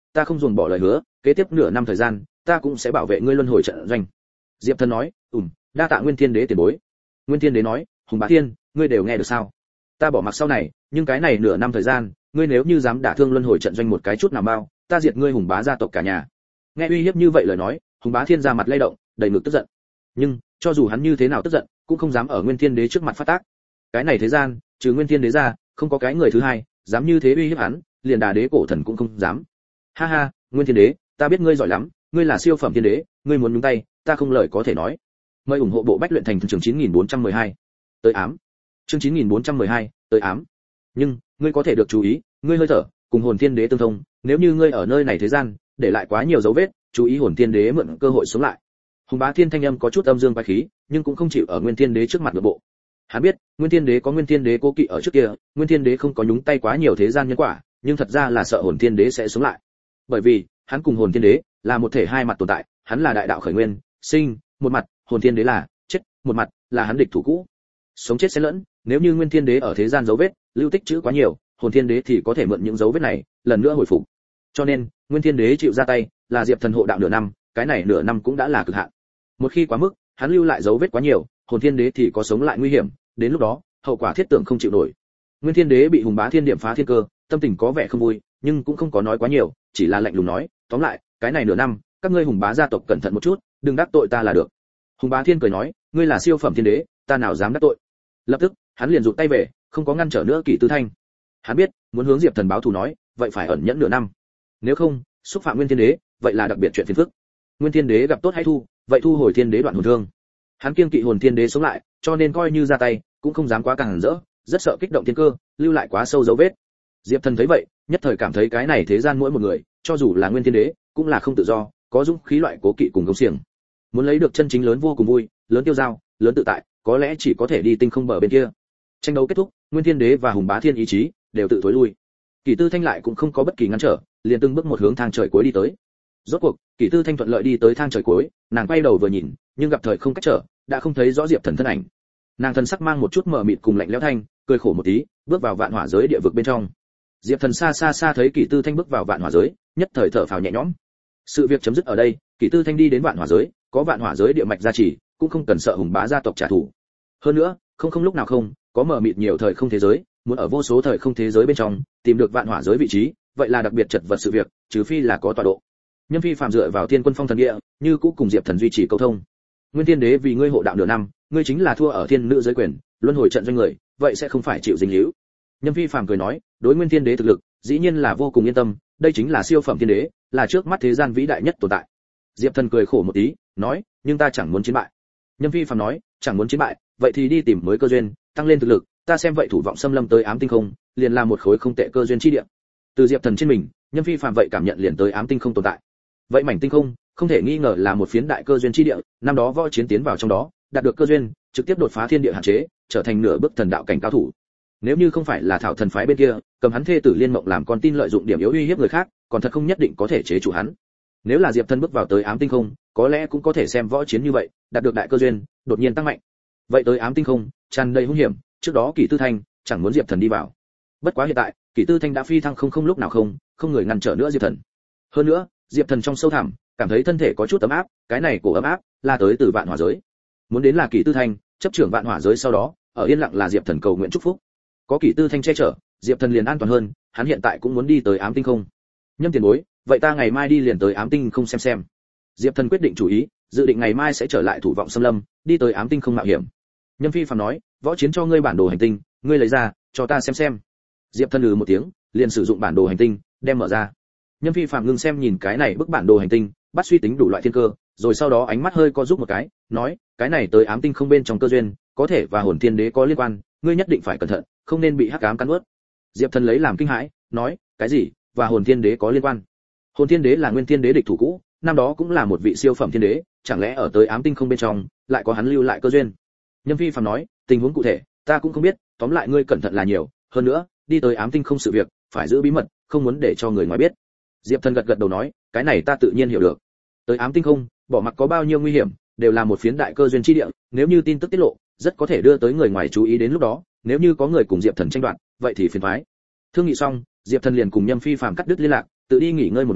ta không dồn bỏ lời hứa, kế tiếp nửa năm thời gian ta cũng sẽ bảo vệ ngươi luân hồi trận doanh. Diệp Thần nói, ừm, đa tạ Nguyên Thiên Đế tiền bối. Nguyên Thiên Đế nói, Hùng Bá Thiên, ngươi đều nghe được sao? Ta bỏ mặc sau này, nhưng cái này nửa năm thời gian, ngươi nếu như dám đả thương luân hồi trận doanh một cái chút nào bao, ta diệt ngươi Hùng Bá gia tộc cả nhà. Nghe uy hiếp như vậy lời nói, Hùng Bá Thiên ra mặt lay động, đầy ngực tức giận. Nhưng cho dù hắn như thế nào tức giận, cũng không dám ở Nguyên Thiên Đế trước mặt phát tác. Cái này thế gian, trừ Nguyên Thiên Đế ra, không có cái người thứ hai dám như thế uy hiếp hắn, liền Đà Đế cổ thần cũng không dám. Ha ha, Nguyên Thiên Đế, ta biết ngươi giỏi lắm, ngươi là siêu phẩm thiên đế, ngươi muốn nhúng tay, ta không lời có thể nói. Mời ủng hộ bộ Bách luyện thành chương chín nghìn bốn trăm mười hai. Tới ám. Chương chín nghìn bốn trăm mười hai, tới ám. Nhưng, ngươi có thể được chú ý, ngươi hơi thở cùng hồn thiên đế tương thông, nếu như ngươi ở nơi này thế gian, để lại quá nhiều dấu vết, chú ý hồn thiên đế mượn cơ hội sống lại. Hùng Bá Thiên thanh âm có chút âm dương quái khí, nhưng cũng không chịu ở Nguyên Thiên Đế trước mặt nội bộ. Hắn biết, Nguyên Thiên Đế có Nguyên Thiên Đế cố kỵ ở trước kia, Nguyên Thiên Đế không có nhúng tay quá nhiều thế gian nhân quả, nhưng thật ra là sợ hồn thiên đế sẽ sống lại. Bởi vì, hắn cùng hồn thiên đế là một thể hai mặt tồn tại, hắn là đại đạo khởi nguyên, sinh, một mặt, hồn thiên đế là chết, một mặt, là hắn địch thủ cũ. Sống chết xen lẫn, nếu như Nguyên Thiên Đế ở thế gian dấu vết, lưu tích chữ quá nhiều, hồn thiên đế thì có thể mượn những dấu vết này, lần nữa hồi phục. Cho nên, Nguyên Thiên Đế chịu ra tay, là Diệp Thần hộ đạo nửa năm, cái này nửa năm cũng đã là cực hạn. Một khi quá mức, hắn lưu lại dấu vết quá nhiều, hồn thiên đế thì có sống lại nguy hiểm, đến lúc đó, hậu quả thiết tưởng không chịu nổi. Nguyên Thiên Đế bị Hùng Bá Thiên điểm phá thiên cơ, tâm tình có vẻ không vui, nhưng cũng không có nói quá nhiều, chỉ là lạnh lùng nói, tóm lại, cái này nửa năm, các ngươi Hùng Bá gia tộc cẩn thận một chút, đừng đắc tội ta là được. Hùng Bá Thiên cười nói, ngươi là siêu phẩm thiên đế, ta nào dám đắc tội. Lập tức, hắn liền rụt tay về, không có ngăn trở nữa Kỷ Tư Thanh. Hắn biết, muốn hướng Diệp Thần báo thù nói, vậy phải ẩn nhẫn nửa năm. Nếu không, xúc phạm Nguyên Thiên Đế, vậy là đặc biệt chuyện phiền phức. Nguyên Thiên Đế gặp tốt hay thu, vậy thu hồi Thiên Đế đoạn hồn thương. Hắn kiêng kỵ hồn Thiên Đế sống lại, cho nên coi như ra tay, cũng không dám quá càng rỡ, rất sợ kích động thiên cơ, lưu lại quá sâu dấu vết. Diệp Thần thấy vậy, nhất thời cảm thấy cái này thế gian mỗi một người, cho dù là Nguyên Thiên Đế, cũng là không tự do, có dũng khí loại cố kỵ cùng công xiềng. Muốn lấy được chân chính lớn vô cùng vui, lớn tiêu dao, lớn tự tại, có lẽ chỉ có thể đi tinh không bờ bên kia. Tranh đấu kết thúc, Nguyên Thiên Đế và Hùng Bá Thiên ý chí đều tự thối lui. Kỷ Tư Thanh lại cũng không có bất kỳ ngăn trở, liền từng bước một hướng thang trời cuối đi tới. Rốt cuộc, Kỷ Tư Thanh thuận lợi đi tới thang trời cuối, nàng quay đầu vừa nhìn, nhưng gặp thời không cách trở, đã không thấy rõ Diệp Thần thân ảnh. Nàng thần sắc mang một chút mờ mịt cùng lạnh lẽo thanh, cười khổ một tí, bước vào vạn hỏa giới địa vực bên trong. Diệp Thần xa xa xa thấy Kỷ Tư Thanh bước vào vạn hỏa giới, nhất thời thở phào nhẹ nhõm. Sự việc chấm dứt ở đây, Kỷ Tư Thanh đi đến vạn hỏa giới, có vạn hỏa giới địa mạch gia trì, cũng không cần sợ Hùng Bá gia tộc trả thù. Hơn nữa, không không lúc nào không, có mờ mịt nhiều thời không thế giới, muốn ở vô số thời không thế giới bên trong tìm được vạn hỏa giới vị trí, vậy là đặc biệt chật vật sự việc, trừ phi là có tọa độ. Nhâm Phi phàm dựa vào Thiên Quân Phong thần địa, như cũ cùng Diệp Thần duy trì câu thông. Nguyên Thiên Đế vì ngươi hộ đạo nửa năm, ngươi chính là thua ở thiên nữ giới quyền, luân hồi trận doanh người, vậy sẽ không phải chịu dính líu. Nhâm Phi phàm cười nói, đối Nguyên Thiên Đế thực lực, dĩ nhiên là vô cùng yên tâm, đây chính là siêu phẩm thiên đế, là trước mắt thế gian vĩ đại nhất tồn tại. Diệp Thần cười khổ một tí, nói, nhưng ta chẳng muốn chiến bại. Nhâm Phi phàm nói, chẳng muốn chiến bại, vậy thì đi tìm mới cơ duyên, tăng lên thực lực, ta xem vậy thủ vọng xâm lâm tới ám tinh không, liền là một khối không tệ cơ duyên chi địa. Từ Diệp Thần trên mình, Nhâm Phi phàm vậy cảm nhận liền tới ám tinh không tồn tại. Vậy mảnh tinh không, không thể nghi ngờ là một phiến đại cơ duyên chi địa, năm đó võ chiến tiến vào trong đó, đạt được cơ duyên, trực tiếp đột phá thiên địa hạn chế, trở thành nửa bước thần đạo cảnh cao thủ. Nếu như không phải là Thảo Thần phái bên kia, cầm hắn thê tử Liên Mộng làm con tin lợi dụng điểm yếu uy hiếp người khác, còn thật không nhất định có thể chế trụ hắn. Nếu là Diệp Thần bước vào tới ám tinh không, có lẽ cũng có thể xem võ chiến như vậy, đạt được đại cơ duyên, đột nhiên tăng mạnh. Vậy tới ám tinh không, tràn đầy hung hiểm, trước đó Kỷ Tư Thanh chẳng muốn Diệp Thần đi vào. Bất quá hiện tại, Kỷ Tư Thanh đã phi thăng không không lúc nào không, không người ngăn trở nữa Diệp Thần. Hơn nữa, Diệp Thần trong sâu thẳm, cảm thấy thân thể có chút ấm áp, cái này cổ ấm áp là tới từ vạn hỏa giới. Muốn đến là Kỷ Tư Thanh, chấp trưởng vạn hỏa giới sau đó, ở yên lặng là Diệp Thần cầu nguyện chúc phúc. Có Kỷ Tư Thanh che chở, Diệp Thần liền an toàn hơn, hắn hiện tại cũng muốn đi tới ám tinh không. Nhâm tiền bối, vậy ta ngày mai đi liền tới ám tinh không xem xem. Diệp Thần quyết định chủ ý, dự định ngày mai sẽ trở lại thủ vọng xâm lâm, đi tới ám tinh không mạo hiểm. Nhâm Phi phàm nói, võ chiến cho ngươi bản đồ hành tinh, ngươi lấy ra, cho ta xem xem. Diệp Thần ừ một tiếng, liền sử dụng bản đồ hành tinh, đem mở ra. Nhâm Phi phàm ngưng xem nhìn cái này bức bản đồ hành tinh, bắt suy tính đủ loại thiên cơ, rồi sau đó ánh mắt hơi co giúp một cái, nói, cái này tới ám tinh không bên trong cơ duyên, có thể và hồn thiên đế có liên quan, ngươi nhất định phải cẩn thận, không nên bị hắc ám cắn nuốt. Diệp Thần lấy làm kinh hãi, nói, cái gì, và hồn thiên đế có liên quan? Hồn thiên đế là Nguyên Thiên Đế địch thủ cũ, năm đó cũng là một vị siêu phẩm thiên đế, chẳng lẽ ở tới ám tinh không bên trong, lại có hắn lưu lại cơ duyên? Nhâm Phi phàm nói, tình huống cụ thể, ta cũng không biết, tóm lại ngươi cẩn thận là nhiều, hơn nữa, đi tới ám tinh không sự việc, phải giữ bí mật, không muốn để cho người ngoài biết. Diệp Thần gật gật đầu nói, cái này ta tự nhiên hiểu được. Tới ám tinh không, bỏ mặc có bao nhiêu nguy hiểm, đều là một phiến đại cơ duyên chi địa, nếu như tin tức tiết lộ, rất có thể đưa tới người ngoài chú ý đến lúc đó, nếu như có người cùng Diệp Thần tranh đoạt, vậy thì phiền toái. Thương nghị xong, Diệp Thần liền cùng Nhâm Phi phàm cắt đứt liên lạc, tự đi nghỉ ngơi một ngày,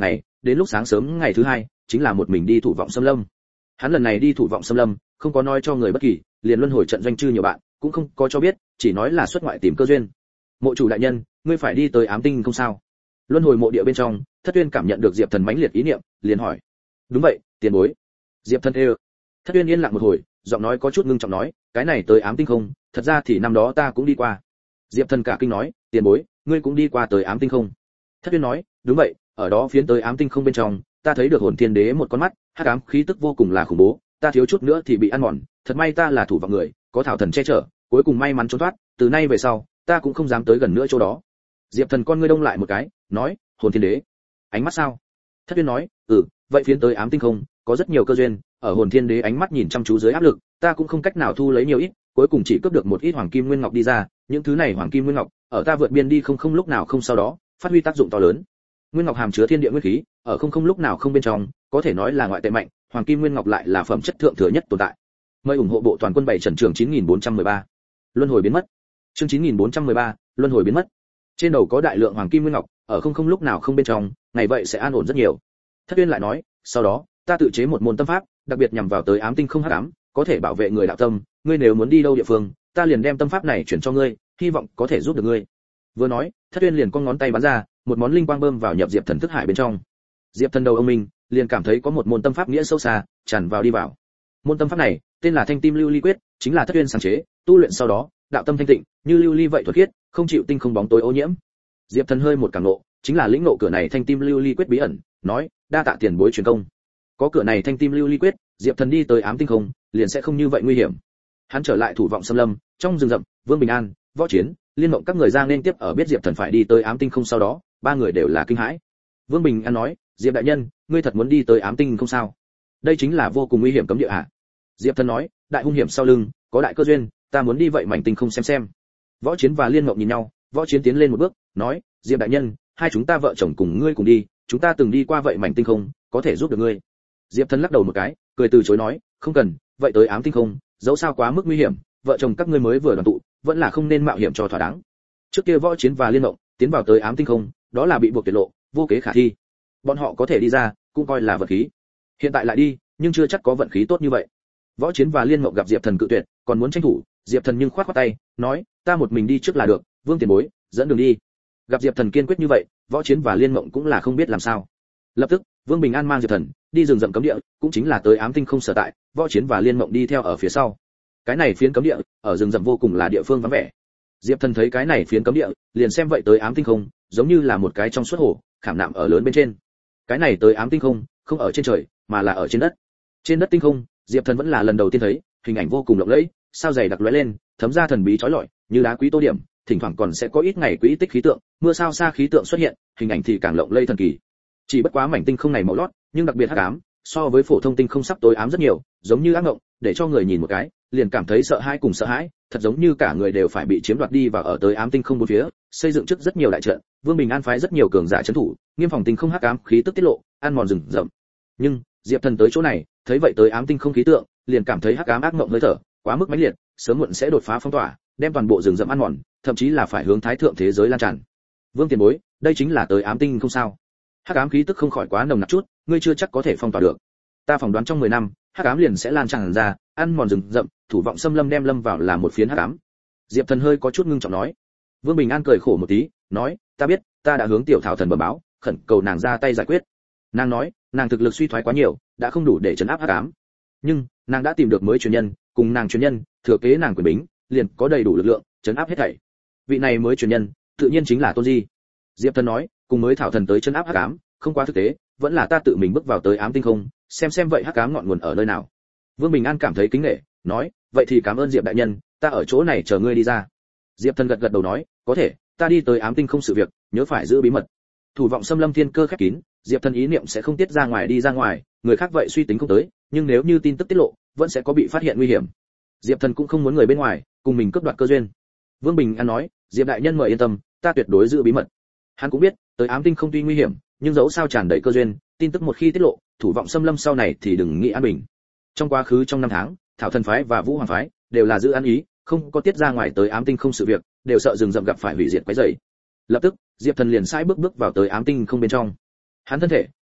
đến lúc sáng sớm ngày thứ hai chính là một mình đi thủ vọng xâm lâm. Hắn lần này đi thủ vọng xâm lâm không có nói cho người bất kỳ, liền luân hồi trận doanh chư nhiều bạn cũng không có cho biết, chỉ nói là xuất ngoại tìm cơ duyên. Mộ chủ đại nhân, ngươi phải đi tới ám tinh không sao? Luân hồi mộ địa bên trong, Thất Uyên cảm nhận được Diệp Thần mãnh liệt ý niệm, liền hỏi. Đúng vậy, tiền bối. Diệp Thần ê. Thất Uyên yên lặng một hồi, giọng nói có chút ngưng trọng nói, cái này tới ám tinh không, thật ra thì năm đó ta cũng đi qua. Diệp Thần cả kinh nói, tiền bối, ngươi cũng đi qua tới ám tinh không? Thất Uyên nói, đúng vậy, ở đó phiến tới ám tinh không bên trong, ta thấy được hồn thiên đế một con mắt, hắc ám khí tức vô cùng là khủng bố, ta thiếu chút nữa thì bị ăn mòn, thật may ta là thủ vọng người, có thảo thần che chở, cuối cùng may mắn trốn thoát, từ nay về sau, ta cũng không dám tới gần nữa chỗ đó. Diệp Thần con ngươi đông lại một cái, nói, hồn thiên đế, ánh mắt sao? Thất Uyên nói, ừ, vậy phiến tới ám tinh không, có rất nhiều cơ duyên, ở hồn thiên đế ánh mắt nhìn chăm chú dưới áp lực, ta cũng không cách nào thu lấy nhiều ít, cuối cùng chỉ cướp được một ít hoàng kim nguyên ngọc đi ra, những thứ này hoàng kim nguyên ngọc, ở ta vượt biên đi không không lúc nào không sau đó, phát huy tác dụng to lớn. Nguyên ngọc hàm chứa thiên địa nguyên khí, ở không không lúc nào không bên trong, có thể nói là ngoại tệ mạnh, hoàng kim nguyên ngọc lại là phẩm chất thượng thừa nhất tồn tại. Mời ủng hộ bộ toàn quân bảy trần trường chín nghìn bốn trăm mười ba. Luân hồi biến mất. Chương chín nghìn bốn trăm mười ba, luân hồi biến mất. Trên đầu có đại lượng hoàng kim nguyên ngọc, ở không không lúc nào không bên trong, ngày vậy sẽ an ổn rất nhiều. Thất Uyên lại nói, sau đó, ta tự chế một môn tâm pháp, đặc biệt nhằm vào tới ám tinh không hắc ám, có thể bảo vệ người đạo tâm, ngươi nếu muốn đi đâu địa phương, ta liền đem tâm pháp này chuyển cho ngươi, hy vọng có thể giúp được ngươi. Vừa nói, Thất Uyên liền con ngón tay bắn ra, một món linh quang bơm vào nhập Diệp Thần thức hải bên trong. Diệp Thần đầu ông mình, liền cảm thấy có một môn tâm pháp nghĩa sâu xa, tràn vào đi vào. Môn tâm pháp này, tên là Thanh Tim Lưu Ly Quyết, chính là Thất Uyên sáng chế, tu luyện sau đó, đạo tâm thanh tịnh, như lưu ly vậy thuật khiết, không chịu tinh không bóng tối ô nhiễm. Diệp Thần hơi một cảm ngộ, chính là lĩnh ngộ cửa này Thanh Tim Lưu Ly Quyết bí ẩn, nói, đa tạ tiền bối truyền công. Có cửa này Thanh Tim Lưu Ly Quyết, Diệp Thần đi tới ám tinh không, liền sẽ không như vậy nguy hiểm. Hắn trở lại thủ vọng xâm lâm, trong rừng rậm, Vương Bình An, Võ Chiến, Liên Mộng các người ra nên tiếp ở biết Diệp Thần phải đi tới ám tinh không sau đó, ba người đều là kinh hãi. Vương Bình An nói, Diệp đại nhân, ngươi thật muốn đi tới ám tinh không sao? Đây chính là vô cùng nguy hiểm cấm địa ạ. Diệp Thần nói, đại hung hiểm sau lưng, có đại cơ duyên, ta muốn đi vậy mảnh tinh không xem xem. Võ Chiến và Liên Mộng nhìn nhau, Võ Chiến tiến lên một bước, nói, Diệp đại nhân, hai chúng ta vợ chồng cùng ngươi cùng đi, chúng ta từng đi qua vậy mảnh tinh không, có thể giúp được ngươi. Diệp Thần lắc đầu một cái, cười từ chối nói, không cần, vậy tới ám tinh không, dẫu sao quá mức nguy hiểm, vợ chồng các ngươi mới vừa đoàn tụ, vẫn là không nên mạo hiểm cho thỏa đáng. Trước kia Võ Chiến và Liên Mộng tiến vào tới ám tinh không, đó là bị buộc tuyệt lộ, vô kế khả thi. Bọn họ có thể đi ra, cũng coi là vận khí. Hiện tại lại đi, nhưng chưa chắc có vận khí tốt như vậy. Võ Chiến và Liên Mộng gặp Diệp Thần cự tuyệt, còn muốn tranh thủ, Diệp Thần nhưng khoát khoát tay, nói, ta một mình đi trước là được, Vương tiền bối, dẫn đường đi. Gặp Diệp Thần kiên quyết như vậy, Võ Chiến và Liên Mộng cũng là không biết làm sao. Lập tức, Vương Bình An mang Diệp Thần đi rừng rậm cấm địa, cũng chính là tới ám tinh không sở tại, Võ Chiến và Liên Mộng đi theo ở phía sau. Cái này phiến cấm địa, ở rừng rậm vô cùng là địa phương vắng vẻ. Diệp Thần thấy cái này phiến cấm địa, liền xem vậy tới ám tinh không, giống như là một cái trong suốt hồ, khảm nạm ở lớn bên trên. Cái này tới ám tinh không, không ở trên trời, mà là ở trên đất. Trên đất tinh không, Diệp Thần vẫn là lần đầu tiên thấy, hình ảnh vô cùng lộng lẫy, sao dày đặc lóe lên, thấm ra thần bí chói lọi, như đá quý tô điểm, thỉnh thoảng còn sẽ có ít ngày quỹ tích khí tượng, mưa sao xa khí tượng xuất hiện, hình ảnh thì càng lộng lẫy thần kỳ. Chỉ bất quá mảnh tinh không này màu lót, nhưng đặc biệt hắc ám, so với phổ thông tinh không sắp tối ám rất nhiều, giống như ác mộng, để cho người nhìn một cái, liền cảm thấy sợ hãi cùng sợ hãi, thật giống như cả người đều phải bị chiếm đoạt đi và ở tới ám tinh không bốn phía, xây dựng trước rất nhiều đại trận, Vương Bình An phái rất nhiều cường giả trấn thủ, nghiêm phòng tinh không hắc ám khí tức tiết lộ, ăn mòn rừng rậm. Nhưng, Diệp Thần tới chỗ này, thấy vậy tới ám tinh không khí tượng, liền cảm thấy hắc ám ác mộng hơi thở, quá mức mãnh liệt, sớm muộn sẽ đột phá phong tỏa, đem toàn bộ rừng rậm ăn mòn, thậm chí là phải hướng thái thượng thế giới lan tràn. Vương tiền bối, đây chính là tới ám tinh không sao? Hắc ám khí tức không khỏi quá nồng nặc chút, ngươi chưa chắc có thể phong tỏa được. Ta phỏng đoán trong mười năm, hắc ám liền sẽ lan tràn ra, ăn mòn rừng rậm, thủ vọng xâm lâm đem lâm vào là một phiến hắc ám. Diệp Thần hơi có chút ngưng trọng nói. Vương Bình An cười khổ một tí, nói, ta biết, ta đã hướng tiểu thảo thần bẩm báo, khẩn cầu nàng ra tay giải quyết. Nàng nói, nàng thực lực suy thoái quá nhiều, đã không đủ để trấn áp hắc ám. Nhưng, nàng đã tìm được mới truyền nhân, cùng nàng truyền nhân, thừa kế nàng quyền bính, liền có đầy đủ lực lượng trấn áp hết thảy. Vị này mới truyền nhân, tự nhiên chính là Tôn Di. Diệp Thần nói, cùng mới thảo thần tới trấn áp hắc ám, không quá thực tế, vẫn là ta tự mình bước vào tới ám tinh không, xem xem vậy hắc ám ngọn nguồn ở nơi nào. Vương Bình An cảm thấy kính nể, nói, vậy thì cảm ơn Diệp đại nhân, ta ở chỗ này chờ ngươi đi ra. Diệp Thần gật gật đầu nói, có thể, ta đi tới ám tinh không sự việc, nhớ phải giữ bí mật. Thủ vọng xâm lâm thiên cơ khép kín, Diệp Thần ý niệm sẽ không tiết ra ngoài đi ra ngoài, người khác vậy suy tính không tới, nhưng nếu như tin tức tiết lộ, vẫn sẽ có bị phát hiện nguy hiểm. Diệp Thần cũng không muốn người bên ngoài cùng mình cướp đoạt cơ duyên. Vương Bình An nói, Diệp đại nhân mời yên tâm, ta tuyệt đối giữ bí mật. Hắn cũng biết, tới ám tinh không tuy nguy hiểm, nhưng dẫu sao tràn đầy cơ duyên, tin tức một khi tiết lộ, thủ vọng xâm lâm sau này thì đừng nghĩ an bình. Trong quá khứ trong năm tháng, Thảo Thần phái và Vũ Hoàng phái đều là giữ an ý, không có tiết ra ngoài tới ám tinh không sự việc, đều sợ rừng rậm gặp phải hủy diệt quấy rầy. Lập tức, Diệp Thần liền sai bước bước vào tới ám tinh không bên trong. Hắn thân thể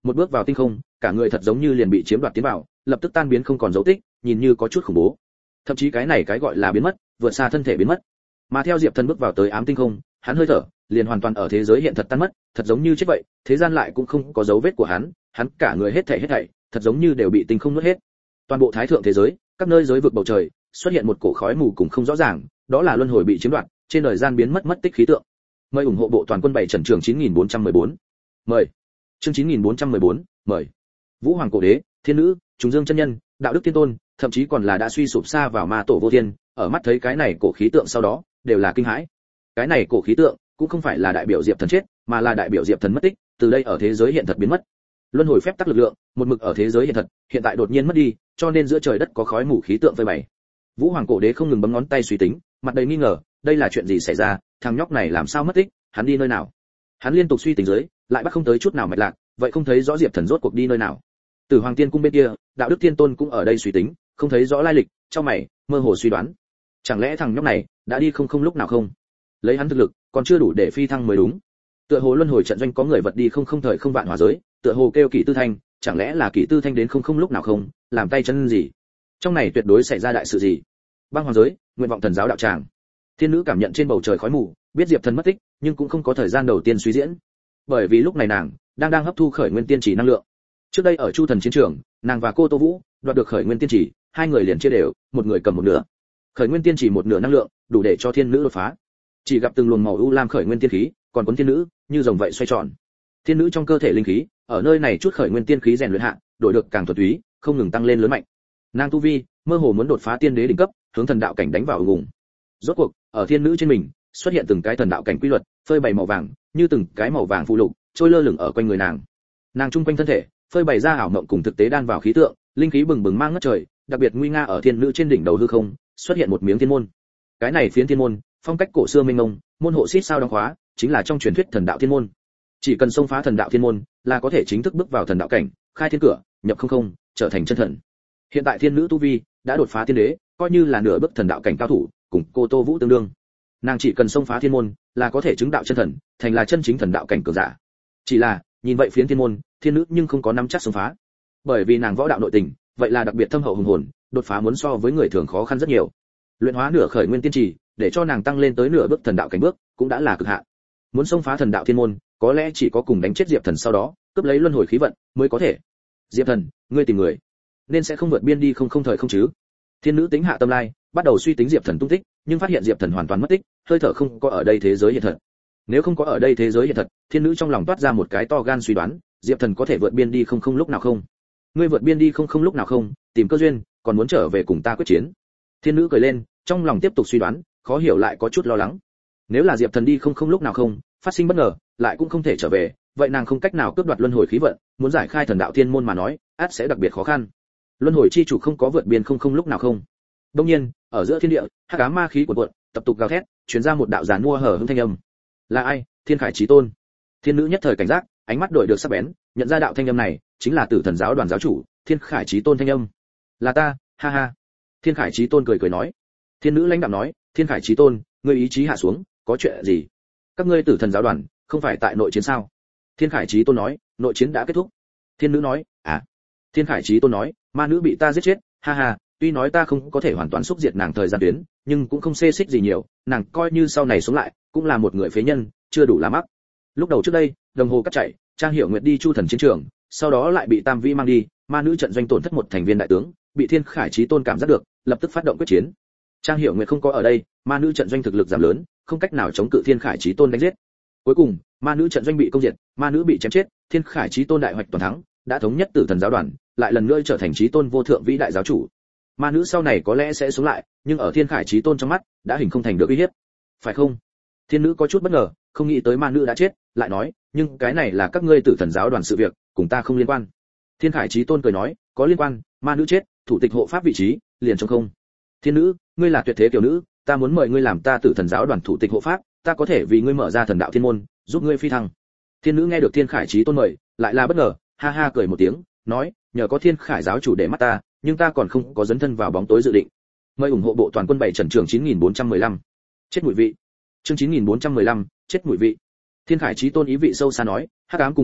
một bước vào tinh không, cả người thật giống như liền bị chiếm đoạt tiến vào, lập tức tan biến không còn dấu tích, nhìn như có chút khủng bố. Thậm chí cái này cái gọi là biến mất, vượt xa thân thể biến mất. Mà theo Diệp Thần bước vào tới ám tinh không, hắn hơi thở liền hoàn toàn ở thế giới hiện thật tan mất, thật giống như chết vậy, thế gian lại cũng không có dấu vết của hắn, hắn cả người hết thảy hết thảy, thật giống như đều bị tinh không nuốt hết. Toàn bộ thái thượng thế giới, các nơi giới vực bầu trời, xuất hiện một cổ khói mù cùng không rõ ràng, đó là luân hồi bị chiếm đoạt, trên đời gian biến mất mất tích khí tượng. Mời ủng hộ bộ toàn quân bảy trần trường chín nghìn bốn trăm mười bốn. Mời. Chương chín nghìn bốn trăm mười bốn, mời. Vũ Hoàng cổ đế, Thiên nữ, Trùng Dương chân nhân, Đạo đức tiên tôn, thậm chí còn là đã suy sụp xa vào ma tổ vô thiên, ở mắt thấy cái này cổ khí tượng sau đó, đều là kinh hãi. Cái này cổ khí tượng cũng không phải là đại biểu Diệp Thần chết, mà là đại biểu Diệp Thần mất tích, từ đây ở thế giới hiện thật biến mất. Luân hồi phép tắc lực lượng, một mực ở thế giới hiện thật, hiện tại đột nhiên mất đi, cho nên giữa trời đất có khói mù khí tượng phơi bày. Vũ Hoàng cổ đế không ngừng bấm ngón tay suy tính, mặt đầy nghi ngờ, đây là chuyện gì xảy ra, thằng nhóc này làm sao mất tích, hắn đi nơi nào? Hắn liên tục suy tính dưới, lại bắt không tới chút nào mạch lạc, vậy không thấy rõ Diệp Thần rốt cuộc đi nơi nào. Từ Hoàng Tiên cung bên kia, Đạo đức tiên tôn cũng ở đây suy tính, không thấy rõ lai lịch, trong mày, mơ hồ suy đoán. Chẳng lẽ thằng nhóc này đã đi không không lúc nào không? Lấy hắn thực lực, còn chưa đủ để phi thăng mới đúng. Tựa hồ luân hồi trận doanh có người vật đi không không thời không vạn hỏa giới, tựa hồ kêu Kỷ Tư Thanh, chẳng lẽ là Kỷ Tư Thanh đến không không lúc nào không, làm tay chân gì? Trong này tuyệt đối xảy ra đại sự gì? Băng Hoàng giới, nguyện vọng thần giáo đạo tràng. Thiên nữ cảm nhận trên bầu trời khói mù, biết Diệp Thần mất tích, nhưng cũng không có thời gian đầu tiên suy diễn. Bởi vì lúc này nàng đang đang hấp thu khởi nguyên tiên chỉ năng lượng. Trước đây ở Chu Thần chiến trường, nàng và cô Tô Vũ đoạt được khởi nguyên tiên chỉ, hai người liền chia đều, một người cầm một nửa. Khởi nguyên tiên chỉ một nửa năng lượng, đủ để cho thiên nữ đột phá. Chỉ gặp từng luồng màu u lam khởi nguyên tiên khí, còn cuốn thiên nữ như rồng vậy xoay tròn. Thiên nữ trong cơ thể linh khí, ở nơi này chút khởi nguyên tiên khí rèn luyện hạ, đổi được càng thuần túy, không ngừng tăng lên lớn mạnh. Nàng tu vi mơ hồ muốn đột phá tiên đế đỉnh cấp, hướng thần đạo cảnh đánh vào ùng. Rốt cuộc, ở thiên nữ trên mình xuất hiện từng cái thần đạo cảnh quy luật, phơi bày màu vàng, như từng cái màu vàng phụ lục, trôi lơ lửng ở quanh người nàng. Nàng trung quanh thân thể, phơi bày ra ảo mộng cùng thực tế đan vào khí tượng, linh khí bừng bừng mang ngất trời, đặc biệt nguy nga ở thiên nữ trên đỉnh đầu hư không, xuất hiện một miếng thiên môn. Cái này phiến thiên môn, phong cách cổ xưa mênh mông, môn hộ xít sao đóng khóa, chính là trong truyền thuyết thần đạo thiên môn. Chỉ cần xông phá thần đạo thiên môn, là có thể chính thức bước vào thần đạo cảnh, khai thiên cửa, nhập không không, trở thành chân thần. Hiện tại thiên nữ tu vi đã đột phá tiên đế, coi như là nửa bước thần đạo cảnh cao thủ, cùng cô Tô Vũ tương đương. Nàng chỉ cần xông phá thiên môn, là có thể chứng đạo chân thần, thành là chân chính thần đạo cảnh cường giả. Chỉ là, nhìn vậy phiến thiên môn, thiên nữ nhưng không có nắm chắc xông phá. Bởi vì nàng võ đạo nội tình, vậy là đặc biệt thâm hậu hùng hồn, đột phá muốn so với người thường khó khăn rất nhiều. Luyện hóa nửa khởi nguyên tiên trì, để cho nàng tăng lên tới nửa bước thần đạo cảnh bước, cũng đã là cực hạn. Muốn xông phá thần đạo thiên môn, có lẽ chỉ có cùng đánh chết Diệp Thần sau đó, cướp lấy luân hồi khí vận mới có thể. Diệp Thần, ngươi tìm người, nên sẽ không vượt biên đi không không thời không chứ? Thiên nữ tính hạ tâm lai, bắt đầu suy tính Diệp Thần tung tích, nhưng phát hiện Diệp Thần hoàn toàn mất tích, hơi thở không có ở đây thế giới hiện thật. Nếu không có ở đây thế giới hiện thật, thiên nữ trong lòng toát ra một cái to gan suy đoán, Diệp Thần có thể vượt biên đi không không lúc nào không? Ngươi vượt biên đi không không lúc nào không, tìm cơ duyên, còn muốn trở về cùng ta quyết chiến. Thiên nữ cười lên, trong lòng tiếp tục suy đoán, khó hiểu lại có chút lo lắng. Nếu là Diệp Thần đi không không lúc nào không, phát sinh bất ngờ, lại cũng không thể trở về, vậy nàng không cách nào cướp đoạt luân hồi khí vận, muốn giải khai thần đạo thiên môn mà nói, ắt sẽ đặc biệt khó khăn. Luân hồi chi chủ không có vượt biên không không lúc nào không. Đương nhiên, ở giữa thiên địa, hắc ám ma khí cuộn cuộn, tập tục gào thét, truyền ra một đạo giàn mua hở hững thanh âm. Là ai? Thiên Khải Chí Tôn. Thiên nữ nhất thời cảnh giác, ánh mắt đổi được sắc bén, nhận ra đạo thanh âm này chính là Tử Thần giáo đoàn giáo chủ, Thiên Khải Chí Tôn thanh âm. Là ta, ha ha. Thiên Khải Chí Tôn cười cười nói. Thiên nữ lãnh đạm nói, Thiên Khải Chí Tôn, ngươi ý chí hạ xuống, có chuyện gì? Các ngươi Tử Thần giáo đoàn, không phải tại nội chiến sao? Thiên Khải Chí Tôn nói, nội chiến đã kết thúc. Thiên nữ nói, à. Thiên Khải Chí Tôn nói, ma nữ bị ta giết chết, ha ha, tuy nói ta không có thể hoàn toàn xúc diệt nàng thời gian tuyến, nhưng cũng không xê xích gì nhiều, nàng coi như sau này sống lại, cũng là một người phế nhân, chưa đủ là mắc. Lúc đầu trước đây, đồng hồ cắt chạy, Trang Hiểu Nguyệt đi Chu Thần chiến trường, sau đó lại bị Tam Vĩ mang đi, ma nữ trận doanh tổn thất một thành viên đại tướng, bị Thiên Khải Chí Tôn cảm giác được, lập tức phát động quyết chiến. Trang Hiểu Nguyệt không có ở đây, ma nữ trận doanh thực lực giảm lớn, không cách nào chống cự Thiên Khải Chí Tôn đánh giết. Cuối cùng, ma nữ trận doanh bị công diệt, ma nữ bị chém chết, Thiên Khải Chí Tôn đại hoạch toàn thắng, đã thống nhất Tử Thần giáo đoàn, lại lần nữa trở thành Chí Tôn vô thượng vĩ đại giáo chủ. Ma nữ sau này có lẽ sẽ sống lại, nhưng ở Thiên Khải Chí Tôn trong mắt, đã hình không thành được uy hiếp. Phải không? Thiên nữ có chút bất ngờ, không nghĩ tới ma nữ đã chết, lại nói, nhưng cái này là các ngươi Tử Thần giáo đoàn sự việc, cùng ta không liên quan. Thiên Khải Chí Tôn cười nói, có liên quan, ma nữ chết, thủ tịch hộ pháp vị trí liền trống không. Thiên nữ, ngươi là tuyệt thế tiểu nữ, ta muốn mời ngươi làm ta Tử Thần giáo đoàn thủ tịch hộ pháp, ta có thể vì ngươi mở ra thần đạo thiên môn, giúp ngươi phi thăng. Thiên nữ nghe được Thiên Khải Chí Tôn mời, lại là bất ngờ, ha ha cười một tiếng, nói, nhờ có Thiên Khải giáo chủ để mắt ta, nhưng ta còn không có dấn thân vào bóng tối dự định. Mời ủng hộ bộ toàn quân bảy trần trường chín nghìn bốn trăm mười lăm. Chết mùi vị. Chương chín nghìn bốn trăm mười lăm, chết mùi vị. Thiên Khải Chí Tôn ý vị sâu xa nói, hắc ám cùng hỗn loạn,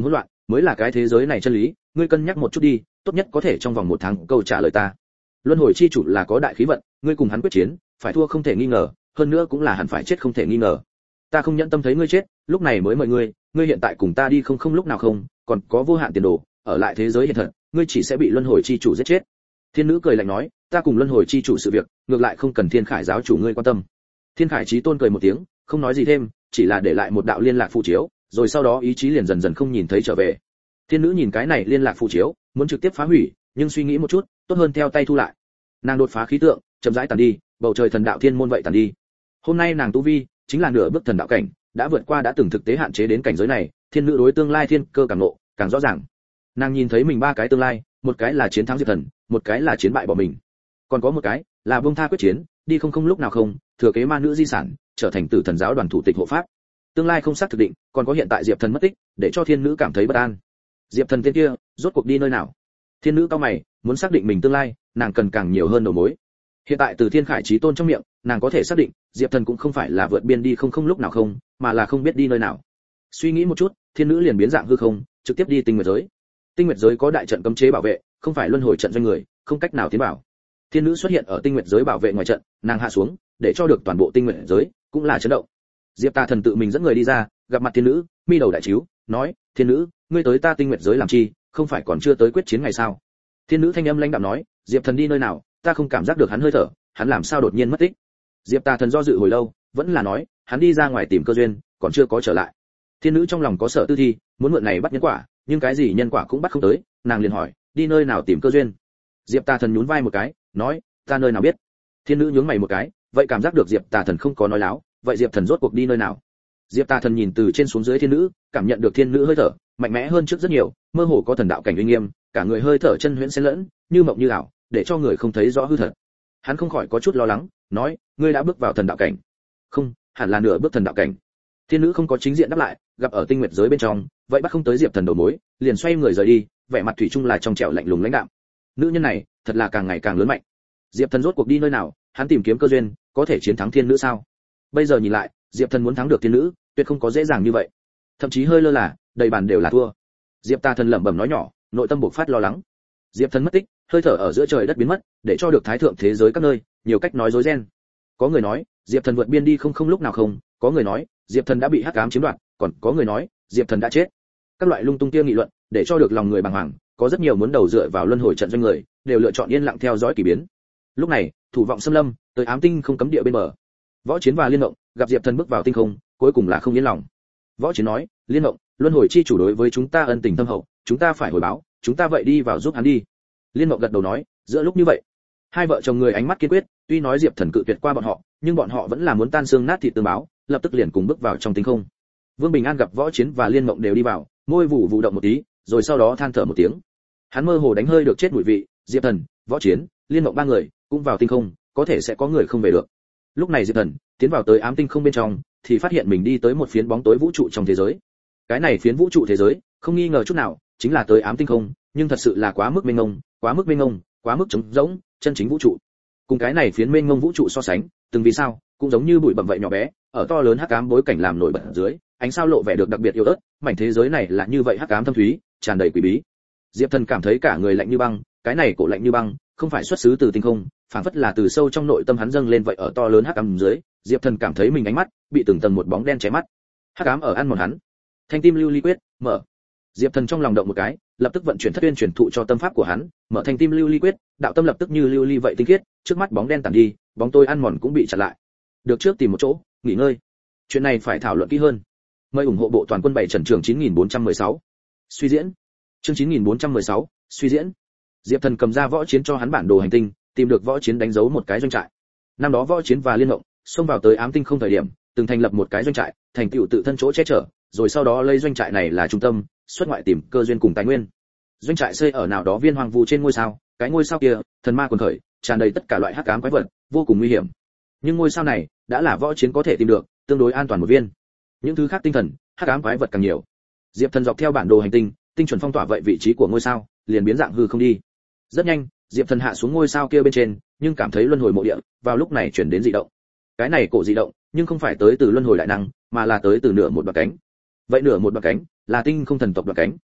mới là cái thế giới này chân lý, ngươi cân nhắc một chút đi, tốt nhất có thể trong vòng một tháng câu trả lời ta. Luân hồi chi chủ là có đại khí vận, ngươi cùng hắn quyết chiến, phải thua không thể nghi ngờ, hơn nữa cũng là hẳn phải chết không thể nghi ngờ. Ta không nhẫn tâm thấy ngươi chết, lúc này mới mời ngươi, ngươi hiện tại cùng ta đi không không lúc nào không, còn có vô hạn tiền đồ, ở lại thế giới hiện thật, ngươi chỉ sẽ bị luân hồi chi chủ giết chết. Thiên nữ cười lạnh nói, ta cùng luân hồi chi chủ sự việc, ngược lại không cần Thiên Khải giáo chủ ngươi quan tâm. Thiên Khải Chí Tôn cười một tiếng, không nói gì thêm, chỉ là để lại một đạo liên lạc phù chiếu, rồi sau đó ý chí liền dần dần không nhìn thấy trở về. Thiên nữ nhìn cái này liên lạc phù chiếu, muốn trực tiếp phá hủy, nhưng suy nghĩ một chút, tốt hơn theo tay thu lại. Nàng đột phá khí tượng, chậm rãi tàn đi, bầu trời thần đạo thiên môn vậy tàn đi. Hôm nay nàng tu vi chính là nửa bước thần đạo cảnh, đã vượt qua đã từng thực tế hạn chế đến cảnh giới này, thiên nữ đối tương lai thiên cơ càng ngộ, càng rõ ràng. Nàng nhìn thấy mình ba cái tương lai, một cái là chiến thắng Diệp Thần, một cái là chiến bại bỏ mình, còn có một cái là buông tha quyết chiến, đi không không lúc nào không, thừa kế ma nữ di sản, trở thành tử thần giáo đoàn thủ tịch hộ pháp. Tương lai không xác thực định, còn có hiện tại Diệp Thần mất tích, để cho thiên nữ cảm thấy bất an. Diệp Thần tên kia, rốt cuộc đi nơi nào? Thiên nữ cao mày, muốn xác định mình tương lai, nàng cần càng nhiều hơn đầu mối. Hiện tại từ Thiên Khải Chí Tôn trong miệng, nàng có thể xác định, Diệp Thần cũng không phải là vượt biên đi không không lúc nào không, mà là không biết đi nơi nào. Suy nghĩ một chút, thiên nữ liền biến dạng hư không, trực tiếp đi tinh nguyệt giới. Tinh nguyệt giới có đại trận cấm chế bảo vệ, không phải luân hồi trận doanh người, không cách nào tiến vào. Thiên nữ xuất hiện ở tinh nguyệt giới bảo vệ ngoài trận, nàng hạ xuống, để cho được toàn bộ tinh nguyệt giới cũng là chấn động. Diệp Tà Thần tự mình dẫn người đi ra, gặp mặt thiên nữ, mi đầu đại chiếu, nói: "Thiên nữ, ngươi tới ta tinh nguyệt giới làm chi, không phải còn chưa tới quyết chiến ngày sao?" Thiên nữ thanh âm lãnh đạm nói: "Diệp Thần đi nơi nào, ta không cảm giác được hắn hơi thở, hắn làm sao đột nhiên mất tích?" Diệp Tà Thần do dự hồi lâu, vẫn là nói: "Hắn đi ra ngoài tìm cơ duyên, còn chưa có trở lại." Thiên nữ trong lòng có sợ tư thi, muốn mượn này bắt nhân quả, nhưng cái gì nhân quả cũng bắt không tới, nàng liền hỏi: "Đi nơi nào tìm cơ duyên?" Diệp Tà Thần nhún vai một cái, nói: "Ta nơi nào biết." Thiên nữ nhướng mày một cái, vậy cảm giác được Diệp Tà Thần không có nói láo, vậy Diệp Thần rốt cuộc đi nơi nào? Diệp Tà Thần nhìn từ trên xuống dưới thiên nữ, cảm nhận được thiên nữ hơi thở mạnh mẽ hơn trước rất nhiều, mơ hồ có thần đạo cảnh uy nghiêm, cả người hơi thở chân huyễn xen lẫn, như mộng như ảo, để cho người không thấy rõ hư thật. Hắn không khỏi có chút lo lắng, nói: "Ngươi đã bước vào thần đạo cảnh?" "Không, hẳn là nửa bước thần đạo cảnh." Thiên nữ không có chính diện đáp lại, gặp ở tinh nguyệt giới bên trong, vậy bắt không tới Diệp Thần đầu mối, liền xoay người rời đi, vẻ mặt thủy chung là trong trẻo lạnh lùng lãnh đạm. Nữ nhân này, thật là càng ngày càng lớn mạnh. Diệp Thần rốt cuộc đi nơi nào, hắn tìm kiếm cơ duyên, có thể chiến thắng thiên nữ sao? Bây giờ nhìn lại, Diệp Thần muốn thắng được thiên nữ, tuyệt không có dễ dàng như vậy. Thậm chí hơi lơ là, đầy bàn đều là thua. Diệp Tà Thần lẩm bẩm nói nhỏ, nội tâm bộc phát lo lắng. Diệp Thần mất tích, hơi thở ở giữa trời đất biến mất, để cho được thái thượng thế giới các nơi, nhiều cách nói rối ren. Có người nói, Diệp Thần vượt biên đi không không lúc nào không, có người nói, Diệp Thần đã bị hắc ám chiếm đoạt, còn có người nói, Diệp Thần đã chết. Các loại lung tung kia nghị luận, để cho được lòng người bàng hoàng, có rất nhiều muốn đầu dựa vào luân hồi trận doanh người, đều lựa chọn yên lặng theo dõi kỳ biến. Lúc này, thủ vọng xâm lâm, tới ám tinh không cấm địa bên bờ. Võ Chiến và Liên Ngộng gặp Diệp Thần bước vào tinh không, cuối cùng là không yên lòng. Võ Chiến nói: "Liên Ngộng, luân hồi chi chủ đối với chúng ta ân tình thâm hậu, chúng ta phải hồi báo, chúng ta vậy đi vào giúp hắn đi." Liên Ngộng gật đầu nói: "Giữa lúc như vậy." Hai vợ chồng người ánh mắt kiên quyết, tuy nói Diệp Thần cự tuyệt qua bọn họ, nhưng bọn họ vẫn là muốn tan xương nát thịt tương báo, lập tức liền cùng bước vào trong tinh không. Vương Bình An gặp Võ Chiến và Liên Ngộng đều đi vào, môi vụ vụ động một tí, rồi sau đó than thở một tiếng. Hắn mơ hồ đánh hơi được chết mùi vị, Diệp Thần, Võ Chiến, Liên Ngộng ba người cũng vào tinh không, có thể sẽ có người không về được. Lúc này Diệp Thần tiến vào tới ám tinh không bên trong, thì phát hiện mình đi tới một phiến bóng tối vũ trụ trong thế giới. Cái này phiến vũ trụ thế giới, không nghi ngờ chút nào, chính là tới ám tinh không, nhưng thật sự là quá mức mênh mông, quá mức mênh mông, quá mức trống rỗng, chân chính vũ trụ. Cùng cái này phiến mênh mông vũ trụ so sánh, từng vì sao, cũng giống như bụi bặm vậy nhỏ bé, ở to lớn hắc ám bối cảnh làm nổi bật ở dưới, ánh sao lộ vẻ được đặc biệt yếu ớt, mảnh thế giới này là như vậy hắc ám thâm thúy, tràn đầy quỷ bí. Diệp Thần cảm thấy cả người lạnh như băng, cái này cổ lạnh như băng, không phải xuất xứ từ tinh không, phản phất là từ sâu trong nội tâm hắn dâng lên vậy ở to lớn hắc ám dưới, Diệp Thần cảm thấy mình ánh mắt bị từng tầng một bóng đen che mắt. Hắc ám ở ăn mòn hắn. Thanh tim lưu ly quyết, mở. Diệp Thần trong lòng động một cái, lập tức vận chuyển thất uyên truyền thụ cho tâm pháp của hắn, mở thanh tim lưu ly quyết, đạo tâm lập tức như lưu ly vậy tinh khiết, trước mắt bóng đen tản đi, bóng tối ăn mòn cũng bị chặn lại. Được trước tìm một chỗ, nghỉ ngơi. Chuyện này phải thảo luận kỹ hơn. Mời ủng hộ bộ toàn quân bảy Trần Trường chín nghìn bốn trăm mười sáu. Suy diễn. Chương chín nghìn bốn trăm mười sáu, suy diễn. Diệp Thần cầm ra Võ Chiến cho hắn bản đồ hành tinh, tìm được Võ Chiến đánh dấu một cái doanh trại. Năm đó Võ Chiến và Liên Ngộng xông vào tới ám tinh không thời điểm, từng thành lập một cái doanh trại, thành tựu tự thân chỗ che chở, rồi sau đó lấy doanh trại này là trung tâm, xuất ngoại tìm cơ duyên cùng tài nguyên. Doanh trại xây ở nào đó viên hoang vu trên ngôi sao, cái ngôi sao kia, thần ma quần khởi, tràn đầy tất cả loại hắc ám quái vật, vô cùng nguy hiểm. Nhưng ngôi sao này đã là Võ Chiến có thể tìm được, tương đối an toàn một viên. Những thứ khác tinh thần, hắc ám quái vật càng nhiều. Diệp Thần dọc theo bản đồ hành tinh, tinh chuẩn phong tỏa vậy vị trí của ngôi sao, liền biến dạng hư không đi. Rất nhanh, Diệp Thần hạ xuống ngôi sao kia bên trên, nhưng cảm thấy luân hồi mộ địa, vào lúc này chuyển đến dị động. Cái này cổ dị động, nhưng không phải tới từ luân hồi đại năng, mà là tới từ nửa một đoạn cánh. Vậy nửa một đoạn cánh, là tinh không thần tộc đoạn cánh.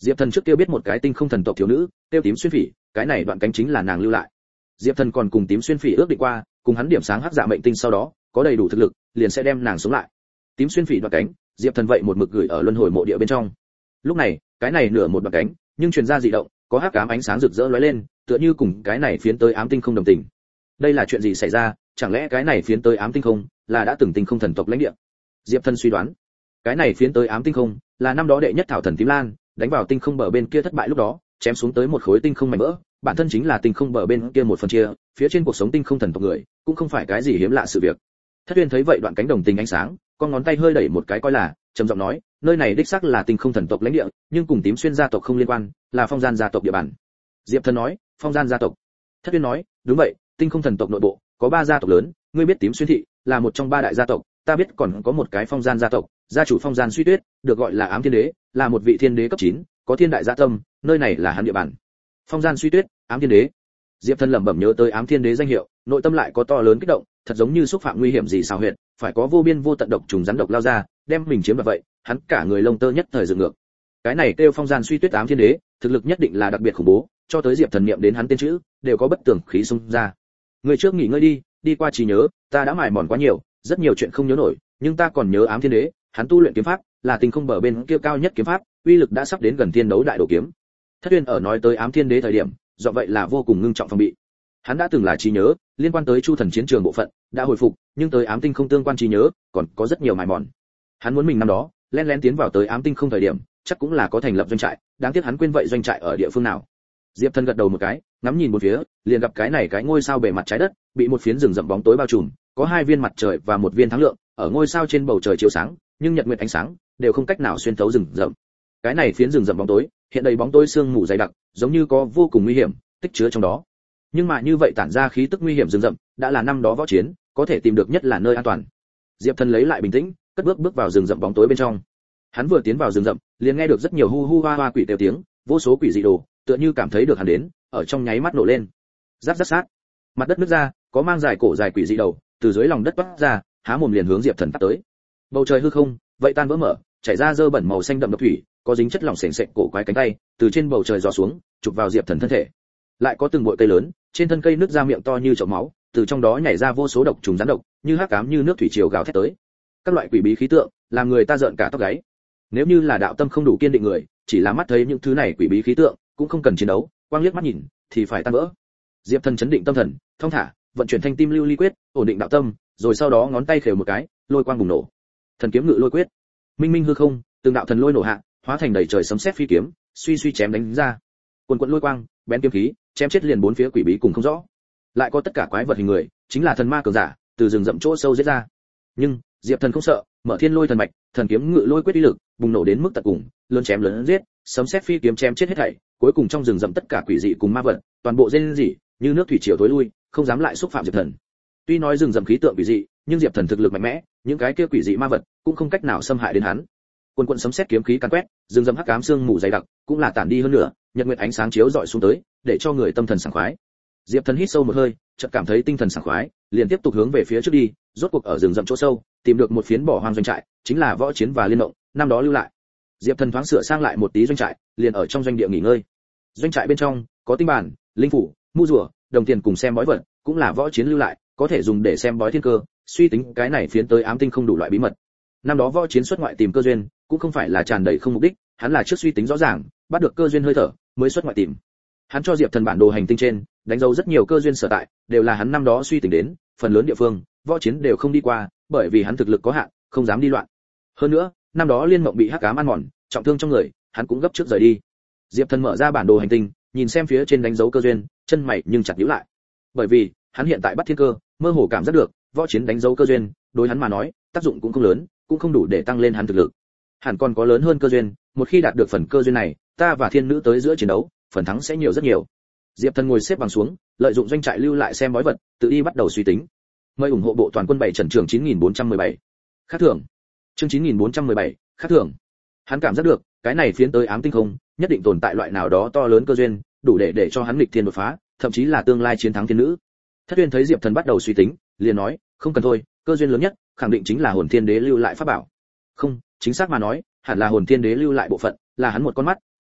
Diệp Thần trước kia biết một cái tinh không thần tộc thiếu nữ, tiêu Tím Xuyên Phỉ, cái này đoạn cánh chính là nàng lưu lại. Diệp Thần còn cùng Tím Xuyên Phỉ ước định qua, cùng hắn điểm sáng hắc dạ mệnh tinh sau đó, có đầy đủ thực lực, liền sẽ đem nàng sống lại. Tím Xuyên Phỉ đoạn cánh, Diệp Thần vậy một mực gửi ở luân hồi mộ địa bên trong. Lúc này, cái này nửa một đoạn cánh, nhưng truyền ra dị động, có hắc ám ánh sáng rực rỡ lóe lên, tựa như cùng cái này phiến tới ám tinh không đồng tình. Đây là chuyện gì xảy ra, chẳng lẽ cái này phiến tới ám tinh không là đã từng tinh không thần tộc lãnh địa? Diệp Thần suy đoán, cái này phiến tới ám tinh không là năm đó đệ nhất thảo thần tím lan đánh vào tinh không bờ bên kia thất bại lúc đó, chém xuống tới một khối tinh không mảnh vỡ, bản thân chính là tinh không bờ bên kia một phần chia, phía trên cuộc sống tinh không thần tộc người, cũng không phải cái gì hiếm lạ sự việc. Thất Uyên thấy vậy đoạn cánh đồng tình ánh sáng, con ngón tay hơi đẩy một cái coi là, trầm giọng nói, nơi này đích xác là tinh không thần tộc lãnh địa, nhưng cùng Tím Xuyên gia tộc không liên quan, là Phong Gian gia tộc địa bàn. Diệp Thần nói, Phong Gian gia tộc. Thất Uyên nói, đúng vậy, tinh không thần tộc nội bộ có ba gia tộc lớn, ngươi biết Tím Xuyên thị là một trong ba đại gia tộc, ta biết còn có một cái Phong Gian gia tộc, gia chủ Phong Gian Suy Tuyết, được gọi là Ám Thiên Đế, là một vị thiên đế cấp chín, có thiên đại dạ tâm, nơi này là hắn địa bàn. Phong Gian Suy Tuyết, Ám Thiên Đế. Diệp Thần lẩm bẩm nhớ tới Ám Thiên Đế danh hiệu, nội tâm lại có to lớn kích động, thật giống như xúc phạm nguy hiểm gì xào huyệt, phải có vô biên vô tận độc trùng rắn độc lao ra, đem mình chiếm đoạt vậy, hắn cả người lông tơ nhất thời dựng ngược. Cái này kêu Phong Gian Suy Tuyết Ám Thiên Đế, thực lực nhất định là đặc biệt khủng bố, cho tới Diệp Thần niệm đến hắn tên chữ, đều có bất tường khí xung ra. Người trước nghỉ ngơi đi, đi qua trí nhớ, ta đã mài mòn quá nhiều, rất nhiều chuyện không nhớ nổi, nhưng ta còn nhớ Ám Thiên Đế, hắn tu luyện kiếm pháp, là tinh không bờ bên kia cao nhất kiếm pháp, uy lực đã sắp đến gần thiên đấu đại đồ kiếm. Thất Uyên ở nói tới Ám Thiên Đế thời điểm, do vậy là vô cùng ngưng trọng phòng bị. Hắn đã từng là trí nhớ, liên quan tới Chu Thần chiến trường bộ phận, đã hồi phục, nhưng tới Ám Tinh không tương quan trí nhớ, còn có rất nhiều mài mòn. Hắn muốn mình năm đó, lén lén tiến vào tới Ám Tinh không thời điểm, chắc cũng là có thành lập doanh trại, đáng tiếc hắn quên vậy doanh trại ở địa phương nào. Diệp Thần gật đầu một cái, ngắm nhìn một phía, liền gặp cái này cái ngôi sao bề mặt trái đất, bị một phiến rừng rậm bóng tối bao trùm, có hai viên mặt trời và một viên tháng lượng, ở ngôi sao trên bầu trời chiếu sáng, nhưng nhật nguyệt ánh sáng đều không cách nào xuyên thấu rừng rậm. Cái này phiến rừng rậm bóng tối, hiện đầy bóng tối sương mù dày đặc, giống như có vô cùng nguy hiểm tích chứa trong đó. Nhưng mà như vậy tản ra khí tức nguy hiểm rừng rậm, đã là năm đó võ chiến, có thể tìm được nhất là nơi an toàn. Diệp Thần lấy lại bình tĩnh, cất bước bước vào rừng rậm bóng tối bên trong. Hắn vừa tiến vào rừng rậm, liền nghe được rất nhiều hu hu hoa hoa quỷ kêu tiếng, vô số quỷ dị đồ, tựa như cảm thấy được hắn đến, ở trong nháy mắt nổ lên. Rắc rắc sát. Mặt đất nứt ra, có mang dài cổ dài quỷ dị đầu, từ dưới lòng đất toát ra, há mồm liền hướng Diệp Thần tắt tới. Bầu trời hư không, vậy tan vỡ mở, chảy ra dơ bẩn màu xanh đậm độc thủy, có dính chất lỏng sền sệt cổ quái cánh tay, từ trên bầu trời giò xuống, chụp vào Diệp Thần thân thể. Lại có từng bụi cây lớn, trên thân cây nứt ra miệng to như chậu máu, từ trong đó nhảy ra vô số độc trùng rắn độc, như hắc ám như nước thủy triều gào thét tới. Các loại quỷ bí khí tượng, làm người ta giận cả tóc gáy. Nếu như là đạo tâm không đủ kiên định người, chỉ là mắt thấy những thứ này quỷ bí khí tượng, cũng không cần chiến đấu, quang liếc mắt nhìn thì phải tan vỡ. Diệp Thần chấn định tâm thần, thong thả, vận chuyển thanh tim lưu ly quyết, ổn định đạo tâm, rồi sau đó ngón tay khều một cái, lôi quang bùng nổ. Thần kiếm ngự lôi quyết, minh minh hư không, từng đạo thần lôi nổ hạ, hóa thành đầy trời sấm sét phi kiếm, suy suy chém đánh ra. Quần quần lôi quang, bén kiếm khí, chém chết liền bốn phía quỷ bí cùng không rõ. Lại có tất cả quái vật hình người, chính là thần ma cường giả, từ rừng rậm chỗ sâu giết ra. Nhưng Diệp Thần không sợ, mở thiên lôi thần mạch, thần kiếm ngự lôi quyết uy lực bùng nổ đến mức tận cùng, lớn chém lớn giết, sấm sét phi kiếm chém chết hết thảy, cuối cùng trong rừng rậm tất cả quỷ dị cùng ma vật, toàn bộ rên rỉ, như nước thủy triều tối lui, không dám lại xúc phạm Diệp Thần. Tuy nói rừng rậm khí tượng quỷ dị, nhưng Diệp Thần thực lực mạnh mẽ, những cái kia quỷ dị ma vật cũng không cách nào xâm hại đến hắn. Quần quần sấm sét kiếm khí càn quét, rừng rậm hắc ám sương mù dày đặc, cũng là tản đi hơn nữa, nhật nguyệt ánh sáng chiếu rọi xuống tới, để cho người tâm thần sảng khoái. Diệp Thần hít sâu một hơi, chợt cảm thấy tinh thần sảng khoái, liền tiếp tục hướng về phía trước đi, rốt cuộc ở rừng rậm chỗ sâu, tìm được một phiến bỏ hoang doanh trại, chính là võ chiến và liên động, năm đó lưu lại. Diệp Thần thoáng sửa sang lại một tí doanh trại, liền ở trong doanh địa nghỉ ngơi. Doanh trại bên trong có tinh bản, linh phủ, mu rùa, đồng tiền cùng xem bói vật, cũng là võ chiến lưu lại, có thể dùng để xem bói thiên cơ, suy tính cái này phiến tới ám tinh không đủ loại bí mật. Năm đó võ chiến xuất ngoại tìm cơ duyên, cũng không phải là tràn đầy không mục đích, hắn là trước suy tính rõ ràng, bắt được cơ duyên hơi thở, mới xuất ngoại tìm. Hắn cho Diệp Thần bản đồ hành tinh trên, đánh dấu rất nhiều cơ duyên sở tại, đều là hắn năm đó suy tính đến, phần lớn địa phương, võ chiến đều không đi qua, bởi vì hắn thực lực có hạn, không dám đi loạn. Hơn nữa, năm đó Liên Mộng bị hắc ám ăn mòn, trọng thương trong người, hắn cũng gấp trước rời đi. Diệp Thần mở ra bản đồ hành tinh, nhìn xem phía trên đánh dấu cơ duyên, chân mày nhưng chặt nhíu lại. Bởi vì, hắn hiện tại bắt thiên cơ, mơ hồ cảm giác được, võ chiến đánh dấu cơ duyên, đối hắn mà nói, tác dụng cũng không lớn, cũng không đủ để tăng lên hắn thực lực. Hẳn còn có lớn hơn cơ duyên, một khi đạt được phần cơ duyên này, ta và thiên nữ tới giữa chiến đấu, phần thắng sẽ nhiều rất nhiều. Diệp Thần ngồi xếp bằng xuống, lợi dụng doanh trại lưu lại xem bói vật, tự đi bắt đầu suy tính. Mời ủng hộ bộ toàn quân bảy trần trường chín nghìn bốn trăm mười bảy. Khác thường. Chương chín nghìn bốn trăm mười bảy, khác thường. Hắn cảm giác được, cái này phiến tới ám tinh không, nhất định tồn tại loại nào đó to lớn cơ duyên, đủ để để cho hắn nghịch thiên đột phá, thậm chí là tương lai chiến thắng thiên nữ. Thất Uyên thấy Diệp Thần bắt đầu suy tính, liền nói, không cần thôi, cơ duyên lớn nhất, khẳng định chính là Hồn Thiên Đế lưu lại pháp bảo. Không, chính xác mà nói, hẳn là Hồn Thiên Đế lưu lại bộ phận, là hắn một con mắt,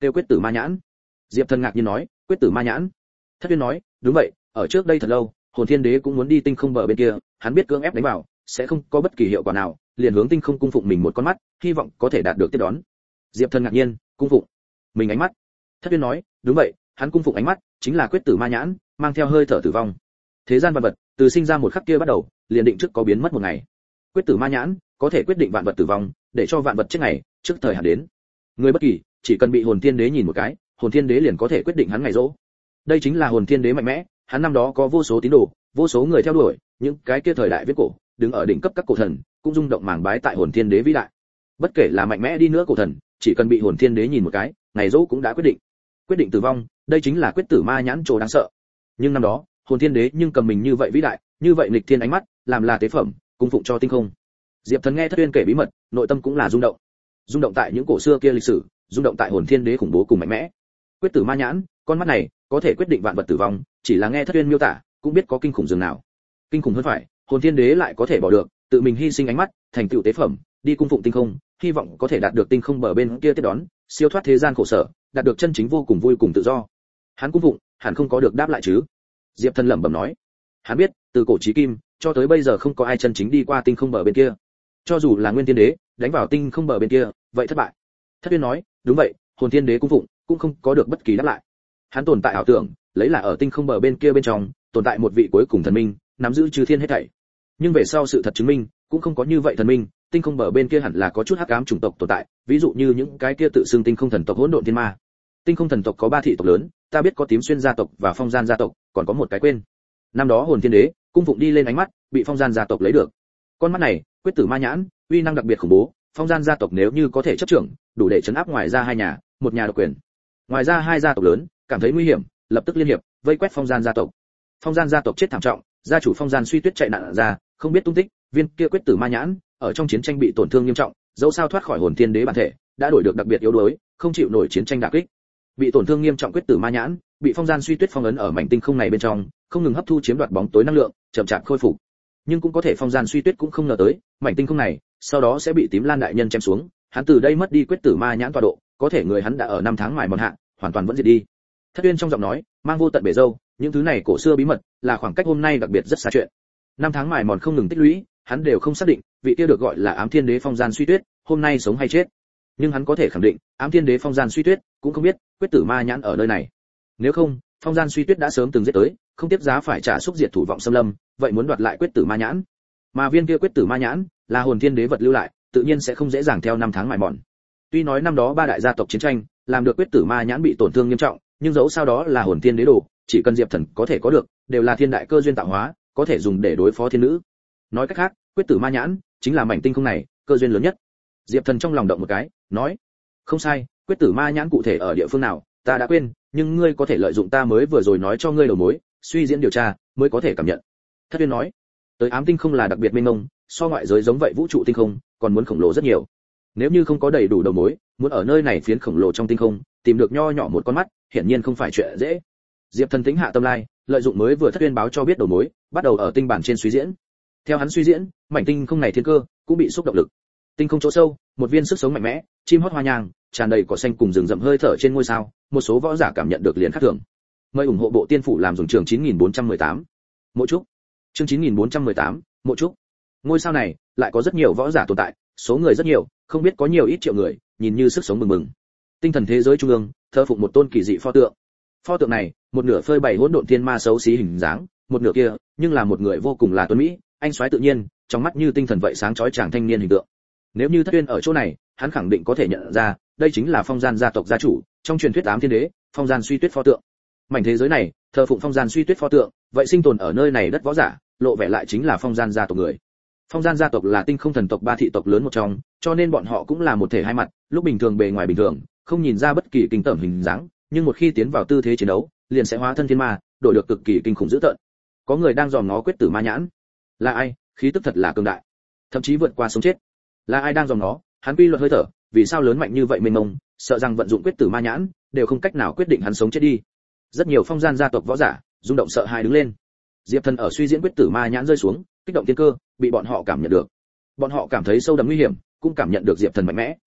kêu quyết tử ma nhãn. Diệp Thần ngạc nhiên nói, quyết tử ma nhãn. Thất Uyên nói, đúng vậy, ở trước đây thật lâu, hồn thiên đế cũng muốn đi tinh không bờ bên kia, hắn biết cưỡng ép đánh vào sẽ không có bất kỳ hiệu quả nào, liền hướng tinh không cung phụng mình một con mắt, hy vọng có thể đạt được tiếp đón. Diệp Thần ngạc nhiên, cung phụng mình ánh mắt. Thất Uyên nói, đúng vậy, hắn cung phụng ánh mắt chính là quyết tử ma nhãn, mang theo hơi thở tử vong. Thế gian vạn vật, từ sinh ra một khắc kia bắt đầu, liền định trước có biến mất một ngày. Quyết tử ma nhãn có thể quyết định vạn vật tử vong, để cho vạn vật chết ngày trước thời hạn đến. Người bất kỳ chỉ cần bị hồn thiên đế nhìn một cái, hồn thiên đế liền có thể quyết định hắn ngày rỗ. Đây chính là hồn thiên đế mạnh mẽ, hắn năm đó có vô số tín đồ, vô số người theo đuổi, những cái kia thời đại viết cổ, đứng ở đỉnh cấp các cổ thần, cũng rung động màng bái tại hồn thiên đế vĩ đại. Bất kể là mạnh mẽ đi nữa cổ thần, chỉ cần bị hồn thiên đế nhìn một cái, ngày rỗ cũng đã quyết định. Quyết định tử vong, đây chính là quyết tử ma nhãn chỗ đáng sợ. Nhưng năm đó, hồn thiên đế nhưng cầm mình như vậy vĩ đại, như vậy nghịch thiên ánh mắt, làm là tế phẩm, cung phụng cho tinh không. Diệp Thần nghe Thất Uyên kể bí mật, nội tâm cũng là rung động. Rung động tại những cổ xưa kia lịch sử, rung động tại hồn thiên đế khủng bố cùng mạnh mẽ. Quyết tử ma nhãn, con mắt này có thể quyết định vạn vật tử vong, chỉ là nghe Thất Uyên miêu tả, cũng biết có kinh khủng dường nào. Kinh khủng hơn phải, hồn thiên đế lại có thể bỏ được, tự mình hy sinh ánh mắt, thành tựu tế phẩm, đi cung phụng tinh không, hy vọng có thể đạt được tinh không bờ bên kia tiếp đón, siêu thoát thế gian khổ sở, đạt được chân chính vô cùng vui cùng tự do. Hắn cung phụng, hẳn không có được đáp lại chứ? Diệp Thần lẩm bẩm nói. Hắn biết, từ cổ chí kim cho tới bây giờ không có ai chân chính đi qua tinh không bờ bên kia. Cho dù là Nguyên Thiên Đế đánh vào tinh không bờ bên kia, vậy thất bại. Thất Uyên nói, đúng vậy, hồn thiên đế cung phụng cũng không có được bất kỳ đáp lại. Hắn tồn tại ảo tưởng, lấy là ở tinh không bờ bên kia bên trong tồn tại một vị cuối cùng thần minh, nắm giữ chư thiên hết thảy. Nhưng về sau sự thật chứng minh, cũng không có như vậy thần minh, tinh không bờ bên kia hẳn là có chút hắc ám chủng tộc tồn tại, ví dụ như những cái kia tự xưng tinh không thần tộc hỗn độn thiên ma. Tinh không thần tộc có ba thị tộc lớn, ta biết có Tím Xuyên gia tộc và Phong Gian gia tộc, còn có một cái quên. Năm đó hồn thiên đế cung phụng đi lên ánh mắt, bị Phong Gian gia tộc lấy được. Con mắt này, quyết tử ma nhãn, uy năng đặc biệt khủng bố, Phong Gian gia tộc nếu như có thể chấp trưởng, đủ để chấn áp ngoài ra hai nhà, một nhà độc quyền. Ngoài ra hai gia tộc lớn cảm thấy nguy hiểm, lập tức liên hiệp vây quét Phong Gian gia tộc. Phong Gian gia tộc chết thảm trọng, gia chủ Phong Gian Suy Tuyết chạy nạn ra, không biết tung tích, viên kia quyết tử ma nhãn ở trong chiến tranh bị tổn thương nghiêm trọng, dẫu sao thoát khỏi hồn thiên đế bản thể, đã đổi được đặc biệt yếu đuối, không chịu nổi chiến tranh đả kích. Bị tổn thương nghiêm trọng quyết tử ma nhãn, bị Phong Gian Suy Tuyết phong ấn ở mảnh tinh không này bên trong, không ngừng hấp thu chiếm đoạt bóng tối năng lượng, chậm chạp khôi phục. Nhưng cũng có thể Phong Gian Suy Tuyết cũng không ngờ tới, mảnh tinh không này sau đó sẽ bị Tím Lan đại nhân chém xuống, hắn từ đây mất đi quyết tử ma nhãn tọa độ, có thể người hắn đã ở năm tháng mài mòn hạ, hoàn toàn vẫn diệt đi. Thất Uyên trong giọng nói mang vô tận bể dâu, những thứ này cổ xưa bí mật, là khoảng cách hôm nay đặc biệt rất xa chuyện. Năm tháng mài mòn không ngừng tích lũy, hắn đều không xác định vị kia được gọi là Ám Thiên Đế Phong Gian Suy Tuyết hôm nay sống hay chết. Nhưng hắn có thể khẳng định, Ám Thiên Đế Phong Gian Suy Tuyết cũng không biết quyết tử ma nhãn ở nơi này. Nếu không, Phong Gian Suy Tuyết đã sớm từng giết tới, không tiếp giá phải trả xúc diệt thủ vọng xâm lâm, vậy muốn đoạt lại quyết tử ma nhãn. Mà viên kia quyết tử ma nhãn là hồn thiên đế vật lưu lại, tự nhiên sẽ không dễ dàng theo năm tháng mài mòn. Tuy nói năm đó ba đại gia tộc chiến tranh, làm được quyết tử ma nhãn bị tổn thương nghiêm trọng, nhưng dẫu sao đó là hồn thiên đế đồ, chỉ cần Diệp Thần có thể có được, đều là thiên đại cơ duyên tạo hóa, có thể dùng để đối phó thiên nữ. Nói cách khác, quyết tử ma nhãn chính là mảnh tinh không này cơ duyên lớn nhất. Diệp Thần trong lòng động một cái, nói: "Không sai, quyết tử ma nhãn cụ thể ở địa phương nào, ta đã quên, nhưng ngươi có thể lợi dụng ta mới vừa rồi nói cho ngươi đầu mối, suy diễn điều tra, mới có thể cảm nhận." Thất Uyên nói: "Tới ám tinh không là đặc biệt mênh mông, so ngoại giới giống vậy vũ trụ tinh không, còn muốn khổng lồ rất nhiều. Nếu như không có đầy đủ đầu mối, muốn ở nơi này phiến khổng lồ trong tinh không, tìm được nho nhỏ một con mắt, hiển nhiên không phải chuyện dễ." Diệp Thần tính hạ tâm lai, lợi dụng mới vừa Thất Uyên báo cho biết đầu mối, bắt đầu ở tinh bản trên suy diễn. Theo hắn suy diễn, mảnh tinh không này thiên cơ cũng bị xúc động lực. Tinh không chỗ sâu, một viên sức sống mạnh mẽ, chim hót hoa nhang, tràn đầy cỏ xanh cùng rừng rậm hơi thở trên ngôi sao, một số võ giả cảm nhận được liền khác thường. Mời ủng hộ bộ tiên phủ làm dùng trường chín nghìn bốn trăm mười tám. Mộ trúc. Chương chín nghìn bốn trăm mười tám, Mộ trúc. Ngôi sao này lại có rất nhiều võ giả tồn tại, số người rất nhiều, không biết có nhiều ít triệu người, nhìn như sức sống bừng bừng. Tinh thần thế giới trung ương, thờ phụng một tôn kỳ dị pho tượng. Pho tượng này, một nửa phơi bày hỗn độn thiên ma xấu xí hình dáng, một nửa kia, nhưng là một người vô cùng là tuấn mỹ, anh soái tự nhiên, trong mắt như tinh thần vậy sáng chói chàng thanh niên hình tượng. Nếu như Thất Uyên ở chỗ này, hắn khẳng định có thể nhận ra, đây chính là Phong Gian gia tộc gia chủ, trong truyền thuyết Ám Thiên Đế, Phong Gian Suy Tuyết pho tượng. Mảnh thế giới này, thờ phụng Phong Gian Suy Tuyết pho tượng, vậy sinh tồn ở nơi này đất võ giả, lộ vẻ lại chính là Phong Gian gia tộc người. Phong Gian gia tộc là tinh không thần tộc ba thị tộc lớn một trong, cho nên bọn họ cũng là một thể hai mặt, lúc bình thường bề ngoài bình thường, không nhìn ra bất kỳ kinh tởm hình dáng, nhưng một khi tiến vào tư thế chiến đấu, liền sẽ hóa thân thiên ma, đổi được cực kỳ kinh khủng dữ tợn. Có người đang dòm ngó quyết tử ma nhãn. Là ai? Khí tức thật là cường đại, thậm chí vượt qua sống chết. Là ai đang dòm ngó? Hắn quy luật hơi thở, vì sao lớn mạnh như vậy mênh mông, sợ rằng vận dụng quyết tử ma nhãn, đều không cách nào quyết định hắn sống chết đi. Rất nhiều Phong Gian gia tộc võ giả, rung động sợ hãi đứng lên. Diệp Thần ở suy diễn quyết tử ma nhãn rơi xuống, kích động tiên cơ, bị bọn họ cảm nhận được. Bọn họ cảm thấy sâu đậm nguy hiểm, cũng cảm nhận được Diệp Thần mạnh mẽ.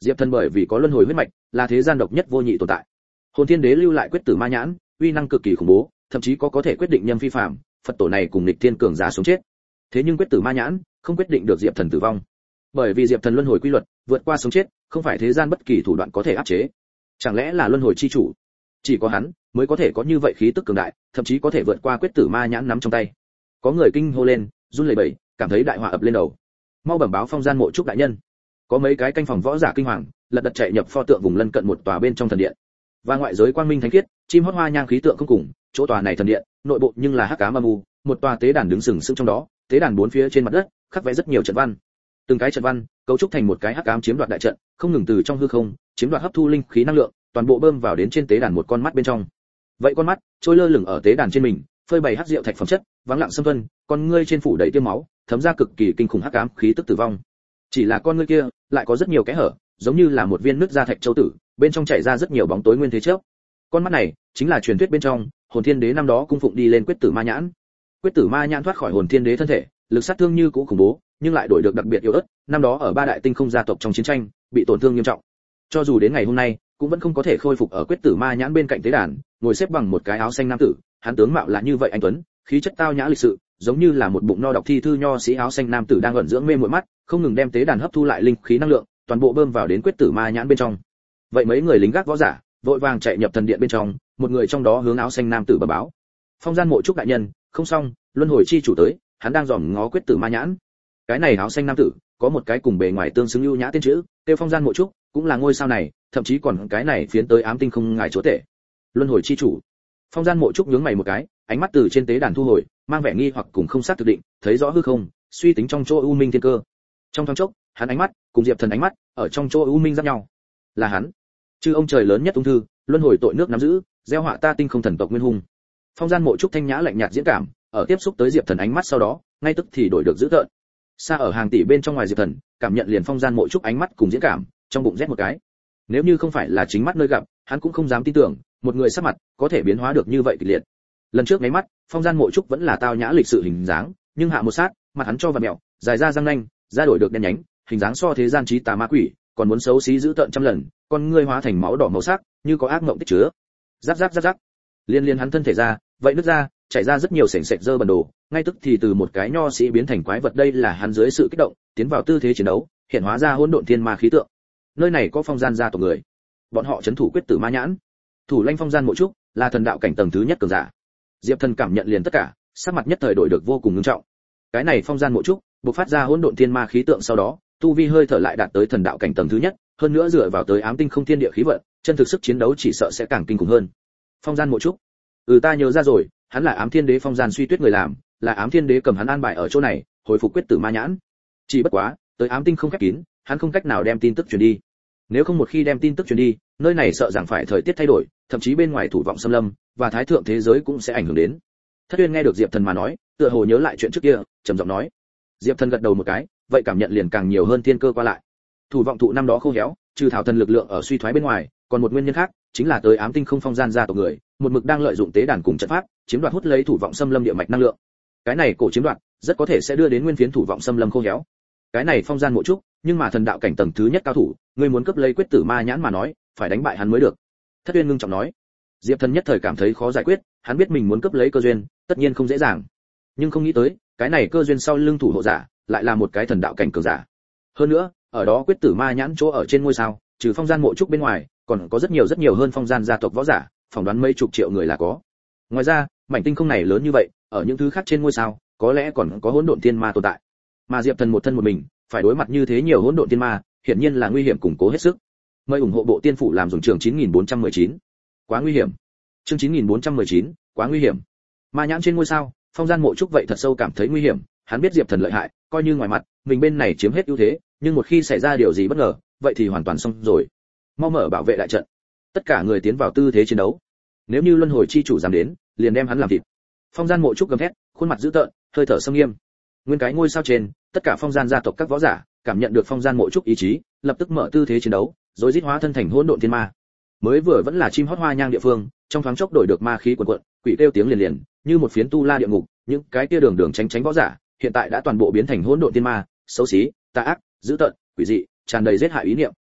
Diệp Thần bởi vì có luân hồi huyết mạch, là thế gian độc nhất vô nhị tồn tại. Hồn Thiên Đế lưu lại quyết tử ma nhãn, uy năng cực kỳ khủng bố, thậm chí có có thể quyết định nhâm phi phàm, Phật tổ này cùng nghịch thiên cường giả sống chết. Thế nhưng quyết tử ma nhãn không quyết định được Diệp Thần tử vong, bởi vì Diệp Thần luân hồi quy luật, vượt qua sống chết, không phải thế gian bất kỳ thủ đoạn có thể áp chế. Chẳng lẽ là luân hồi chi chủ? Chỉ có hắn mới có thể có như vậy khí tức cường đại, thậm chí có thể vượt qua quyết tử ma nhãn nắm trong tay. Có người kinh hô lên, run lẩy bẩy, cảm thấy đại họa ập lên đầu. Mau bẩm báo Phong Gian Mộ Trúc đại nhân. Có mấy cái canh phòng võ giả kinh hoàng, lật đật chạy nhập pho tượng vùng lân cận một tòa bên trong thần điện. Và ngoại giới quang minh thánh khiết, chim hót hoa nhang khí tượng không cùng, chỗ tòa này thần điện, nội bộ nhưng là hắc ám âm u, một tòa tế đàn đứng sừng sững trong đó, tế đàn bốn phía trên mặt đất khắc vẽ rất nhiều trận văn. Từng cái trận văn cấu trúc thành một cái hắc ám chiếm đoạt đại trận, không ngừng từ trong hư không chiếm đoạt hấp thu linh khí năng lượng, toàn bộ bơm vào đến trên tế đàn một con mắt bên trong. Vậy con mắt trôi lơ lửng ở tế đàn trên mình, phơi bày hắc rượu thạch phẩm chất, vắng lặng xâm vân, con ngươi trên phủ đầy tiêm máu, thấm ra cực kỳ kinh khủng hắc ám khí tức tử vong. Chỉ là con ngươi kia lại có rất nhiều kẽ hở, giống như là một viên nứt ra thạch châu tử, bên trong chảy ra rất nhiều bóng tối nguyên thế chớp. Con mắt này chính là truyền thuyết bên trong Hồn Thiên Đế năm đó cung phụng đi lên quyết tử ma nhãn. Quyết tử ma nhãn thoát khỏi Hồn Thiên Đế thân thể, lực sát thương như cũ khủng bố, nhưng lại đổi được đặc biệt yếu ớt, năm đó ở ba đại tinh không gia tộc trong chiến tranh, bị tổn thương nghiêm trọng. Cho dù đến ngày hôm nay, cũng vẫn không có thể khôi phục ở quyết tử ma nhãn bên cạnh tế đàn, ngồi xếp bằng một cái áo xanh nam tử, hắn tướng mạo là như vậy anh tuấn, khí chất tao nhã lịch sự, giống như là một bụng no đọc thi thư nho sĩ áo xanh nam tử đang ẩn dưỡng mê muội mắt, không ngừng đem tế đàn hấp thu lại linh khí năng lượng, toàn bộ bơm vào đến quyết tử ma nhãn bên trong. Vậy mấy người lính gác võ giả, vội vàng chạy nhập thần điện bên trong, một người trong đó hướng áo xanh nam tử bẩm báo: Phong Gian Mộ Trúc đại nhân, không xong, luân hồi chi chủ tới, hắn đang dòm ngó quyết tử ma nhãn. Cái này áo xanh nam tử có một cái cùng bề ngoài tương xứng ưu nhã tên chữ, tiêu Phong Gian Mộ Trúc, cũng là ngôi sao này, thậm chí còn cái này phiến tới ám tinh không ngài chúa tể. Luân hồi chi chủ. Phong Gian Mộ Trúc nhướng mày một cái, ánh mắt từ trên tế đàn thu hồi, mang vẻ nghi hoặc cùng không xác thực định, thấy rõ hư không, suy tính trong chỗ u minh thiên cơ. Trong thoáng chốc, hắn ánh mắt cùng Diệp Thần ánh mắt ở trong chỗ u minh giáp nhau. Là hắn. Chư ông trời lớn nhất ung thư, luân hồi tội nước nắm giữ, gieo họa ta tinh không thần tộc nguyên hung. Phong Gian Mộ Trúc thanh nhã lạnh nhạt diễn cảm, ở tiếp xúc tới Diệp Thần ánh mắt sau đó, ngay tức thì đổi được dữ tợn. Xa ở hàng tỷ bên trong ngoài Diệp Thần, cảm nhận liền Phong Gian Mộ Trúc ánh mắt cùng diễn cảm, trong bụng rét một cái. Nếu như không phải là chính mắt nơi gặp, hắn cũng không dám tin tưởng, một người sắc mặt có thể biến hóa được như vậy kịch liệt. Lần trước mấy mắt, Phong Gian Mộ Trúc vẫn là tao nhã lịch sự hình dáng, nhưng hạ một sát, mặt hắn cho vặn mèo, dài ra răng nanh, da đổi được đen nhánh, hình dáng so thế gian trí tà ma quỷ, còn muốn xấu xí dữ tợn trăm lần, con ngươi hóa thành máu đỏ màu sắc, như có ác mộng tích chứa. Rắc rắc rắc rắc. Liên liên hắn thân thể ra, vậy nứt ra, chảy ra rất nhiều sền sệt dơ bẩn đồ, ngay tức thì từ một cái nho sĩ biến thành quái vật, đây là hắn dưới sự kích động, tiến vào tư thế chiến đấu, hiện hóa ra hỗn độn thiên ma khí tượng. Nơi này có Phong Gian gia tộc người, bọn họ trấn thủ quyết tử ma nhãn. Thủ lãnh Phong Gian Mộ Trúc là thần đạo cảnh tầng thứ nhất cường giả. Diệp Thần cảm nhận liền tất cả, sắc mặt nhất thời đổi được vô cùng nghiêm trọng. Cái này Phong Gian Mộ Trúc, bộc phát ra hỗn độn thiên ma khí tượng sau đó, tu vi hơi thở lại đạt tới thần đạo cảnh tầng thứ nhất, hơn nữa dựa vào tới ám tinh không thiên địa khí vận, chân thực sức chiến đấu chỉ sợ sẽ càng kinh khủng hơn. Phong Gian Mộ Trúc, ừ ta nhớ ra rồi, hắn là Ám Thiên Đế Phong Gian Suy Tuyết người làm, là Ám Thiên Đế cầm hắn an bài ở chỗ này, hồi phục quyết tử ma nhãn. Chỉ bất quá, tới ám tinh không khép kín, hắn không cách nào đem tin tức truyền đi. Nếu không một khi đem tin tức truyền đi, nơi này sợ rằng phải thời tiết thay đổi, thậm chí bên ngoài thủ vọng xâm lâm và thái thượng thế giới cũng sẽ ảnh hưởng đến. Thất Uyên nghe được Diệp Thần mà nói, tựa hồ nhớ lại chuyện trước kia, trầm giọng nói. Diệp Thần gật đầu một cái, vậy cảm nhận liền càng nhiều hơn thiên cơ qua lại. Thủ vọng thụ năm đó khô héo, trừ thảo thần lực lượng ở suy thoái bên ngoài, còn một nguyên nhân khác, chính là tới ám tinh không Phong Gian gia tộc người, một mực đang lợi dụng tế đàn cùng trận pháp, chiếm đoạt hút lấy thủ vọng xâm lâm địa mạch năng lượng. Cái này cổ chiếm đoạt, rất có thể sẽ đưa đến nguyên phiến thủ vọng xâm lâm khô héo. Cái này Phong Gian Mộ Trúc, nhưng mà thần đạo cảnh tầng thứ nhất cao thủ, người muốn cấp lấy quyết tử ma nhãn mà nói, phải đánh bại hắn mới được. Thất Uyên ngưng trọng nói. Diệp Thần nhất thời cảm thấy khó giải quyết, hắn biết mình muốn cấp lấy cơ duyên, tất nhiên không dễ dàng. Nhưng không nghĩ tới, cái này cơ duyên sau lưng thủ hộ giả, lại là một cái thần đạo cảnh cường giả. Hơn nữa, ở đó quyết tử ma nhãn chỗ ở trên ngôi sao, trừ Phong Gian Mộ Trúc bên ngoài, còn có rất nhiều rất nhiều hơn Phong Gian gia tộc võ giả, phỏng đoán mấy chục triệu người là có. Ngoài ra, mảnh tinh không này lớn như vậy, ở những thứ khác trên ngôi sao, có lẽ còn có hỗn độn thiên ma tồn tại. Mà Diệp Thần một thân một mình, phải đối mặt như thế nhiều hỗn độn thiên ma, hiển nhiên là nguy hiểm củng cố hết sức. Mời ủng hộ bộ tiên phủ làm dùng trường chín nghìn bốn trăm mười chín. Quá nguy hiểm. Chương chín nghìn bốn trăm mười chín, quá nguy hiểm. Ma nhãn trên ngôi sao, Phong Gian Mộ Trúc vậy thật sâu cảm thấy nguy hiểm, hắn biết Diệp Thần lợi hại, coi như ngoài mặt, mình bên này chiếm hết ưu thế, nhưng một khi xảy ra điều gì bất ngờ, vậy thì hoàn toàn xong rồi. Mau mở bảo vệ đại trận. Tất cả người tiến vào tư thế chiến đấu. Nếu như luân hồi chi chủ dám đến, liền đem hắn làm thịt. Phong Gian Mộ Trúc gầm thét, khuôn mặt dữ tợn, hơi thở sâm nghiêm. Nguyên cái ngôi sao trên, tất cả Phong Gian gia tộc các võ giả, cảm nhận được Phong Gian Mộ Trúc ý chí, lập tức mở tư thế chiến đấu, rồi rít hóa thân thành hỗn độn thiên ma. Mới vừa vẫn là chim hót hoa nhang địa phương, trong thoáng chốc đổi được ma khí cuồn cuộn, quỷ kêu tiếng liền liền, như một phiến tu la địa ngục, những cái kia đường đường tránh tránh võ giả, hiện tại đã toàn bộ biến thành hỗn độn thiên ma, xấu xí, tà ác, dữ tợn, quỷ dị, tràn đầy giết hại ý niệm.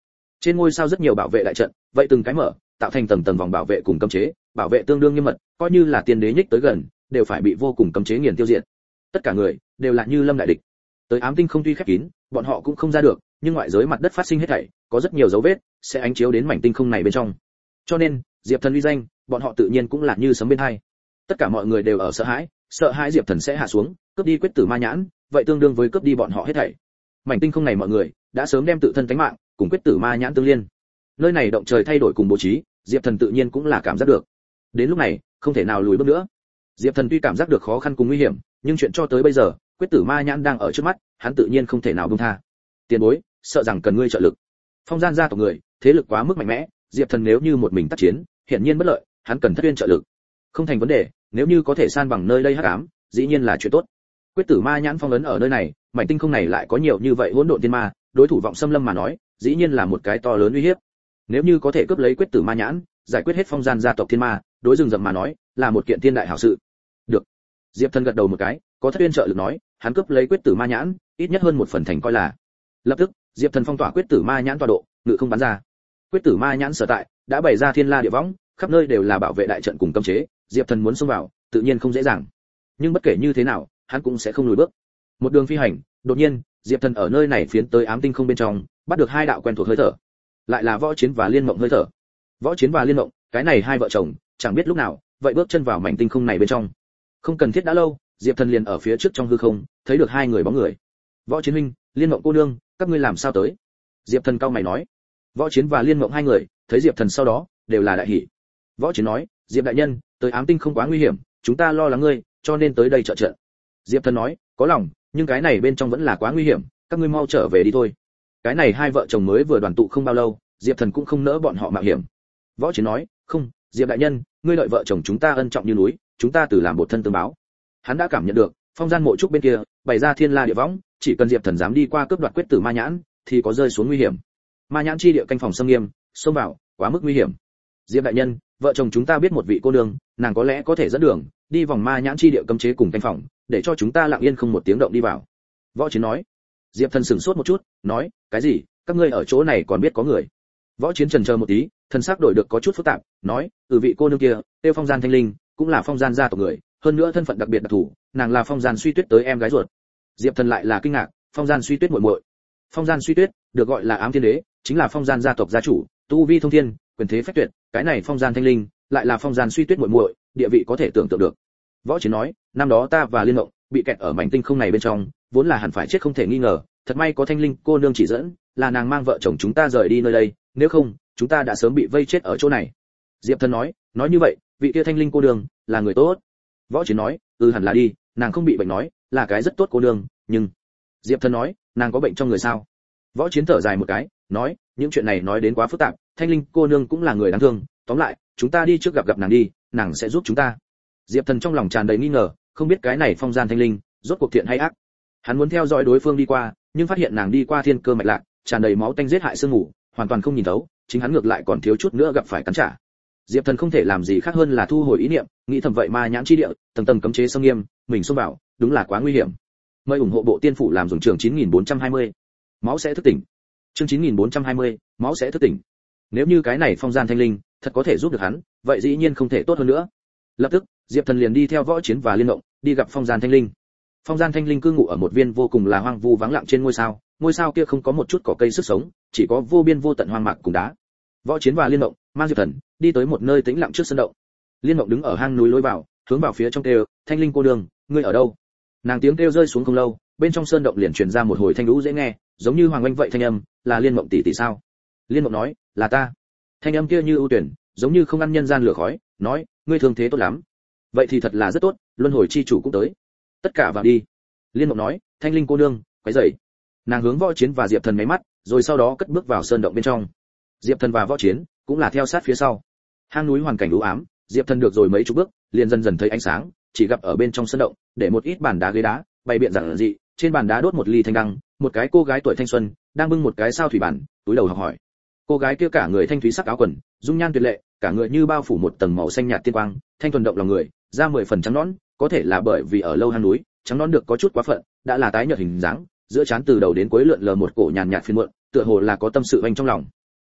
Trên ngôi sao rất nhiều bảo vệ đại trận, vậy từng cái mở, tạo thành tầng tầng vòng bảo vệ cùng cấm chế, bảo vệ tương đương nghiêm mật, coi như là tiên đế nhích tới gần, đều phải bị vô cùng cấm chế nghiền tiêu diệt. Tất cả người đều là như lâm đại địch. Tới ám tinh không tuy khép kín, bọn họ cũng không ra được, nhưng ngoại giới mặt đất phát sinh hết thảy, có rất nhiều dấu vết, sẽ ánh chiếu đến mảnh tinh không này bên trong. Cho nên, Diệp Thần uy danh, bọn họ tự nhiên cũng là như sấm bên tai. Tất cả mọi người đều ở sợ hãi, sợ hãi Diệp Thần sẽ hạ xuống, cướp đi quyết tử ma nhãn, vậy tương đương với cướp đi bọn họ hết thảy. Mảnh tinh không này mọi người đã sớm đem tự thân tánh mạng cùng quyết tử ma nhãn tương liên. Nơi này động trời thay đổi cùng bố trí, Diệp Thần tự nhiên cũng là cảm giác được. Đến lúc này, không thể nào lùi bước nữa. Diệp Thần tuy cảm giác được khó khăn cùng nguy hiểm, nhưng chuyện cho tới bây giờ, quyết tử ma nhãn đang ở trước mắt, hắn tự nhiên không thể nào buông tha. Tiền bối, sợ rằng cần ngươi trợ lực. Phong gian gia tộc người, thế lực quá mức mạnh mẽ, Diệp Thần nếu như một mình tác chiến, hiển nhiên bất lợi, hắn cần thất uyên trợ lực. Không thành vấn đề, nếu như có thể san bằng nơi đây hắc ám, dĩ nhiên là chuyện tốt. Quyết tử ma nhãn phong ấn ở nơi này, mảnh tinh không này lại có nhiều như vậy hỗn độn thiên ma, đối thủ vọng xâm lâm mà nói, dĩ nhiên là một cái to lớn uy hiếp. Nếu như có thể cướp lấy quyết tử ma nhãn, giải quyết hết phong gian gia tộc thiên ma, đối rừng rậm mà nói, là một kiện thiên đại hảo sự. Được. Diệp Thần gật đầu một cái, có thất uyên trợ lực nói, hắn cướp lấy quyết tử ma nhãn, ít nhất hơn một phần thành coi là. Lập tức, Diệp Thần phong tỏa quyết tử ma nhãn tọa độ, ngự không bắn ra. Quyết tử ma nhãn sở tại, đã bày ra thiên la địa võng, khắp nơi đều là bảo vệ đại trận cùng cấm chế, Diệp Thần muốn xông vào, tự nhiên không dễ dàng. Nhưng bất kể như thế nào, hắn cũng sẽ không lùi bước. Một đường phi hành, đột nhiên, Diệp Thần ở nơi này phiến tới ám tinh không bên trong, bắt được hai đạo quen thuộc hơi thở. Lại là Võ Chiến và Liên Mộng hơi thở. Võ Chiến và Liên Mộng, cái này hai vợ chồng, chẳng biết lúc nào, vậy bước chân vào mảnh tinh không này bên trong. Không cần thiết đã lâu, Diệp Thần liền ở phía trước trong hư không, thấy được hai người bóng người. Võ Chiến huynh, Liên Mộng cô nương, các ngươi làm sao tới? Diệp Thần cau mày nói. Võ Chiến và Liên Mộng hai người, thấy Diệp Thần sau đó, đều là đại hỉ. Võ Chiến nói, Diệp đại nhân, tới ám tinh không quá nguy hiểm, chúng ta lo lắng ngươi, cho nên tới đây trợ trận. Diệp Thần nói, có lòng, nhưng cái này bên trong vẫn là quá nguy hiểm, các ngươi mau trở về đi thôi. Cái này hai vợ chồng mới vừa đoàn tụ không bao lâu, Diệp Thần cũng không nỡ bọn họ mạo hiểm. Võ Chiến nói, không, Diệp đại nhân, ngươi đợi vợ chồng chúng ta ân trọng như núi, chúng ta từ làm một thân tương báo. Hắn đã cảm nhận được, phong gian mộ trúc bên kia, bày ra thiên la địa võng, chỉ cần Diệp Thần dám đi qua cướp đoạt quyết tử ma nhãn, thì có rơi xuống nguy hiểm. Ma nhãn chi địa canh phòng xâm nghiêm, xông vào, quá mức nguy hiểm. Diệp đại nhân, vợ chồng chúng ta biết một vị cô nương, nàng có lẽ có thể dẫn đường, đi vòng ma nhãn chi địa cấm chế cùng canh phòng, để cho chúng ta lặng yên không một tiếng động đi vào. Võ Chiến nói. Diệp Thần sửng sốt một chút, nói, cái gì? Các ngươi ở chỗ này còn biết có người? Võ Chiến chần chờ một tí, thần sắc đổi được có chút phức tạp, nói, từ vị cô nương kia, tiêu phong gian thanh linh, cũng là phong gian gia tộc người, hơn nữa thân phận đặc biệt đặc thù, nàng là phong gian suy tuyết tới em gái ruột. Diệp Thần lại là kinh ngạc, phong gian suy tuyết muội muội. Phong gian suy tuyết, được gọi là ám thiên đế, chính là phong gian gia tộc gia chủ, tu vi thông thiên, quyền thế phách tuyệt, cái này phong gian thanh linh, lại là phong gian suy tuyết muội muội, địa vị có thể tưởng tượng được. Võ Chiến nói, năm đó ta và Liên Mộng bị kẹt ở mảnh tinh không này bên trong, vốn là hẳn phải chết không thể nghi ngờ, thật may có thanh linh cô nương chỉ dẫn, là nàng mang vợ chồng chúng ta rời đi nơi đây, nếu không, chúng ta đã sớm bị vây chết ở chỗ này. Diệp Thần nói, nói như vậy, vị kia thanh linh cô nương là người tốt. Võ Chiến nói, ừ hẳn là đi, nàng không bị bệnh nói, là cái rất tốt cô nương, nhưng Diệp Thần nói, nàng có bệnh trong người sao? Võ Chiến thở dài một cái, nói, những chuyện này nói đến quá phức tạp, thanh linh cô nương cũng là người đáng thương, tóm lại, chúng ta đi trước gặp gặp nàng đi, nàng sẽ giúp chúng ta. Diệp Thần trong lòng tràn đầy nghi ngờ, không biết cái này phong gian thanh linh, rốt cuộc thiện hay ác. Hắn muốn theo dõi đối phương đi qua, nhưng phát hiện nàng đi qua thiên cơ mạch lạc, tràn đầy máu tanh giết hại sương ngủ, hoàn toàn không nhìn thấu, chính hắn ngược lại còn thiếu chút nữa gặp phải cắn trả. Diệp Thần không thể làm gì khác hơn là thu hồi ý niệm, nghĩ thầm vậy ma nhãn chi địa, tầng tầng cấm chế sông nghiêm, mình xông vào, đúng là quá nguy hiểm. Mời ủng hộ bộ tiên phủ làm dùng trường chín nghìn bốn trăm hai mươi. Máu sẽ thức tỉnh. Chương chín nghìn bốn trăm hai mươi, máu sẽ thức tỉnh. Nếu như cái này phong gian thanh linh thật có thể giúp được hắn, vậy dĩ nhiên không thể tốt hơn nữa. Lập tức, Diệp Thần liền đi theo Võ Chiến và Liên Mộng, đi gặp phong gian thanh linh. Phong gian thanh linh cư ngụ ở một viên vô cùng là hoang vu vắng lặng trên ngôi sao, ngôi sao kia không có một chút cỏ cây sức sống, chỉ có vô biên vô tận hoang mạc cùng đá. Võ Chiến và Liên Mộng mang Diệp Thần đi tới một nơi tĩnh lặng trước sân động. Liên Mộng đứng ở hang núi lối vào, hướng vào phía trong kêu, "Thanh linh cô nương, ngươi ở đâu?" Nàng tiếng kêu rơi xuống không lâu, bên trong sơn động liền truyền ra một hồi thanh lũ dễ nghe, giống như hoàng oanh vậy thanh âm, là Liên Mộng tỷ tỷ sao? Liên Mộng nói, "Là ta." Thanh âm kia như ưu tuyển, giống như không ăn nhân gian lửa khói, nói, "Ngươi thương thế tốt lắm." Vậy thì thật là rất tốt, luân hồi chi chủ cũng tới. Tất cả vào đi. Liên Mộng nói, "Thanh linh cô nương, quấy rầy." Nàng hướng Võ Chiến và Diệp Thần mấy mắt, rồi sau đó cất bước vào sơn động bên trong. Diệp Thần và Võ Chiến cũng là theo sát phía sau. Hang núi hoàn cảnh u ám, Diệp Thần được rồi mấy chục bước, liền dần dần thấy ánh sáng, chỉ gặp ở bên trong sơn động, để một ít bàn đá ghế đá, bày biện giản dị, trên bàn đá đốt một ly thanh đăng, một cái cô gái tuổi thanh xuân, đang bưng một cái sao thủy bản, túi đầu học hỏi. Cô gái kia cả người thanh thúy sắc áo quần, dung nhan tuyệt lệ, cả người như bao phủ một tầng màu xanh nhạt tiên quang, thanh thuần động lòng người, da mười phần trắng nõn, có thể là bởi vì ở lâu hang núi, trắng nõn được có chút quá phận, đã là tái nhợt hình dáng, giữa trán từ đầu đến cuối lượn lờ một cổ nhàn nhạt phiền muộn, tựa hồ là có tâm sự vành trong lòng.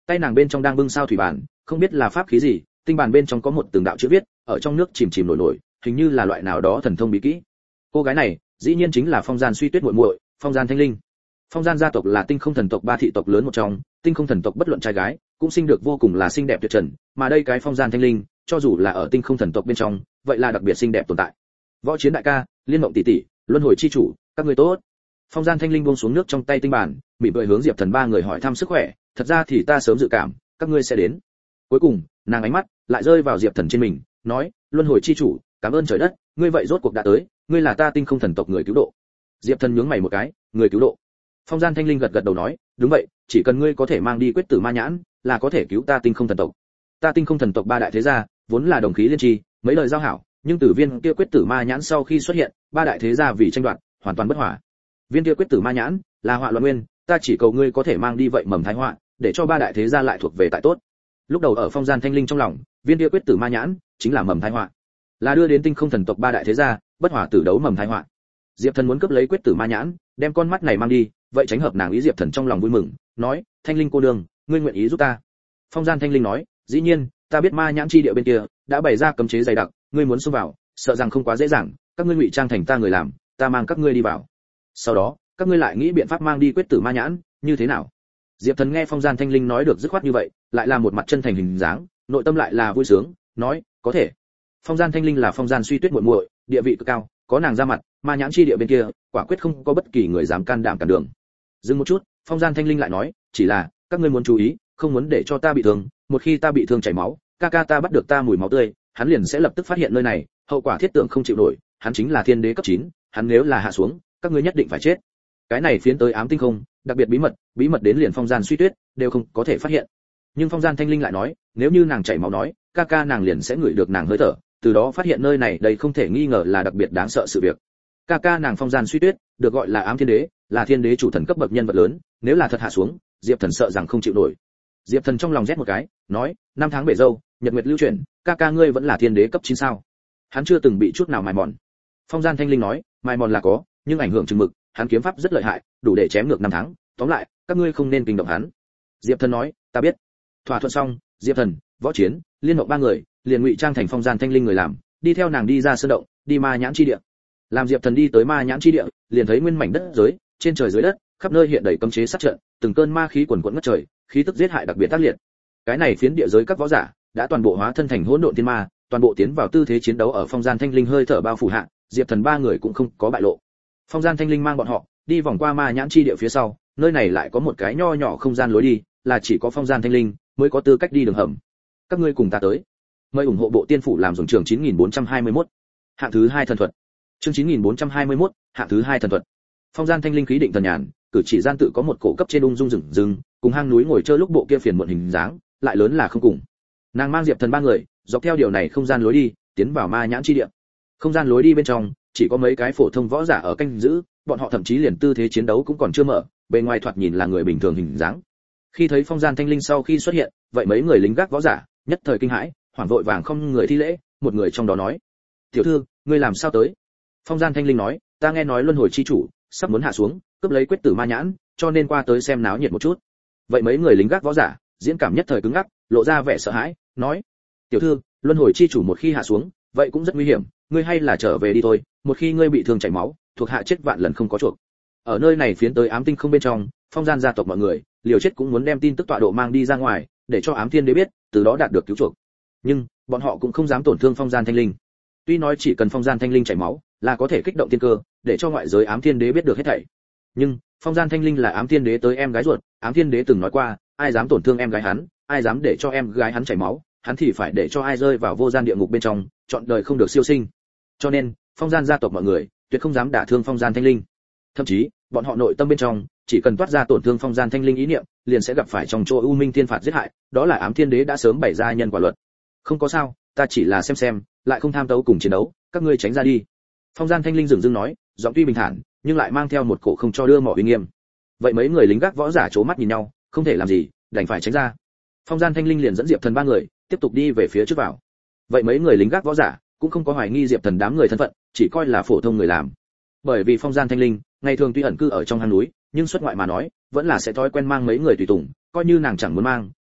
tay nàng bên trong đang bưng sao thủy bàn, không biết là pháp khí gì, tinh bàn bên trong có một từng đạo chữ viết, ở trong nước chìm chìm nổi nổi, hình như là loại nào đó thần thông bí kỹ. Cô gái này, dĩ nhiên chính là Phong Gian Suy Tuyết muội muội, Phong Gian Thanh Linh. Phong Gian gia tộc là tinh không thần tộc ba thị tộc lớn một trong, tinh không thần tộc bất luận trai gái, cũng sinh được vô cùng là xinh đẹp tuyệt trần, mà đây cái Phong Gian Thanh Linh, cho dù là ở tinh không thần tộc bên trong, vậy là đặc biệt xinh đẹp tồn tại. Võ Chiến đại ca, Liên Mộng tỷ tỷ, Luân Hồi chi chủ, các ngươi tốt. Phong Gian Thanh Linh buông xuống nước trong tay tinh bản, mỉm cười hướng Diệp Thần ba người hỏi thăm sức khỏe, thật ra thì ta sớm dự cảm, các ngươi sẽ đến. Cuối cùng, nàng ánh mắt lại rơi vào Diệp Thần trên mình, nói, Luân Hồi chi chủ, cảm ơn trời đất, ngươi vậy rốt cuộc đã tới, ngươi là ta tinh không thần tộc người cứu độ. Diệp Thần nhướng mày một cái, người cứu độ. Phong Gian Thanh Linh gật gật đầu nói, đúng vậy, chỉ cần ngươi có thể mang đi quyết tử ma nhãn, là có thể cứu ta tinh không thần tộc. Ta tinh không thần tộc ba đại thế gia, vốn là đồng khí liên tri, mấy lời giao hảo, nhưng từ viên kia quyết tử ma nhãn sau khi xuất hiện, ba đại thế gia vì tranh đoạt, hoàn toàn bất hòa. Viên kia quyết tử ma nhãn là họa loạn nguyên, ta chỉ cầu ngươi có thể mang đi vậy mầm thái họa, để cho ba đại thế gia lại thuộc về tại tốt. Lúc đầu ở Phong Gian Thanh Linh trong lòng, viên kia quyết tử ma nhãn chính là mầm thái họa, là đưa đến tinh không thần tộc ba đại thế gia bất hòa tử đấu mầm thái họa. Diệp Thần muốn cướp lấy quyết tử ma nhãn, đem con mắt này mang đi, vậy tránh hợp nàng ý. Diệp Thần trong lòng vui mừng, nói, Thanh Linh cô nương, ngươi nguyện ý giúp ta? Phong Gian Thanh Linh nói, dĩ nhiên, ta biết ma nhãn chi địa bên kia đã bày ra cấm chế dày đặc, ngươi muốn xông vào, sợ rằng không quá dễ dàng, các ngươi ngụy trang thành ta người làm, ta mang các ngươi đi vào. Sau đó, các ngươi lại nghĩ biện pháp mang đi quyết tử ma nhãn, như thế nào? Diệp Thần nghe Phong Gian Thanh Linh nói được dứt khoát như vậy, lại là một mặt chân thành hình dáng, nội tâm lại là vui sướng, nói, có thể. Phong Gian Thanh Linh là Phong Gian Suy Tuyết muội muội, địa vị cực cao, có nàng ra mặt, ma nhãn chi địa bên kia, quả quyết không có bất kỳ người dám can đảm cản đường. Dừng một chút, Phong Gian Thanh Linh lại nói, chỉ là, các ngươi muốn chú ý, không muốn để cho ta bị thương, một khi ta bị thương chảy máu, ca ca ta bắt được ta mùi máu tươi, hắn liền sẽ lập tức phát hiện nơi này, hậu quả thiết tưởng không chịu nổi, hắn chính là thiên đế cấp chín, hắn nếu là hạ xuống, các ngươi nhất định phải chết. Cái này phiến tới ám tinh không, đặc biệt bí mật, bí mật đến liền Phong Gian Suy Tuyết đều không có thể phát hiện. Nhưng Phong Gian Thanh Linh lại nói, nếu như nàng chảy máu nói, ca ca nàng liền sẽ ngửi được nàng hơi thở, từ đó phát hiện nơi này đây không thể nghi ngờ là đặc biệt đáng sợ sự việc. Ca ca nàng Phong Gian Suy Tuyết được gọi là ám thiên đế, là thiên đế chủ thần cấp bậc nhân vật lớn, nếu là thật hạ xuống, Diệp Thần sợ rằng không chịu nổi. Diệp Thần trong lòng rét một cái, nói, năm tháng bể dâu, nhật nguyệt lưu chuyển, ca ca ngươi vẫn là thiên đế cấp chín sao? Hắn chưa từng bị chút nào mài mòn. Phong Gian Thanh Linh nói, mài mòn là có, nhưng ảnh hưởng chừng mực, hắn kiếm pháp rất lợi hại, đủ để chém ngược năm tháng, tóm lại, các ngươi không nên kinh động hắn. Diệp Thần nói, ta biết. Thỏa thuận xong, Diệp Thần, Võ Chiến, Liên Mộng ba người, liền ngụy trang thành Phong Gian Thanh Linh người làm, đi theo nàng đi ra sơn động, đi ma nhãn chi địa. Làm Diệp Thần đi tới ma nhãn chi địa, liền thấy nguyên mảnh đất giới, trên trời dưới đất, khắp nơi hiện đầy cấm chế sát trận, từng cơn ma khí quần quẫn ngất trời, khí tức giết hại đặc biệt tác liệt. Cái này phiến địa giới các võ giả đã toàn bộ hóa thân thành hỗn độn thiên ma, toàn bộ tiến vào tư thế chiến đấu. Ở Phong Gian Thanh Linh hơi thở bao phủ hạ, Diệp Thần ba người cũng không có bại lộ. Phong Gian Thanh Linh mang bọn họ đi vòng qua ma nhãn chi địa phía sau, nơi này lại có một cái nho nhỏ không gian lối đi, là chỉ có Phong Gian Thanh Linh mới có tư cách đi đường hầm. Các ngươi cùng ta tới. Mời ủng hộ bộ tiên phủ làm dùng trường chín nghìn bốn trăm hai mươi mốt. Hạng thứ hai thần thuật. Chương chín nghìn bốn trăm hai mươi mốt, hạng thứ hai thần thuật. Phong Gian Thanh Linh khí định thần nhàn, cử chỉ gian tự có một cổ cấp trên ung dung rừng rừng, cùng hang núi ngồi chơi lúc bộ kia phiền muộn hình dáng, lại lớn là không cùng. Nàng mang Diệp Thần ba người, dọc theo điều này không gian lối đi, tiến vào ma nhãn chi địa. Không gian lối đi bên trong, chỉ có mấy cái phổ thông võ giả ở canh giữ, bọn họ thậm chí liền tư thế chiến đấu cũng còn chưa mở, bề ngoài thoạt nhìn là người bình thường hình dáng. Khi thấy Phong Gian Thanh Linh sau khi xuất hiện, vậy mấy người lính gác võ giả nhất thời kinh hãi, hoảng vội vàng không người thi lễ, một người trong đó nói: "Tiểu thư, ngươi làm sao tới?" Phong Gian Thanh Linh nói: "Ta nghe nói luân hồi chi chủ sắp muốn hạ xuống, cướp lấy quyết tử ma nhãn, cho nên qua tới xem náo nhiệt một chút." Vậy mấy người lính gác võ giả diễn cảm nhất thời cứng ngắc, lộ ra vẻ sợ hãi, nói: "Tiểu thư, luân hồi chi chủ một khi hạ xuống, vậy cũng rất nguy hiểm, ngươi hay là trở về đi thôi, một khi ngươi bị thương chảy máu, thuộc hạ chết vạn lần không có chuộc." Ở nơi này phiến tới ám tinh không bên trong, Phong Gian gia tộc mọi người liều chết cũng muốn đem tin tức tọa độ mang đi ra ngoài, để cho ám thiên đế biết, từ đó đạt được cứu chuộc. Nhưng bọn họ cũng không dám tổn thương Phong Gian Thanh Linh. Tuy nói chỉ cần Phong Gian Thanh Linh chảy máu là có thể kích động tiên cơ, để cho ngoại giới ám thiên đế biết được hết thảy. Nhưng Phong Gian Thanh Linh là ám thiên đế tới em gái ruột, ám thiên đế từng nói qua, ai dám tổn thương em gái hắn, ai dám để cho em gái hắn chảy máu, hắn thì phải để cho ai rơi vào vô gian địa ngục bên trong, chọn đời không được siêu sinh. Cho nên, Phong Gian gia tộc mọi người tuyệt không dám đả thương Phong Gian Thanh Linh. Thậm chí, bọn họ nội tâm bên trong, chỉ cần toát ra tổn thương Phong Gian Thanh Linh ý niệm, liền sẽ gặp phải trong chỗ u minh thiên phạt giết hại, đó là ám thiên đế đã sớm bày ra nhân quả luật. Không có sao, ta chỉ là xem xem, lại không tham tấu cùng chiến đấu, các ngươi tránh ra đi. Phong Gian Thanh Linh dừng dưng nói, giọng tuy bình thản, nhưng lại mang theo một cổ không cho đưa mỏ uy nghiêm. Vậy mấy người lính gác võ giả chố mắt nhìn nhau, không thể làm gì, đành phải tránh ra. Phong Gian Thanh Linh liền dẫn Diệp Thần ba người tiếp tục đi về phía trước vào. Vậy mấy người lính gác võ giả cũng không có hoài nghi Diệp Thần đám người thân phận, chỉ coi là phổ thông người làm. Bởi vì Phong Gian Thanh Linh ngày thường tuy ẩn cư ở trong hang núi, nhưng xuất ngoại mà nói, vẫn là sẽ thói quen mang mấy người tùy tùng, coi như nàng chẳng muốn mang,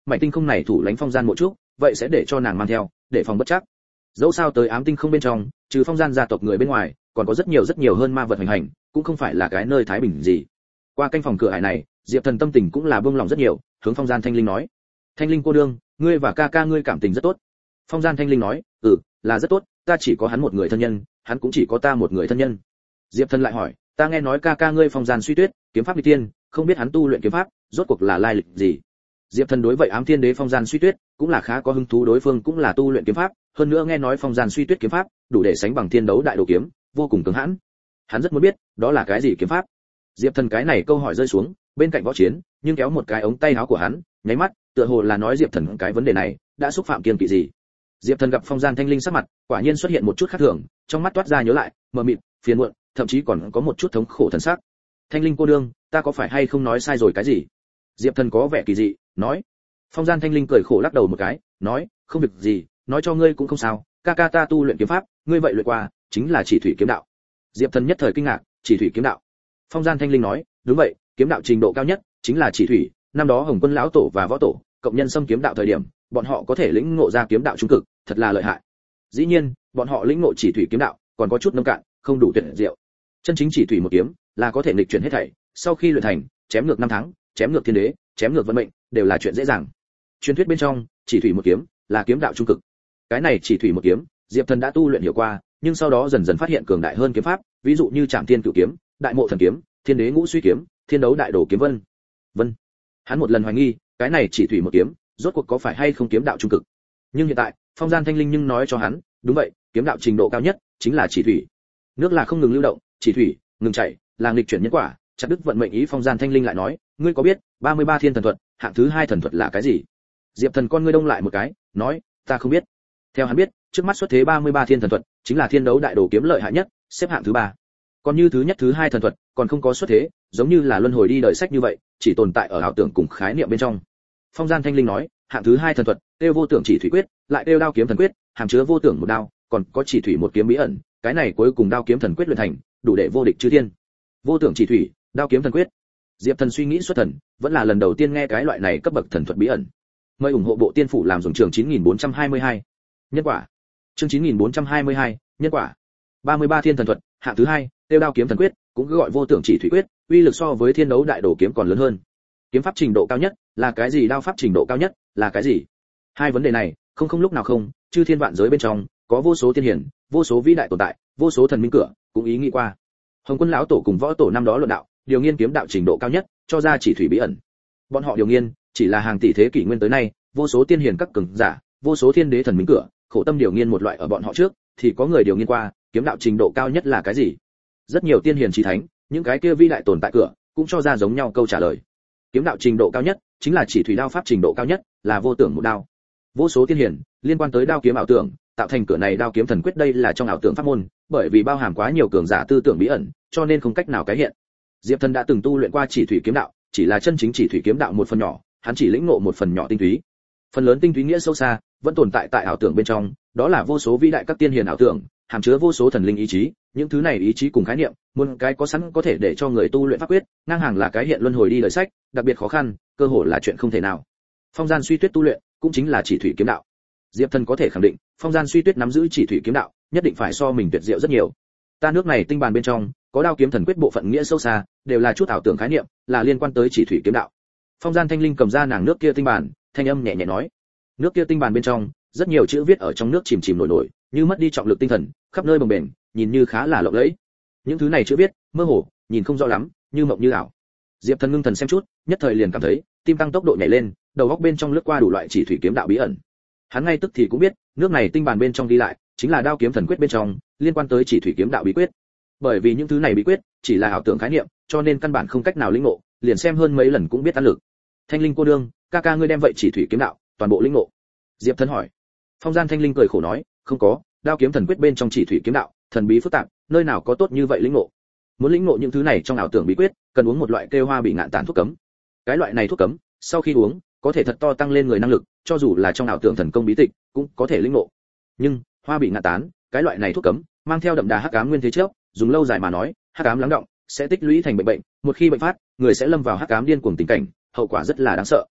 mảnh tinh không này thủ lãnh phong gian mộ trúc, vậy sẽ để cho nàng mang theo, để phòng bất trắc. Dẫu sao tới ám tinh không bên trong, trừ phong gian gia tộc người bên ngoài, còn có rất nhiều rất nhiều hơn ma vật hành hành, cũng không phải là cái nơi thái bình gì. Qua canh phòng cửa hải này, Diệp Thần tâm tình cũng là buông lòng rất nhiều, hướng phong gian thanh linh nói: "Thanh linh cô đương, ngươi và ca ca ngươi cảm tình rất tốt." Phong gian thanh linh nói: "Ừ, là rất tốt, ta chỉ có hắn một người thân nhân, hắn cũng chỉ có ta một người thân nhân." Diệp Thần lại hỏi: "Ta nghe nói ca ca ngươi Phong gian Suy Tuyết, kiếm pháp đi tiên, không biết hắn tu luyện kiếm pháp, rốt cuộc là lai lịch gì?" Diệp Thần đối vậy ám thiên đế Phong gian Suy Tuyết cũng là khá có hứng thú, đối phương cũng là tu luyện kiếm pháp, hơn nữa nghe nói Phong gian Suy Tuyết kiếm pháp đủ để sánh bằng thiên đấu đại đồ kiếm, vô cùng cứng hãn. Hắn rất muốn biết, đó là cái gì kiếm pháp. Diệp Thần cái này câu hỏi rơi xuống, bên cạnh võ chiến, nhưng kéo một cái ống tay áo của hắn, nháy mắt, tựa hồ là nói Diệp Thần cái vấn đề này đã xúc phạm kiêng kỵ gì. Diệp Thần gặp Phong gian thanh linh sắc mặt, quả nhiên xuất hiện một chút khác thường, trong mắt toát ra nhớ lại, mờ mịt, phiền muộn, thậm chí còn có một chút thống khổ thần sắc. "Thanh linh cô đương, ta có phải hay không nói sai rồi cái gì?" Diệp Thần có vẻ kỳ dị, nói. Phong gian thanh linh cười khổ lắc đầu một cái, nói: "Không việc gì, nói cho ngươi cũng không sao, ca ca ta tu luyện kiếm pháp, ngươi vậy luyện qua, chính là chỉ thủy kiếm đạo." Diệp Thần nhất thời kinh ngạc, chỉ thủy kiếm đạo. Phong gian thanh linh nói: "Đúng vậy, kiếm đạo trình độ cao nhất chính là chỉ thủy, năm đó Hồng Quân lão tổ và võ tổ, cộng nhân xâm kiếm đạo thời điểm, bọn họ có thể lĩnh ngộ ra kiếm đạo trung cực, thật là lợi hại. Dĩ nhiên, bọn họ lĩnh ngộ chỉ thủy kiếm đạo, còn có chút nông cạn, không đủ tuyệt diệu. Chân chính chỉ thủy một kiếm, là có thể nghịch chuyển hết thảy, sau khi luyện thành, chém ngược năm tháng, chém ngược thiên đế, chém ngược vận mệnh, đều là chuyện dễ dàng. Truyền thuyết bên trong, chỉ thủy một kiếm, là kiếm đạo trung cực. Cái này chỉ thủy một kiếm, Diệp Thần đã tu luyện hiểu qua, nhưng sau đó dần dần phát hiện cường đại hơn kiếm pháp, ví dụ như Trảm Thiên Cửu kiếm, Đại Mộ Thần kiếm, Thiên Đế Ngũ Suy kiếm, Thiên Đấu Đại Đồ kiếm vân vân. Hắn một lần hoài nghi, cái này chỉ thủy một kiếm, rốt cuộc có phải hay không kiếm đạo trung cực. Nhưng hiện tại, Phong gian thanh linh nhưng nói cho hắn, đúng vậy, kiếm đạo trình độ cao nhất chính là chỉ thủy. Nước là không ngừng lưu động, chỉ thủy ngừng chảy, là nghịch chuyển nhân quả, chặt đứt vận mệnh ý. Phong gian thanh linh lại nói: "Ngươi có biết ba mươi ba thiên thần thuật, hạng thứ hai thần thuật là cái gì?" Diệp Thần con ngươi đông lại một cái, nói: "Ta không biết." Theo hắn biết, trước mắt xuất thế ba mươi ba thiên thần thuật, chính là Thiên Đấu Đại Đồ kiếm lợi hại nhất, xếp hạng thứ ba. Còn như thứ nhất thứ hai thần thuật, còn không có xuất thế, giống như là luân hồi đi đời sách như vậy, chỉ tồn tại ở ảo tưởng cùng khái niệm bên trong. Phong gian thanh linh nói: "Hạng thứ hai thần thuật, tiêu vô tưởng chỉ thủy quyết, lại tiêu đao kiếm thần quyết, hàm chứa vô tưởng một đao, còn có chỉ thủy một kiếm bí ẩn, cái này cuối cùng đao kiếm thần quyết luyện thành, đủ để vô địch chư thiên." Vô tưởng chỉ thủy, đao kiếm thần quyết. Diệp Thần suy nghĩ xuất thần, vẫn là lần đầu tiên nghe cái loại này cấp bậc thần thuật bí ẩn. Mời ủng hộ bộ tiên phủ làm dùng trường chín nghìn bốn trăm hai mươi hai. Nhân quả. Chương chín nghìn bốn trăm hai mươi hai, nhân quả. ba mươi ba thiên thần thuật, hạng thứ hai, tiêu đao kiếm thần quyết, cũng cứ gọi vô tưởng chỉ thủy quyết, uy lực so với Thiên Đấu Đại Đồ kiếm còn lớn hơn. Kiếm pháp trình độ cao nhất là cái gì? Đao pháp trình độ cao nhất là cái gì? Hai vấn đề này, không không lúc nào không, chư thiên vạn giới bên trong, có vô số tiên hiển, vô số vĩ đại tồn tại, vô số thần minh cửa, cũng ý nghĩ qua. Hồng Quân lão tổ cùng võ tổ năm đó luận đạo, điều nghiên kiếm đạo trình độ cao nhất, cho ra chỉ thủy bí ẩn. Bọn họ điều nghiên, chỉ là hàng tỷ thế kỷ nguyên tới nay, vô số tiên hiển các cường giả, vô số thiên đế thần minh cửa, khổ tâm điều nghiên một loại ở bọn họ trước, thì có người điều nghiên qua, kiếm đạo trình độ cao nhất là cái gì? Rất nhiều tiên hiển chí thánh, những cái kia vĩ đại tồn tại cửa, cũng cho ra giống nhau câu trả lời. Kiếm đạo trình độ cao nhất chính là chỉ thủy đao pháp trình độ cao nhất, là vô tưởng một đao. Vô số tiên hiển liên quan tới đao kiếm ảo tưởng, tạo thành cửa này đao kiếm thần quyết, đây là trong ảo tưởng pháp môn, bởi vì bao hàm quá nhiều cường giả tư tưởng bí ẩn, cho nên không cách nào cái hiện. Diệp Thần đã từng tu luyện qua chỉ thủy kiếm đạo, chỉ là chân chính chỉ thủy kiếm đạo một phần nhỏ, hắn chỉ lĩnh ngộ một phần nhỏ tinh túy. Phần lớn tinh túy nghĩa sâu xa, vẫn tồn tại tại ảo tưởng bên trong, đó là vô số vĩ đại các tiên hiền ảo tưởng, hàm chứa vô số thần linh ý chí, những thứ này ý chí cùng khái niệm, muôn cái có sẵn có thể để cho người tu luyện pháp quyết, ngang hàng là cái hiện luân hồi đi đời sách, đặc biệt khó khăn, cơ hội là chuyện không thể nào. Phong gian Suy Tuyết tu luyện, cũng chính là chỉ thủy kiếm đạo. Diệp Thần có thể khẳng định, Phong gian Suy Tuyết nắm giữ chỉ thủy kiếm đạo, nhất định phải so mình tuyệt diệu rất nhiều. Ta nước này tinh bàn bên trong, có đao kiếm thần quyết bộ phận nghĩa sâu xa, đều là chút ảo tưởng khái niệm, là liên quan tới chỉ thủy kiếm đạo. Phong gian thanh linh cầm ra nàng nước kia tinh bàn, thanh âm nhẹ nhẹ nói: "Nước kia tinh bàn bên trong, rất nhiều chữ viết ở trong nước chìm chìm nổi nổi, như mất đi trọng lực tinh thần, khắp nơi bồng bềnh, nhìn như khá là lộng lẫy. Những thứ này chữ viết, mơ hồ, nhìn không rõ lắm, như mộng như ảo." Diệp Thần ngưng thần xem chút, nhất thời liền cảm thấy tim tăng tốc độ nhảy lên, đầu óc bên trong lướt qua đủ loại chỉ thủy kiếm đạo bí ẩn. Hắn ngay tức thì cũng biết, nước này tinh bàn bên trong ghi lại, chính là đao kiếm thần quyết bên trong, liên quan tới chỉ thủy kiếm đạo bí quyết. Bởi vì những thứ này bí quyết chỉ là ảo tưởng khái niệm, cho nên căn bản không cách nào lĩnh ngộ, liền xem hơn mấy lần cũng biết ăn lực. "Thanh linh cô đương, ca ca ngươi đem vậy chỉ thủy kiếm đạo toàn bộ lĩnh ngộ?" Diệp Thần hỏi. Phong gian thanh linh cười khổ nói: "Không có, đao kiếm thần quyết bên trong chỉ thủy kiếm đạo, thần bí phức tạp, nơi nào có tốt như vậy lĩnh ngộ. Muốn lĩnh ngộ những thứ này trong ảo tưởng bí quyết, cần uống một loại kêu hoa bị ngạn tán thuốc cấm. Cái loại này thuốc cấm, sau khi uống, có thể thật to tăng lên người năng lực, cho dù là trong ảo tưởng thần công bí tịch, cũng có thể lĩnh ngộ. Nhưng, hoa bị ngạn tán, cái loại này thuốc cấm, mang theo đậm đà hắc ám nguyên thế trước, dùng lâu dài mà nói, hắc ám lắng đọng, sẽ tích lũy thành bệnh bệnh, một khi bệnh phát, người sẽ lâm vào hắc ám điên cuồng tình cảnh, hậu quả rất là đáng sợ.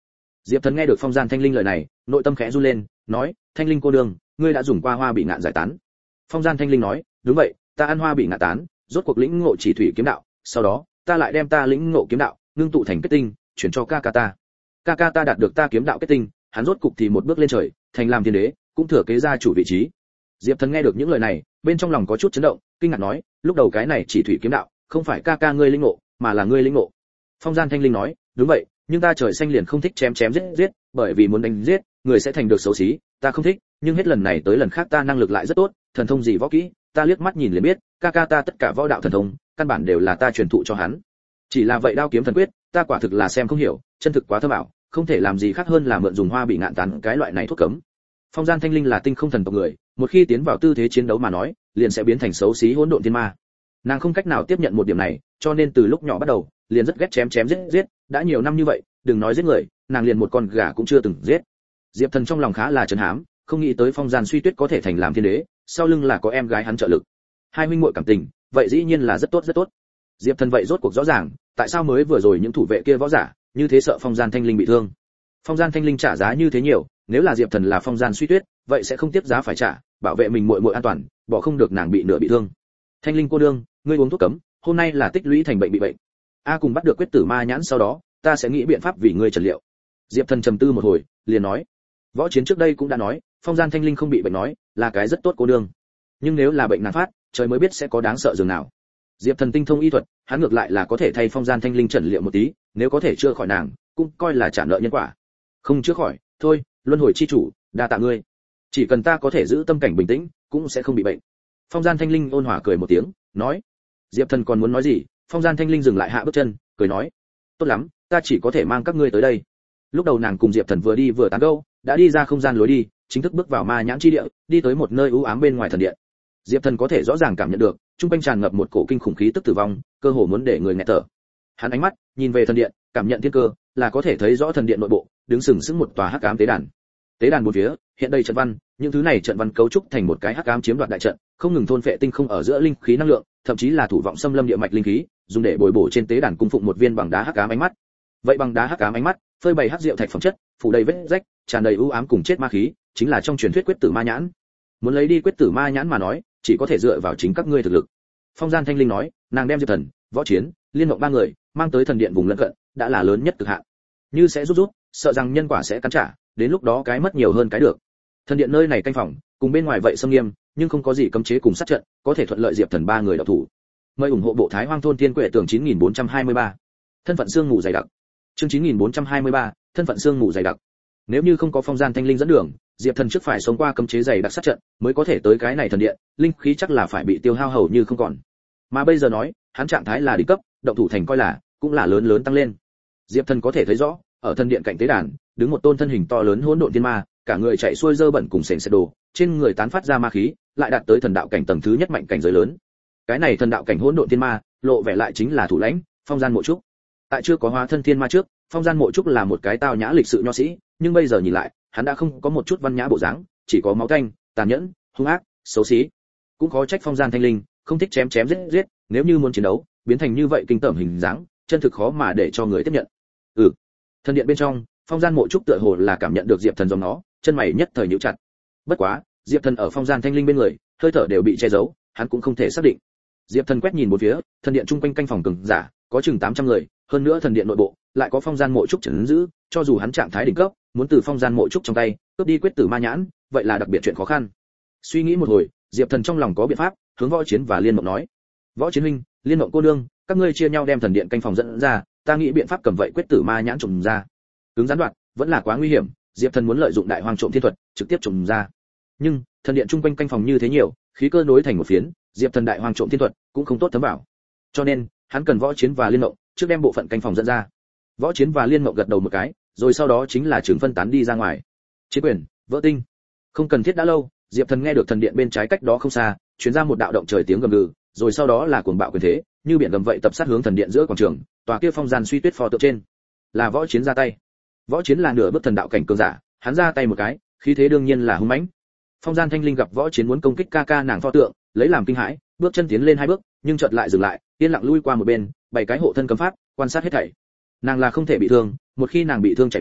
Diệp Thần nghe được Phong Gian Thanh Linh lời này, nội tâm khẽ run lên, nói, Thanh Linh cô đương, ngươi đã dùng qua hoa bị ngạn giải tán. Phong Gian Thanh Linh nói, đúng vậy, ta ăn hoa bị ngạn tán, rốt cuộc lĩnh ngộ chỉ thủy kiếm đạo, sau đó, ta lại đem ta lĩnh ngộ kiếm đạo, ngưng tụ thành kết tinh, chuyển cho ca ca ta. Ca ca ta đạt được ta kiếm đạo kết tinh, hắn rốt cục thì một bước lên trời, thành làm thiên đế, cũng thừa kế gia chủ vị trí. Diệp Thần nghe được những lời này, bên trong lòng có chút chấn động, kinh ngạc nói, lúc đầu cái này chỉ thủy kiếm đạo, không phải ca ca ngươi lĩnh ngộ, mà là ngươi lĩnh ngộ. Phong Gian Thanh Linh nói, đúng vậy, nhưng ta trời xanh liền không thích chém chém giết giết, bởi vì muốn đánh giết, người sẽ thành được xấu xí, ta không thích, nhưng hết lần này tới lần khác ta năng lực lại rất tốt, thần thông gì võ kỹ, ta liếc mắt nhìn liền biết, ca ca ta tất cả võ đạo thần thông, căn bản đều là ta truyền thụ cho hắn. Chỉ là vậy đao kiếm thần quyết, ta quả thực là xem không hiểu, chân thực quá thâm ảo, không thể làm gì khác hơn là mượn dùng hoa bị ngạn tán cái loại này thuốc cấm. Phong Gian Thanh Linh là tinh không thần tộc người, một khi tiến vào tư thế chiến đấu mà nói, liền sẽ biến thành xấu xí hỗn độn thiên ma. Nàng không cách nào tiếp nhận một điểm này, cho nên từ lúc nhỏ bắt đầu, liền rất ghét chém chém giết giết, đã nhiều năm như vậy, đừng nói giết người, nàng liền một con gà cũng chưa từng giết. Diệp Thần trong lòng khá là chấn hám, không nghĩ tới Phong Gian Suy Tuyết có thể thành làm thiên đế, sau lưng là có em gái hắn trợ lực. Hai huynh muội cảm tình, vậy dĩ nhiên là rất tốt rất tốt. Diệp Thần vậy rốt cuộc rõ ràng, tại sao mới vừa rồi những thủ vệ kia võ giả, như thế sợ Phong Gian Thanh Linh bị thương. Phong Gian Thanh Linh trả giá như thế nhiều, nếu là Diệp Thần là Phong Gian Suy Tuyết, vậy sẽ không tiếp giá phải trả, bảo vệ mình muội muội an toàn, bỏ không được nàng bị nửa bị thương. Thanh Linh cô đương, ngươi uống thuốc cấm, hôm nay là tích lũy thành bệnh bị bệnh. A cùng bắt được quyết tử ma nhãn sau đó, ta sẽ nghĩ biện pháp vì ngươi trần liệu. Diệp Thần trầm tư một hồi, liền nói, võ chiến trước đây cũng đã nói, Phong Gian Thanh Linh không bị bệnh nói, là cái rất tốt cô đương. Nhưng nếu là bệnh nàng phát, trời mới biết sẽ có đáng sợ dường nào. Diệp Thần tinh thông y thuật, hắn ngược lại là có thể thay Phong Gian Thanh Linh trần liệu một tí, nếu có thể chữa khỏi nàng, cũng coi là trả nợ nhân quả. Không chữa khỏi, thôi, luân hồi chi chủ, đa tạ ngươi. Chỉ cần ta có thể giữ tâm cảnh bình tĩnh, cũng sẽ không bị bệnh. Phong Gian Thanh Linh ôn hòa cười một tiếng, nói. Diệp Thần còn muốn nói gì, Phong Gian Thanh Linh dừng lại hạ bước chân, cười nói, tốt lắm, ta chỉ có thể mang các ngươi tới đây. Lúc đầu nàng cùng Diệp Thần vừa đi vừa tán gẫu, đã đi ra không gian lối đi, chính thức bước vào ma nhãn chi địa, đi tới một nơi u ám bên ngoài thần điện. Diệp Thần có thể rõ ràng cảm nhận được, trung quanh tràn ngập một cổ kinh khủng khí tức tử vong, cơ hồ muốn để người nghẹt thở. Hắn ánh mắt nhìn về thần điện, cảm nhận thiên cơ, là có thể thấy rõ thần điện nội bộ, đứng sừng sững một tòa hắc ám tế đàn. Tế đàn bốn phía hiện đầy trận văn, những thứ này trận văn cấu trúc thành một cái hắc ám chiếm đoạt đại trận, không ngừng thôn phệ tinh không ở giữa linh khí năng lượng, thậm chí là thủ vọng xâm lâm địa mạch linh khí, dùng để bồi bổ trên tế đàn cung phụng một viên bằng đá hắc ám ánh mắt. Vậy bằng đá hắc ám ánh mắt, phơi bày hắc diệu thạch phẩm chất, phủ đầy vết rách, tràn đầy u ám cùng chết ma khí, chính là trong truyền thuyết quyết tử ma nhãn. Muốn lấy đi quyết tử ma nhãn mà nói, chỉ có thể dựa vào chính các ngươi thực lực. Phong Gian Thanh Linh nói, nàng đem Diệp Thần, Võ Chiến, Liên Mộng ba người mang tới thần điện vùng lân cận, đã là lớn nhất cực hạn. Như sẽ rút rút, sợ rằng nhân quả sẽ cắn trả, đến lúc đó cái mất nhiều hơn cái được. Thần điện nơi này canh phòng, cùng bên ngoài vậy xâm nghiêm, nhưng không có gì cấm chế cùng sát trận, có thể thuận lợi Diệp Thần ba người độc thủ. Mời ủng hộ bộ Thái Hoang thôn tiên quệ tưởng chín nghìn bốn trăm hai mươi ba. Thân phận xương ngủ dày đặc. Chương chín nghìn bốn trăm hai mươi ba, thân phận xương ngủ dày đặc. Nếu như không có Phong Gian Thanh Linh dẫn đường, Diệp Thần trước phải sống qua cấm chế dày đặc sát trận, mới có thể tới cái này thần điện, linh khí chắc là phải bị tiêu hao hầu như không còn. Mà bây giờ nói, hắn trạng thái là đỉnh cấp, động thủ thành coi là cũng là lớn lớn tăng lên. Diệp Thần có thể thấy rõ, ở thần điện cạnh tế đàn, đứng một tôn thân hình to lớn hỗn độn thiên ma, cả người chạy xuôi dơ bẩn cùng sền sệt đồ, trên người tán phát ra ma khí, lại đạt tới thần đạo cảnh tầng thứ nhất mạnh cảnh giới lớn. Cái này thần đạo cảnh hỗn độn thiên ma, lộ vẻ lại chính là thủ lãnh, Phong Gian Mộ Trúc. Tại chưa có hóa thân thiên ma trước, Phong Gian Mộ Trúc là một cái tao nhã lịch sự nho sĩ, nhưng bây giờ nhìn lại, hắn đã không có một chút văn nhã bộ dáng, chỉ có máu tanh, tàn nhẫn, hung ác, xấu xí. Cũng khó trách Phong Gian Thanh Linh không thích chém chém giết giết, nếu như muốn chiến đấu, biến thành như vậy kinh tởm hình dáng, chân thực khó mà để cho người tiếp nhận. Ừ. Thần điện bên trong, Phong Gian Mộ Trúc tựa hồ là cảm nhận được Diệp Thần dòng nó, chân mày nhất thời nhíu chặt. Bất quá, Diệp Thần ở Phong Gian Thanh Linh bên người, hơi thở đều bị che giấu, hắn cũng không thể xác định. Diệp Thần quét nhìn bốn phía, thần điện trung quanh canh phòng cường giả, có chừng tám trăm người, hơn nữa thần điện nội bộ lại có Phong Gian Mộ Trúc trấn giữ, cho dù hắn trạng thái đỉnh cấp, muốn từ Phong Gian Mộ Trúc trong tay cướp đi quyết tử ma nhãn, vậy là đặc biệt chuyện khó khăn. Suy nghĩ một hồi, Diệp Thần trong lòng có biện pháp, hướng Võ Chiến và Liên Mộng nói: "Võ Chiến huynh, Liên Mộng cô nương, các ngươi chia nhau đem thần điện canh phòng dẫn ra, ta nghĩ biện pháp cầm vậy quyết tử ma nhãn trộm ra." Cứng rắn đoạt, vẫn là quá nguy hiểm, Diệp Thần muốn lợi dụng đại hoang trộm thiên thuật, trực tiếp trộm ra. Nhưng, thần điện trung quanh canh phòng như thế nhiều, khí cơ nối thành một phiến, Diệp Thần đại hoang trộm thiên thuật cũng không tốt thấm vào. Cho nên, hắn cần Võ Chiến và Liên Mộng trước đem bộ phận canh phòng dẫn ra. Võ Chiến và Liên Mộng gật đầu một cái, rồi sau đó chính là trường phân tán đi ra ngoài. Chiến quyền, vỡ tinh. Không cần thiết đã lâu, Diệp Thần nghe được thần điện bên trái cách đó không xa, truyền ra một đạo động trời tiếng gầm gừ, rồi sau đó là cuồng bạo quyền thế, như biển gầm vậy tập sát hướng thần điện giữa quảng trường, tòa kia Phong Gian Suy Tuyết pho tượng trên. Là Võ Chiến ra tay. Võ Chiến là nửa bước thần đạo cảnh cường giả, hắn ra tay một cái, khí thế đương nhiên là hung mãnh. Phong Gian Thanh Linh gặp Võ Chiến muốn công kích ca ca nàng pho tượng, lấy làm kinh hãi, bước chân tiến lên hai bước, nhưng chợt lại dừng lại, yên lặng lui qua một bên, bảy cái hộ thân cấm pháp, quan sát hết thảy. Nàng là không thể bị thương, một khi nàng bị thương chảy máu,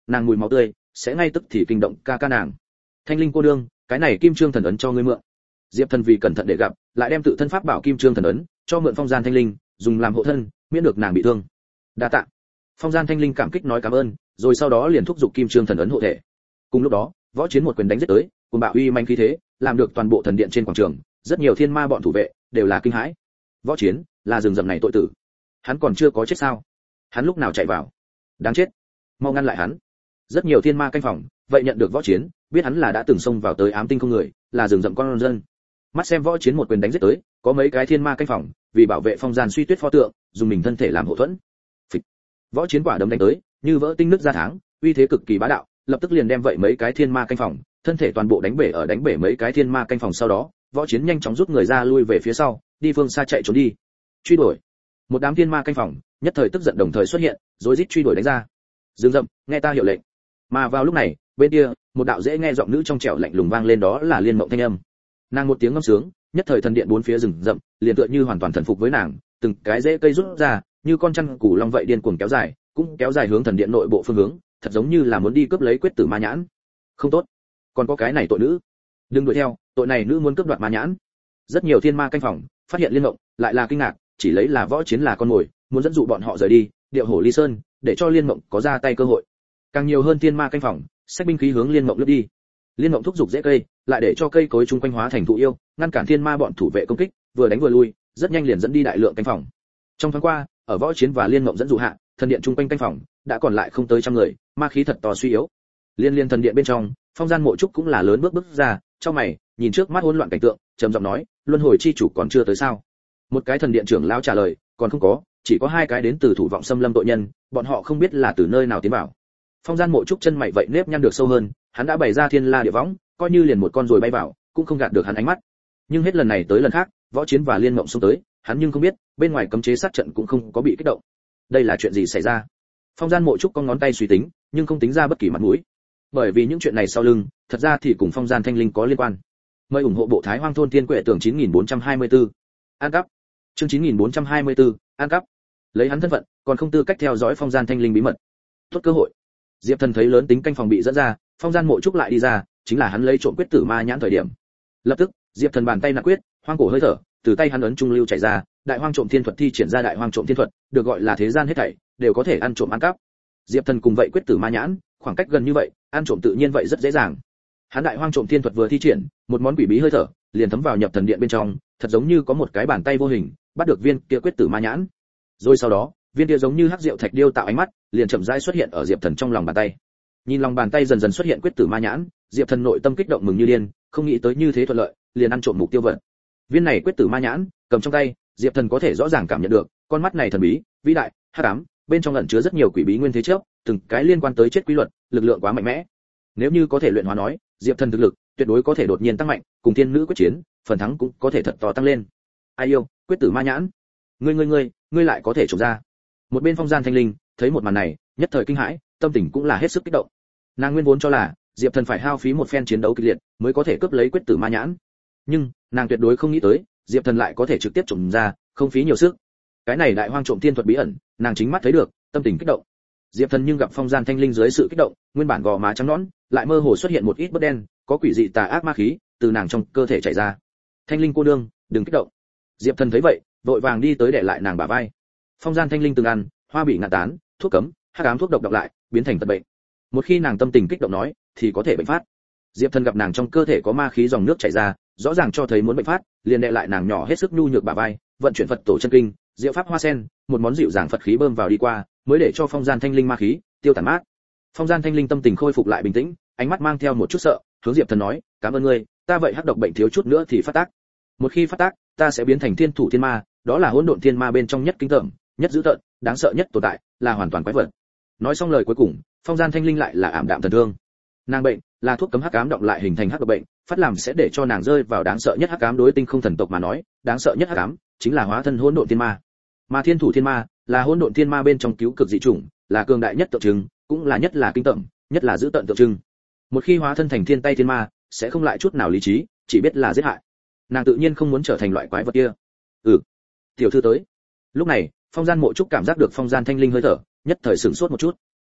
nàng mùi máu tươi sẽ ngay tức thì kinh động ca ca nàng. Thanh linh cô đương, cái này kim trương thần ấn cho ngươi mượn. Diệp Thần vì cẩn thận để gặp, lại đem tự thân pháp bảo kim trương thần ấn cho mượn phong gian thanh linh, dùng làm hộ thân, miễn được nàng bị thương. Đa tạ. Phong gian thanh linh cảm kích nói cảm ơn, rồi sau đó liền thúc giục kim trương thần ấn hộ thể. Cùng lúc đó, võ chiến một quyền đánh giết tới, cùng bạo uy manh khí thế, làm được toàn bộ thần điện trên quảng trường, rất nhiều thiên ma bọn thủ vệ đều là kinh hãi. Võ chiến là rừng rậm này tội tử, hắn còn chưa có chết sao? Hắn lúc nào chạy vào? Đáng chết, mau ngăn lại hắn. Rất nhiều thiên ma canh phòng, vậy nhận được võ chiến, biết hắn là đã từng xông vào tới ám tinh không người, là rừng rậm con dân. Mắt xem võ chiến một quyền đánh giết tới, có mấy cái thiên ma canh phòng, vì bảo vệ phong gian suy tuyết pho tượng, dùng mình thân thể làm hộ thuẫn. Phịch. Võ chiến quả đấm đánh tới, như vỡ tinh nứt ra tháng, uy thế cực kỳ bá đạo, lập tức liền đem vậy mấy cái thiên ma canh phòng, thân thể toàn bộ đánh bể ở đánh bể mấy cái thiên ma canh phòng sau đó, võ chiến nhanh chóng rút người ra lui về phía sau, đi phương xa chạy trốn đi. Truy đuổi. Một đám thiên ma canh phòng, nhất thời tức giận đồng thời xuất hiện, rối rít truy đuổi đánh ra. Dương Dậm, nghe ta hiệu lệnh. Mà vào lúc này, bên kia, một đạo dễ nghe giọng nữ trong trẻo lạnh lùng vang lên, đó là Liên Mộng thanh âm. Nàng một tiếng ngâm sướng, nhất thời thần điện bốn phía rừng rậm, liền tựa như hoàn toàn thần phục với nàng, từng cái rễ cây rút ra, như con chăn củ long vậy điên cuồng kéo dài, cũng kéo dài hướng thần điện nội bộ phương hướng, thật giống như là muốn đi cướp lấy quyết tử ma nhãn. Không tốt, còn có cái này tội nữ, đừng đuổi theo, tội này nữ muốn cướp đoạt ma nhãn. Rất nhiều thiên ma canh phòng phát hiện Liên Mộng, lại là kinh ngạc, chỉ lấy là võ chiến là con mồi, muốn dẫn dụ bọn họ rời đi, điệu hổ ly sơn, để cho Liên Mộng có ra tay cơ hội. Càng nhiều hơn thiên ma canh phòng, xách binh khí hướng Liên Mộng lướt đi. Liên Mộng thúc giục dễ cây, lại để cho cây cối chung quanh hóa thành thụ yêu, ngăn cản thiên ma bọn thủ vệ công kích, vừa đánh vừa lui, rất nhanh liền dẫn đi đại lượng canh phòng. Trong tháng qua, ở võ chiến và Liên Mộng dẫn dụ hạ, thần điện chung quanh canh phòng đã còn lại không tới trăm người, ma khí thật to suy yếu. Liên liên thần điện bên trong, Phong Gian Mộ Trúc cũng là lớn bước bước ra, trong mày, nhìn trước mắt hỗn loạn cảnh tượng, trầm giọng nói, luân hồi chi chủ còn chưa tới sao? Một cái thần điện trưởng lão trả lời, còn không có, chỉ có hai cái đến từ thủ vọng xâm lâm tội nhân, bọn họ không biết là từ nơi nào tiến vào. Phong Gian Mộ Trúc chân mày vậy nếp nhăn được sâu hơn, hắn đã bày ra thiên la địa võng, coi như liền một con rồi bay vào, cũng không gạt được hắn ánh mắt. Nhưng hết lần này tới lần khác, võ chiến và Liên Mộng xông tới, hắn nhưng không biết, bên ngoài cấm chế sát trận cũng không có bị kích động. Đây là chuyện gì xảy ra? Phong Gian Mộ Trúc con ngón tay suy tính, nhưng không tính ra bất kỳ mặt mũi. Bởi vì những chuyện này sau lưng, thật ra thì cùng Phong Gian Thanh Linh có liên quan. Mời ủng hộ bộ Thái Hoang thôn Tiên Quệ tưởng chín nghìn bốn trăm hai mươi tư. An cắp. Chương chín nghìn bốn trăm hai mươi tư, An cắp. Lấy hắn thân phận, còn không tư cách theo dõi Phong Gian Thanh Linh bí mật. Tốt cơ hội. Diệp Thần thấy lớn tính canh phòng bị dẫn ra, Phong Gian Mộ Trúc lại đi ra, chính là hắn lấy trộm quyết tử ma nhãn thời điểm. Lập tức, Diệp Thần bàn tay nặng quyết, hoang cổ hơi thở, từ tay hắn ấn trung lưu chảy ra, đại hoang trộm thiên thuật thi triển ra đại hoang trộm thiên thuật, được gọi là thế gian hết thảy đều có thể ăn trộm ăn cắp. Diệp Thần cùng vậy quyết tử ma nhãn, khoảng cách gần như vậy, ăn trộm tự nhiên vậy rất dễ dàng. Hắn đại hoang trộm thiên thuật vừa thi triển, một món quỷ bí hơi thở liền thấm vào nhập thần điện bên trong, thật giống như có một cái bàn tay vô hình bắt được viên kia quyết tử ma nhãn. Rồi sau đó, viên kia giống như hắc diệu thạch điêu tạo ánh mắt, liền chậm rãi xuất hiện ở Diệp Thần trong lòng bàn tay. Nhìn lòng bàn tay dần dần xuất hiện quyết tử ma nhãn, Diệp Thần nội tâm kích động mừng như điên, không nghĩ tới như thế thuận lợi, liền ăn trộm mục tiêu vật. Viên này quyết tử ma nhãn, cầm trong tay, Diệp Thần có thể rõ ràng cảm nhận được, con mắt này thần bí, vĩ đại, hắc ám, bên trong ẩn chứa rất nhiều quỷ bí nguyên thế trước, từng cái liên quan tới chết quy luật, lực lượng quá mạnh mẽ. Nếu như có thể luyện hóa nói, Diệp Thần thực lực tuyệt đối có thể đột nhiên tăng mạnh, cùng thiên nữ quyết chiến, phần thắng cũng có thể thật to tăng lên. Ai yêu, quyết tử ma nhãn, ngươi ngươi ngươi, ngươi lại có thể trộm ra. Một bên Phong Gian Thanh Linh thấy một màn này, nhất thời kinh hãi, tâm tình cũng là hết sức kích động. Nàng nguyên vốn cho là Diệp Thần phải hao phí một phen chiến đấu kịch liệt mới có thể cướp lấy quyết tử ma nhãn, nhưng nàng tuyệt đối không nghĩ tới, Diệp Thần lại có thể trực tiếp trộm ra, không phí nhiều sức. Cái này đại hoang trộm thiên thuật bí ẩn, nàng chính mắt thấy được, tâm tình kích động. Diệp Thần nhưng gặp Phong Gian Thanh Linh dưới sự kích động, nguyên bản gò má trắng nõn, lại mơ hồ xuất hiện một ít bớt đen, có quỷ dị tà ác ma khí từ nàng trong cơ thể chảy ra. Thanh Linh cô nương, đừng kích động. Diệp Thần thấy vậy, vội vàng đi tới để lại nàng bả vai. Phong Gian Thanh Linh từng ăn hoa bị ngạn tán, thuốc cấm, hắc ám thuốc độc độc lại, biến thành tật bệnh. Một khi nàng tâm tình kích động nói, thì có thể bệnh phát. Diệp Thần gặp nàng trong cơ thể có ma khí dòng nước chảy ra, rõ ràng cho thấy muốn bệnh phát, liền đè lại nàng nhỏ hết sức nhu nhược bả vai, vận chuyển Phật tổ chân kinh, diệu pháp hoa sen, một món dịu dàng Phật khí bơm vào đi qua, mới để cho Phong Gian Thanh Linh ma khí tiêu tản mát. Phong Gian Thanh Linh tâm tình khôi phục lại bình tĩnh, ánh mắt mang theo một chút sợ, hướng Diệp Thần nói, "Cảm ơn ngươi, ta vậy hắc độc bệnh thiếu chút nữa thì phát tác. Một khi phát tác, ta sẽ biến thành thiên thủ thiên ma, đó là hỗn độn thiên ma bên trong nhất kinh tởm, nhất dữ tợn, đáng sợ nhất tồn tại, là hoàn toàn quái vật." Nói xong lời cuối cùng, Phong Gian Thanh Linh lại là ảm đạm thần thương. Nàng bệnh là thuốc cấm hắc ám động lại hình thành hắc độc bệnh, phát làm sẽ để cho nàng rơi vào đáng sợ nhất hắc ám. Đối tinh không thần tộc mà nói, đáng sợ nhất hắc ám chính là hóa thân hỗn độn thiên ma. Mà thiên thủ thiên ma là hỗn độn thiên ma bên trong cứu cực dị chủng, là cường đại nhất tượng trưng, cũng là nhất là kinh tởm, nhất là dữ tợn tượng trưng. Một khi hóa thân thành thiên tay thiên ma, sẽ không lại chút nào lý trí, chỉ biết là giết hại. Nàng tự nhiên không muốn trở thành loại quái vật kia. Ừ, tiểu thư tới. Lúc này, Phong Gian Mộ Trúc cảm giác được Phong Gian Thanh Linh hơi thở, nhất thời sửng sốt một chút.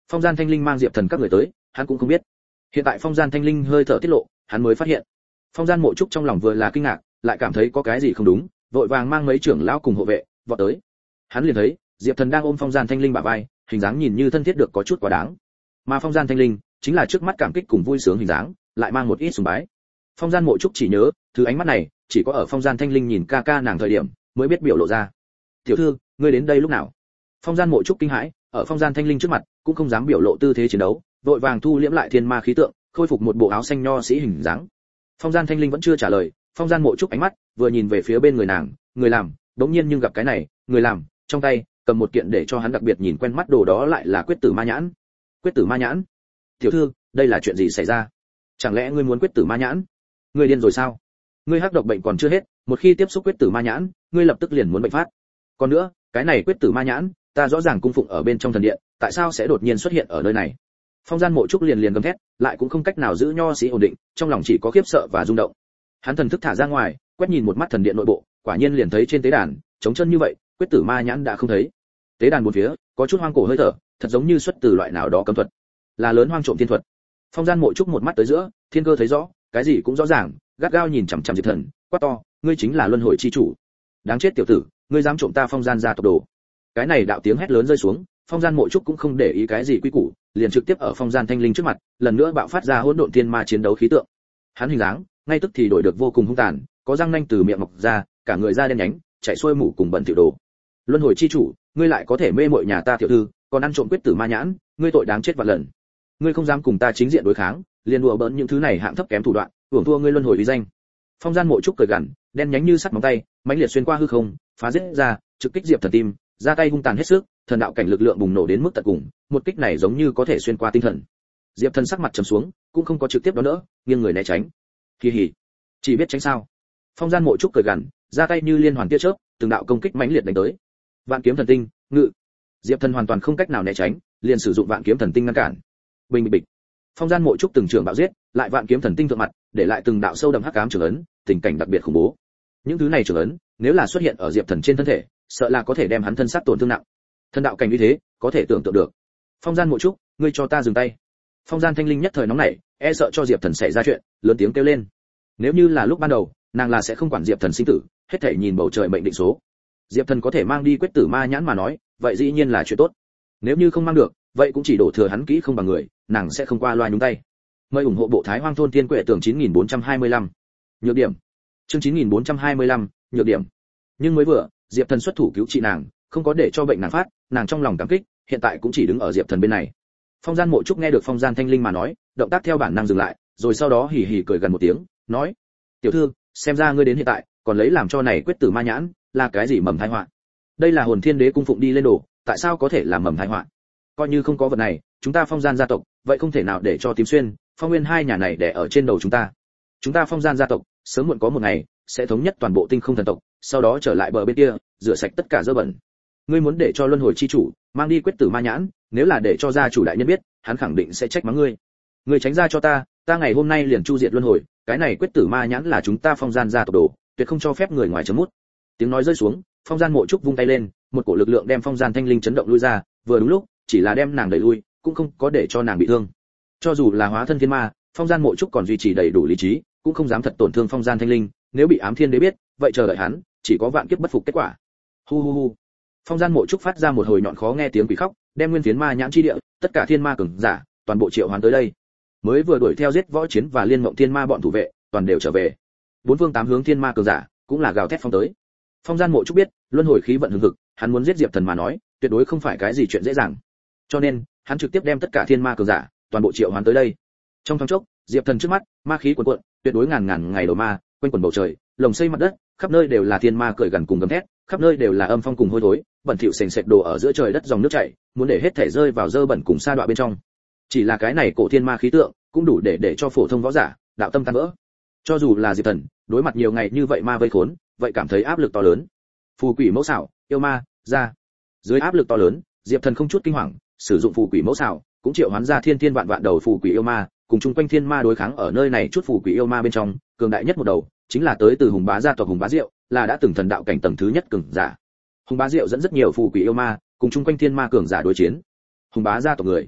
Phong Gian Thanh Linh mang Diệp Thần các người tới, hắn cũng không biết. Hiện tại Phong Gian Thanh Linh hơi thở tiết lộ, hắn mới phát hiện. Phong Gian Mộ Trúc trong lòng vừa là kinh ngạc, lại cảm thấy có cái gì không đúng, vội vàng mang mấy trưởng lão cùng hộ vệ vọt tới. Hắn liền thấy, Diệp Thần đang ôm Phong Gian Thanh Linh bả vai, hình dáng nhìn như thân thiết được có chút quá đáng. Mà Phong Gian Thanh Linh chính là trước mắt cảm kích cùng vui sướng hình dáng, lại mang một ít sùng bái. Phong Gian Mộ Trúc chỉ nhớ, thứ ánh mắt này, chỉ có ở Phong Gian Thanh Linh nhìn ca ca nàng thời điểm, mới biết biểu lộ ra. "Tiểu thư, ngươi đến đây lúc nào?" Phong Gian Mộ Trúc kinh hãi, ở Phong Gian Thanh Linh trước mặt, cũng không dám biểu lộ tư thế chiến đấu, vội vàng thu liễm lại thiên ma khí tượng, khôi phục một bộ áo xanh nho sĩ hình dáng. Phong Gian Thanh Linh vẫn chưa trả lời, Phong Gian Mộ Trúc ánh mắt vừa nhìn về phía bên người nàng, người làm, đống nhiên nhưng gặp cái này, người làm, trong tay cầm một kiện để cho hắn đặc biệt nhìn quen mắt đồ, đó lại là quyết tử ma nhãn. Quyết tử ma nhãn? "Tiểu thư, đây là chuyện gì xảy ra? Chẳng lẽ ngươi muốn quyết tử ma nhãn? Ngươi điên rồi sao? Ngươi hắc độc bệnh còn chưa hết, một khi tiếp xúc quyết tử ma nhãn, ngươi lập tức liền muốn bệnh phát. Còn nữa, cái này quyết tử ma nhãn, ta rõ ràng cung phụng ở bên trong thần điện, tại sao sẽ đột nhiên xuất hiện ở nơi này?" Phong Gian Mộ Trúc liền liền gầm thét, lại cũng không cách nào giữ nho sĩ ổn định, trong lòng chỉ có khiếp sợ và rung động. Hắn thần thức thả ra ngoài, quét nhìn một mắt thần điện nội bộ, quả nhiên liền thấy trên tế đàn, trống chân như vậy, quyết tử ma nhãn đã không thấy. Tế đàn bốn phía, có chút hoang cổ hơi thở, thật giống như xuất từ loại nào đó cấm thuật, là lớn hoang trộm thiên thuật. Phong Gian Mộ Trúc một mắt tới giữa, thiên cơ thấy rõ, cái gì cũng rõ ràng, gắt gao nhìn chằm chằm Diệp Thần, quát to, ngươi chính là luân hồi chi chủ. Đáng chết tiểu tử, ngươi dám trộm ta Phong Gian gia tộc đồ. Cái này đạo tiếng hét lớn rơi xuống, Phong Gian Mộ Trúc cũng không để ý cái gì quy củ, liền trực tiếp ở Phong Gian Thanh Linh trước mặt, lần nữa bạo phát ra hỗn độn thiên ma chiến đấu khí tượng. Hắn hình dáng, ngay tức thì đổi được vô cùng hung tàn, có răng nanh từ miệng mọc ra, cả người da đen nhánh, chạy xuôi mủ cùng bẩn thỉu đồ. Luân hồi chi chủ, ngươi lại có thể mê muội nhà ta tiểu thư, còn ăn trộm quyết tử ma nhãn, ngươi tội đáng chết vạn lần. Ngươi không dám cùng ta chính diện đối kháng, liền đùa bỡn những thứ này hạng thấp kém thủ đoạn, hưởng thua ngươi luân hồi uy danh. Phong Gian Mộ Trúc cười gằn, đen nhánh như sắt móng tay, mãnh liệt xuyên qua hư không, phá giết ra, trực kích Diệp Thần tim, ra tay hung tàn hết sức, thần đạo cảnh lực lượng bùng nổ đến mức tận cùng, một kích này giống như có thể xuyên qua tinh thần. Diệp Thần sắc mặt trầm xuống, cũng không có trực tiếp đón đỡ, nghiêng người né tránh. Kỳ hỉ, chỉ biết tránh sao? Phong Gian Mộ Trúc cười gằn, ra tay như liên hoàn tia chớp, từng đạo công kích mãnh liệt đánh tới. Vạn kiếm thần tinh, ngự. Diệp Thần hoàn toàn không cách nào né tránh, liền sử dụng vạn kiếm thần tinh ngăn cản. Bình bịch bịch. Phong Gian Mộ Trúc từng trường bạo giết, lại vạn kiếm thần tinh thượng mặt, để lại từng đạo sâu đậm hắc ám trường ấn, tình cảnh đặc biệt khủng bố. Những thứ này trường ấn, nếu là xuất hiện ở Diệp Thần trên thân thể, sợ là có thể đem hắn thân xác tổn thương nặng. Thần đạo cảnh như thế, có thể tưởng tượng được. Phong Gian Mộ Trúc, ngươi cho ta dừng tay. Phong Gian Thanh Linh nhất thời nóng nảy, e sợ cho Diệp Thần xảy ra chuyện, lớn tiếng kêu lên. Nếu như là lúc ban đầu, nàng là sẽ không quản Diệp Thần sinh tử, hết thảy nhìn bầu trời mệnh định số. Diệp Thần có thể mang đi quyết tử ma nhãn mà nói, vậy dĩ nhiên là chuyện tốt. Nếu như không mang được, vậy cũng chỉ đổ thừa hắn kỹ không bằng người, nàng sẽ không qua loa nhúng tay. Mời ủng hộ bộ Thái Hoang thôn tiên quệ tưởng chín nghìn bốn trăm hai mươi lăm. Nhược điểm. Chương chín nghìn bốn trăm hai mươi lăm, nhược điểm. Nhưng mới vừa, Diệp Thần xuất thủ cứu trị nàng, không có để cho bệnh nàng phát, nàng trong lòng cảm kích, hiện tại cũng chỉ đứng ở Diệp Thần bên này. Phong Gian Mộ Trúc nghe được Phong Gian Thanh Linh mà nói, động tác theo bản năng dừng lại, rồi sau đó hì hì cười gần một tiếng, nói: "Tiểu thư, xem ra ngươi đến hiện tại, còn lấy làm cho này quyết tử ma nhãn, là cái gì mầm tai họa? Đây là hồn thiên đế cung phụng đi lên đồ, tại sao có thể là mầm tai họa? Coi như không có vật này, chúng ta Phong Gian gia tộc, vậy không thể nào để cho Tím Xuyên, Phong Nguyên hai nhà này đè ở trên đầu chúng ta. Chúng ta Phong Gian gia tộc, sớm muộn có một ngày sẽ thống nhất toàn bộ Tinh Không thần tộc, sau đó trở lại bờ bên kia, rửa sạch tất cả dơ bẩn. Ngươi muốn để cho luân hồi chi chủ mang đi quyết tử ma nhãn, nếu là để cho gia chủ đại nhân biết, hắn khẳng định sẽ trách mắng ngươi. Ngươi tránh ra cho ta, ta ngày hôm nay liền chu diệt luân hồi, cái này quyết tử ma nhãn là chúng ta Phong Gian gia tộc đồ, tuyệt không cho phép người ngoài chấm mút." Tiếng nói rơi xuống, Phong Gian Mộ Trúc vung tay lên, một cổ lực lượng đem Phong Gian Thanh Linh chấn động lui ra, vừa đúng lúc, chỉ là đem nàng đẩy lui, cũng không có để cho nàng bị thương. Cho dù là hóa thân thiên ma, Phong Gian Mộ Trúc còn duy trì đầy đủ lý trí, cũng không dám thật tổn thương Phong Gian Thanh Linh, nếu bị ám thiên đế biết, vậy chờ đợi hắn, chỉ có vạn kiếp bất phục kết quả. Hu hu hu. Phong Gian Mộ Trúc phát ra một hồi nhọn khó nghe tiếng quỷ khóc, đem nguyên phiến ma nhãn chi địa, tất cả thiên ma cường giả, toàn bộ triệu hoán tới đây. Mới vừa đuổi theo giết võ chiến và liên mộng thiên ma bọn thủ vệ, toàn đều trở về. Bốn phương tám hướng thiên ma cường giả, cũng là gào thét phong tới. Phong Gian Mộ Trúc biết, luân hồi khí vận hừng hực, hắn muốn giết Diệp Thần mà nói, tuyệt đối không phải cái gì chuyện dễ dàng. Cho nên, hắn trực tiếp đem tất cả thiên ma cường giả, toàn bộ triệu hoán tới đây. Trong thoáng chốc, Diệp Thần trước mắt, ma khí cuồn cuộn, tuyệt đối ngàn ngàn ngày đầu ma, quanh quẩn bầu trời, lồng xây mặt đất, khắp nơi đều là thiên ma cười gần cùng gầm thét, khắp nơi đều là âm phong cùng hôi thối, bẩn thỉu sền sệt đổ ở giữa trời đất dòng nước chảy, muốn để hết thể rơi vào dơ bẩn cùng sa đọa bên trong. Chỉ là cái này cổ thiên ma khí tượng, cũng đủ để để cho phổ thông võ giả, đạo tâm tan vỡ. Cho dù là Diệp Thần, đối mặt nhiều ngày như vậy ma vây khốn, vậy cảm thấy áp lực to lớn. Phù quỷ mẫu xảo, yêu ma, ra. Dưới áp lực to lớn, Diệp Thần không chút kinh hoàng, sử dụng phù quỷ mẫu xảo, cũng triệu hoán ra thiên thiên vạn vạn đầu phù quỷ yêu ma, cùng chung quanh thiên ma đối kháng ở nơi này chút phù quỷ yêu ma bên trong, cường đại nhất một đầu, chính là tới từ Hùng Bá gia tộc Hùng Bá Diệu, là đã từng thần đạo cảnh tầng thứ nhất cường giả. Hùng Bá Diệu dẫn rất nhiều phù quỷ yêu ma, cùng chung quanh thiên ma cường giả đối chiến. Hùng Bá gia tộc người,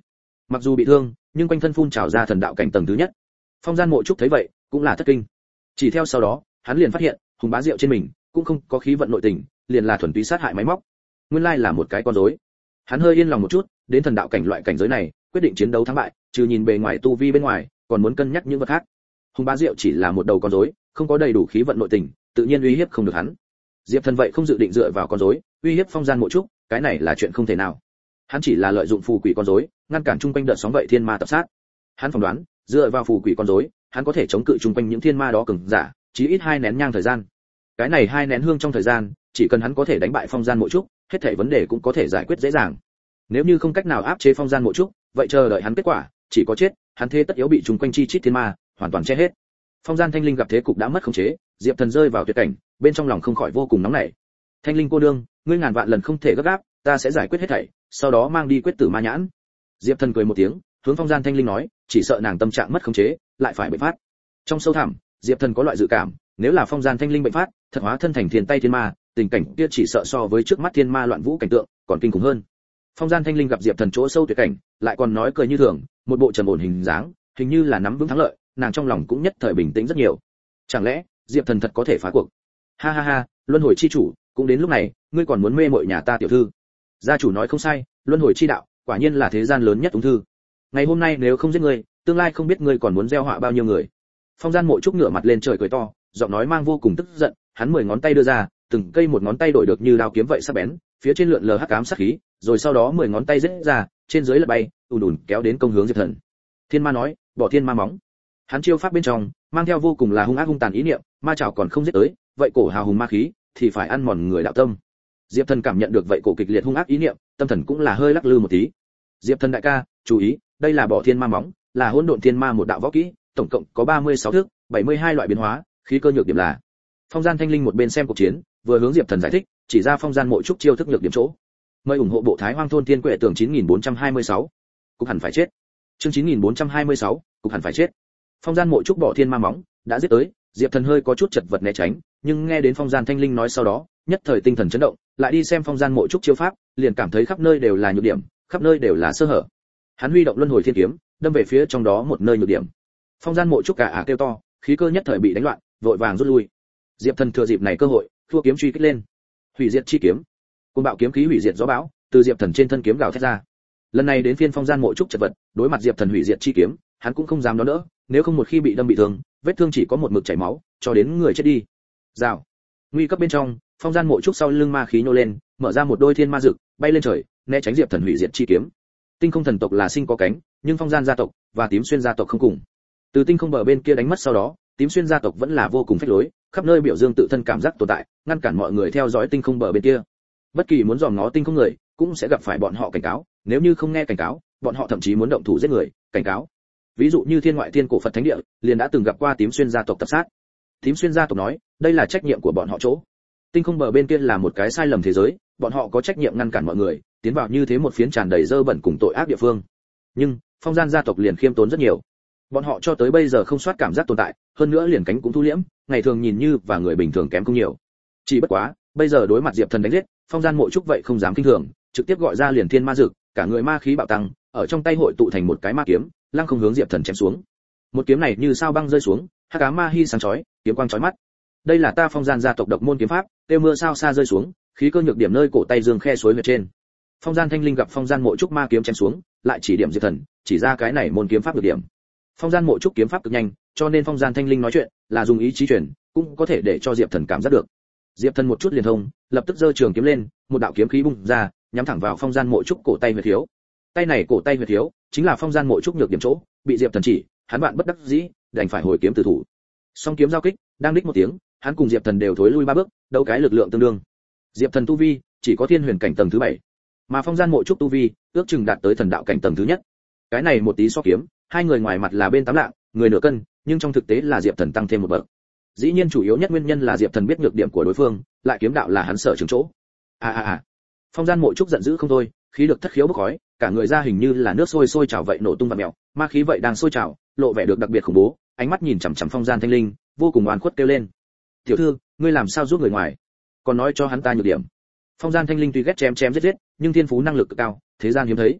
Mặc dù bị thương, nhưng quanh thân phun trào ra thần đạo cảnh tầng thứ nhất. Phong Gian Mộ Trúc thấy vậy, cũng là thất kinh. Chỉ theo sau đó, hắn liền phát hiện, Hùng Bá Diệu trên mình cũng không có khí vận nội tình, liền là thuần túy sát hại máy móc. Nguyên lai là một cái con rối. Hắn hơi yên lòng một chút, đến thần đạo cảnh loại cảnh giới này, quyết định chiến đấu thắng bại, trừ nhìn bề ngoài tu vi bên ngoài, còn muốn cân nhắc những vật khác. Hùng Bá Diệu chỉ là một đầu con rối, không có đầy đủ khí vận nội tình, tự nhiên uy hiếp không được hắn. Diệp Thần vậy không dự định dựa vào con rối uy hiếp Phong Gian Mộ Trúc, cái này là chuyện không thể nào. Hắn chỉ là lợi dụng phù quỷ con rối, ngăn cản chung quanh đợt sóng vậy thiên ma tập sát. Hắn phỏng đoán, dựa vào phù quỷ con rối, hắn có thể chống cự chung quanh những thiên ma đó cường giả, chí ít hai nén nhang thời gian. Cái này hai nén hương trong thời gian, chỉ cần hắn có thể đánh bại Phong Gian Mộ Trúc, hết thảy vấn đề cũng có thể giải quyết dễ dàng. Nếu như không cách nào áp chế Phong Gian Mộ Trúc, vậy chờ đợi hắn kết quả, chỉ có chết, hắn thế tất yếu bị chung quanh chi chít thiên ma hoàn toàn che hết. Phong Gian Thanh Linh gặp thế cục đã mất khống chế, Diệp Thần rơi vào tuyệt cảnh, bên trong lòng không khỏi vô cùng nóng nảy. Thanh Linh cô nương, ngươi ngàn vạn lần không thể gấp gáp, ta sẽ giải quyết hết thảy, sau đó mang đi quyết tử ma nhãn. Diệp Thần cười một tiếng, hướng Phong Gian Thanh Linh nói, chỉ sợ nàng tâm trạng mất khống chế, lại phải bệnh phát. Trong sâu thẳm, Diệp Thần có loại dự cảm, nếu là Phong Gian Thanh Linh bệnh phát, thật hóa thân thành thiên tay thiên ma, tình cảnh kia chỉ sợ so với trước mắt thiên ma loạn vũ cảnh tượng còn kinh khủng hơn. Phong Gian Thanh Linh gặp Diệp Thần chỗ sâu tuyệt cảnh, lại còn nói cười như thường, một bộ trầm ổn hình dáng, hình như là nắm vững thắng lợi, nàng trong lòng cũng nhất thời bình tĩnh rất nhiều. Chẳng lẽ Diệp Thần thật có thể phá cuộc? Ha ha ha, luân hồi chi chủ, cũng đến lúc này, ngươi còn muốn mê mội nhà ta tiểu thư? Gia chủ nói không sai, luân hồi chi đạo, quả nhiên là thế gian lớn nhất ung thư. Ngày hôm nay nếu không giết ngươi, tương lai không biết ngươi còn muốn gieo họa bao nhiêu người. Phong Gian Mộ Trúc ngửa mặt lên trời cười to, giọng nói mang vô cùng tức giận, hắn mười ngón tay đưa ra, từng cây một ngón tay đổi được như đao kiếm vậy sắc bén, phía trên lượn lờ hắc ám sát khí, rồi sau đó mười ngón tay giết ra, trên dưới lật bay, ùn ùn kéo đến công hướng Diệp Thần. Thiên ma nói, bỏ thiên ma móng. Hắn chiêu pháp bên trong, mang theo vô cùng là hung ác hung tàn ý niệm, ma chảo còn không giết tới, vậy cổ hào hùng ma khí thì phải ăn mòn người đạo tâm. Diệp Thần cảm nhận được vậy cổ kịch liệt hung ác ý niệm, tâm thần cũng là hơi lắc lư một tí. Diệp Thần đại ca, chú ý, đây là bỏ thiên ma móng, là hỗn độn thiên ma một đạo võ kỹ, tổng cộng có ba mươi sáu thức, bảy mươi hai loại biến hóa, khí cơ nhược điểm là. Phong Gian Thanh Linh một bên xem cuộc chiến, vừa hướng Diệp Thần giải thích, chỉ ra Phong Gian Mộ Trúc chiêu thức nhược điểm chỗ. Mời ủng hộ bộ Thái Hoang thôn Thiên Quệ Tường chín nghìn bốn trăm hai mươi sáu. Cục hẳn phải chết. Chương chín nghìn bốn trăm hai mươi sáu, cục hẳn phải chết. Phong Gian Mộ Trúc bỏ thiên ma móng, đã giết tới, Diệp Thần hơi có chút chật vật né tránh, nhưng nghe đến Phong Gian Thanh Linh nói sau đó, nhất thời tinh thần chấn động, lại đi xem Phong Gian Mộ Trúc chiêu pháp, liền cảm thấy khắp nơi đều là nhược điểm, khắp nơi đều là sơ hở. Hắn huy động luân hồi thiên kiếm, đâm về phía trong đó một nơi nhược điểm. Phong Gian Mộ Trúc cả ả kêu to, khí cơ nhất thời bị đánh loạn, vội vàng rút lui. Diệp Thần thừa dịp này cơ hội, thua kiếm truy kích lên. Hủy diệt chi kiếm. Côn bạo kiếm khí hủy diệt gió bão, từ Diệp Thần trên thân kiếm gào thét ra. Lần này đến phiên Phong Gian Mộ Trúc chật vật, đối mặt Diệp Thần hủy diệt chi kiếm, hắn cũng không dám đón đỡ, nếu không một khi bị đâm bị thương, vết thương chỉ có một mực chảy máu, cho đến người chết đi. Rào. Nguy cấp bên trong, Phong Gian Mộ Trúc sau lưng ma khí nhô lên, mở ra một đôi thiên ma dực, bay lên trời, né tránh Diệp Thần hủy diệt chi kiếm. Tinh Không thần tộc là sinh có cánh, nhưng Phong Gian gia tộc và Tím Xuyên gia tộc không cùng. Từ Tinh Không bờ bên kia đánh mất sau đó, Tím Xuyên gia tộc vẫn là vô cùng phách lối, khắp nơi biểu dương tự thân cảm giác tồn tại, ngăn cản mọi người theo dõi Tinh Không bờ bên kia. Bất kỳ muốn dòm ngó Tinh Không người, cũng sẽ gặp phải bọn họ cảnh cáo, nếu như không nghe cảnh cáo, bọn họ thậm chí muốn động thủ giết người, cảnh cáo. Ví dụ như Thiên Ngoại Thiên Cổ Phật Thánh Địa, liền đã từng gặp qua Tím Xuyên gia tộc tập sát. Tím Xuyên gia tộc nói, đây là trách nhiệm của bọn họ chỗ. Tinh Không bờ bên kia là một cái sai lầm thế giới, bọn họ có trách nhiệm ngăn cản mọi người tiến vào như thế một phiến tràn đầy dơ bẩn cùng tội ác địa phương. Nhưng Phong Gian gia tộc liền khiêm tốn rất nhiều. Bọn họ cho tới bây giờ không soát cảm giác tồn tại, hơn nữa liền cánh cũng thu liễm, ngày thường nhìn như và người bình thường kém không nhiều. Chỉ bất quá, bây giờ đối mặt Diệp Thần đánh giết, Phong Gian Mộ Trúc vậy không dám kinh thường, trực tiếp gọi ra liền thiên ma dực, cả người ma khí bạo tăng, ở trong tay hội tụ thành một cái ma kiếm, lăng không hướng Diệp Thần chém xuống. Một kiếm này như sao băng rơi xuống, hắc ám ma hi sáng chói, kiếm quang chói mắt. Đây là ta Phong Gian gia tộc độc môn kiếm pháp, tiêu mưa sao xa rơi xuống, khí cơ nhược điểm nơi cổ tay dương khe suối huyệt trên. Phong Gian Thanh Linh gặp Phong Gian Mộ Trúc ma kiếm chém xuống, lại chỉ điểm Diệp Thần, chỉ ra cái này môn kiếm pháp được điểm. Phong Gian Mộ Trúc kiếm pháp cực nhanh, cho nên Phong Gian Thanh Linh nói chuyện là dùng ý chí truyền, cũng có thể để cho Diệp Thần cảm giác được. Diệp Thần một chút liền thông, lập tức giơ trường kiếm lên, một đạo kiếm khí bung ra, nhắm thẳng vào Phong Gian Mộ Trúc cổ tay huyệt thiếu. Tay này cổ tay huyệt thiếu, chính là Phong Gian Mộ Trúc nhược điểm chỗ, bị Diệp Thần chỉ, hắn bạn bất đắc dĩ, đành phải hồi kiếm từ thủ. Song kiếm giao kích, đang đích một tiếng, hắn cùng Diệp Thần đều thối lui ba bước, đấu cái lực lượng tương đương. Diệp Thần tu vi chỉ có thiên huyền cảnh tầng thứ bảy, mà Phong Gian Mộ Trúc tu vi ước chừng đạt tới thần đạo cảnh tầng thứ nhất. Cái này một tí so kiếm, hai người ngoài mặt là bên tám lạng, người nửa cân, nhưng trong thực tế là Diệp Thần tăng thêm một bậc. Dĩ nhiên chủ yếu nhất nguyên nhân là Diệp Thần biết nhược điểm của đối phương, lại kiếm đạo là hắn sở trường chỗ. A a a. Phong Gian Mộ Trúc giận dữ không thôi, khí lực thất khiếu bốc khói, cả người ra hình như là nước sôi sôi trào vậy nổ tung vặn mèo, ma khí vậy đang sôi trào, lộ vẻ được đặc biệt khủng bố, ánh mắt nhìn chằm chằm Phong Gian Thanh Linh, vô cùng oan khuất kêu lên: "Tiểu thư, ngươi làm sao giúp người ngoài, còn nói cho hắn ta nhược điểm?" Phong Gian Thanh Linh tuy ghét chém chém giết giết, nhưng thiên phú năng lực cực cao, thế gian hiếm thấy.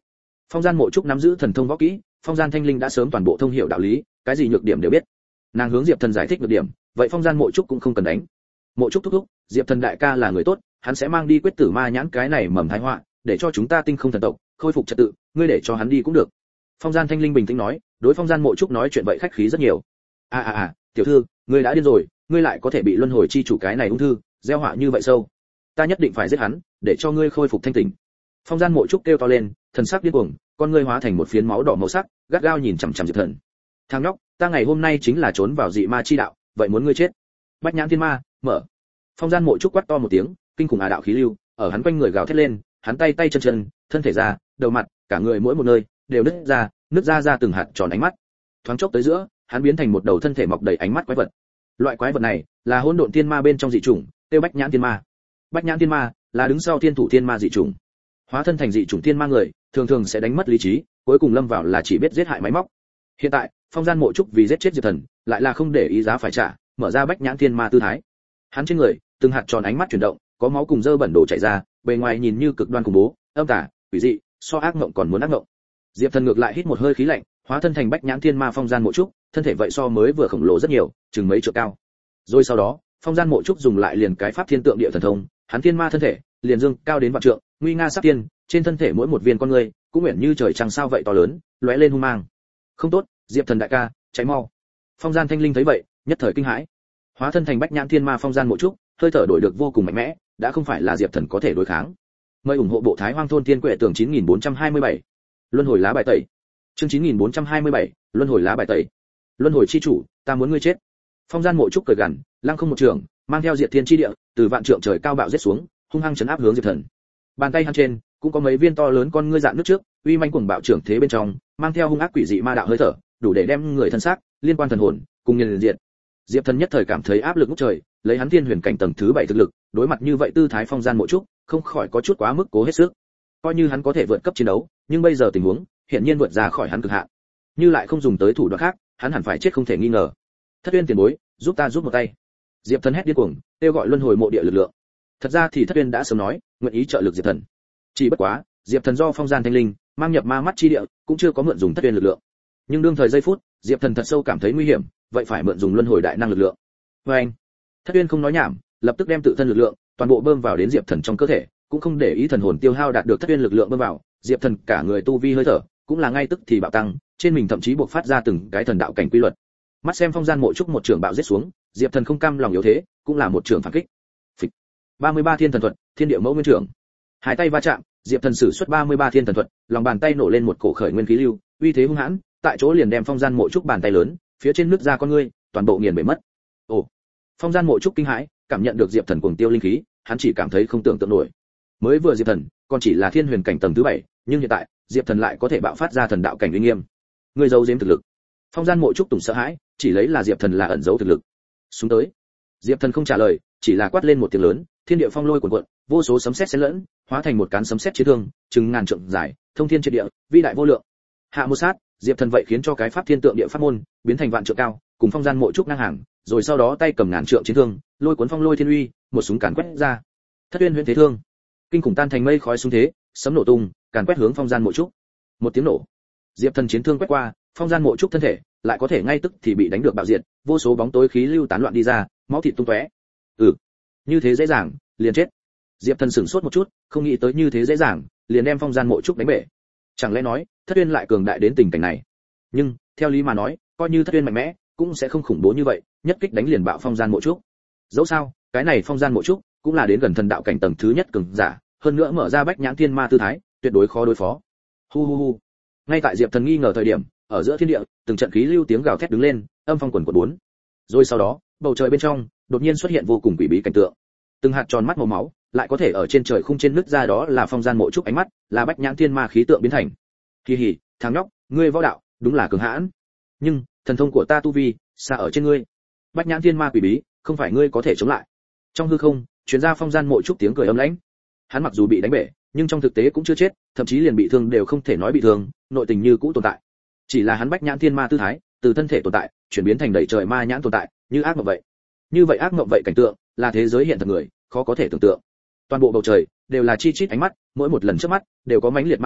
Phong Gian Mộ Trúc nắm giữ thần thông võ kỹ, Phong Gian Thanh Linh đã sớm toàn bộ thông hiểu đạo lý, cái gì nhược điểm đều biết. Nàng hướng Diệp Thần giải thích nhược điểm, vậy Phong Gian Mộ Trúc cũng không cần đánh. Mộ Trúc thúc thúc, Diệp Thần đại ca là người tốt, hắn sẽ mang đi quyết tử ma nhãn cái này mầm tai họa, để cho chúng ta tinh không thần tộc khôi phục trật tự, ngươi để cho hắn đi cũng được. Phong Gian Thanh Linh bình tĩnh nói, đối Phong Gian Mộ Trúc nói chuyện vậy khách khí rất nhiều. À à à, tiểu thư, ngươi đã điên rồi, ngươi lại có thể bị luân hồi chi chủ cái này ung thư, gieo họa như vậy sâu. Ta nhất định phải giết hắn, để cho ngươi khôi phục thanh tỉnh. Phong Gian Mộ Trúc kêu to lên, thần sắc điên cuồng, con ngươi hóa thành một phiến máu đỏ màu sắc, gắt gao nhìn chằm chằm Diệp Thần. Thằng nhóc, ta ngày hôm nay chính là trốn vào dị ma chi đạo, vậy muốn ngươi chết. Bách Nhãn Thiên Ma, mở. Phong Gian Mộ Trúc quát to một tiếng, kinh khủng à đạo khí lưu, ở hắn quanh người gào thét lên, hắn tay tay chân chân, thân thể ra, đầu mặt, cả người mỗi một nơi đều nứt ra, nứt ra ra từng hạt tròn ánh mắt. Thoáng chốc tới giữa, hắn biến thành một đầu thân thể mọc đầy ánh mắt quái vật. Loại quái vật này là hỗn độn thiên ma bên trong dị chủng, tiêu Bách Nhãn Thiên Ma. Bách Nhãn Thiên Ma là đứng sau thiên thủ thiên ma dị chủng. Hóa thân thành dị chủng thiên ma người, thường thường sẽ đánh mất lý trí, cuối cùng lâm vào là chỉ biết giết hại máy móc. Hiện tại, Phong Gian Mộ Trúc vì giết chết Diệp Thần, lại là không để ý giá phải trả, mở ra Bách Nhãn Thiên Ma tư thái. Hắn trên người, từng hạt tròn ánh mắt chuyển động, có máu cùng dơ bẩn đổ chảy ra, bề ngoài nhìn như cực đoan khủng bố, âm tà, quỷ dị, so ác mộng còn muốn ác mộng. Diệp Thần ngược lại hít một hơi khí lạnh, hóa thân thành Bách Nhãn Thiên Ma Phong Gian Mộ Trúc, thân thể vậy so mới vừa khổng lồ rất nhiều, chừng mấy trượng cao. Rồi sau đó, Phong Gian Mộ Trúc dùng lại liền cái pháp thiên tượng địa thần thông, hắn thiên ma thân thể, liền dương cao đến vạn trượng, nguy nga sắp tiên, trên thân thể mỗi một viên con người, cũng nguyện như trời trăng sao vậy to lớn, lóe lên hung mang. Không tốt, Diệp Thần đại ca, cháy mau. Phong Gian Thanh Linh thấy vậy, nhất thời kinh hãi. Hóa thân thành Bách Nhãn Thiên Ma Phong Gian Mộ Trúc, hơi thở đổi được vô cùng mạnh mẽ, đã không phải là Diệp Thần có thể đối kháng. Mời ủng hộ bộ Thái Hoang thôn Tiên Quệ Tường chín nghìn bốn trăm hai mươi bảy. Luân hồi lá bài tẩy. Chương chín nghìn bốn trăm hai mươi bảy, Luân hồi lá bài tẩy. Luân hồi chi chủ, ta muốn ngươi chết. Phong Gian Mộ Trúc cười gằn, lăng không một trường, mang theo Diệt Thiên chi địa, từ vạn trượng trời cao bạo giết xuống, hung hăng chấn áp hướng Diệp Thần. Bàn tay hắn trên cũng có mấy viên to lớn con ngươi dạng nước trước, uy manh cuồng bạo trưởng thế bên trong, mang theo hung ác quỷ dị ma đạo hơi thở, đủ để đem người thân xác, liên quan thần hồn, cùng nhân diện. Diệp Thần nhất thời cảm thấy áp lực ngút trời, lấy hắn thiên huyền cảnh tầng thứ bảy thực lực, đối mặt như vậy tư thái Phong Gian Mộ Trúc, không khỏi có chút quá mức cố hết sức. Coi như hắn có thể vượt cấp chiến đấu, nhưng bây giờ tình huống, hiện nhiên vượt ra khỏi hắn cực hạn. Như lại không dùng tới thủ đoạn khác, hắn hẳn phải chết không thể nghi ngờ. Thất Uyên tiền bối, giúp ta giúp một tay. Diệp Thần hét điên cuồng, kêu gọi luân hồi mộ địa lực lượng. Thật ra thì Thất Uyên đã sớm nói, nguyện ý trợ lực Diệp Thần. Chỉ bất quá, Diệp Thần do Phong Gian Thanh Linh mang nhập ma mắt chi địa, cũng chưa có mượn dùng Thất Uyên lực lượng. Nhưng đương thời giây phút, Diệp Thần thật sâu cảm thấy nguy hiểm, vậy phải mượn dùng luân hồi đại năng lực lượng. Và anh, Thất Uyên không nói nhảm, lập tức đem tự thân lực lượng toàn bộ bơm vào đến Diệp Thần trong cơ thể, cũng không để ý thần hồn tiêu hao đạt được Thất Uyên lực lượng bơm vào, Diệp Thần cả người tu vi hơi thở cũng là ngay tức thì bạo tăng, trên mình thậm chí buộc phát ra từng cái thần đạo cảnh quy luật. Mắt xem Phong Gian Mộ Trúc một trường bạo giết xuống, Diệp Thần không cam lòng yếu thế, cũng là một trường phản kích. Phịch. ba mươi ba thiên thần thuật, thiên địa mẫu nguyên trưởng. Hai tay va chạm, Diệp Thần sử xuất ba mươi ba thiên thần thuật, lòng bàn tay nổ lên một cổ khởi nguyên khí lưu, uy thế hung hãn, tại chỗ liền đem Phong Gian Mộ Trúc bàn tay lớn, phía trên nứt ra con ngươi, toàn bộ nghiền bể mất. Ồ. Phong Gian Mộ Trúc kinh hãi, cảm nhận được Diệp Thần cuồng tiêu linh khí, hắn chỉ cảm thấy không tưởng tượng nổi. Mới vừa Diệp Thần còn chỉ là thiên huyền cảnh tầng thứ bảy, nhưng hiện tại, Diệp Thần lại có thể bạo phát ra thần đạo cảnh uy nghiêm. Người giấu giếm thực lực. Phong Gian Mộ Trúc tùng sợ hãi, chỉ lấy là Diệp Thần là ẩn giấu thực lực. Xuống tới. Diệp Thần không trả lời, chỉ là quát lên một tiếng lớn, thiên địa phong lôi cuồn cuộn, vô số sấm sét xen lẫn, hóa thành một cán sấm sét chiến thương, chừng ngàn trượng dài, thông thiên triệt địa, vĩ đại vô lượng. Hạ một sát, Diệp Thần vậy khiến cho cái pháp thiên tượng địa pháp môn biến thành vạn trượng cao, cùng Phong Gian Mộ Trúc ngang hàng, rồi sau đó tay cầm ngàn trượng chiến thương, lôi cuốn phong lôi thiên uy, một súng càn quét ra. Thất Uyên huyễn thế thương, kinh khủng tan thành mây khói xuống thế, sấm nổ tung, càn quét hướng Phong Gian Mộ Trúc. Một tiếng nổ, Diệp Thần chiến thương quét qua, Phong Gian Mộ Trúc thân thể lại có thể ngay tức thì bị đánh được bạo diệt, vô số bóng tối khí lưu tán loạn đi ra, máu thịt tung tóe. Ừ, như thế dễ dàng, liền chết. Diệp Thần sửng sốt một chút, không nghĩ tới như thế dễ dàng, liền đem Phong Gian Mộ Trúc đánh bể. Chẳng lẽ nói, Thất Uyên lại cường đại đến tình cảnh này? Nhưng, theo lý mà nói, coi như Thất Uyên mạnh mẽ, cũng sẽ không khủng bố như vậy, nhất kích đánh liền bạo Phong Gian Mộ Trúc. Dẫu sao, cái này Phong Gian Mộ Trúc cũng là đến gần thần đạo cảnh tầng thứ nhất cường giả, hơn nữa mở ra Bách Nhãn Thiên Ma tư thái, tuyệt đối khó đối phó. Hu hu hu. Ngay tại Diệp Thần nghi ngờ thời điểm, ở giữa thiên địa, từng trận khí lưu tiếng gào thét đứng lên, âm phong quần quần bốn. Rồi sau đó, bầu trời bên trong đột nhiên xuất hiện vô cùng quỷ bí cảnh tượng. Từng hạt tròn mắt màu máu, lại có thể ở trên trời khung trên nứt ra, đó là Phong Gian Mộ Trúc ánh mắt, là Bách Nhãn Thiên Ma khí tượng biến thành. Kỳ hỉ, thằng nhóc, ngươi võ đạo đúng là cường hãn. Nhưng, thần thông của ta tu vi, xa ở trên ngươi. Bách Nhãn Thiên Ma quỷ bí, không phải ngươi có thể chống lại. Trong hư không, truyền ra Phong Gian Mộ Trúc tiếng cười âm lãnh. Hắn mặc dù bị đánh bể, nhưng trong thực tế cũng chưa chết, thậm chí liền bị thương đều không thể nói bị thương, nội tình như cũ tồn tại. Chỉ là hắn Bách Nhãn Thiên Ma tư thái, từ thân thể tồn tại, chuyển biến thành đầy trời ma nhãn tồn tại, như ác mộng vậy. Như vậy ác mộng vậy cảnh tượng, là thế giới hiện thực người khó có thể tưởng tượng. Toàn bộ bầu trời đều là chi chít ánh mắt, mỗi một lần trước mắt đều có mãnh liệt ma khí,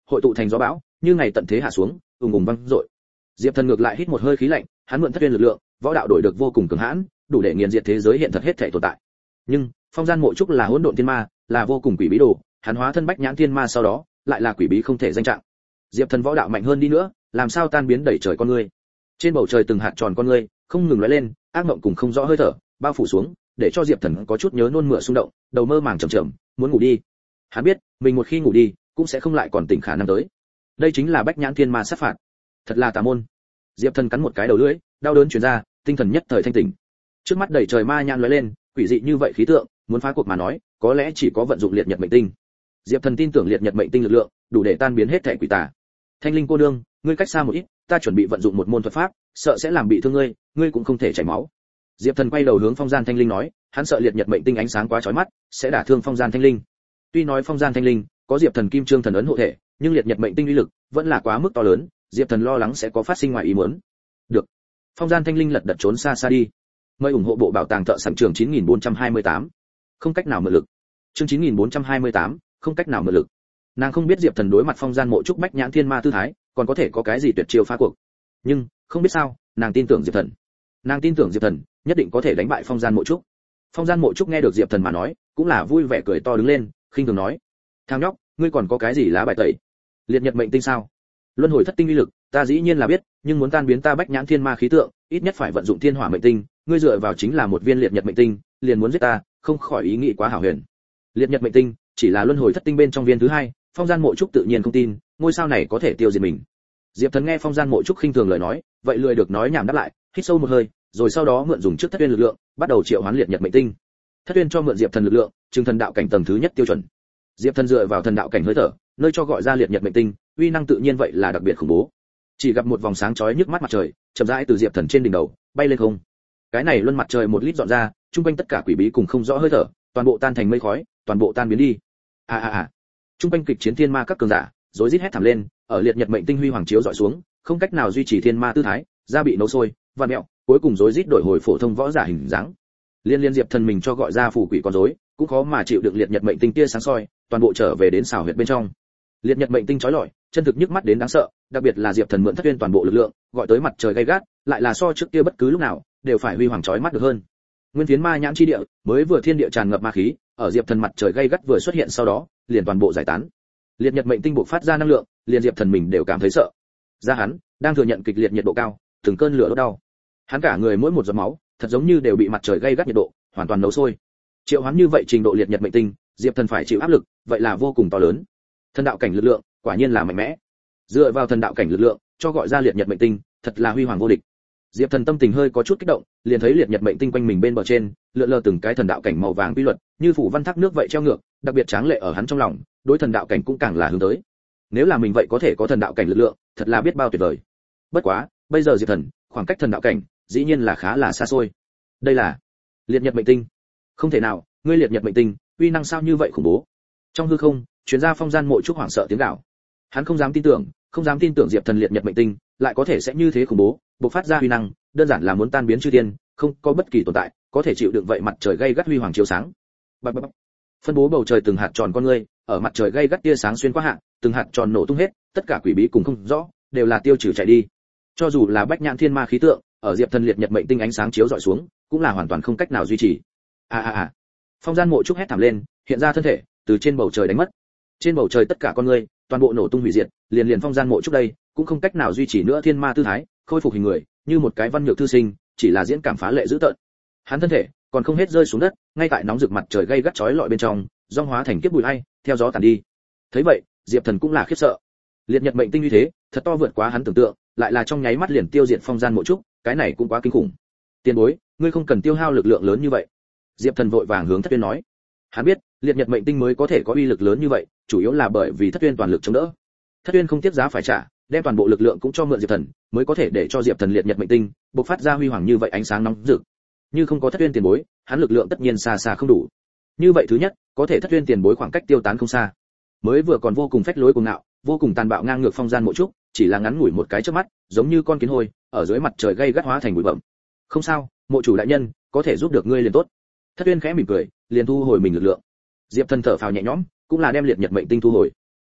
hội tụ thành gió bão, như ngày tận thế hạ xuống, ùng ùng vang dội. Diệp Thần ngược lại hít một hơi khí lạnh, hắn mượn thất uyên lực lượng, võ đạo đổi được vô cùng cường hãn, đủ để nghiền diệt thế giới hiện thật hết thảy tồn tại. Nhưng, phong gian mộ trúc là hỗn độn thiên ma, là vô cùng quỷ bí đồ, hắn hóa thân bách nhãn thiên ma sau đó, lại là quỷ bí không thể danh trạng. Diệp Thần võ đạo mạnh hơn đi nữa, làm sao tan biến đẩy trời con ngươi. Trên bầu trời từng hạt tròn con ngươi, không ngừng lóe lên, ác mộng cùng không rõ hơi thở, bao phủ xuống, để cho Diệp Thần có chút nhớ nôn mửa xung động, đầu mơ màng trầm trầm, muốn ngủ đi. Hắn biết, mình một khi ngủ đi, cũng sẽ không lại còn tỉnh khả năng tới. Đây chính là bách nhãn thiên ma sát phạt. Thật là tà môn. Diệp Thần cắn một cái đầu lưỡi, đau đớn truyền ra, tinh thần nhất thời thanh tỉnh. Trước mắt đầy trời ma nhãn lóe lên, quỷ dị như vậy khí tượng, muốn phá cuộc mà nói, có lẽ chỉ có vận dụng liệt nhật mệnh tinh. Diệp Thần tin tưởng liệt nhật mệnh tinh lực lượng, đủ để tan biến hết thảy quỷ tà. Thanh Linh cô nương, ngươi cách xa một ít, ta chuẩn bị vận dụng một môn thuật pháp, sợ sẽ làm bị thương ngươi, ngươi cũng không thể chảy máu. Diệp Thần quay đầu hướng Phong Gian Thanh Linh nói, hắn sợ liệt nhật mệnh tinh ánh sáng quá chói mắt, sẽ đả thương Phong Gian Thanh Linh. Tuy nói Phong Gian Thanh Linh có Diệp Thần Kim Trương thần ấn hộ thể, nhưng liệt nhật mệnh tinh uy lực vẫn là quá mức to lớn, Diệp Thần lo lắng sẽ có phát sinh ngoài ý muốn. Được. Phong Gian Thanh Linh lật đật trốn xa xa đi. Mời ủng hộ bộ bảo tàng thợ sẵn trường chín nghìn bốn trăm hai mươi tám. Không cách nào mượn lực. Chương chín nghìn bốn trăm hai mươi tám, không cách nào mượn lực. Nàng không biết Diệp Thần đối mặt Phong Gian mộ trúc bách nhãn thiên ma tư thái, còn có thể có cái gì tuyệt chiêu phá cuộc. Nhưng, không biết sao, nàng tin tưởng Diệp Thần. Nàng tin tưởng Diệp Thần nhất định có thể đánh bại Phong Gian mộ trúc. Phong Gian mộ trúc nghe được Diệp Thần mà nói, cũng là vui vẻ cười to đứng lên, khinh thường nói: "Thằng nhóc, ngươi còn có cái gì lá bài tẩy? Liệt nhật mệnh tinh sao? Luân hồi thất tinh uy lực, ta dĩ nhiên là biết, nhưng muốn tan biến ta bách nhãn thiên ma khí tượng, ít nhất phải vận dụng thiên hỏa mệnh tinh, ngươi dựa vào chính là một viên liệt nhật mệnh tinh, liền muốn giết ta, không khỏi ý nghĩ quá hảo huyền." Liệt nhật mệnh tinh chỉ là luân hồi thất tinh bên trong viên thứ hai, Phong Gian mộ trúc tự nhiên không tin, ngôi sao này có thể tiêu diệt mình. Diệp Thần nghe Phong Gian mộ trúc khinh thường lời nói, vậy lười được nói nhảm đáp lại, hít sâu một hơi, rồi sau đó mượn dùng trước thất uyên lực lượng, bắt đầu triệu hoán liệt nhật mệnh tinh. Thất uyên cho mượn Diệp Thần lực lượng, trừng thần đạo cảnh tầng thứ nhất tiêu chuẩn. Diệp Thần dựa vào thần đạo cảnh hơi thở, nơi cho gọi ra liệt nhật mệnh tinh, uy năng tự nhiên vậy là đặc biệt khủng bố. Chỉ gặp một vòng sáng chói nhức mắt mặt trời, chậm rãi từ Diệp Thần trên đỉnh đầu bay lên không. Cái này luân mặt trời một lít dọn ra, trung quanh tất cả quỷ bí cùng không rõ hơi thở, toàn bộ tan thành mây khói, toàn bộ tan biến đi. A a a. Trung quanh kịch chiến thiên ma các cường giả, rối rít hét thảm lên, ở liệt nhật mệnh tinh huy hoàng chiếu dọi xuống, không cách nào duy trì thiên ma tư thái, da bị nấu sôi, vặn mèo, cuối cùng rối rít đổi hồi phổ thông võ giả hình dáng. Liên liên Diệp Thần mình cho gọi ra phù quỷ con rối, cũng khó mà chịu được liệt nhật mệnh tinh tia sáng soi, toàn bộ trở về đến xảo huyệt bên trong. Liệt nhật mệnh tinh chói lọi, chân thực nhức mắt đến đáng sợ, đặc biệt là Diệp Thần mượn thất uyên toàn bộ lực lượng, gọi tới mặt trời gay gắt, lại là so trước kia bất cứ lúc nào đều phải huy hoàng chói mắt được hơn. Nguyên phiến ma nhãn chi địa, mới vừa thiên địa tràn ngập ma khí, ở Diệp Thần mặt trời gay gắt vừa xuất hiện sau đó, liền toàn bộ giải tán. Liệt nhật mệnh tinh bộc phát ra năng lượng, liền Diệp Thần mình đều cảm thấy sợ. Da hắn đang thừa nhận kịch liệt nhiệt độ cao, từng cơn lửa đốt đau. Hắn cả người mỗi một giọt máu, thật giống như đều bị mặt trời gay gắt nhiệt độ hoàn toàn nấu sôi. Triệu hoán như vậy trình độ liệt nhật mệnh tinh, Diệp Thần phải chịu áp lực, vậy là vô cùng to lớn. Thần đạo cảnh lực lượng, quả nhiên là mạnh mẽ. Dựa vào thần đạo cảnh lực lượng, cho gọi ra liệt nhật mệnh tinh, thật là huy hoàng vô địch. Diệp Thần tâm tình hơi có chút kích động, liền thấy liệt nhật mệnh tinh quanh mình bên bờ trên, lượn lờ từng cái thần đạo cảnh màu vàng quy luật, như phủ văn thác nước vậy treo ngược, đặc biệt tráng lệ ở hắn trong lòng, đối thần đạo cảnh cũng càng là hướng tới. Nếu là mình vậy có thể có thần đạo cảnh lực lượng, thật là biết bao tuyệt vời. Bất quá, bây giờ Diệp Thần, khoảng cách thần đạo cảnh, dĩ nhiên là khá là xa xôi. Đây là liệt nhật mệnh tinh. Không thể nào, ngươi liệt nhật mệnh tinh, uy năng sao như vậy khủng bố. Trong hư không, truyền ra Phong Gian mộ trúc hoảng sợ tiếng gào. Hắn không dám tin tưởng, không dám tin tưởng Diệp Thần liệt nhật mệnh tinh, lại có thể sẽ như thế khủng bố, bộc phát ra uy năng, đơn giản là muốn tan biến chư thiên, không có bất kỳ tồn tại có thể chịu đựng vậy mặt trời gay gắt huy hoàng chiếu sáng. Bập bập. Phân bố bầu trời từng hạt tròn con ngươi, ở mặt trời gay gắt tia sáng xuyên qua hạ, từng hạt tròn nổ tung hết, tất cả quỷ bí cùng không rõ, đều là tiêu trừ chạy đi. Cho dù là bách nhãn thiên ma khí tượng, ở Diệp Thần liệt nhật mệnh tinh ánh sáng chiếu dọi xuống, cũng là hoàn toàn không cách nào duy trì. A a a. Phong Gian mộ trúc hét thảm lên, hiện ra thân thể, từ trên bầu trời đánh mất. Trên bầu trời tất cả con ngươi, toàn bộ nổ tung hủy diệt, liền liền Phong Gian mộ trúc đây, cũng không cách nào duy trì nữa thiên ma tư thái, khôi phục hình người, như một cái văn nhược thư sinh, chỉ là diễn cảm phá lệ dữ tợn. Hắn thân thể còn không hết rơi xuống đất, ngay tại nóng rực mặt trời gay gắt chói lọi bên trong, rong hóa thành kiếp bụi hay, theo gió tàn đi. Thấy vậy, Diệp Thần cũng là khiếp sợ. Liệt nhật mệnh tinh như thế, thật to vượt quá hắn tưởng tượng, lại là trong nháy mắt liền tiêu diệt Phong Gian mộ trúc, cái này cũng quá kinh khủng. Tiền bối, ngươi không cần tiêu hao lực lượng lớn như vậy. Diệp Thần vội vàng hướng Thất Uyên nói. Hắn biết, liệt nhật mệnh tinh mới có thể có uy lực lớn như vậy, chủ yếu là bởi vì Thất Uyên toàn lực chống đỡ. Thất Uyên không tiếc giá phải trả, đem toàn bộ lực lượng cũng cho mượn Diệp Thần, mới có thể để cho Diệp Thần liệt nhật mệnh tinh bộc phát ra huy hoàng như vậy ánh sáng nóng rực. Như không có Thất Uyên tiền bối, hắn lực lượng tất nhiên xa xa không đủ. Như vậy thứ nhất, có thể Thất Uyên tiền bối khoảng cách tiêu tán không xa. Mới vừa còn vô cùng phách lối cuồng ngạo, vô cùng tàn bạo ngang ngược Phong Gian mộ trúc, chỉ là ngắn ngủi một cái chớp mắt, giống như con kiến hôi, ở dưới mặt trời gay gắt hóa thành bụi bặm. Không sao, mộ chủ đại nhân, có thể giúp được ngươi liền tốt. Thất Uyên khẽ mỉm cười, liền thu hồi mình lực lượng. Diệp Thần thở phào nhẹ nhõm, cũng là đem liệt nhật mệnh tinh thu hồi.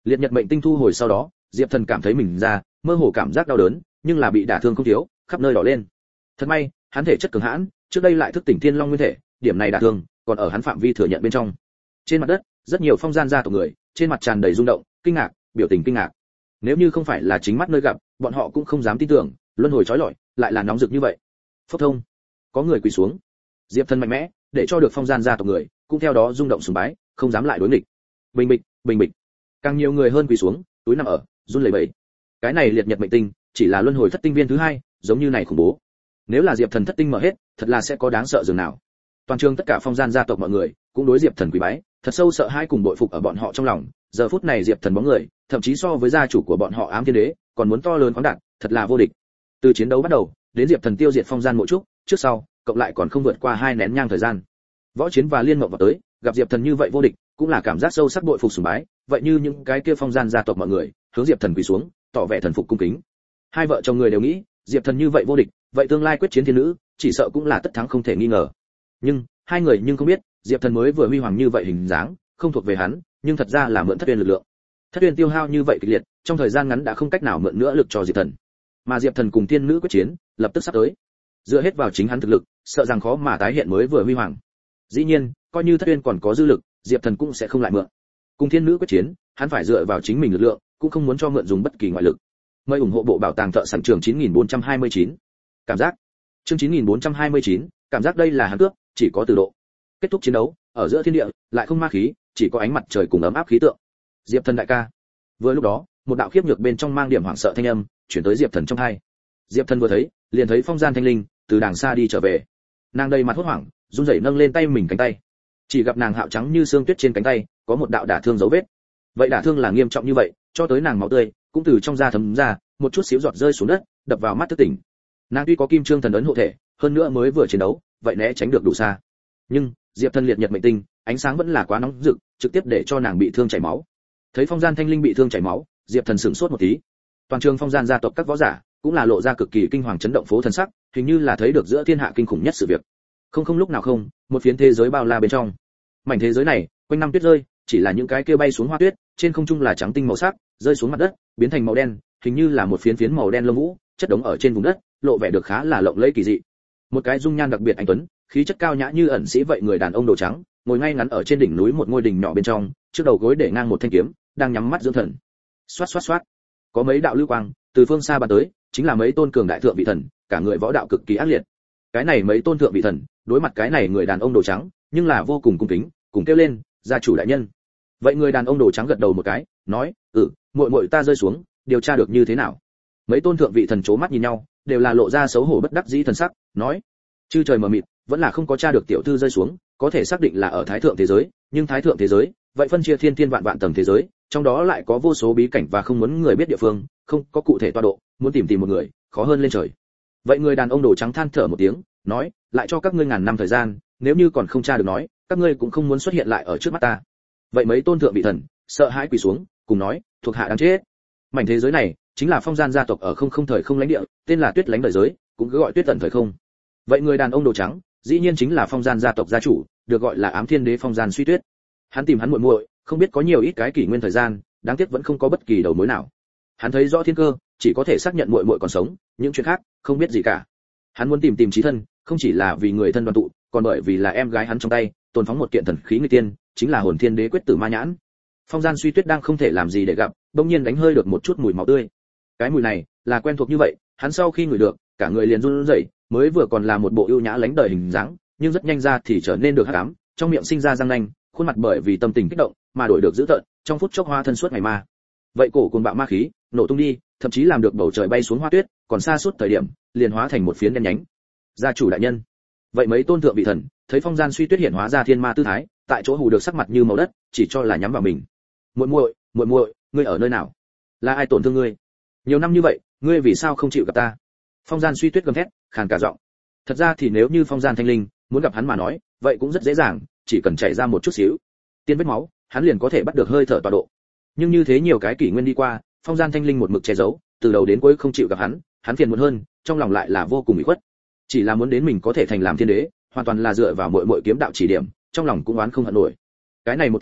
Liệt nhật mệnh tinh thu hồi sau đó, Diệp Thần cảm thấy mình ra, mơ hồ cảm giác đau đớn, nhưng là bị đả thương không thiếu, khắp nơi đỏ lên. Thật may, hắn thể chất cường hãn, trước đây lại thức tỉnh Thiên Long nguyên thể, điểm này đả thương, còn ở hắn phạm vi thừa nhận bên trong. Trên mặt đất, rất nhiều phong gian gia tộc người, trên mặt tràn đầy rung động, kinh ngạc, biểu tình kinh ngạc. Nếu như không phải là chính mắt nơi gặp, bọn họ cũng không dám tin tưởng, luân hồi chói lọi, lại là nóng rực như vậy. Phốc thông, có người quỳ xuống. Diệp Thần mạnh mẽ, để cho được phong gian gia tộc người, cũng theo đó rung động sùng bái, không dám lại đối nghịch. Bình bịch, bình bịch. Càng nhiều người hơn quỳ xuống, túi nằm ở, run lẩy bẩy. Cái này liệt nhật mệnh tinh, chỉ là luân hồi thất tinh viên thứ hai, giống như này khủng bố. Nếu là Diệp Thần thất tinh mở hết, thật là sẽ có đáng sợ dường nào. Toàn trường tất cả phong gian gia tộc mọi người, cũng đối Diệp Thần quỳ bái, thật sâu sợ hãi cùng bội phục ở bọn họ trong lòng. Giờ phút này Diệp Thần bóng người, thậm chí so với gia chủ của bọn họ Ám Thiên Đế, còn muốn to lớn khoáng đạt, thật là vô địch. Từ chiến đấu bắt đầu, đến Diệp Thần tiêu diệt phong gian mộ trúc, trước sau, cộng lại còn không vượt qua hai nén nhang thời gian. Võ Chiến và Liên Mộng vào tới, gặp Diệp Thần như vậy vô địch, cũng là cảm giác sâu sắc bội phục sùng bái, vậy như những cái kia phong gian gia tộc mọi người, hướng Diệp Thần quỳ xuống, tỏ vẻ thần phục cung kính. Hai vợ chồng người đều nghĩ, Diệp Thần như vậy vô địch, vậy tương lai quyết chiến thiên nữ, chỉ sợ cũng là tất thắng không thể nghi ngờ. Nhưng, hai người nhưng không biết, Diệp Thần mới vừa huy hoàng như vậy hình dáng, không thuộc về hắn, nhưng thật ra là mượn Thất Uyên lực lượng. Thất Uyên tiêu hao như vậy kịch liệt, trong thời gian ngắn đã không cách nào mượn nữa lực cho Diệp Thần. Mà Diệp Thần cùng thiên nữ quyết chiến, lập tức sắp tới. Dựa hết vào chính hắn thực lực, sợ rằng khó mà tái hiện mới vừa huy hoàng. Dĩ nhiên, coi như Thất Uyên còn có dư lực, Diệp Thần cũng sẽ không lại mượn. Cùng thiên nữ quyết chiến, hắn phải dựa vào chính mình lực lượng, cũng không muốn cho mượn dùng bất kỳ ngoại lực. Mời ủng hộ bộ bảo tàng thợ săn trường chín nghìn bốn trăm hai mươi chín. Cảm giác. Chương chín nghìn bốn trăm hai mươi chín, cảm giác đây là hắn cướp, chỉ có từ độ. Kết thúc chiến đấu, ở giữa thiên địa, lại không ma khí, chỉ có ánh mặt trời cùng ấm áp khí tượng. Diệp Thần đại ca. Vừa lúc đó, một đạo khiếp nhược bên trong mang điểm hoảng sợ thanh âm, chuyển tới Diệp Thần trong tai. Diệp Thần vừa thấy, liền thấy phong gian thanh linh từ đàng xa đi trở về. Nàng đầy mặt hốt hoảng, run rẩy nâng lên tay mình cánh tay. Chỉ gặp nàng hạo trắng như xương tuyết trên cánh tay, có một đạo đả thương dấu vết. Vậy đả thương là nghiêm trọng như vậy, cho tới nàng máu tươi cũng từ trong da thấm ra, một chút xíu giọt rơi xuống đất, đập vào mắt thức tỉnh. Nàng tuy có kim trương thần ấn hộ thể, hơn nữa mới vừa chiến đấu, vậy né tránh được đủ xa. Nhưng, Diệp Thần liệt nhật mệnh tinh, ánh sáng vẫn là quá nóng rực, trực tiếp để cho nàng bị thương chảy máu. Thấy phong gian thanh linh bị thương chảy máu, Diệp Thần sửng sốt một tí. Toàn trường phong gian gia tộc các võ giả, cũng là lộ ra cực kỳ kinh hoàng chấn động phố thần sắc, hình như là thấy được giữa thiên hạ kinh khủng nhất sự việc. Không không lúc nào không, một phiến thế giới bao la bên trong. Mảnh thế giới này, quanh năm tuyết rơi, chỉ là những cái kia bay xuống hoa tuyết, trên không trung là trắng tinh màu sắc, rơi xuống mặt đất, biến thành màu đen, hình như là một phiến phiến màu đen lông vũ, chất đống ở trên vùng đất, lộ vẻ được khá là lộng lẫy kỳ dị. Một cái dung nhan đặc biệt anh tuấn, khí chất cao nhã như ẩn sĩ vậy người đàn ông đồ trắng, ngồi ngay ngắn ở trên đỉnh núi một ngôi đình nhỏ bên trong, trước đầu gối để ngang một thanh kiếm, đang nhắm mắt dưỡng thần. Xoát xoát xoát, có mấy đạo lưu quang từ phương xa bắn tới, chính là mấy tôn cường đại thượng vị thần, cả người võ đạo cực kỳ ác liệt. Cái này mấy tôn thượng vị thần, đối mặt cái này người đàn ông đồ trắng, nhưng là vô cùng cung kính, cùng kêu lên, gia chủ đại nhân. Vậy người đàn ông đồ trắng gật đầu một cái, nói, ừ, muội muội ta rơi xuống, điều tra được như thế nào? Mấy tôn thượng vị thần chố mắt nhìn nhau, đều là lộ ra xấu hổ bất đắc dĩ thần sắc, nói, chư trời mờ mịt, vẫn là không có tra được tiểu thư rơi xuống, có thể xác định là ở thái thượng thế giới, nhưng thái thượng thế giới, vậy phân chia thiên thiên vạn vạn tầng thế giới, trong đó lại có vô số bí cảnh và không muốn người biết địa phương, không có cụ thể tọa độ, muốn tìm tìm một người, khó hơn lên trời. Vậy người đàn ông đồ trắng than thở một tiếng, nói, lại cho các ngươi ngàn năm thời gian, nếu như còn không tra được nói, các ngươi cũng không muốn xuất hiện lại ở trước mắt ta. Vậy mấy tôn thượng vị thần, sợ hãi quỳ xuống, cùng nói, thuộc hạ đáng chết. Mảnh thế giới này, chính là phong gian gia tộc ở không không thời không lãnh địa, tên là Tuyết lãnh đời giới, cũng cứ gọi Tuyết tận thời không. Vậy người đàn ông đồ trắng, dĩ nhiên chính là phong gian gia tộc gia chủ, được gọi là Ám Thiên Đế Phong Gian Suy Tuyết. Hắn tìm hắn muội muội, không biết có nhiều ít cái kỷ nguyên thời gian, đáng tiếc vẫn không có bất kỳ đầu mối nào. Hắn thấy rõ thiên cơ, chỉ có thể xác nhận muội muội còn sống, những chuyện khác không biết gì cả. Hắn muốn tìm tìm chí thân, không chỉ là vì người thân đoàn tụ, còn bởi vì là em gái hắn trong tay, tồn phóng một kiện thần khí người tiên, chính là Hồn Thiên Đế Quyết Tử Ma Nhãn. Phong Gian Suy Tuyết đang không thể làm gì để gặp, bỗng nhiên đánh hơi được một chút mùi máu tươi. Cái mùi này là quen thuộc như vậy, hắn sau khi ngửi được, cả người liền run rẩy, mới vừa còn là một bộ ưu nhã lánh đời hình dáng, nhưng rất nhanh ra thì trở nên được hắc ám, trong miệng sinh ra răng nanh, khuôn mặt bởi vì tâm tình kích động mà đổi được dữ tợn, trong phút chốc hóa thân suốt ngày ma. Vậy cổ cuồng bạo ma khí nổ tung đi, thậm chí làm được bầu trời bay xuống hoa tuyết, còn xa suốt thời điểm liền hóa thành một phiến đen nhánh. Gia chủ đại nhân. Vậy mấy tôn thượng vị thần thấy Phong Gian Suy Tuyết hiện hóa ra thiên ma tư thái, tại chỗ hù được sắc mặt như màu đất, chỉ cho là nhắm vào mình. Muội muội, muội muội, ngươi ở nơi nào? Là ai tổn thương ngươi? Nhiều năm như vậy, ngươi vì sao không chịu gặp ta? Phong Gian Suy Tuyết gầm thét, khàn cả giọng. Thật ra thì nếu như Phong Gian Thanh Linh muốn gặp hắn mà nói, vậy cũng rất dễ dàng, chỉ cần chảy ra một chút xíu tiên vết máu, hắn liền có thể bắt được hơi thở tọa độ. Nhưng như thế nhiều cái kỷ nguyên đi qua, Phong Gian Thanh Linh một mực che giấu, từ đầu đến cuối không chịu gặp hắn, hắn phiền muộn hơn, trong lòng lại là vô cùng ủy khuất. Chỉ là muốn đến mình có thể thành làm thiên đế, hoàn toàn là dựa vào muội muội kiếm đạo chỉ điểm, trong lòng cũng oán không hận nổi. Cái này một tí,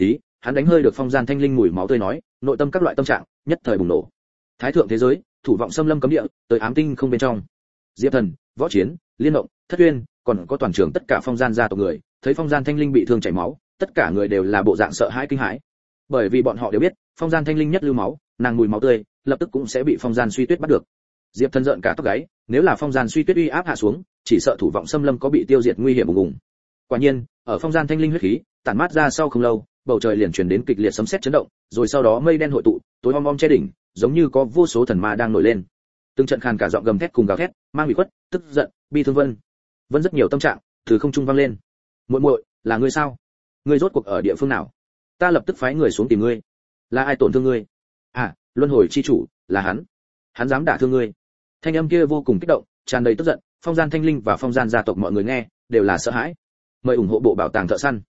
hắn đánh hơi được phong gian thanh linh mùi máu tươi nói, nội tâm các loại tâm trạng nhất thời bùng nổ. Thái thượng thế giới, thủ vọng xâm lâm cấm địa, tới ám tinh không bên trong. Diệp Thần, Võ Chiến, Liên Động, Thất Uyên, còn có toàn trường tất cả phong gian gia tộc người, thấy phong gian thanh linh bị thương chảy máu, tất cả người đều là bộ dạng sợ hãi kinh hãi. Bởi vì bọn họ đều biết, phong gian thanh linh nhất lưu máu, nàng mùi máu tươi, lập tức cũng sẽ bị phong gian suy tuyết bắt được. Diệp Thần giận cả tóc gáy, nếu là phong gian suy tuyết uy áp hạ xuống, chỉ sợ thủ vọng xâm lâm có bị tiêu diệt nguy hiểm ùng ùng. Quả nhiên, ở phong gian thanh linh huyết khí tản mát ra sau không lâu, bầu trời liền truyền đến kịch liệt sấm sét chấn động, rồi sau đó mây đen hội tụ, tối om om che đỉnh, giống như có vô số thần ma đang nổi lên. Từng trận khàn cả giọng gầm thét cùng gào thét, mang ủy khuất, tức giận, bi thương vân. Vân rất nhiều tâm trạng từ không trung vang lên. Muội muội, là ngươi sao? Ngươi rốt cuộc ở địa phương nào? Ta lập tức phái người xuống tìm ngươi. Là ai tổn thương ngươi? À, luân hồi chi chủ, là hắn. Hắn dám đả thương ngươi. Thanh âm kia vô cùng kích động, tràn đầy tức giận, phong gian thanh linh và phong gian gia tộc mọi người nghe đều là sợ hãi. Mời ủng hộ bộ bảo tàng thợ săn.